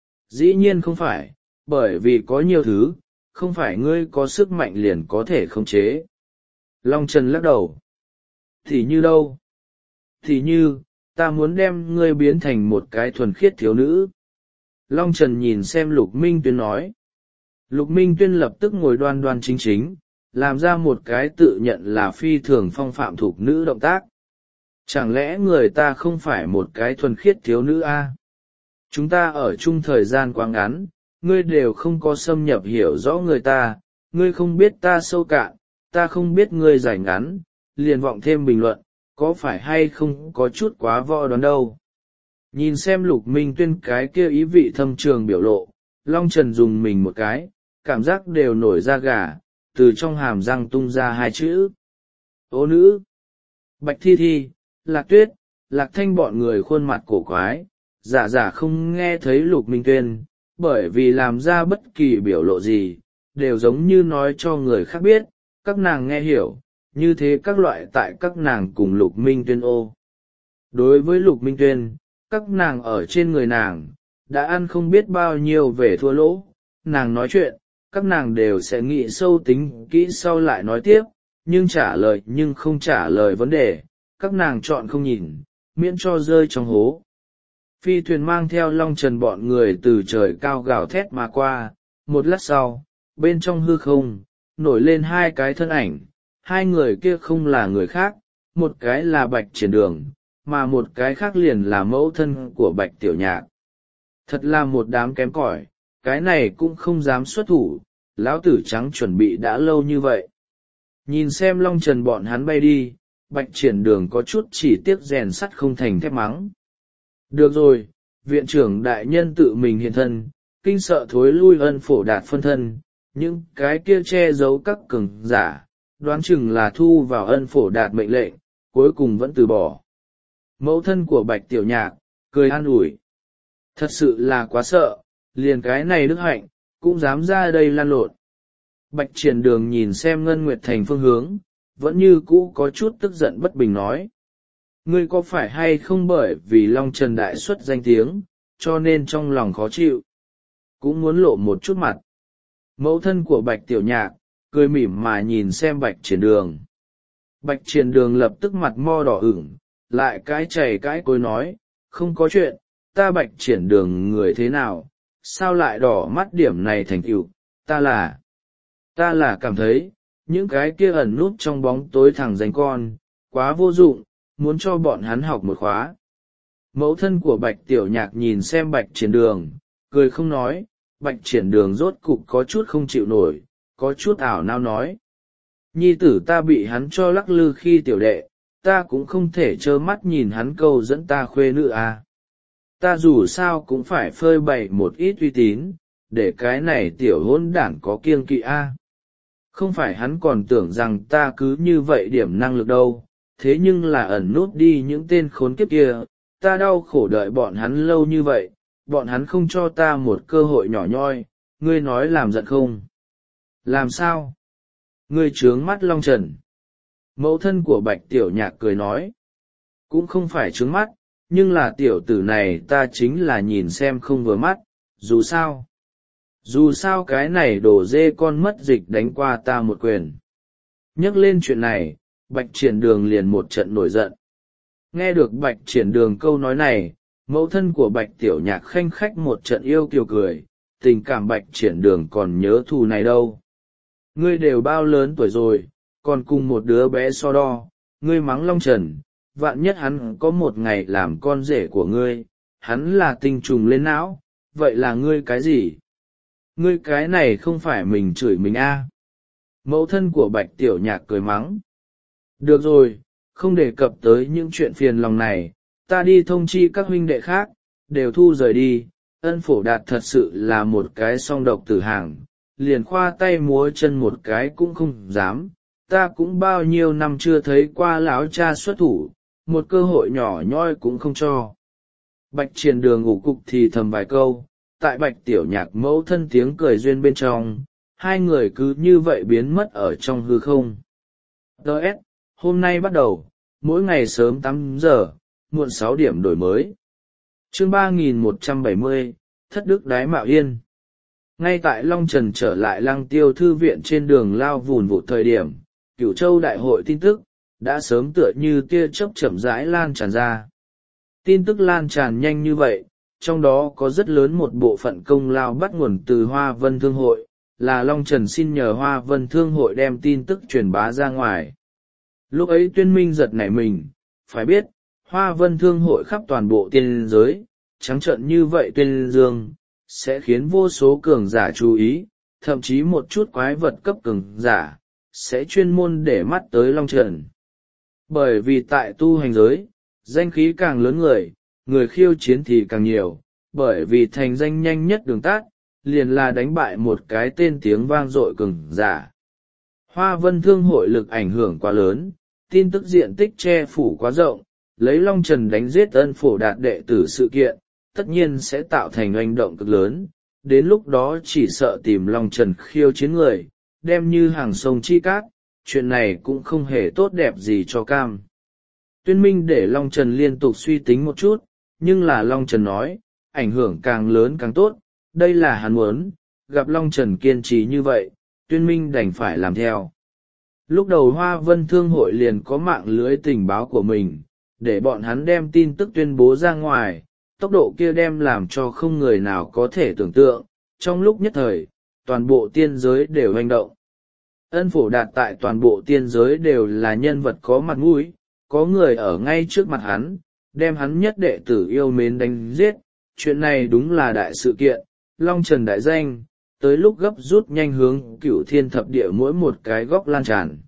dĩ nhiên không phải, bởi vì có nhiều thứ, không phải ngươi có sức mạnh liền có thể khống chế. Long Trần lắc đầu, thì như đâu? Thì như, ta muốn đem ngươi biến thành một cái thuần khiết thiếu nữ. Long Trần nhìn xem Lục Minh Tuyên nói. Lục Minh Tuyên lập tức ngồi đoan đoan chính chính, làm ra một cái tự nhận là phi thường phong phạm thục nữ động tác. Chẳng lẽ người ta không phải một cái thuần khiết thiếu nữ a? Chúng ta ở chung thời gian quá ngắn, ngươi đều không có xâm nhập hiểu rõ người ta, ngươi không biết ta sâu cạn, ta không biết ngươi dài ngắn, liền vọng thêm bình luận, có phải hay không có chút quá võ đoán đâu. Nhìn xem Lục Minh Tuyên cái kia ý vị thâm trường biểu lộ, Long Trần dùng mình một cái, cảm giác đều nổi da gà, từ trong hàm răng tung ra hai chữ. Ô nữ! Bạch Thi Thi, Lạc Tuyết, Lạc Thanh bọn người khuôn mặt cổ quái, giả không nghe thấy Lục Minh Tuyên, bởi vì làm ra bất kỳ biểu lộ gì, đều giống như nói cho người khác biết, các nàng nghe hiểu, như thế các loại tại các nàng cùng Lục Minh Tuyên ô. Đối với Lục Minh Tuyên, các nàng ở trên người nàng, đã ăn không biết bao nhiêu về thua lỗ. Nàng nói chuyện, các nàng đều sẽ nghĩ sâu tính kỹ sau lại nói tiếp, nhưng trả lời nhưng không trả lời vấn đề, các nàng chọn không nhìn, miễn cho rơi trong hố. Phi thuyền mang theo Long Trần bọn người từ trời cao gào thét mà qua, một lát sau, bên trong hư không, nổi lên hai cái thân ảnh, hai người kia không là người khác, một cái là Bạch Triển Đường, mà một cái khác liền là mẫu thân của Bạch Tiểu Nhạc. Thật là một đám kém cỏi, cái này cũng không dám xuất thủ, lão tử trắng chuẩn bị đã lâu như vậy. Nhìn xem Long Trần bọn hắn bay đi, Bạch Triển Đường có chút chỉ tiếc rèn sắt không thành thép mắng. Được rồi, viện trưởng đại nhân tự mình hiện thân, kinh sợ thối lui Ân Phổ Đạt phân thân, những cái kia che giấu các cường giả, đoán chừng là thu vào Ân Phổ Đạt mệnh lệnh, cuối cùng vẫn từ bỏ. Mẫu thân của Bạch Tiểu Nhạc, cười an ủi. Thật sự là quá sợ, liền cái này đức hạnh, cũng dám ra đây lan lộn. Bạch Triển Đường nhìn xem Ngân Nguyệt Thành phương hướng, vẫn như cũ có chút tức giận bất bình nói. Ngươi có phải hay không bởi vì Long Trần đại xuất danh tiếng, cho nên trong lòng khó chịu, cũng muốn lộ một chút mặt. Mẫu thân của Bạch Tiểu Nhạc, cười mỉm mà nhìn xem Bạch Triển Đường. Bạch Triển Đường lập tức mặt mo đỏ ửng, lại cái chảy cái cối nói, không có chuyện, ta Bạch Triển Đường người thế nào, sao lại đỏ mắt điểm này thành tựu, ta là cảm thấy, những cái kia ẩn núp trong bóng tối thằng danh con, quá vô dụng, muốn cho bọn hắn học một khóa. Mẫu thân của Bạch Tiểu Nhạc nhìn xem Bạch Triển Đường, cười không nói, Bạch Triển Đường rốt cục có chút không chịu nổi, có chút ảo nao nói. Nhi tử ta bị hắn cho lắc lư khi tiểu đệ, ta cũng không thể trơ mắt nhìn hắn câu dẫn ta khuê nữ à. Ta dù sao cũng phải phơi bày một ít uy tín, để cái này tiểu hỗn đản có kiêng kỵ a. Không phải hắn còn tưởng rằng ta cứ như vậy điểm năng lực đâu, thế nhưng là ẩn nút đi những tên khốn kiếp kia, ta đau khổ đợi bọn hắn lâu như vậy, bọn hắn không cho ta một cơ hội nhỏ nhoi, ngươi nói làm giận không? Làm sao? Ngươi trướng mắt Long Trần. Mẫu thân của Bạch Tiểu Nhạc cười nói, cũng không phải trướng mắt, nhưng là tiểu tử này ta chính là nhìn xem không vừa mắt, dù sao cái này đổ dê con mất dịch đánh qua ta một quyền. Nhắc lên chuyện này, Bạch Triển Đường liền một trận nổi giận. Nghe được Bạch Triển Đường câu nói này, mẫu thân của Bạch Tiểu Nhạc khanh khách một trận yêu kiều cười, tình cảm Bạch Triển Đường còn nhớ thù này đâu. Ngươi đều bao lớn tuổi rồi, còn cùng một đứa bé so đo, ngươi mắng Long Trần, vạn nhất hắn có một ngày làm con rể của ngươi, hắn là tinh trùng lên não, vậy là ngươi cái gì? Ngươi cái này không phải mình chửi mình a? Mẫu thân của Bạch Tiểu Nhạc cười mắng. Được rồi, không đề cập tới những chuyện phiền lòng này, ta đi thông chi các huynh đệ khác, đều thu rời đi. Ân Phổ Đạt thật sự là một cái song độc tử hàng, liền khoa tay múa chân một cái cũng không dám. Ta cũng bao nhiêu năm chưa thấy qua lão cha xuất thủ, một cơ hội nhỏ nhoi cũng không cho. Bạch Triển Đường ngủ cục thì thầm vài câu, tại Bạch Tiểu Nhạc mẫu thân tiếng cười duyên bên trong, hai người cứ như vậy biến mất ở trong hư không. Đợt, hôm nay bắt đầu, mỗi ngày sớm 8 giờ, muộn 6 điểm đổi mới. Chương 3170, Thất Đức Đái Mạo Yên. Ngay tại Long Trần trở lại Lăng Tiêu thư viện trên đường lao vùn vụt thời điểm, Cửu Châu đại hội tin tức đã sớm tựa như tia chớp chậm rãi lan tràn ra. Tin tức lan tràn nhanh như vậy, trong đó có rất lớn một bộ phận công lao bắt nguồn từ Hoa Vân Thương hội, là Long Trần xin nhờ Hoa Vân Thương hội đem tin tức truyền bá ra ngoài. Lúc ấy Tuyên Minh giật nảy mình, phải biết, Hoa Vân Thương hội khắp toàn bộ tiên giới, trắng trợn như vậy tuyên dương, sẽ khiến vô số cường giả chú ý, thậm chí một chút quái vật cấp cường giả, sẽ chuyên môn để mắt tới Long Trần. Bởi vì tại tu hành giới, danh khí càng lớn người khiêu chiến thì càng nhiều, bởi vì thành danh nhanh nhất đường tắt, liền là đánh bại một cái tên tiếng vang dội cường giả. Hoa Vân Thương hội lực ảnh hưởng quá lớn, tin tức diện tích che phủ quá rộng, lấy Long Trần đánh giết Ân Phổ Đạt đệ tử sự kiện, tất nhiên sẽ tạo thành oanh động cực lớn, đến lúc đó chỉ sợ tìm Long Trần khiêu chiến người, đem như hàng sông chi cát, chuyện này cũng không hề tốt đẹp gì cho cam. Tuyên Minh để Long Trần liên tục suy tính một chút, nhưng là Long Trần nói, ảnh hưởng càng lớn càng tốt, đây là hắn muốn, gặp Long Trần kiên trì như vậy, Tuyên Minh đành phải làm theo. Lúc đầu Hoa Vân Thương hội liền có mạng lưới tình báo của mình, để bọn hắn đem tin tức tuyên bố ra ngoài, tốc độ kia đem làm cho không người nào có thể tưởng tượng, trong lúc nhất thời, toàn bộ tiên giới đều hành động. Ân Phổ Đạt tại toàn bộ tiên giới đều là nhân vật có mặt mũi, có người ở ngay trước mặt hắn, đem hắn nhất đệ tử yêu mến đánh giết, chuyện này đúng là đại sự kiện, Long Trần đại danh, tới lúc gấp rút nhanh hướng Cửu Thiên Thập Địa mỗi một cái góc lan tràn.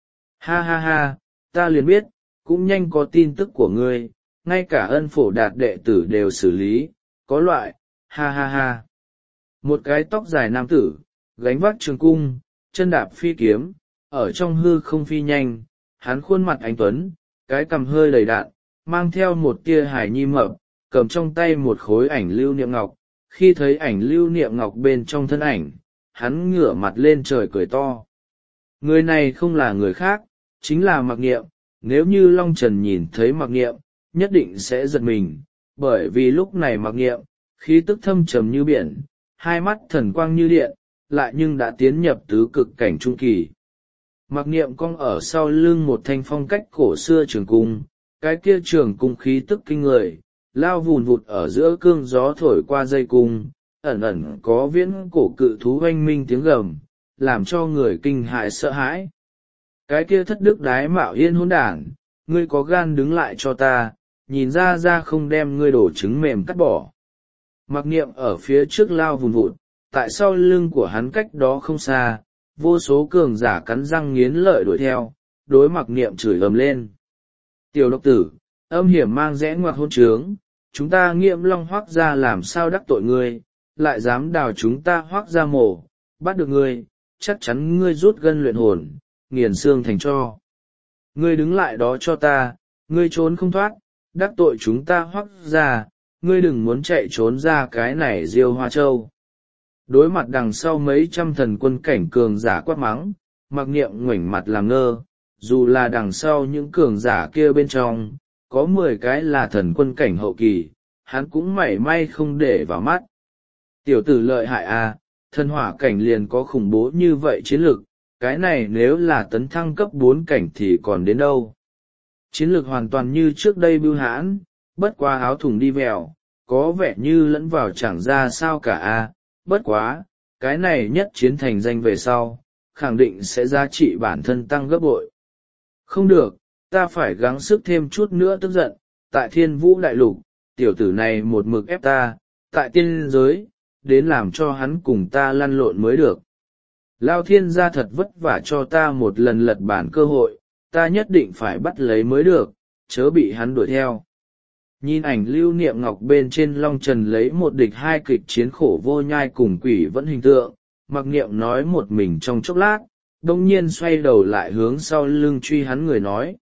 Ha ha ha, ta liền biết, cũng nhanh có tin tức của ngươi, ngay cả Ân Phổ Đạt đệ tử đều xử lý, có loại, ha ha ha. Một cái tóc dài nam tử, gánh vác trường cung, chân đạp phi kiếm, ở trong hư không phi nhanh, hắn khuôn mặt anh tuấn, cái cằm hơi đầy đạn, mang theo một tia hải nhi mập, cầm trong tay một khối ảnh lưu niệm ngọc, khi thấy ảnh lưu niệm ngọc bên trong thân ảnh, hắn ngửa mặt lên trời cười to. Người này không là người khác, chính là Mặc Niệm, nếu như Long Trần nhìn thấy Mặc Niệm, nhất định sẽ giật mình, bởi vì lúc này Mặc Niệm, khí tức thâm trầm như biển, hai mắt thần quang như điện, lại nhưng đã tiến nhập tứ cực cảnh trung kỳ. Mặc Niệm cong ở sau lưng một thanh phong cách cổ xưa trường cung, cái kia trường cung khí tức kinh người, lao vùn vụt ở giữa cương gió thổi qua dây cung, ẩn ẩn có viễn cổ cự thú oanh minh tiếng gầm, làm cho người kinh hại sợ hãi. Cái kia thất đức đái mạo yên hỗn đản, ngươi có gan đứng lại cho ta, nhìn ra không đem ngươi đổ trứng mềm cắt bỏ. Mặc Niệm ở phía trước lao vùn vụt, tại sau lưng của hắn cách đó không xa, vô số cường giả cắn răng nghiến lợi đuổi theo, đối Mặc Niệm chửi ầm lên. Tiểu độc tử, âm hiểm mang rẽ ngoặt hôn trướng, chúng ta Nghiễm Long Hoác gia làm sao đắc tội ngươi, lại dám đào chúng ta Hoác gia mổ, bắt được ngươi, chắc chắn ngươi rút gân luyện hồn, nghiền xương thành tro. Ngươi đứng lại đó cho ta, ngươi trốn không thoát, đắc tội chúng ta Hoác gia, ngươi đừng muốn chạy trốn ra cái này Diêu Hoa Châu. Đối mặt đằng sau mấy trăm thần quân cảnh cường giả quát mắng, Mặc Niệm ngoảnh mặt làm ngơ, dù là đằng sau những cường giả kia bên trong, có 10 cái là thần quân cảnh hậu kỳ, hắn cũng mảy may không để vào mắt. Tiểu tử lợi hại à, thần hỏa cảnh liền có khủng bố như vậy chiến lược, cái này nếu là tấn thăng cấp 4 cảnh thì còn đến đâu. Chiến lược hoàn toàn như trước đây bưu hãn, bất quá áo thùng đi vèo, có vẻ như lẫn vào chẳng ra sao cả a. Bất quá, cái này nhất chiến thành danh về sau, khẳng định sẽ giá trị bản thân tăng gấp bội. Không được, ta phải gắng sức thêm chút nữa tức giận, tại Thiên Vũ Đại Lục, tiểu tử này một mực ép ta, tại tiên giới, đến làm cho hắn cùng ta lăn lộn mới được. Lao Thiên gia thật vất vả cho ta một lần lật bản cơ hội, ta nhất định phải bắt lấy mới được, chớ bị hắn đuổi theo. Nhìn ảnh lưu niệm ngọc bên trên Long Trần lấy một địch hai kịch chiến khổ vô nhai cùng quỷ vẫn hình tượng, Mặc Niệm nói một mình trong chốc lát, đông nhiên xoay đầu lại hướng sau lưng truy hắn người nói.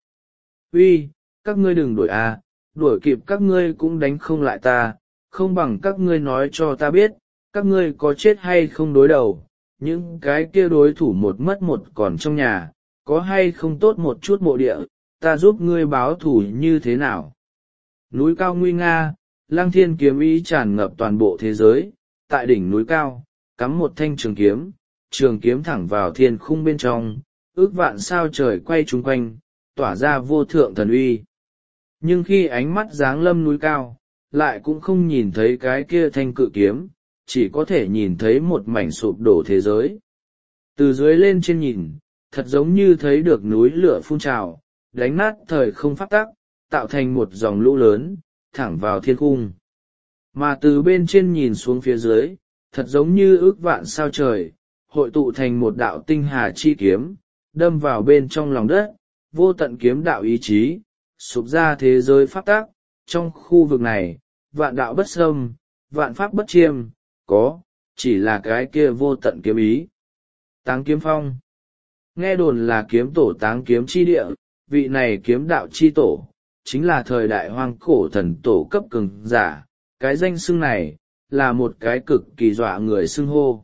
Uy, các ngươi đừng đuổi à, đuổi kịp các ngươi cũng đánh không lại ta, không bằng các ngươi nói cho ta biết, các ngươi có chết hay không đối đầu, những cái kia đối thủ một mất một còn trong nhà, có hay không tốt một chút mộ địa, ta giúp ngươi báo thủ như thế nào. Núi cao nguy nga, Lăng Thiên kiếm ý tràn ngập toàn bộ thế giới, tại đỉnh núi cao, cắm một thanh trường kiếm thẳng vào thiên khung bên trong, ước vạn sao trời quay chung quanh, tỏa ra vô thượng thần uy. Nhưng khi ánh mắt giáng lâm núi cao, lại cũng không nhìn thấy cái kia thanh cự kiếm, chỉ có thể nhìn thấy một mảnh sụp đổ thế giới. Từ dưới lên trên nhìn, thật giống như thấy được núi lửa phun trào, đánh nát thời không pháp tắc, tạo thành một dòng lũ lớn, thẳng vào thiên cung. Mà từ bên trên nhìn xuống phía dưới, thật giống như ước vạn sao trời, hội tụ thành một đạo tinh hà chi kiếm, đâm vào bên trong lòng đất, vô tận kiếm đạo ý chí, sụp ra thế giới pháp tắc. Trong khu vực này, vạn đạo bất xâm, vạn pháp bất chiêm, có, chỉ là cái kia vô tận kiếm ý. Táng Kiếm Phong. Nghe đồn là kiếm tổ Táng Kiếm chi địa, vị này kiếm đạo chi tổ, chính là thời đại hoang cổ thần tổ cấp cường giả, cái danh xưng này, là một cái cực kỳ dọa người xưng hô.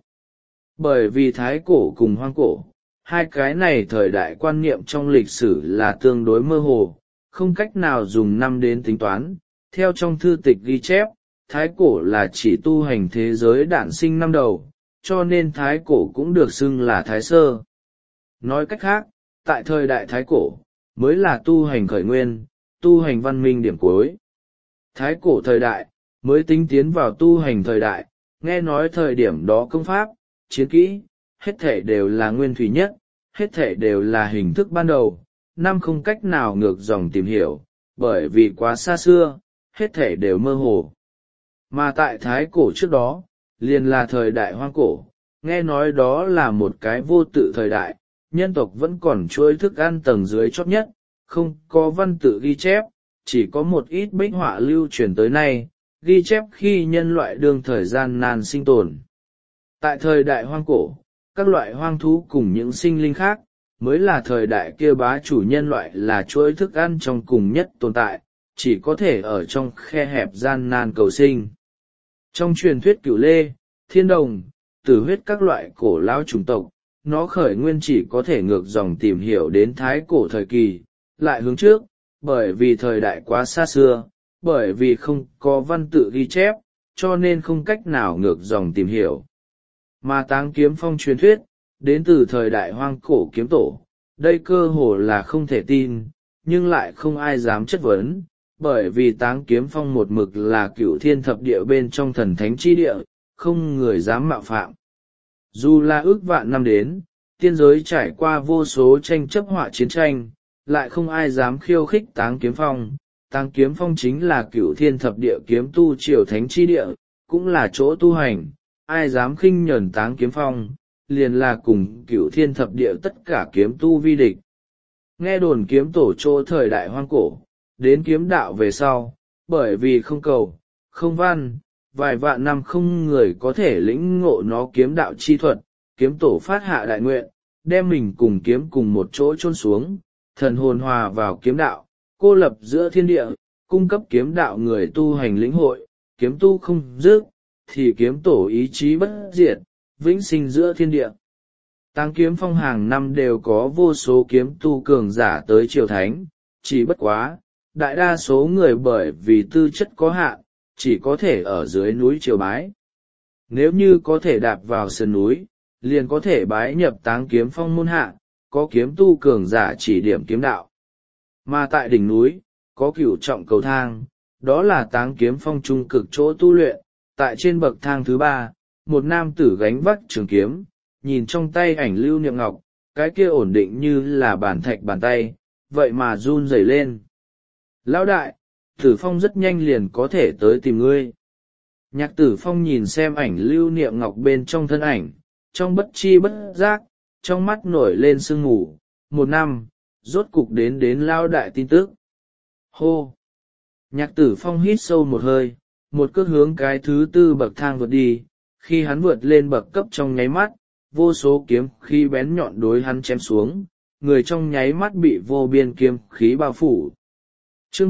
Bởi vì thái cổ cùng hoang cổ, hai cái này thời đại quan niệm trong lịch sử là tương đối mơ hồ, không cách nào dùng năm đến tính toán, theo trong thư tịch ghi chép, thái cổ là chỉ tu hành thế giới đản sinh năm đầu, cho nên thái cổ cũng được xưng là thái sơ. Nói cách khác, tại thời đại thái cổ, mới là tu hành khởi nguyên, tu hành văn minh điểm cuối. Thái cổ thời đại, mới tính tiến vào tu hành thời đại, nghe nói thời điểm đó công pháp, chiến kỹ, hết thể đều là nguyên thủy nhất, hết thể đều là hình thức ban đầu, năm không cách nào ngược dòng tìm hiểu, bởi vì quá xa xưa, hết thể đều mơ hồ. Mà tại thái cổ trước đó, liền là thời đại hoang cổ, nghe nói đó là một cái vô tự thời đại, nhân tộc vẫn còn chuỗi thức ăn tầng dưới chót nhất, không có văn tự ghi chép, chỉ có một ít bích họa lưu truyền tới nay, ghi chép khi nhân loại đương thời gian nan sinh tồn. Tại thời đại hoang cổ, các loại hoang thú cùng những sinh linh khác, mới là thời đại kia bá chủ nhân loại là chuỗi thức ăn trong cùng nhất tồn tại, chỉ có thể ở trong khe hẹp gian nan cầu sinh. Trong truyền thuyết Cửu Lê, Thiên Đồng, Tử Huyết các loại cổ lão chủng tộc, nó khởi nguyên chỉ có thể ngược dòng tìm hiểu đến thái cổ thời kỳ, lại hướng trước, bởi vì thời đại quá xa xưa, bởi vì không có văn tự ghi chép, cho nên không cách nào ngược dòng tìm hiểu. Mà Táng Kiếm Phong truyền thuyết, đến từ thời đại hoang cổ kiếm tổ, đây cơ hồ là không thể tin, nhưng lại không ai dám chất vấn, bởi vì Táng Kiếm Phong một mực là Cửu Thiên Thập Địa bên trong thần thánh chi địa, không người dám mạo phạm. Dù là ước vạn năm đến, tiên giới trải qua vô số tranh chấp họa chiến tranh, lại không ai dám khiêu khích Táng Kiếm Phong. Táng Kiếm Phong chính là Cửu Thiên Thập Địa kiếm tu triều thánh chi địa, cũng là chỗ tu hành, ai dám khinh nhẫn Táng Kiếm Phong, liền là cùng Cửu Thiên Thập Địa tất cả kiếm tu vi địch. Nghe đồn kiếm tổ chỗ thời đại hoang cổ, đến kiếm đạo về sau, bởi vì không cầu, không văn, vài vạn năm không người có thể lĩnh ngộ nó kiếm đạo chi thuật, kiếm tổ phát hạ đại nguyện, đem mình cùng kiếm cùng một chỗ chôn xuống, thần hồn hòa vào kiếm đạo, cô lập giữa thiên địa, cung cấp kiếm đạo người tu hành lĩnh hội, kiếm tu không dứt, thì kiếm tổ ý chí bất diệt, vĩnh sinh giữa thiên địa. Táng Kiếm Phong hàng năm đều có vô số kiếm tu cường giả tới triều thánh, chỉ bất quá, đại đa số người bởi vì tư chất có hạn, chỉ có thể ở dưới núi triều bái. Nếu như có thể đạp vào sườn núi, liền có thể bái nhập Táng Kiếm Phong môn hạ, có kiếm tu cường giả chỉ điểm kiếm đạo. Mà tại đỉnh núi, có cửu trọng cầu thang, đó là Táng Kiếm Phong trung cực chỗ tu luyện, tại trên bậc thang thứ 3, một nam tử gánh vác trường kiếm, nhìn trong tay ảnh lưu niệm ngọc, cái kia ổn định như là bàn thạch bàn tay, vậy mà run rẩy lên. Lão đại, Tử Phong rất nhanh liền có thể tới tìm ngươi. Nhạc Tử Phong nhìn xem ảnh lưu niệm ngọc bên trong thân ảnh, trong bất chi bất giác, trong mắt nổi lên sương mù, 1 năm, rốt cục đến lão đại tin tức. Hô! Nhạc Tử Phong hít sâu một hơi, một cước hướng cái thứ 4 bậc thang vượt đi, khi hắn vượt lên bậc cấp trong nháy mắt, vô số kiếm khí bén nhọn đối hắn chém xuống, người trong nháy mắt bị vô biên kiếm khí bao phủ. Chương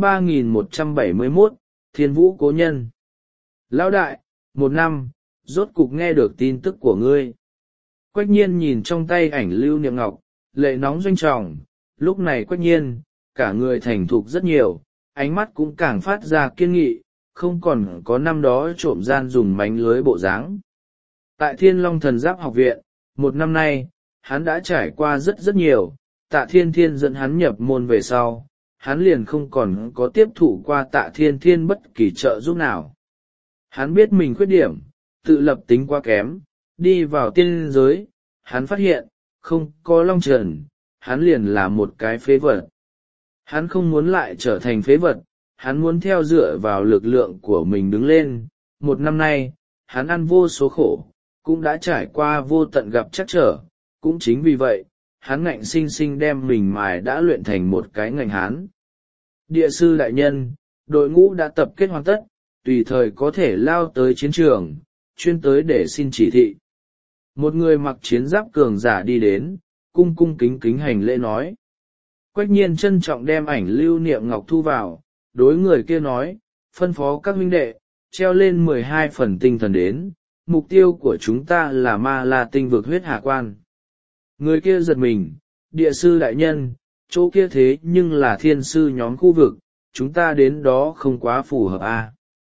3171, Thiên Vũ Cố Nhân. Lão đại, 1 năm, rốt cục nghe được tin tức của ngươi. Quách Nhiên nhìn trong tay ảnh lưu niệm ngọc, lệ nóng doanh trọng, lúc này Quách Nhiên, cả người thành thục rất nhiều, ánh mắt cũng càng phát ra kiên nghị, không còn có năm đó trộm gian dùng mánh lưới bộ dáng. Tại Thiên Long Thần Giáp học viện, 1 năm nay, hắn đã trải qua rất nhiều, Tạ Thiên Thiên dẫn hắn nhập môn về sau, hắn liền không còn có tiếp thụ qua Tạ Thiên Thiên bất kỳ trợ giúp nào. Hắn biết mình khuyết điểm, tự lập tính quá kém, đi vào tiên giới, hắn phát hiện, không có Long Trần, hắn liền là một cái phế vật. Hắn không muốn lại trở thành phế vật, hắn muốn theo dựa vào lực lượng của mình đứng lên. 1 năm nay, hắn ăn vô số khổ, cũng đã trải qua vô tận gặp trắc trở, cũng chính vì vậy, hắn ngạnh sinh sinh đem mình mài đã luyện thành một cái ngành hán. Địa sư đại nhân, đội ngũ đã tập kết hoàn tất, tùy thời có thể lao tới chiến trường, chuyên tới để xin chỉ thị. Một người mặc chiến giáp cường giả đi đến, cung cung kính kính hành lễ nói. Quách Nhiên trân trọng đem ảnh lưu niệm ngọc thu vào, đối người kia nói, phân phó các huynh đệ, treo lên 12 phần tinh thần đến, mục tiêu của chúng ta là Ma La tinh vực huyết hà quan. Người kia giật mình, địa sư đại nhân, chỗ kia thế nhưng là thiên sư nhóm khu vực, chúng ta đến đó không quá phù hợp à.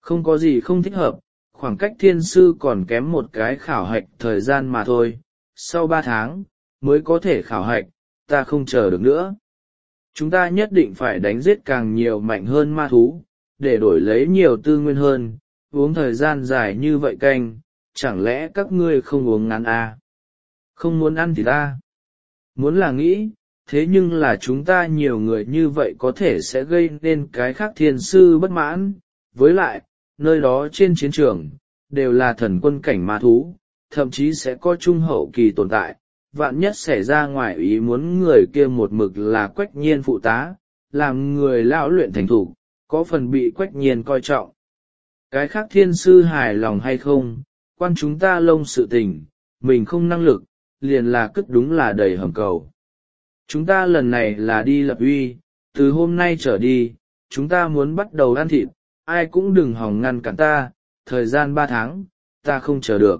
Không có gì không thích hợp, khoảng cách thiên sư còn kém một cái khảo hạch thời gian mà thôi, sau 3 tháng mới có thể khảo hạch, ta không chờ được nữa. Chúng ta nhất định phải đánh giết càng nhiều mạnh hơn ma thú, để đổi lấy nhiều tư nguyên hơn, uống thời gian dài như vậy canh, chẳng lẽ các ngươi không uống ngắn à? Không muốn ăn thì ta muốn là nghĩ, thế nhưng là chúng ta nhiều người như vậy có thể sẽ gây nên cái khác thiên sư bất mãn, với lại, nơi đó trên chiến trường, đều là thần quân cảnh ma thú, thậm chí sẽ có trung hậu kỳ tồn tại, vạn nhất xảy ra ngoài ý muốn người kia một mực là Quách Nhiên phụ tá, làm người lão luyện thành thủ, có phần bị Quách Nhiên coi trọng. Cái khác thiên sư hài lòng hay không, quan chúng ta lông sự tình, mình không năng lực, liền là cứt đúng là đầy hầm cầu. Chúng ta lần này là đi lập uy, từ hôm nay trở đi, chúng ta muốn bắt đầu ăn thịt, ai cũng đừng hòng ngăn cản ta, thời gian 3 tháng, ta không chờ được.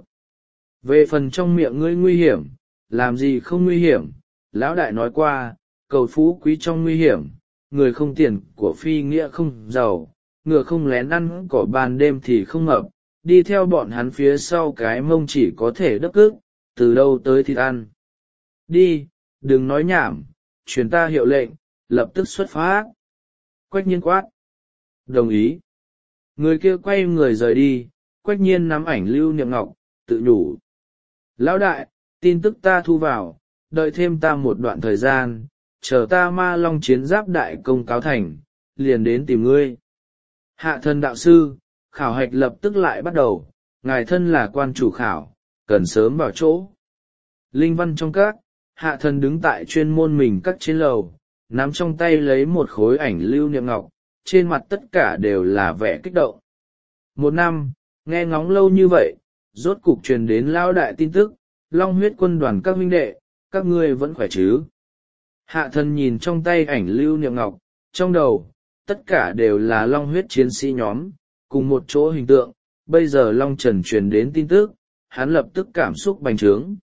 Về phần trong miệng ngươi nguy hiểm, làm gì không nguy hiểm, lão đại nói qua, cầu phú quý trong nguy hiểm, người không tiền của phi nghĩa không giàu, ngựa không lén ăn cỏ ban đêm thì không ngập, đi theo bọn hắn phía sau cái mông chỉ có thể đất ức, từ đâu tới thịt ăn. Đi, đừng nói nhảm, truyền ta hiệu lệnh, lập tức xuất phát. Quách Nhiên quát. Đồng ý. Người kia quay người rời đi, Quách Nhiên nắm ảnh Lưu Niệm Ngọc, tự nhủ. Lão đại, tin tức ta thu vào, đợi thêm ta một đoạn thời gian, chờ ta ma long chiến giáp đại công cáo thành, liền đến tìm ngươi. Hạ thần đạo sư, khảo hạch lập tức lại bắt đầu, ngài thân là quan chủ khảo, cần sớm vào chỗ. Linh văn trong các, hạ thần đứng tại chuyên môn mình cắt trên lầu, nắm trong tay lấy một khối ảnh Lưu Niệm Ngọc, trên mặt tất cả đều là vẻ kích động. 1 năm, nghe ngóng lâu như vậy, rốt cục truyền đến lao đại tin tức, Long huyết quân đoàn các huynh đệ, các ngươi vẫn khỏe chứ? Hạ thần nhìn trong tay ảnh Lưu Niệm Ngọc, trong đầu, tất cả đều là Long huyết chiến sĩ nhóm, cùng một chỗ hình tượng, bây giờ Long Trần truyền đến tin tức, hắn lập tức cảm xúc bành trướng.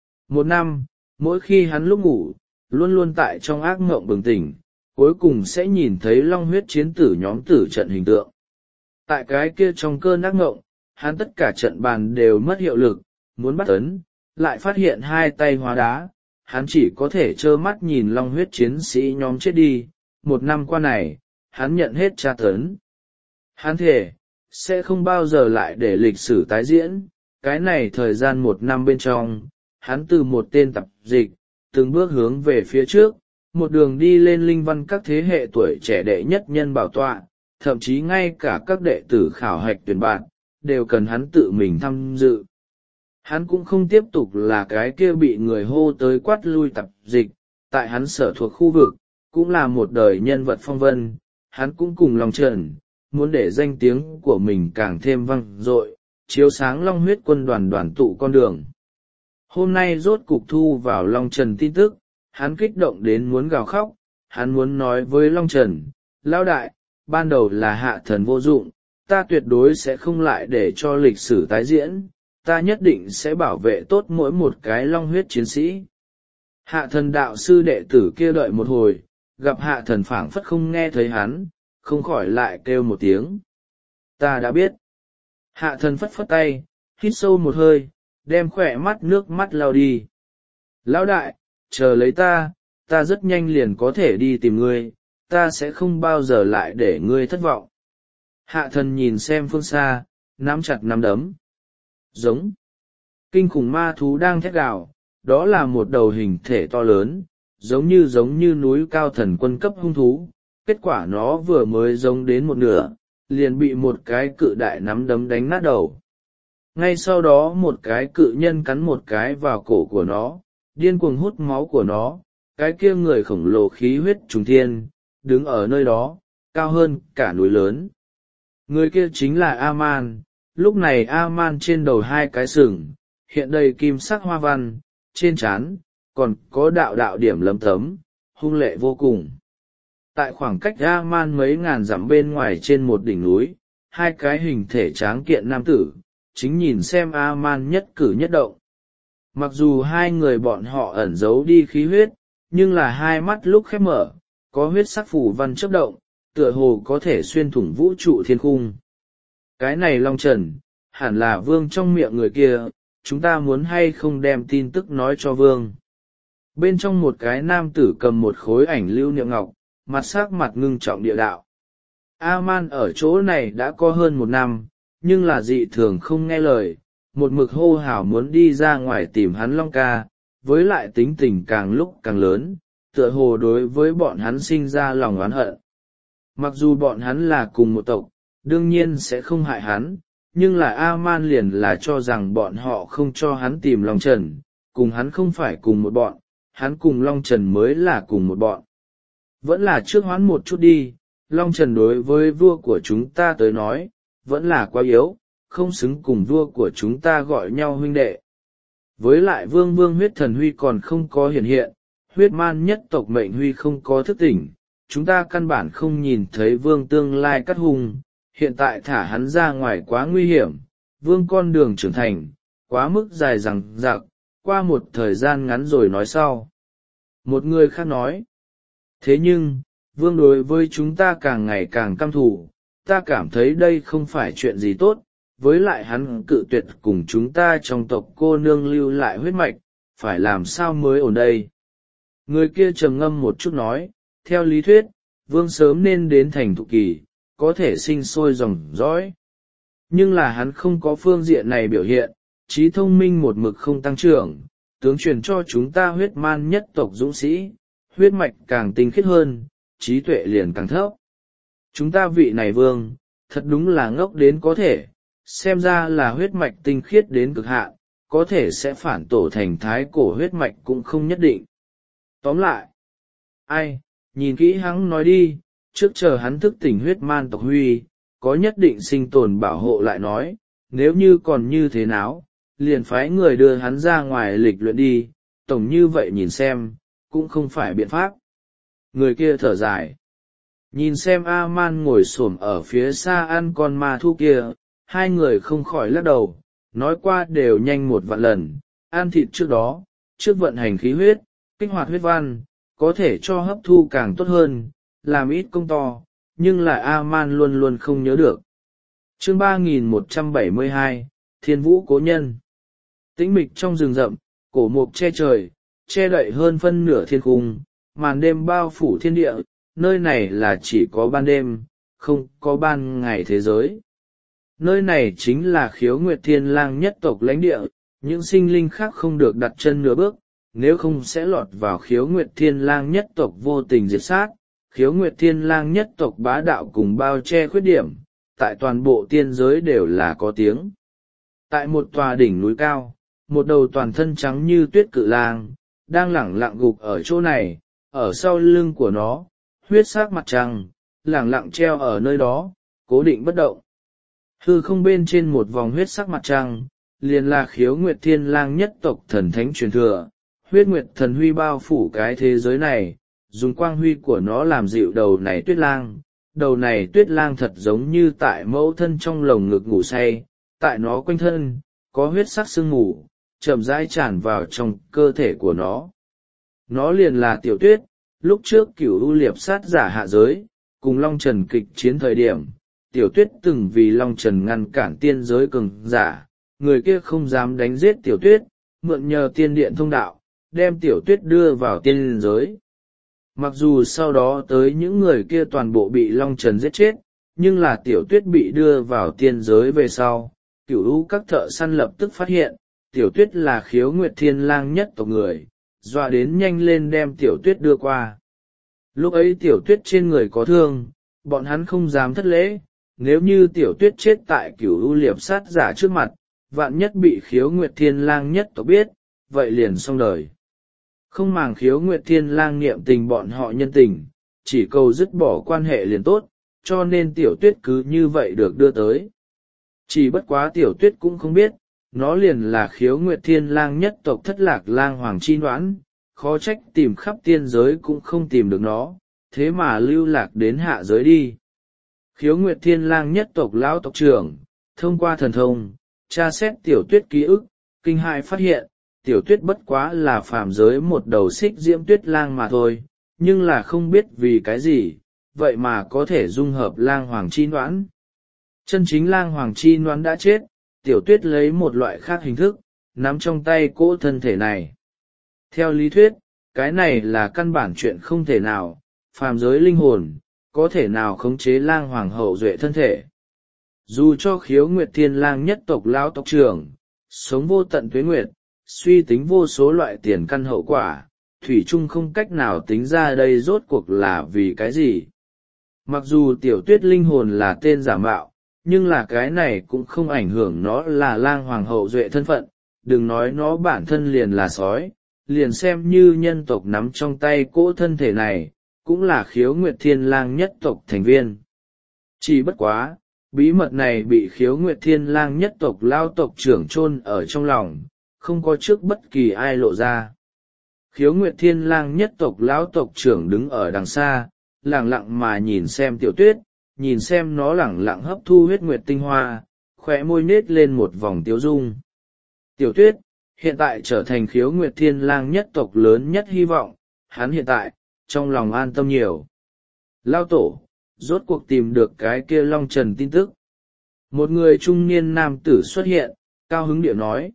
1 năm, mỗi khi hắn lúc ngủ, luôn luôn tại trong ác mộng bừng tỉnh, cuối cùng sẽ nhìn thấy Long huyết chiến tử nhóm tử trận hình tượng. Tại cái kia trong cơn ác mộng, hắn tất cả trận bàn đều mất hiệu lực, muốn bắt ấn, lại phát hiện 2 tay hóa đá, hắn chỉ có thể trơ mắt nhìn Long huyết chiến sĩ nhóm chết đi. 1 năm qua này, hắn nhận hết tra tấn. Hắn thề, sẽ không bao giờ lại để lịch sử tái diễn, cái này thời gian 1 năm bên trong, hắn từ một tên tập dịch, từng bước hướng về phía trước, một đường đi lên linh văn các thế hệ tuổi trẻ đệ nhất nhân bảo tọa, thậm chí ngay cả các đệ tử khảo hạch tuyển bạn, đều cần hắn tự mình tham dự. Hắn cũng không tiếp tục là cái kia bị người hô tới quát lui tập dịch, tại hắn sở thuộc khu vực, cũng là một đời nhân vật phong vân, hắn cũng cùng Long Trần, muốn để danh tiếng của mình càng thêm vang dội, chiếu sáng Long huyết quân đoàn đoàn tụ con đường. Hôm nay rốt cục thu vào Long Trần tin tức, hắn kích động đến muốn gào khóc, hắn muốn nói với Long Trần, lão đại, ban đầu là hạ thần vô dụng, ta tuyệt đối sẽ không lại để cho lịch sử tái diễn, ta nhất định sẽ bảo vệ tốt mỗi một cái Long huyết chiến sĩ. Hạ thần đạo sư đệ tử kia đợi một hồi, gặp hạ thần phảng phất không nghe thấy hắn, không khỏi lại kêu một tiếng. Ta đã biết. Hạ thần phất phất tay, hít sâu một hơi, đem khỏe mắt nước mắt lau đi. Lão đại, chờ lấy ta rất nhanh liền có thể đi tìm ngươi, ta sẽ không bao giờ lại để ngươi thất vọng. Hạ thần nhìn xem phương xa, nắm chặt nắm đấm. Giống. Kinh khủng ma thú đang thét gào, đó là một đầu hình thể to lớn, giống như núi cao thần quân cấp hung thú. Kết quả nó vừa mới giống đến một nửa, liền bị một cái cự đại nắm đấm đánh nát đầu. Ngay sau đó một cái cự nhân cắn một cái vào cổ của nó, điên cuồng hút máu của nó, cái kia người khổng lồ khí huyết trùng thiên, đứng ở nơi đó, cao hơn cả núi lớn. Người kia chính là A-man, lúc này A-man trên đầu 2 cái sừng, hiện đầy kim sắc hoa văn, trên trán còn có đạo đạo điểm lấm tấm, hung lệ vô cùng. Tại khoảng cách A-man mấy ngàn dặm bên ngoài trên một đỉnh núi, 2 cái hình thể tráng kiện nam tử, chính nhìn xem A-man nhất cử nhất động. Mặc dù 2 người bọn họ ẩn giấu đi khí huyết, nhưng là 2 mắt lúc khép mở, có huyết sắc phủ văn chớp động, tựa hồ có thể xuyên thủng vũ trụ thiên khung. Cái này Long Trần, hẳn là vương trong miệng người kia, chúng ta muốn hay không đem tin tức nói cho vương. Bên trong một cái nam tử cầm một khối ảnh lưu niệm ngọc, mặt sắc mặt ngưng trọng địa đạo. A-man ở chỗ này đã có hơn 1 năm, nhưng là dị thường không nghe lời, một mực hô hào muốn đi ra ngoài tìm hắn Long ca, với lại tính tình càng lúc càng lớn, tựa hồ đối với bọn hắn sinh ra lòng oán hận. Mặc dù bọn hắn là cùng một tộc, đương nhiên sẽ không hại hắn, nhưng là A-man liền là cho rằng bọn họ không cho hắn tìm Long Trần, cùng hắn không phải cùng một bọn, hắn cùng Long Trần mới là cùng một bọn. Vẫn là trước hoán một chút đi, Long Trần đối với vua của chúng ta tới nói, vẫn là quá yếu, không xứng cùng vua của chúng ta gọi nhau huynh đệ. Với lại vương huyết thần huy còn không có hiện hiện, huyết man nhất tộc mệnh huy không có thức tỉnh, chúng ta căn bản không nhìn thấy vương tương lai cắt hung, hiện tại thả hắn ra ngoài quá nguy hiểm, vương con đường trưởng thành, quá mức dài dằng dặc, qua một thời gian ngắn rồi nói sau. Một người khác nói, thế nhưng, vương đối với chúng ta càng ngày càng căm thù, ta cảm thấy đây không phải chuyện gì tốt, với lại hắn cự tuyệt cùng chúng ta trong tộc cô nương lưu lại huyết mạch, phải làm sao mới ổn đây. Người kia trầm ngâm một chút nói, theo lý thuyết, vương sớm nên đến thành thục kỳ, có thể sinh sôi dòng dõi. Nhưng là hắn không có phương diện này biểu hiện, trí thông minh một mực không tăng trưởng, tướng truyền cho chúng ta huyết man nhất tộc dũng sĩ, huyết mạch càng tinh khiết hơn, trí tuệ liền càng thấp. Chúng ta vị này vương, thật đúng là ngốc đến có thể, xem ra là huyết mạch tinh khiết đến cực hạn, có thể sẽ phản tổ thành thái cổ huyết mạch cũng không nhất định. Tóm lại, ai, nhìn kỹ hắn nói đi, trước chờ hắn thức tỉnh huyết man tộc huy, có nhất định sinh tồn bảo hộ lại nói, nếu như còn như thế nào, liền phái người đưa hắn ra ngoài lịch luyện đi, tổng như vậy nhìn xem, cũng không phải biện pháp. Người kia thở dài. Nhìn xem A-man ngồi xổm ở phía xa ăn con ma thu kia, hai người không khỏi lắc đầu, nói qua đều nhanh 1 vạn lần, ăn thịt trước đó, trước vận hành khí huyết, kích hoạt huyết văn, có thể cho hấp thu càng tốt hơn, làm ít công to, nhưng lại A-man luôn luôn không nhớ được. Chương 3172, Thiên Vũ Cố Nhân. Tĩnh mịch trong rừng rậm, cổ mục che trời, che đậy hơn phân nửa thiên cung, màn đêm bao phủ thiên địa, nơi này là chỉ có ban đêm, không có ban ngày thế giới. Nơi này chính là Khiếu Nguyệt Thiên Lang nhất tộc lãnh địa, những sinh linh khác không được đặt chân nửa bước, nếu không sẽ lọt vào Khiếu Nguyệt Thiên Lang nhất tộc vô tình diệt sát. Khiếu Nguyệt Thiên Lang nhất tộc bá đạo cùng bao che khuyết điểm, tại toàn bộ tiên giới đều là có tiếng. Tại một tòa đỉnh núi cao, một đầu toàn thân trắng như tuyết cự lang, đang lẳng lặng gục ở chỗ này, ở sau lưng của nó, huyết sắc mặt trăng, lẳng lặng treo ở nơi đó, cố định bất động. Hư không bên trên một vòng huyết sắc mặt trăng, liền là Khiếu Nguyệt Thiên Lang nhất tộc thần thánh truyền thừa, huyết nguyệt thần huy bao phủ cái thế giới này, dùng quang huy của nó làm dịu đầu này tuyết lang. Đầu này tuyết lang thật giống như tại mẫu thân trong lồng ngực ngủ say, tại nó quanh thân, có huyết sắc sương mù, chậm rãi tràn vào trong cơ thể của nó. Nó liền là Tiểu Tuyết, lúc trước Cửu U liệp sát giả hạ giới, cùng Long Trần kịch chiến thời điểm, Tiểu Tuyết từng vì Long Trần ngăn cản tiên giới cường giả, người kia không dám đánh giết Tiểu Tuyết, mượn nhờ tiên điện thông đạo, đem Tiểu Tuyết đưa vào tiên giới. Mặc dù sau đó tới những người kia toàn bộ bị Long Trần giết chết, nhưng là Tiểu Tuyết bị đưa vào tiên giới về sau, Cửu U các thợ săn lập tức phát hiện, Tiểu Tuyết là Khiếu Nguyệt Thiên Lang nhất tộc người, dọa đến nhanh lên đem Tiểu Tuyết đưa qua. Lúc ấy Tiểu Tuyết trên người có thương, bọn hắn không dám thất lễ, nếu như Tiểu Tuyết chết tại Cửu U liệp sát giả trước mặt, vạn nhất bị Khiếu Nguyệt Thiên Lang nhất tộc biết, vậy liền xong đời. Không màng Khiếu Nguyệt Thiên Lang niệm tình bọn họ nhân tình, chỉ cầu dứt bỏ quan hệ liền tốt, cho nên Tiểu Tuyết cứ như vậy được đưa tới. Chỉ bất quá Tiểu Tuyết cũng không biết, nó liền là Khiếu Nguyệt Thiên Lang nhất tộc Thất Lạc Lang Hoàng chi noãn, khó trách tìm khắp tiên giới cũng không tìm được nó, thế mà lưu lạc đến hạ giới đi. Khiếu Nguyệt Thiên Lang nhất tộc lão tộc trưởng, thông qua thần thông, tra xét Tiểu Tuyết ký ức, kinh hãi phát hiện, Tiểu Tuyết bất quá là phàm giới một đầu xích diễm tuyết lang mà thôi, nhưng là không biết vì cái gì, vậy mà có thể dung hợp lang hoàng chi noãn. Chân chính lang hoàng chi noãn đã chết, tiểu tuyết lấy một loại khác hình thức, nắm trong tay cỗ thân thể này. Theo lý thuyết, cái này là căn bản chuyện không thể nào, phàm giới linh hồn, có thể nào khống chế lang hoàng hậu duệ thân thể. Dù cho Khiếu Nguyệt Thiên Lang nhất tộc lão tộc trưởng, sống vô tận tuế nguyệt, suy tính vô số loại tiền căn hậu quả, thủy chung không cách nào tính ra đây rốt cuộc là vì cái gì. Mặc dù tiểu tuyết linh hồn là tên giả mạo, nhưng là cái này cũng không ảnh hưởng nó là lang hoàng hậu duệ thân phận, đừng nói nó bản thân liền là sói, liền xem như nhân tộc nắm trong tay cỗ thân thể này, cũng là Khiếu Nguyệt Thiên Lang nhất tộc thành viên. Chỉ bất quá, bí mật này bị Khiếu Nguyệt Thiên Lang nhất tộc lao tộc trưởng chôn ở trong lòng, không có trước bất kỳ ai lộ ra. Khiếu Nguyệt Thiên Lang nhất tộc lão tộc trưởng đứng ở đằng xa, lẳng lặng mà nhìn xem tiểu tuyết, nhìn xem nó lẳng lặng hấp thu huyết nguyệt tinh hoa, khóe môi nết lên một vòng tiếu dung. Tiểu tuyết, hiện tại trở thành Khiếu Nguyệt Thiên Lang nhất tộc lớn nhất hy vọng, hắn hiện tại, trong lòng an tâm nhiều. Lao tổ, rốt cuộc tìm được cái kia Long Trần tin tức. Một người trung niên nam tử xuất hiện, cao hứng điệu nói.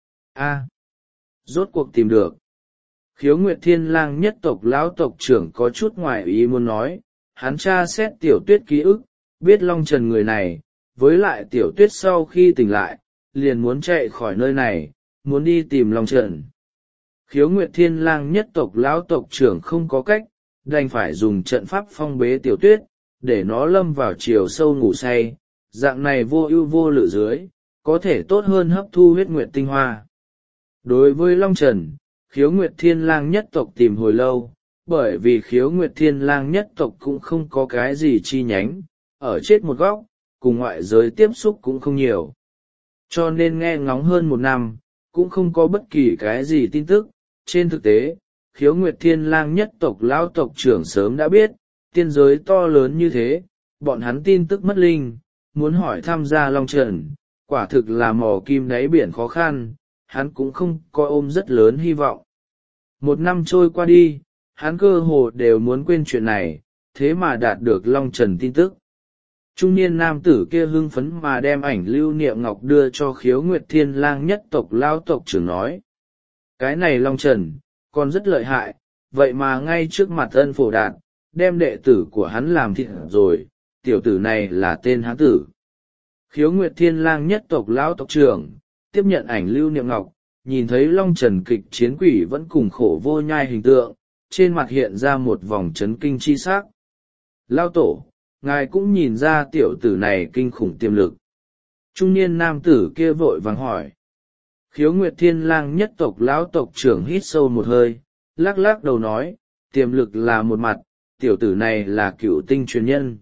Rốt cuộc tìm được. Khiếu Nguyệt Thiên Lang nhất tộc lão tộc trưởng có chút ngoài ý muốn nói, hắn tra xét tiểu tuyết ký ức, biết Long Trần người này, với lại tiểu tuyết sau khi tỉnh lại, liền muốn chạy khỏi nơi này, muốn đi tìm Long Trần. Khiếu Nguyệt Thiên Lang nhất tộc lão tộc trưởng không có cách, đành phải dùng trận pháp phong bế tiểu tuyết, để nó lâm vào chiều sâu ngủ say, dạng này vô ưu vô lự dưới, có thể tốt hơn hấp thu huyết nguyệt tinh hoa. Đối với Long Trần, Khiếu Nguyệt Thiên Lang nhất tộc tìm hồi lâu, bởi vì Khiếu Nguyệt Thiên Lang nhất tộc cũng không có cái gì chi nhánh, ở chết một góc, cùng ngoại giới tiếp xúc cũng không nhiều. Cho nên nghe ngóng hơn một năm, cũng không có bất kỳ cái gì tin tức. Trên thực tế, Khiếu Nguyệt Thiên Lang nhất tộc lão tộc trưởng sớm đã biết, tiên giới to lớn như thế, bọn hắn tin tức mất linh, muốn hỏi tham gia Long Trần, quả thực là mò kim đáy biển khó khăn, hắn cũng không có ôm rất lớn hy vọng. Một năm trôi qua đi, hắn cơ hồ đều muốn quên chuyện này, thế mà đạt được Long Trần tin tức. Trung niên nam tử kia hưng phấn mà đem ảnh lưu niệm ngọc đưa cho Khiếu Nguyệt Thiên Lang nhất tộc lao tộc trưởng nói. Cái này Long Trần, còn rất lợi hại, vậy mà ngay trước mặt Ân Phổ Đạt, đem đệ tử của hắn làm thịt rồi, tiểu tử này là tên hán tử. Khiếu Nguyệt Thiên Lang nhất tộc lão tộc trưởng, tiếp nhận ảnh lưu niệm ngọc, nhìn thấy Long Trần kịch chiến quỷ vẫn cùng khổ vô nhai hình tượng, trên mặt hiện ra một vòng chấn kinh chi sắc. Lao tổ, ngài cũng nhìn ra tiểu tử này kinh khủng tiềm lực. Trung niên nam tử kia vội vàng hỏi. Khiếu Nguyệt Thiên Lang nhất tộc lão tộc trưởng hít sâu một hơi, lắc lắc đầu nói, tiềm lực là một mặt, tiểu tử này là cựu tinh truyền nhân.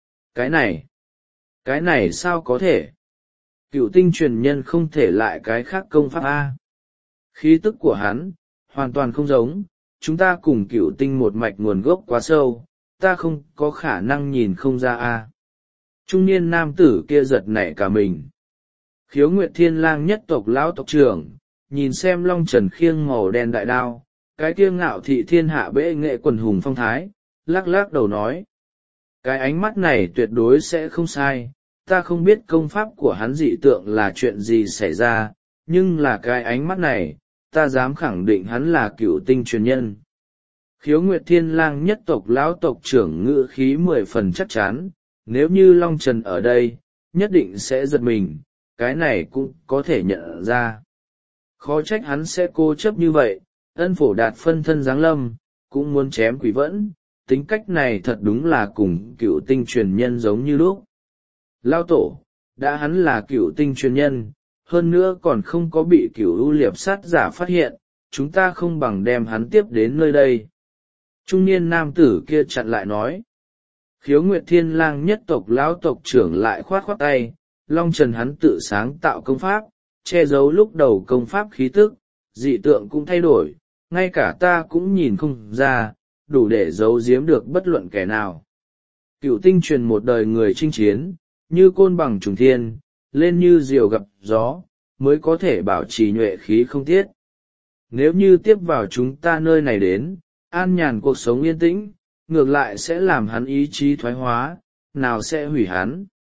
Cái này sao có thể? Cựu tinh truyền nhân không thể lại cái khác công pháp A. Khí tức của hắn, hoàn toàn không giống, chúng ta cùng cựu tinh một mạch nguồn gốc quá sâu, ta không có khả năng nhìn không ra A. Trung niên nam tử kia giật nảy cả mình. Khiếu Nguyệt Thiên Lang nhất tộc lão tộc trưởng, nhìn xem Long Trần khiêng màu đen đại đao, cái kia ngạo thị thiên hạ bệ nghệ quần hùng phong thái, lắc lắc đầu nói. Cái ánh mắt này tuyệt đối sẽ không sai, ta không biết công pháp của hắn dị tượng là chuyện gì xảy ra, nhưng là cái ánh mắt này, ta dám khẳng định hắn là cựu tinh truyền nhân. Khiếu Nguyệt Thiên Lang nhất tộc lão tộc trưởng ngữ khí 10 phần chắc chắn, nếu như Long Trần ở đây, nhất định sẽ giật mình, cái này cũng có thể nhận ra. Khó trách hắn sẽ cố chấp như vậy, Ân Phổ Đạt phân thân giáng lâm, cũng muốn chém quỷ vẫn, tính cách này thật đúng là cùng cựu tinh truyền nhân giống như lúc. Lao tổ, đã hắn là cựu tinh truyền nhân, hơn nữa còn không có bị cựu ưu liệp sát giả phát hiện, chúng ta không bằng đem hắn tiếp đến nơi đây. Trung niên nam tử kia chặn lại nói. Khiếu Nguyệt Thiên Lang nhất tộc lão tộc trưởng lại khoát khoát tay, Long Trần hắn tự sáng tạo công pháp, che giấu lúc đầu công pháp khí tức, dị tượng cũng thay đổi, ngay cả ta cũng nhìn không ra, đủ để giấu giếm được bất luận kẻ nào. Cựu tinh truyền một đời người chinh chiến, như côn bằng trùng thiên, lên như diều gặp gió, mới có thể bảo trì nhuệ khí không tiết. Nếu như tiếp vào chúng ta nơi này đến, an nhàn cuộc sống yên tĩnh, ngược lại sẽ làm hắn ý chí thoái hóa, nào sẽ hủy hắn.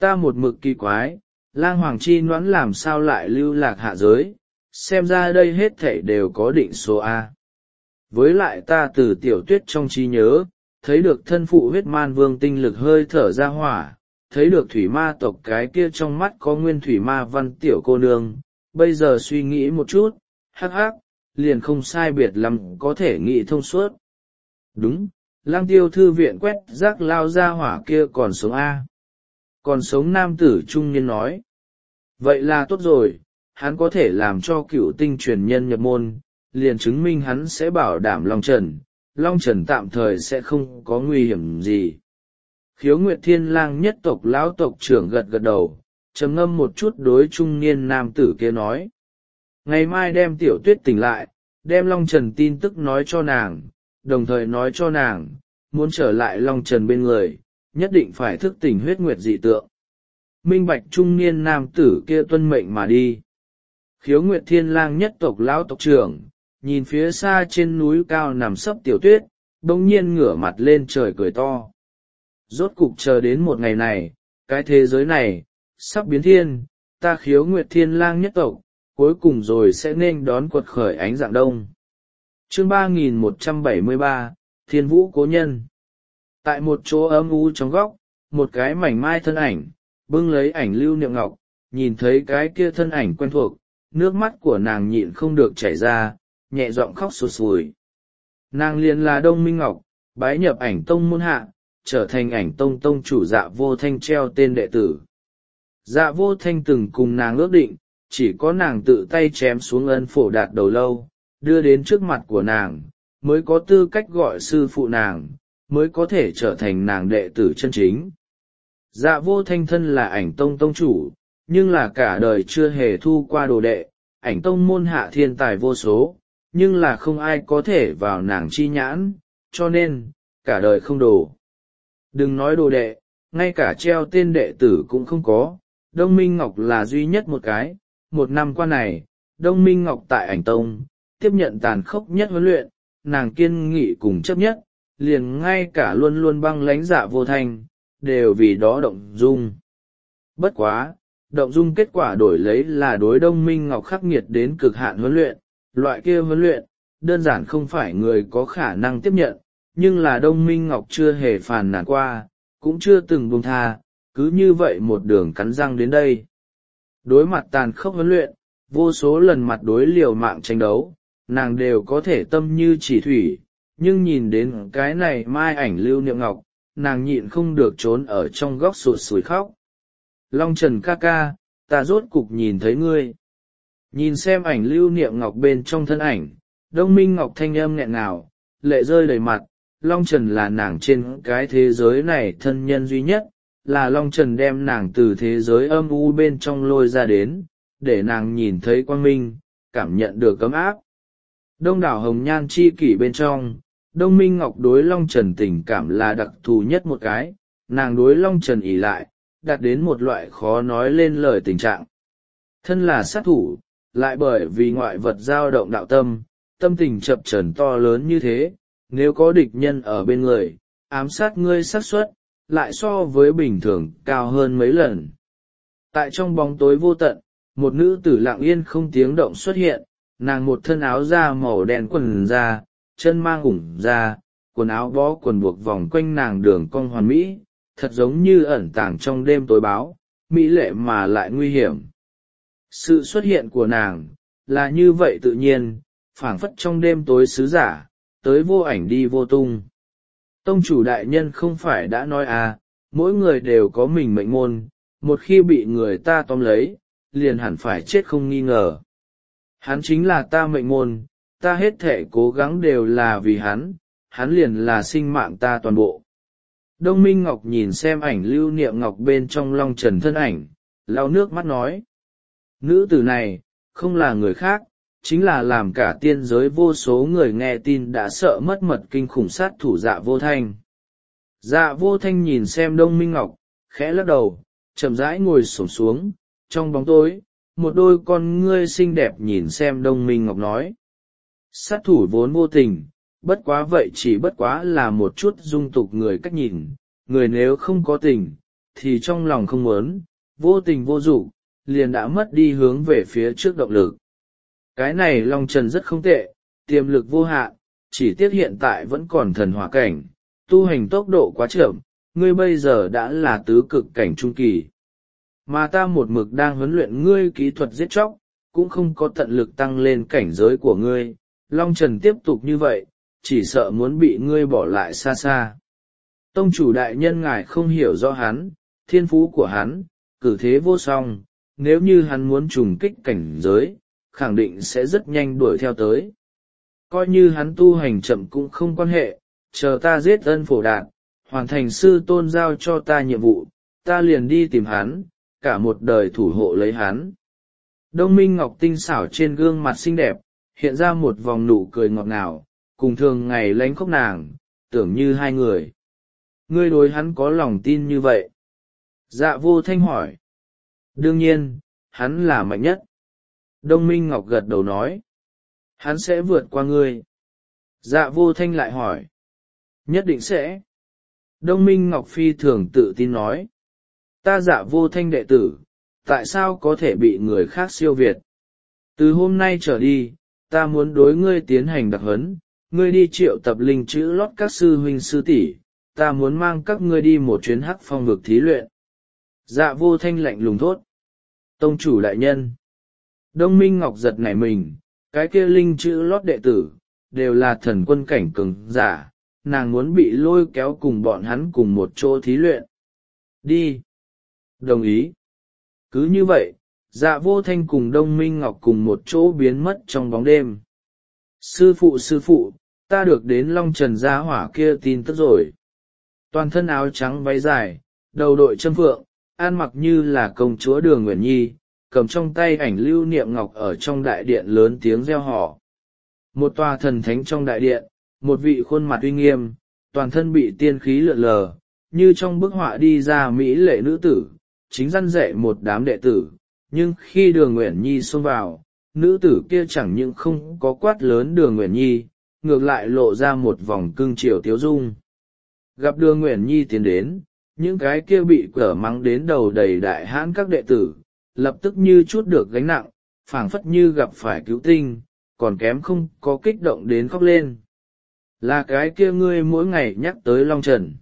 Ta một mực kỳ quái, lang hoàng chi noãn làm sao lại lưu lạc hạ giới, xem ra đây hết thảy đều có định số A. Với lại ta từ tiểu tuyết trong trí nhớ, thấy được thân phụ huyết man vương tinh lực hơi thở ra hỏa, thấy được thủy ma tộc cái kia trong mắt có nguyên thủy ma văn tiểu cô nương, bây giờ suy nghĩ một chút, hắc hắc, liền không sai biệt lắm có thể nghĩ thông suốt. Đúng, lang tiêu thư viện quét rác lao ra hỏa kia còn sống A. Còn sống nam tử trung niên nói. Vậy là tốt rồi, hắn có thể làm cho cựu tinh truyền nhân nhập môn, liền chứng minh hắn sẽ bảo đảm Long Trần tạm thời sẽ không có nguy hiểm gì. Khiếu Nguyệt Thiên Lang nhất tộc lão tộc trưởng gật gật đầu, trầm ngâm một chút đối trung niên nam tử kia nói. Ngày mai đem tiểu tuyết tỉnh lại, đem Long Trần tin tức nói cho nàng, đồng thời nói cho nàng, muốn trở lại Long Trần bên người, nhất định phải thức tỉnh huyết nguyệt dị tượng. Minh bạch trung niên nam tử kia tuân mệnh mà đi. Khiếu Nguyệt Thiên Lang nhất tộc lão tộc trưởng, nhìn phía xa trên núi cao nằm sấp tiểu tuyết, bỗng nhiên ngửa mặt lên trời cười to. Rốt cục chờ đến một ngày này, cái thế giới này, sắp biến thiên, ta Khiếu Nguyệt Thiên Lang nhất tộc, cuối cùng rồi sẽ nên đón quật khởi ánh dạng đông. Chương 3173, Thiên Vũ Cố Nhân. Tại một chỗ âm u trong góc, một cái mảnh mai thân ảnh, bưng lấy ảnh lưu niệm ngọc, nhìn thấy cái kia thân ảnh quen thuộc, nước mắt của nàng nhịn không được chảy ra, nhẹ giọng khóc sụt sùi. Nàng liền là Đông Minh Ngọc, bái nhập ảnh tông môn hạ, trở thành ảnh tông tông chủ Dạ Vô Thanh treo tên đệ tử. Dạ Vô Thanh từng cùng nàng ước định, chỉ có nàng tự tay chém xuống ân phổ đạt đầu lâu, đưa đến trước mặt của nàng, mới có tư cách gọi sư phụ nàng, mới có thể trở thành nàng đệ tử chân chính. Dạ Vô Thanh thân là ảnh tông tông chủ, nhưng là cả đời chưa hề thu qua đồ đệ, ảnh tông môn hạ thiên tài vô số, nhưng là không ai có thể vào nàng chi nhãn, cho nên, cả đời không đồ. Đừng nói đồ đệ, ngay cả treo tên đệ tử cũng không có, Đông Minh Ngọc là duy nhất một cái. Một năm qua này, Đông Minh Ngọc tại ảnh tông, tiếp nhận tàn khốc nhất huấn luyện, nàng kiên nghị cùng chấp nhất, liền ngay cả luôn luôn băng lãnh Dạ Vô Thanh, đều vì đó động dung. Bất quá, động dung kết quả đổi lấy là đối Đông Minh Ngọc khắc nghiệt đến cực hạn huấn luyện, loại kia huấn luyện, đơn giản không phải người có khả năng tiếp nhận, nhưng là Đông Minh Ngọc chưa hề phàn nàn qua, cũng chưa từng buông tha, cứ như vậy một đường cắn răng đến đây. Đối mặt tàn khốc huấn luyện, vô số lần mặt đối liều mạng tranh đấu, nàng đều có thể tâm như chỉ thủy, nhưng nhìn đến cái này mai ảnh lưu niệm ngọc, nàng nhịn không được trốn ở trong góc sụt sùi khóc. Long Trần ca ca, ta rốt cục nhìn thấy ngươi. Nhìn xem ảnh lưu niệm ngọc bên trong thân ảnh, Đông Minh Ngọc thanh âm nghẹn ngào, lệ rơi đầy mặt. Long Trần là nàng trên cái thế giới này thân nhân duy nhất, là Long Trần đem nàng từ thế giới âm u bên trong lôi ra đến, để nàng nhìn thấy quang minh, cảm nhận được ấm áp. Đông đảo hồng nhan chi kỷ bên trong, Đông Minh Ngọc đối Long Trần tình cảm là đặc thù nhất một cái, nàng đối Long Trần ỷ lại, đạt đến một loại khó nói lên lời tình trạng. Thân là sát thủ, lại bởi vì ngoại vật dao động đạo tâm, tâm tình chập chờn to lớn như thế, nếu có địch nhân ở bên người, ám sát ngươi xác suất lại so với bình thường cao hơn mấy lần. Tại trong bóng tối vô tận, một nữ tử lặng yên không tiếng động xuất hiện, nàng một thân áo da màu đen quần da, chân mang ủng da, quần áo bó quần buộc vòng quanh nàng đường cong hoàn mỹ, thật giống như ẩn tàng trong đêm tối báo, mỹ lệ mà lại nguy hiểm. Sự xuất hiện của nàng, là như vậy tự nhiên, phảng phất trong đêm tối sứ giả, tới vô ảnh đi vô tung. Tông chủ đại nhân không phải đã nói à, mỗi người đều có mình mệnh môn, một khi bị người ta tóm lấy, liền hẳn phải chết không nghi ngờ. Hắn chính là ta mệnh môn, ta hết thể cố gắng đều là vì hắn liền là sinh mạng ta toàn bộ. Đông Minh Ngọc nhìn xem ảnh lưu niệm ngọc bên trong Long Trần thân ảnh, lau nước mắt nói. Nữ tử này, không là người khác, chính là làm cả tiên giới vô số người nghe tin đã sợ mất mật kinh khủng sát thủ Dạ Vô Thanh. Dạ Vô Thanh nhìn xem Đông Minh Ngọc, khẽ lắc đầu, chậm rãi ngồi xổm xuống, trong bóng tối, một đôi con ngươi xinh đẹp nhìn xem Đông Minh Ngọc nói. Sát thủ vốn vô tình, bất quá vậy chỉ bất quá là một chút dung tục người cách nhìn, người nếu không có tình, thì trong lòng không muốn, vô tình vô dụng, liền đã mất đi hướng về phía trước động lực. Cái này Long Trần rất không tệ, tiềm lực vô hạn, chỉ tiếc hiện tại vẫn còn thần hỏa cảnh, tu hành tốc độ quá chậm, ngươi bây giờ đã là tứ cực cảnh trung kỳ. Mà ta một mực đang huấn luyện ngươi kỹ thuật giết chóc, cũng không có tận lực tăng lên cảnh giới của ngươi, Long Trần tiếp tục như vậy, chỉ sợ muốn bị ngươi bỏ lại xa xa. Tông chủ đại nhân ngài không hiểu rõ hắn, thiên phú của hắn, cử thế vô song, nếu như hắn muốn trùng kích cảnh giới, khẳng định sẽ rất nhanh đuổi theo tới. Coi như hắn tu hành chậm cũng không quan hệ, chờ ta giết ân phổ đạt, hoàn thành sư tôn giao cho ta nhiệm vụ, ta liền đi tìm hắn, cả một đời thủ hộ lấy hắn. Đông Minh Ngọc tinh xảo trên gương mặt xinh đẹp, hiện ra một vòng nụ cười ngọt ngào, cùng thường ngày lánh khóc nàng, tưởng như hai người. Ngươi đối hắn có lòng tin như vậy? Dạ Vô Thanh hỏi. Đương nhiên, hắn là mạnh nhất. Đông Minh Ngọc gật đầu nói. Hắn sẽ vượt qua ngươi. Dạ Vô Thanh lại hỏi. Nhất định sẽ. Đông Minh Ngọc phi thường tự tin nói. Ta Dạ Vô Thanh đệ tử, tại sao có thể bị người khác siêu việt? Từ hôm nay trở đi, ta muốn đối ngươi tiến hành đặc huấn, ngươi đi triệu tập linh chữ lót các sư huynh sư tỷ, ta muốn mang các ngươi đi một chuyến hắc phong vực thí luyện. Dạ Vô Thanh lạnh lùng thốt. Tông chủ đại nhân. Đông Minh Ngọc giật nảy mình, cái kia linh chữ lót đệ tử, đều là thần quân cảnh cường giả, nàng muốn bị lôi kéo cùng bọn hắn cùng một chỗ thí luyện. Đi. Đồng ý. Cứ như vậy, Dạ Vô Thanh cùng Đông Minh Ngọc cùng một chỗ biến mất trong bóng đêm. Sư phụ, ta được đến Long Trần gia hỏa kia tin tức rồi. Toàn thân áo trắng váy dài, đầu đội châm phượng, ăn mặc như là công chúa Đường Uyển Nhi, cầm trong tay ảnh lưu niệm ngọc ở trong đại điện lớn tiếng reo hò. Một tòa thần thánh trong đại điện, một vị khuôn mặt uy nghiêm, toàn thân bị tiên khí lượn lờ, như trong bức họa đi ra mỹ lệ nữ tử, chính răn dạy một đám đệ tử, nhưng khi Đường Uyển Nhi xông vào, nữ tử kia chẳng những không có quát lớn Đường Uyển Nhi, ngược lại lộ ra một vòng cưng chiều tiếu dung. Gặp Đường Uyển Nhi tiến đến, những cái kia bị cở mắng đến đầu đầy đại hãn các đệ tử, lập tức như chút được gánh nặng, phảng phất như gặp phải cứu tinh, còn kém không có kích động đến khóc lên. Là cái kia ngươi mỗi ngày nhắc tới Long Trần.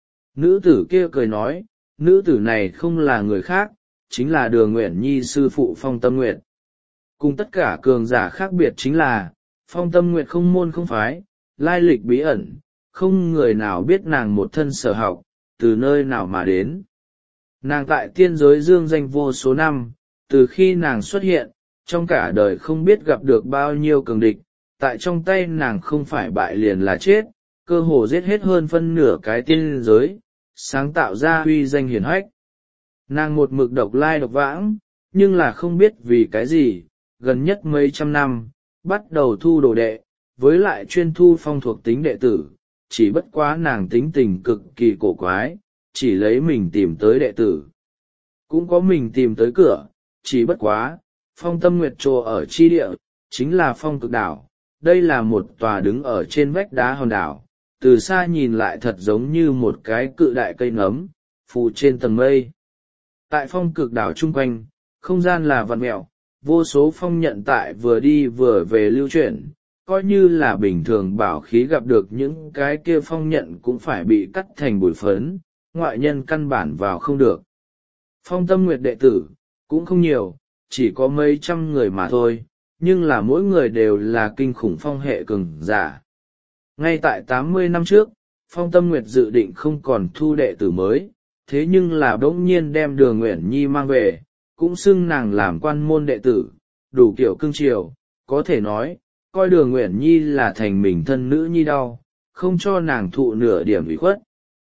Nữ tử kia cười nói, nữ tử này không là người khác, chính là Đường Uyển Nhi sư phụ Phong Tâm Nguyệt. Cùng tất cả cường giả khác biệt chính là, Phong Tâm Nguyệt không môn không phái, lai lịch bí ẩn, không người nào biết nàng một thân sở học, từ nơi nào mà đến. Nàng tại tiên giới dương danh vô số năm, từ khi nàng xuất hiện, trong cả đời không biết gặp được bao nhiêu cường địch, tại trong tay nàng không phải bại liền là chết, cơ hồ giết hết hơn phân nửa cái tiên giới, sáng tạo ra uy danh hiển hách. Nàng một mực độc lai độc vãng, nhưng là không biết vì cái gì, gần nhất mấy trăm năm, bắt đầu thu đồ đệ, với lại chuyên thu phong thuộc tính đệ tử, chỉ bất quá nàng tính tình cực kỳ cổ quái, chỉ lấy mình tìm tới đệ tử. Cũng có mình tìm tới cửa, chỉ bất quá, Phong Tâm Nguyệt trô ở chi địa, chính là phong cực đảo, đây là một tòa đứng ở trên vách đá hòn đảo, từ xa nhìn lại thật giống như một cái cự đại cây nấm, phủ trên tầng mây. Tại phong cực đảo chung quanh, không gian là vặn mẹo, vô số phong nhận tại vừa đi vừa về lưu chuyển, coi như là bình thường bảo khí gặp được những cái kia phong nhận cũng phải bị cắt thành bụi phấn, ngoại nhân căn bản vào không được. Phong Tâm Nguyệt đệ tử, cũng không nhiều, chỉ có mấy trăm người mà thôi, nhưng là mỗi người đều là kinh khủng phong hệ cường giả. Ngay tại 80 năm trước, Phong Tâm Nguyệt dự định không còn thu đệ tử mới, thế nhưng là bỗng nhiên đem Đường Uyển Nhi mang về, cũng xưng nàng làm quan môn đệ tử, đủ kiểu cưng chiều, có thể nói, coi Đường Uyển Nhi là thành mình thân nữ nhi đau, không cho nàng thụ nửa điểm ủy khuất.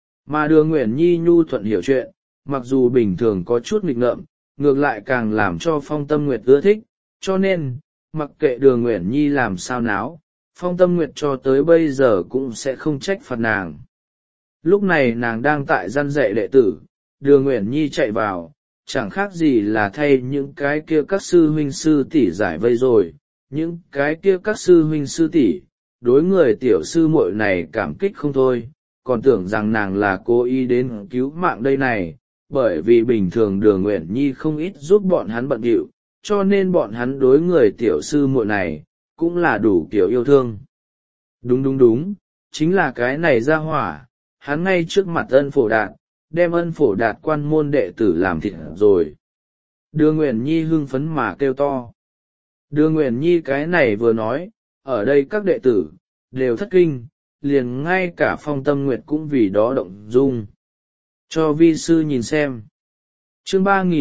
Mà Đường Uyển Nhi nhu thuận hiểu chuyện, mặc dù bình thường có chút nghịch ngợm, ngược lại càng làm cho Phong Tâm Nguyệt ưa thích, cho nên, mặc kệ Đường Uyển Nhi làm sao náo, Phong Tâm Nguyệt cho tới bây giờ cũng sẽ không trách phạt nàng. Lúc này nàng đang tại gian dạy đệ tử, Đường Uyển Nhi chạy vào, chẳng khác gì là thay những cái kia các sư huynh sư tỷ giải vây rồi, những cái kia các sư huynh sư tỷ đối người tiểu sư muội này cảm kích không thôi, còn tưởng rằng nàng là cố ý đến cứu mạng đây này, bởi vì bình thường Đường Uyển Nhi không ít giúp bọn hắn bận rộn, cho nên bọn hắn đối người tiểu sư muội này cũng là đủ kiểu yêu thương. Đúng đúng đúng, chính là cái này ra hỏa, hắn ngay trước mặt Ân Phổ Đạt, đem Ân Phổ Đạt quan môn đệ tử làm thịt rồi. Đường Uyển Nhi hưng phấn mà kêu to. Đường Uyển Nhi cái này vừa nói, ở đây các đệ tử đều thất kinh, liền ngay cả Phong Tâm Nguyệt cũng vì đó động dung. Cho vi sư nhìn xem. Chương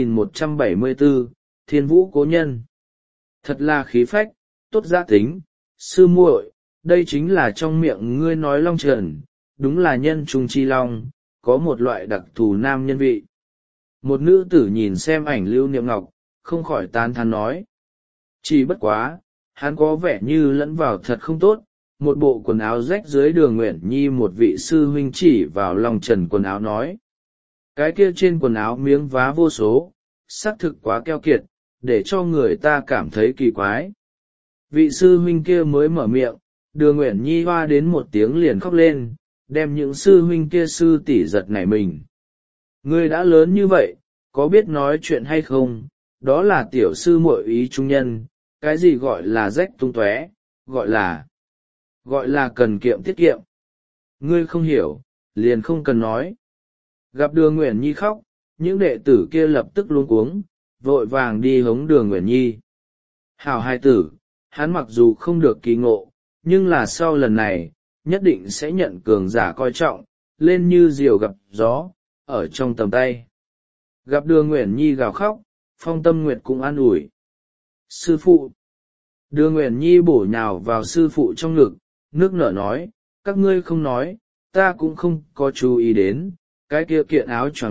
3174, Thiên Vũ Cố Nhân. Thật là khí phách, tốt giá tính, sư muội, đây chính là trong miệng ngươi nói Long Trần, đúng là nhân trung chi long, có một loại đặc thù nam nhân vị. Một nữ tử nhìn xem ảnh Lưu Niệm Ngọc, không khỏi tán thán nói. Chỉ bất quá, hắn có vẻ như lẫn vào thật không tốt, một bộ quần áo rách dưới Đường Uyển Nhi, một vị sư huynh chỉ vào Long Trần quần áo nói. Cái kia trên quần áo miếng vá vô số, xác thực quá keo kiệt, để cho người ta cảm thấy kỳ quái. Vị sư huynh kia mới mở miệng, Đường Uyển Nhi hoa đến một tiếng liền khóc lên, đem những sư huynh kia sư tỷ giật nảy mình. Ngươi đã lớn như vậy, có biết nói chuyện hay không, đó là tiểu sư muội ý trung nhân, cái gì gọi là rách tung tóe, gọi là cần kiệm tiết kiệm. Ngươi không hiểu, liền không cần nói. Gặp Đường Uyển Nhi khóc, những đệ tử kia lập tức luống cuống, vội vàng đi hống Đường Uyển Nhi. Hảo hai tử, hắn mặc dù không được kỳ ngộ, nhưng là sau lần này, nhất định sẽ nhận cường giả coi trọng, lên như diều gặp gió, ở trong tầm tay. Gặp Đường Uyển Nhi gào khóc, Phong Tâm Nguyệt cũng an ủi. Sư phụ. Đường Uyển Nhi bổ nhào vào sư phụ trong ngực, nước nở nói, các ngươi không nói, ta cũng không có chú ý đến, cái kia kiện áo choàng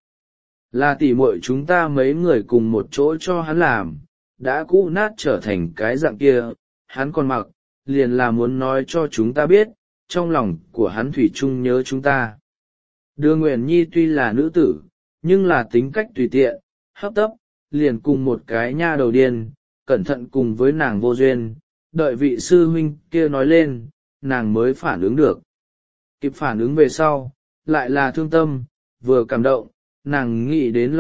là tỉ muội chúng ta mấy người cùng một chỗ cho hắn làm, đã cũ nát trở thành cái dạng kia, hắn còn mặc, liền là muốn nói cho chúng ta biết, trong lòng của hắn thủy chung nhớ chúng ta. Đường Uyển Nhi tuy là nữ tử, nhưng là tính cách tùy tiện, hấp tấp, liền cùng một cái nha đầu điên, cẩn thận cùng với nàng vô duyên, đợi vị sư huynh kia nói lên, nàng mới phản ứng được. Kịp phản ứng về sau, lại là thương tâm, vừa cảm động, nàng nghĩ đến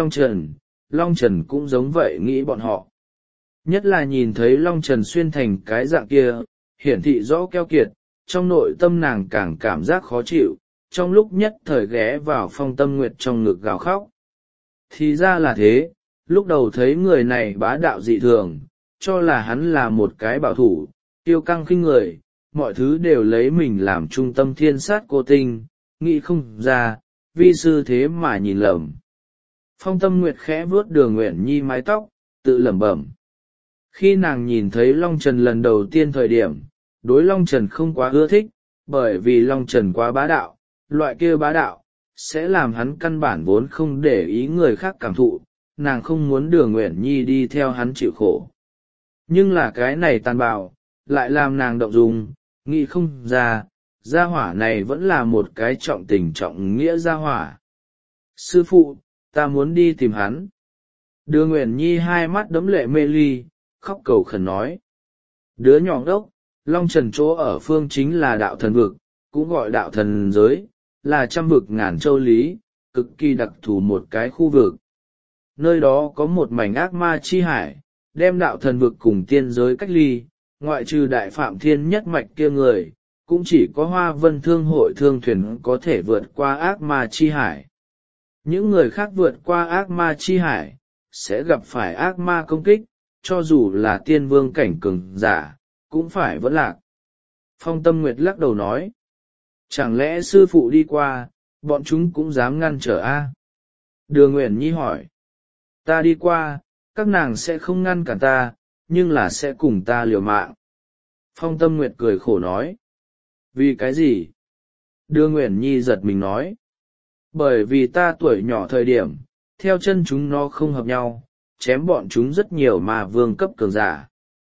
Long Trần cũng giống vậy nghĩ bọn họ. Nhất là nhìn thấy Long Trần xuyên thành cái dạng kia, hiển thị rõ keo kiệt, trong nội tâm nàng càng cảm giác khó chịu, trong lúc nhất thời ghé vào Phong Tâm Nguyệt trong ngực gào khóc. Thì ra là thế, lúc đầu thấy người này bá đạo dị thường, cho là hắn là một cái bảo thủ, tiêu căng khinh người, mọi thứ đều lấy mình làm trung tâm thiên sát cô tinh, nghĩ không ra, vi sư thế mà nhìn lầm. Phong Tâm Nguyệt khẽ vuốt Đường Uyển Nhi mái tóc, tự lẩm bẩm. Khi nàng nhìn thấy Long Trần lần đầu tiên thời điểm, đối Long Trần không quá ưa thích, bởi vì Long Trần quá bá đạo, loại kia bá đạo, sẽ làm hắn căn bản vốn không để ý người khác cảm thụ, nàng không muốn Đường Uyển Nhi đi theo hắn chịu khổ. Nhưng là cái này tàn bạo, lại làm nàng động dung, nghĩ không ra, gia hỏa này vẫn là một cái trọng tình trọng nghĩa gia hỏa. Sư phụ, ta muốn đi tìm hắn. Đường Uyển Nhi hai mắt đẫm lệ mê ly, khóc cầu khẩn nói. Đứa nhỏ đốc, Long Trần chỗ ở phương chính là đạo thần vực, cũng gọi đạo thần giới, là trăm vực ngàn châu lý, cực kỳ đặc thù một cái khu vực. Nơi đó có một mảnh ác ma chi hải, đem đạo thần vực cùng tiên giới cách ly, ngoại trừ đại phạm thiên nhất mạch kia người, cũng chỉ có Hoa Vân Thương hội thương thuyền có thể vượt qua ác ma chi hải. Những người khác vượt qua ác ma chi hải, sẽ gặp phải ác ma công kích, cho dù là tiên vương cảnh cường giả, cũng phải vẫn lạc. Phong Tâm Nguyệt lắc đầu nói, chẳng lẽ sư phụ đi qua, bọn chúng cũng dám ngăn trở a? Đường Uyển Nhi hỏi, ta đi qua, các nàng sẽ không ngăn cản ta, nhưng là sẽ cùng ta liều mạng. Phong Tâm Nguyệt cười khổ nói, vì cái gì? Đường Uyển Nhi giật mình nói, bởi vì ta tuổi nhỏ thời điểm, theo chân chúng nó không hợp nhau, chém bọn chúng rất nhiều mà vương cấp cường giả.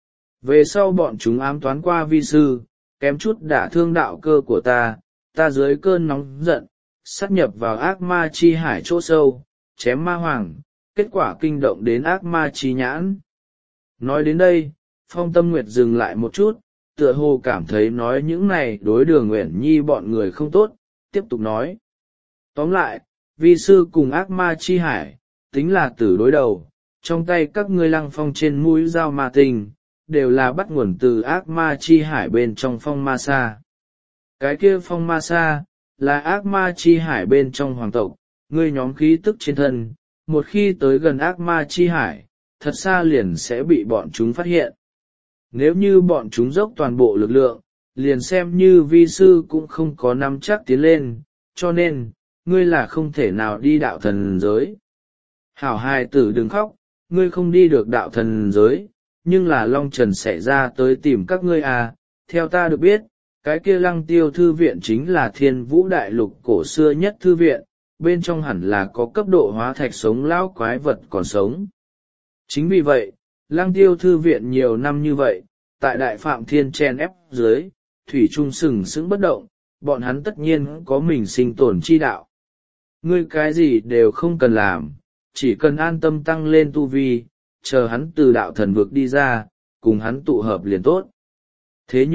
Về sau bọn chúng ám toán qua vi sư, kém chút đả thương đạo cơ của ta dưới cơn nóng giận, sát nhập vào ác ma chi hải chỗ sâu, chém ma hoàng, kết quả kinh động đến ác ma chi nhãn. Nói đến đây, Phong Tâm Nguyệt dừng lại một chút, tựa hồ cảm thấy nói những này đối Đường Uyển Nhi bọn người không tốt, tiếp tục nói. Tóm lại, vi sư cùng ác ma chi hải, tính là tử đối đầu, trong tay các ngươi lăng phong trên mũi dao ma tinh, đều là bắt nguồn từ ác ma chi hải bên trong phong ma sa. Cái kia phong ma sa, là ác ma chi hải bên trong hoàng tộc, ngươi nhóm khí tức trên thân, một khi tới gần ác ma chi hải, thật xa liền sẽ bị bọn chúng phát hiện. Nếu như bọn chúng dốc toàn bộ lực lượng, liền xem như vi sư cũng không có nắm chắc tiến lên, cho nên, ngươi là không thể nào đi đạo thần giới. Hảo hài tử đừng khóc, ngươi không đi được đạo thần giới, nhưng là Long Trần sẽ ra tới tìm các ngươi à, theo ta được biết, cái kia Lăng Tiêu thư viện chính là Thiên Vũ đại lục cổ xưa nhất thư viện, bên trong hẳn là có cấp độ hóa thạch sống lão quái vật còn sống. Chính vì vậy, Lăng Tiêu thư viện nhiều năm như vậy, tại Đại Phạm Thiên chen ép dưới, thủy trung sừng sững bất động, bọn hắn tất nhiên có mình sinh tồn chi đạo. Ngươi cái gì đều không cần làm, chỉ cần an tâm tăng lên tu vi, chờ hắn từ đạo thần vực đi ra, cùng hắn tụ hợp liền tốt. Thế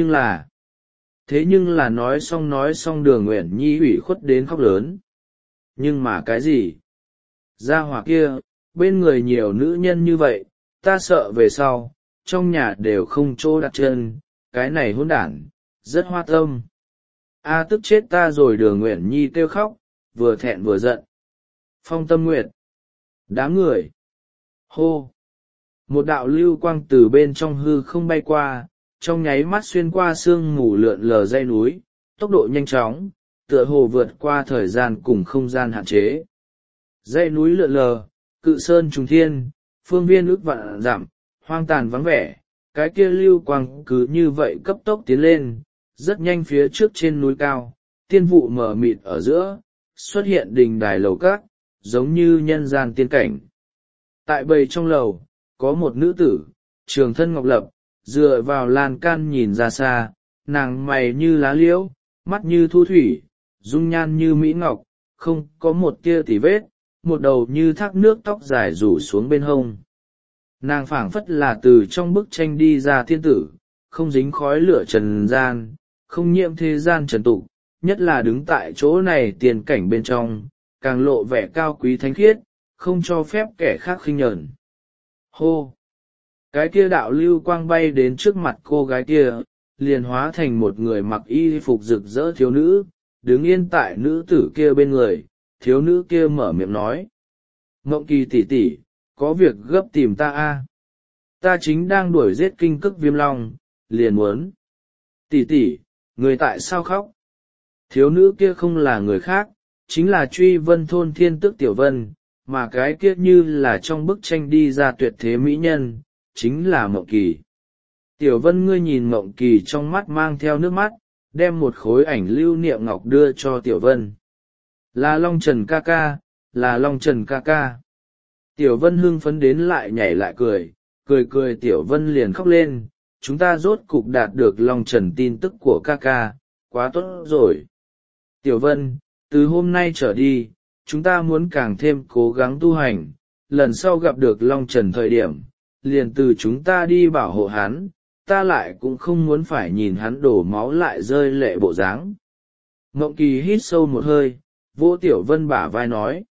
nhưng là nói xong Đường Uyển Nhi ủy khuất đến khóc lớn. Nhưng mà cái gì? Gia hỏa kia, bên người nhiều nữ nhân như vậy, ta sợ về sau, trong nhà đều không chỗ đặt chân, cái này hỗn đản, rất hoa tâm. A tức chết ta rồi. Đường Uyển Nhi kêu khóc, vừa thẹn vừa giận. Phong Tâm Nguyệt, đám người, hô. Một đạo lưu quang từ bên trong hư không bay qua, trong nháy mắt xuyên qua sương mù lượn lờ dãy núi, tốc độ nhanh chóng, tựa hồ vượt qua thời gian cùng không gian hạn chế. Dãy núi lượn lờ, cự sơn trùng thiên, phương viên ước vạn dặm, hoang tàn vắng vẻ, cái kia lưu quang cứ như vậy cấp tốc tiến lên, rất nhanh phía trước trên núi cao, tiên vụ mờ mịt ở giữa, xuất hiện đình đài lầu các, giống như nhân gian tiên cảnh. Tại bầy trong lầu, có một nữ tử, trường thân ngọc lập, dựa vào lan can nhìn ra xa, nàng mày như lá liễu, mắt như thu thủy, dung nhan như mỹ ngọc, không có một tia tì vết, một đầu như thác nước tóc dài rủ xuống bên hông. Nàng phảng phất là từ trong bức tranh đi ra thiên tử, không dính khói lửa trần gian, không nhiễm thế gian trần tục, nhất là đứng tại chỗ này tiền cảnh bên trong, càng lộ vẻ cao quý thánh khiết, không cho phép kẻ khác khinh nhẫn. Hô! Cái kia đạo lưu quang bay đến trước mặt cô gái kia, liền hóa thành một người mặc y phục rực rỡ thiếu nữ, đứng yên tại nữ tử kia bên người, thiếu nữ kia mở miệng nói. Mộng Kỳ tỷ tỷ, có việc gấp tìm ta a. Ta chính đang đuổi giết kinh cức viêm long, liền muốn. Tỷ tỷ, người tại sao khóc? Thiếu nữ kia không là người khác, chính là Truy Vân thôn Thiên Tức Tiểu Vân, mà cái kia như là trong bức tranh đi ra tuyệt thế mỹ nhân, chính là Mộng Kỳ. Tiểu Vân, ngươi nhìn Mộng Kỳ trong mắt mang theo nước mắt, đem một khối ảnh lưu niệm ngọc đưa cho Tiểu Vân. Là Long Trần ca ca, là Long Trần ca ca. Tiểu Vân hưng phấn đến lại nhảy lại cười, cười Tiểu Vân liền khóc lên, chúng ta rốt cục đạt được Long Trần tin tức của ca ca, quá tốt rồi. Tiểu Vân, từ hôm nay trở đi, chúng ta muốn càng thêm cố gắng tu hành, lần sau gặp được Long Trần thời điểm, liền từ chúng ta đi bảo hộ hắn, ta lại cũng không muốn phải nhìn hắn đổ máu lại rơi lệ bộ dáng. Mộng Kỳ hít sâu một hơi, vỗ Tiểu Vân bả vai nói.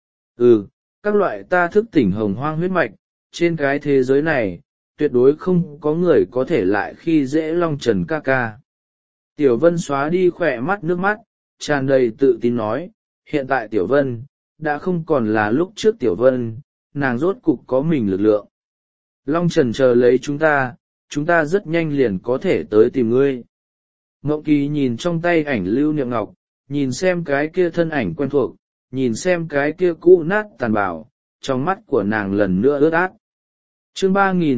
Các loại ta thức tỉnh hồng hoang huyết mạch, trên cái thế giới này, tuyệt đối không có người có thể lại khi dễ Long Trần ca ca. Tiểu Vân xóa đi khỏe mắt nước mắt, tràn đầy tự tin nói, hiện tại Tiểu Vân, đã không còn là lúc trước Tiểu Vân, nàng rốt cục có mình lực lượng. Long Trần chờ lấy chúng ta rất nhanh liền có thể tới tìm ngươi. Mộng Kỳ nhìn trong tay ảnh lưu niệm ngọc, nhìn xem cái kia thân ảnh quen thuộc, nhìn xem cái kia cũ nát tàn bạo, trong mắt của nàng lần nữa ướt át. Chương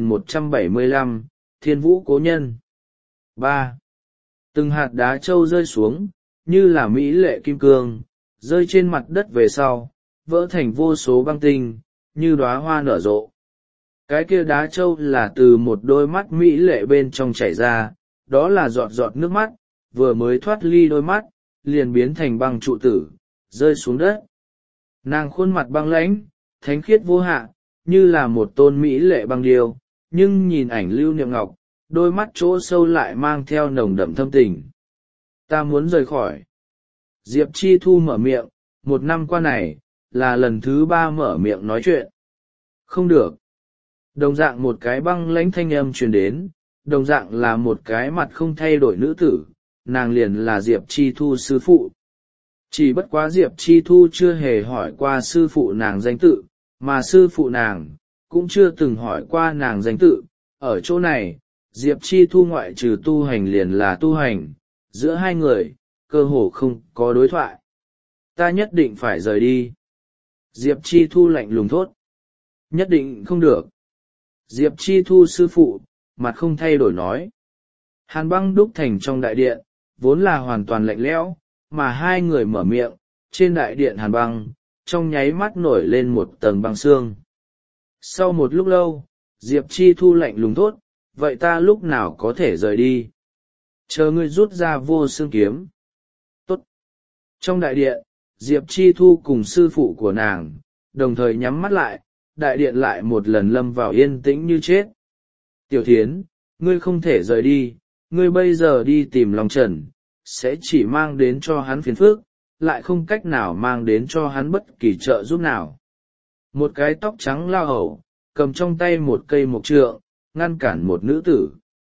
3175, Thiên Vũ Cố Nhân 3. Từng hạt đá trâu rơi xuống, như là mỹ lệ kim cương, rơi trên mặt đất về sau, vỡ thành vô số băng tinh, như đóa hoa nở rộ. Cái kia đá trâu là từ một đôi mắt mỹ lệ bên trong chảy ra, đó là giọt giọt nước mắt, vừa mới thoát ly đôi mắt, liền biến thành băng trụ tử, rơi xuống đất. Nàng khuôn mặt băng lãnh, thánh khiết vô hạ, như là một tôn mỹ lệ băng điêu, nhưng nhìn ảnh lưu niệm ngọc, đôi mắt chỗ sâu lại mang theo nồng đậm thâm tình. Ta muốn rời khỏi. Diệp Chi Thu mở miệng, một năm qua này, là lần thứ ba mở miệng nói chuyện. Không được. Đồng dạng một cái băng lãnh thanh âm truyền đến, đồng dạng là một cái mặt không thay đổi nữ tử, nàng liền là Diệp Chi Thu sư phụ. Chỉ bất quá Diệp Chi Thu chưa hề hỏi qua sư phụ nàng danh tự, mà sư phụ nàng cũng chưa từng hỏi qua nàng danh tự. Ở chỗ này, Diệp Chi Thu ngoại trừ tu hành liền là tu hành, giữa hai người, cơ hồ không có đối thoại. Ta nhất định phải rời đi. Diệp Chi Thu lạnh lùng thốt. Nhất định không được. Diệp Chi Thu sư phụ, mặt không thay đổi nói. Hàn băng đúc thành trong đại điện, vốn là hoàn toàn lạnh lẽo, mà hai người mở miệng, trên đại điện hàn băng, trong nháy mắt nổi lên một tầng băng xương. Sau một lúc lâu, Diệp Chi Thu lạnh lùng thốt, vậy ta lúc nào có thể rời đi? Chờ ngươi rút ra vô xương kiếm. Tốt. Trong đại điện, Diệp Chi Thu cùng sư phụ của nàng, đồng thời nhắm mắt lại, đại điện lại một lần lâm vào yên tĩnh như chết. Tiểu Thiến, ngươi không thể rời đi, ngươi bây giờ đi tìm Long Trần, sẽ chỉ mang đến cho hắn phiền phức, lại không cách nào mang đến cho hắn bất kỳ trợ giúp nào. Một cái tóc trắng lao hầu, cầm trong tay một cây mộc trượng, ngăn cản một nữ tử.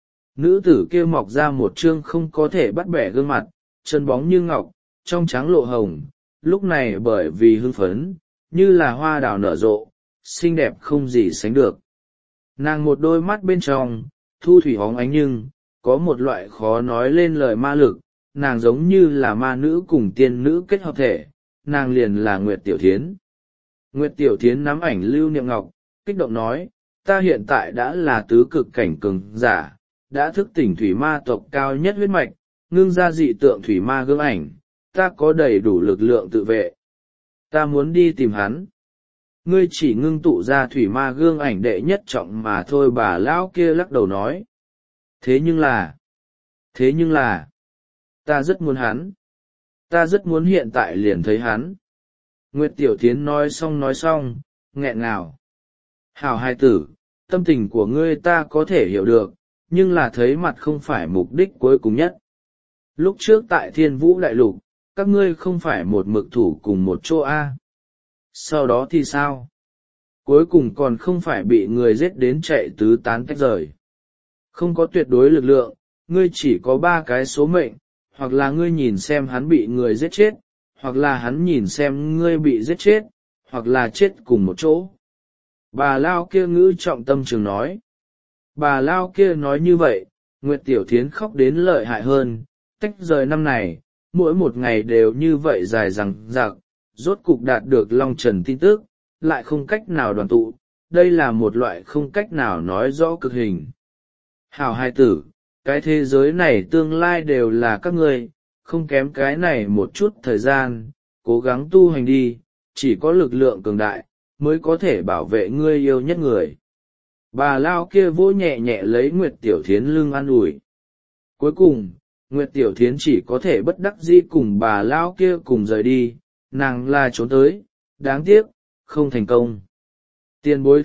Nữ tử kia mọc ra một trương không có thể bắt bẻ gương mặt, chân bóng như ngọc, trong trắng lộ hồng, lúc này bởi vì hưng phấn, như là hoa đào nở rộ, xinh đẹp không gì sánh được. Nàng một đôi mắt bên trong, thu thủy hóng ánh nhưng, có một loại khó nói lên lời ma lực, nàng giống như là ma nữ cùng tiên nữ kết hợp thể, nàng liền là Nguyệt Tiểu Thiến. Nguyệt Tiểu Thiến nắm ảnh Lưu Niệm Ngọc, kích động nói, ta hiện tại đã là tứ cực cảnh cường giả, đã thức tỉnh thủy ma tộc cao nhất huyết mạch, ngưng ra dị tượng thủy ma gương ảnh, ta có đầy đủ lực lượng tự vệ. Ta muốn đi tìm hắn. Ngươi chỉ ngưng tụ ra thủy ma gương ảnh đệ nhất trọng mà thôi, bà lão kia lắc đầu nói. Thế nhưng là, ta rất muốn hắn. Ta rất muốn hiện tại liền thấy hắn. Nguyệt Tiểu Thiến nói xong, nghẹn ngào. Hảo hài tử, tâm tình của ngươi ta có thể hiểu được, nhưng là thấy mặt không phải mục đích cuối cùng nhất. Lúc trước tại Thiên Vũ Đại Lục, các ngươi không phải một mực thủ cùng một chỗ A. Sau đó thì sao? Cuối cùng còn không phải bị người giết đến chạy tứ tán tách rời. Không có tuyệt đối lực lượng, ngươi chỉ có 3 cái số mệnh, hoặc là ngươi nhìn xem hắn bị người giết chết, hoặc là hắn nhìn xem ngươi bị giết chết, hoặc là chết cùng một chỗ. Bà Lao kia ngữ trọng tâm trường nói. Bà Lao kia nói như vậy, Nguyệt Tiểu Thiến khóc đến lợi hại hơn, tách rời năm này, mỗi một ngày đều như vậy dài dằng dặc, rốt cục đạt được Long Trần tin tức, lại không cách nào đoàn tụ, đây là một loại không cách nào nói rõ cực hình. Hảo hài tử, cái thế giới này tương lai đều là các ngươi, không kém cái này một chút thời gian, cố gắng tu hành đi, chỉ có lực lượng cường đại, mới có thể bảo vệ ngươi yêu nhất người. Bà Lao kia vỗ nhẹ nhẹ lấy Nguyệt Tiểu Thiến lưng an ủi. Cuối cùng, Nguyệt Tiểu Thiến chỉ có thể bất đắc dĩ cùng bà Lao kia cùng rời đi, nàng là trốn tới, đáng tiếc, không thành công. Tiền bối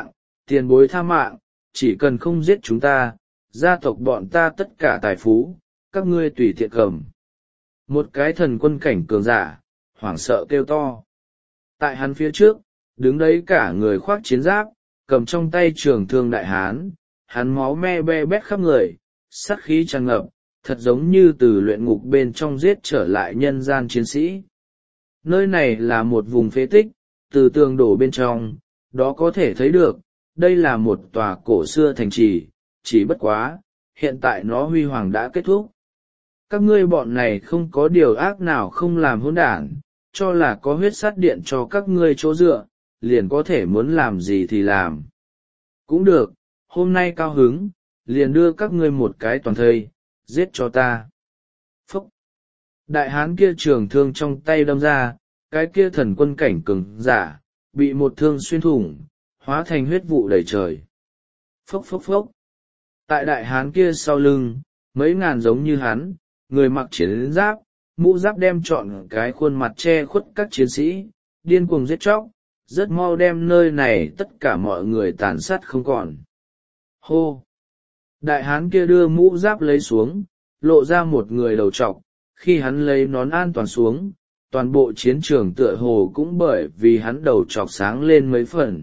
tha mạng, chỉ cần không giết chúng ta, gia tộc bọn ta tất cả tài phú, các ngươi tùy tiện cầm. Một cái thần quân cảnh cường giả, hoảng sợ kêu to. Tại hắn phía trước, đứng đấy cả người khoác chiến giáp, cầm trong tay trường thương đại hán, hắn máu me be bét khắp người, sát khí tràn ngập, thật giống như từ luyện ngục bên trong giết trở lại nhân gian chiến sĩ. Nơi này là một vùng phế tích, từ tường đổ bên trong, đó có thể thấy được, đây là một tòa cổ xưa thành trì, chỉ bất quá, hiện tại nó huy hoàng đã kết thúc. Các ngươi bọn này không có điều ác nào không làm hỗn đản, cho là có huyết sát điện cho các ngươi chỗ dựa, liền có thể muốn làm gì thì làm. Cũng được, hôm nay cao hứng, liền đưa các ngươi một cái toàn thây, giết cho ta. Phúc! Đại hán kia trường thương trong tay đâm ra, cái kia thần quân cảnh cường giả, bị một thương xuyên thủng, hóa thành huyết vụ đầy trời. Phốc phốc phốc! Tại đại hán kia sau lưng, mấy ngàn giống như hắn, người mặc chiến giáp, mũ giáp đem trọn cái khuôn mặt che khuất các chiến sĩ, điên cuồng giết chóc, rất mau đem nơi này tất cả mọi người tàn sát không còn. Hô! Đại hán kia đưa mũ giáp lấy xuống, lộ ra một người đầu trọc, khi hắn lấy nón an toàn xuống, toàn bộ chiến trường tựa hồ cũng bởi vì hắn đầu chọc sáng lên mấy phần.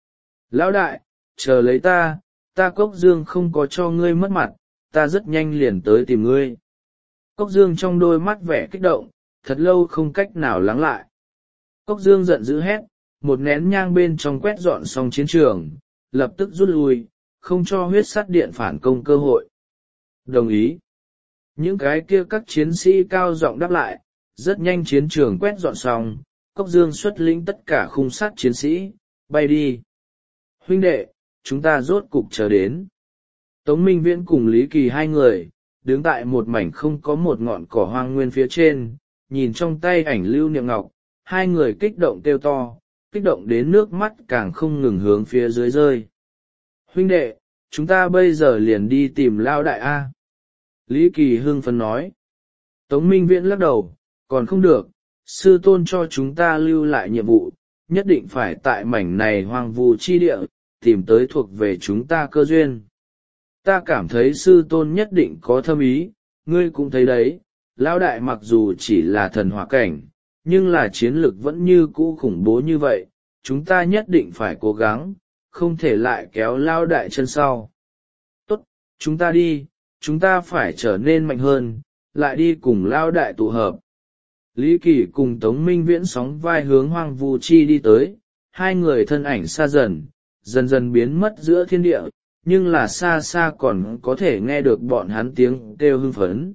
Lão đại, chờ lấy ta Cốc Dương không có cho ngươi mất mặt, ta rất nhanh liền tới tìm ngươi. Cốc Dương trong đôi mắt vẻ kích động, thật lâu không cách nào lắng lại. Cốc Dương giận dữ hét, một nén nhang bên trong quét dọn xong chiến trường, lập tức rút lui, không cho huyết sắt điện phản công cơ hội. Đồng ý. Những cái kia các chiến sĩ cao giọng đáp lại, rất nhanh chiến trường quét dọn xong, Cốc Dương xuất lĩnh tất cả khung sắt chiến sĩ, bay đi. Huynh đệ, chúng ta rốt cục chờ đến. Tống Minh Viễn cùng Lý Kỳ hai người, đứng tại một mảnh không có một ngọn cỏ hoang nguyên phía trên, nhìn trong tay ảnh lưu niệm ngọc, hai người kích động kêu to, kích động đến nước mắt càng không ngừng hướng phía dưới rơi. Huynh đệ, chúng ta bây giờ liền đi tìm Lao đại A. Lý Kỳ hưng phấn nói. Tống Minh Viễn lắc đầu, còn không được, sư tôn cho chúng ta lưu lại nhiệm vụ, nhất định phải tại mảnh này hoang vu chi địa, tìm tới thuộc về chúng ta cơ duyên. Ta cảm thấy sư tôn nhất định có thâm ý, ngươi cũng thấy đấy, Lão đại mặc dù chỉ là thần hỏa cảnh, nhưng là chiến lực vẫn như cũ khủng bố như vậy, chúng ta nhất định phải cố gắng, không thể lại kéo Lão đại chân sau. Tốt, chúng ta đi, chúng ta phải trở nên mạnh hơn, lại đi cùng Lão đại tụ hợp. Lý Kỳ cùng Tống Minh Viễn sóng vai hướng hoang vu chi đi tới, hai người thân ảnh xa dần, dần dần biến mất giữa thiên địa, nhưng là xa xa còn có thể nghe được bọn hắn tiếng kêu hưng phấn.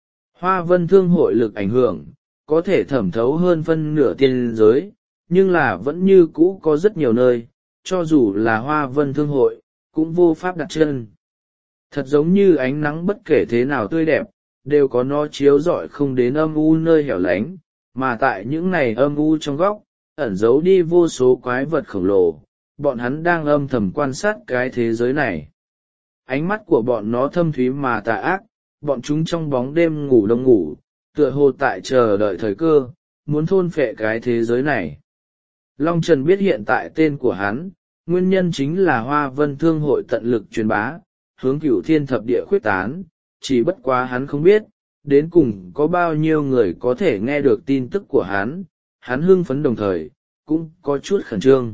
Hoa Vân Thương hội lực ảnh hưởng, có thể thẩm thấu hơn phân nửa tiên giới, nhưng là vẫn như cũ có rất nhiều nơi, cho dù là Hoa Vân Thương hội, cũng vô pháp đặt chân. Thật giống như ánh nắng bất kể thế nào tươi đẹp, đều có nó chiếu rọi không đến âm u nơi hẻo lánh, mà tại những này âm u trong góc, ẩn giấu đi vô số quái vật khổng lồ, bọn hắn đang âm thầm quan sát cái thế giới này. Ánh mắt của bọn nó thâm thúy mà tà ác, bọn chúng trong bóng đêm ngủ đông ngủ, tựa hồ tại chờ đợi thời cơ, muốn thôn phệ cái thế giới này. Long Trần biết hiện tại tên của hắn, nguyên nhân chính là Hoa Vân Thương hội tận lực truyền bá, hướng cửu thiên thập địa khuyết tán, chỉ bất quá hắn không biết, đến cùng có bao nhiêu người có thể nghe được tin tức của hắn hưng phấn đồng thời, cũng có chút khẩn trương.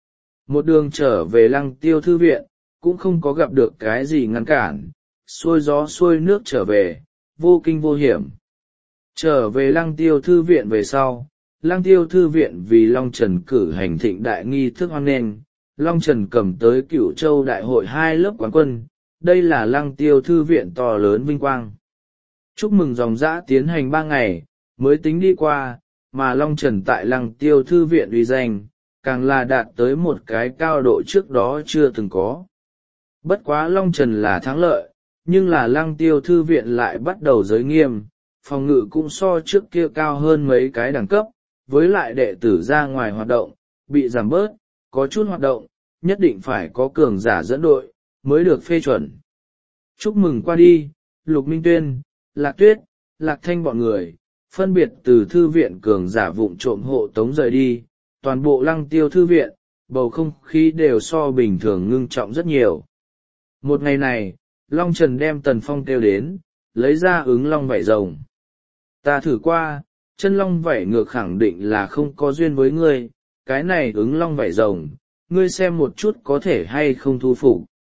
Một đường trở về Lăng Tiêu thư viện, cũng không có gặp được cái gì ngăn cản, xuôi gió xuôi nước trở về, vô kinh vô hiểm. Trở về Lăng Tiêu thư viện về sau, Lăng Tiêu thư viện vì Long Trần cử hành thịnh đại nghi thức hoan nghênh, Long Trần cầm tới Cửu Châu đại hội 2 lớp quán quân, đây là Lăng Tiêu thư viện to lớn vinh quang. Chúc mừng dòng dã tiến hành 3 ngày, mới tính đi qua, mà Long Trần tại Lăng Tiêu thư viện uy danh, càng là đạt tới một cái cao độ trước đó chưa từng có. Bất quá Long Trần là thắng lợi, nhưng là Lăng Tiêu thư viện lại bắt đầu giới nghiêm, phòng ngự cũng so trước kia cao hơn mấy cái đẳng cấp, với lại đệ tử ra ngoài hoạt động, bị giảm bớt, có chút hoạt động, nhất định phải có cường giả dẫn đội, mới được phê chuẩn. Chúc mừng qua đi, Lục Minh Tuyên, Lạc Tuyết, Lạc Thanh bọn người, phân biệt từ thư viện cường giả vụng trộm hộ tống rời đi, toàn bộ Lăng Tiêu thư viện, bầu không khí đều so bình thường ngưng trọng rất nhiều. Một ngày này, Long Trần đem Tần Phong kêu đến, lấy ra ứng long vảy rồng. Ta thử qua, chân long vảy ngược khẳng định là không có duyên với ngươi, cái này ứng long vảy rồng, ngươi xem một chút có thể hay không thu phục.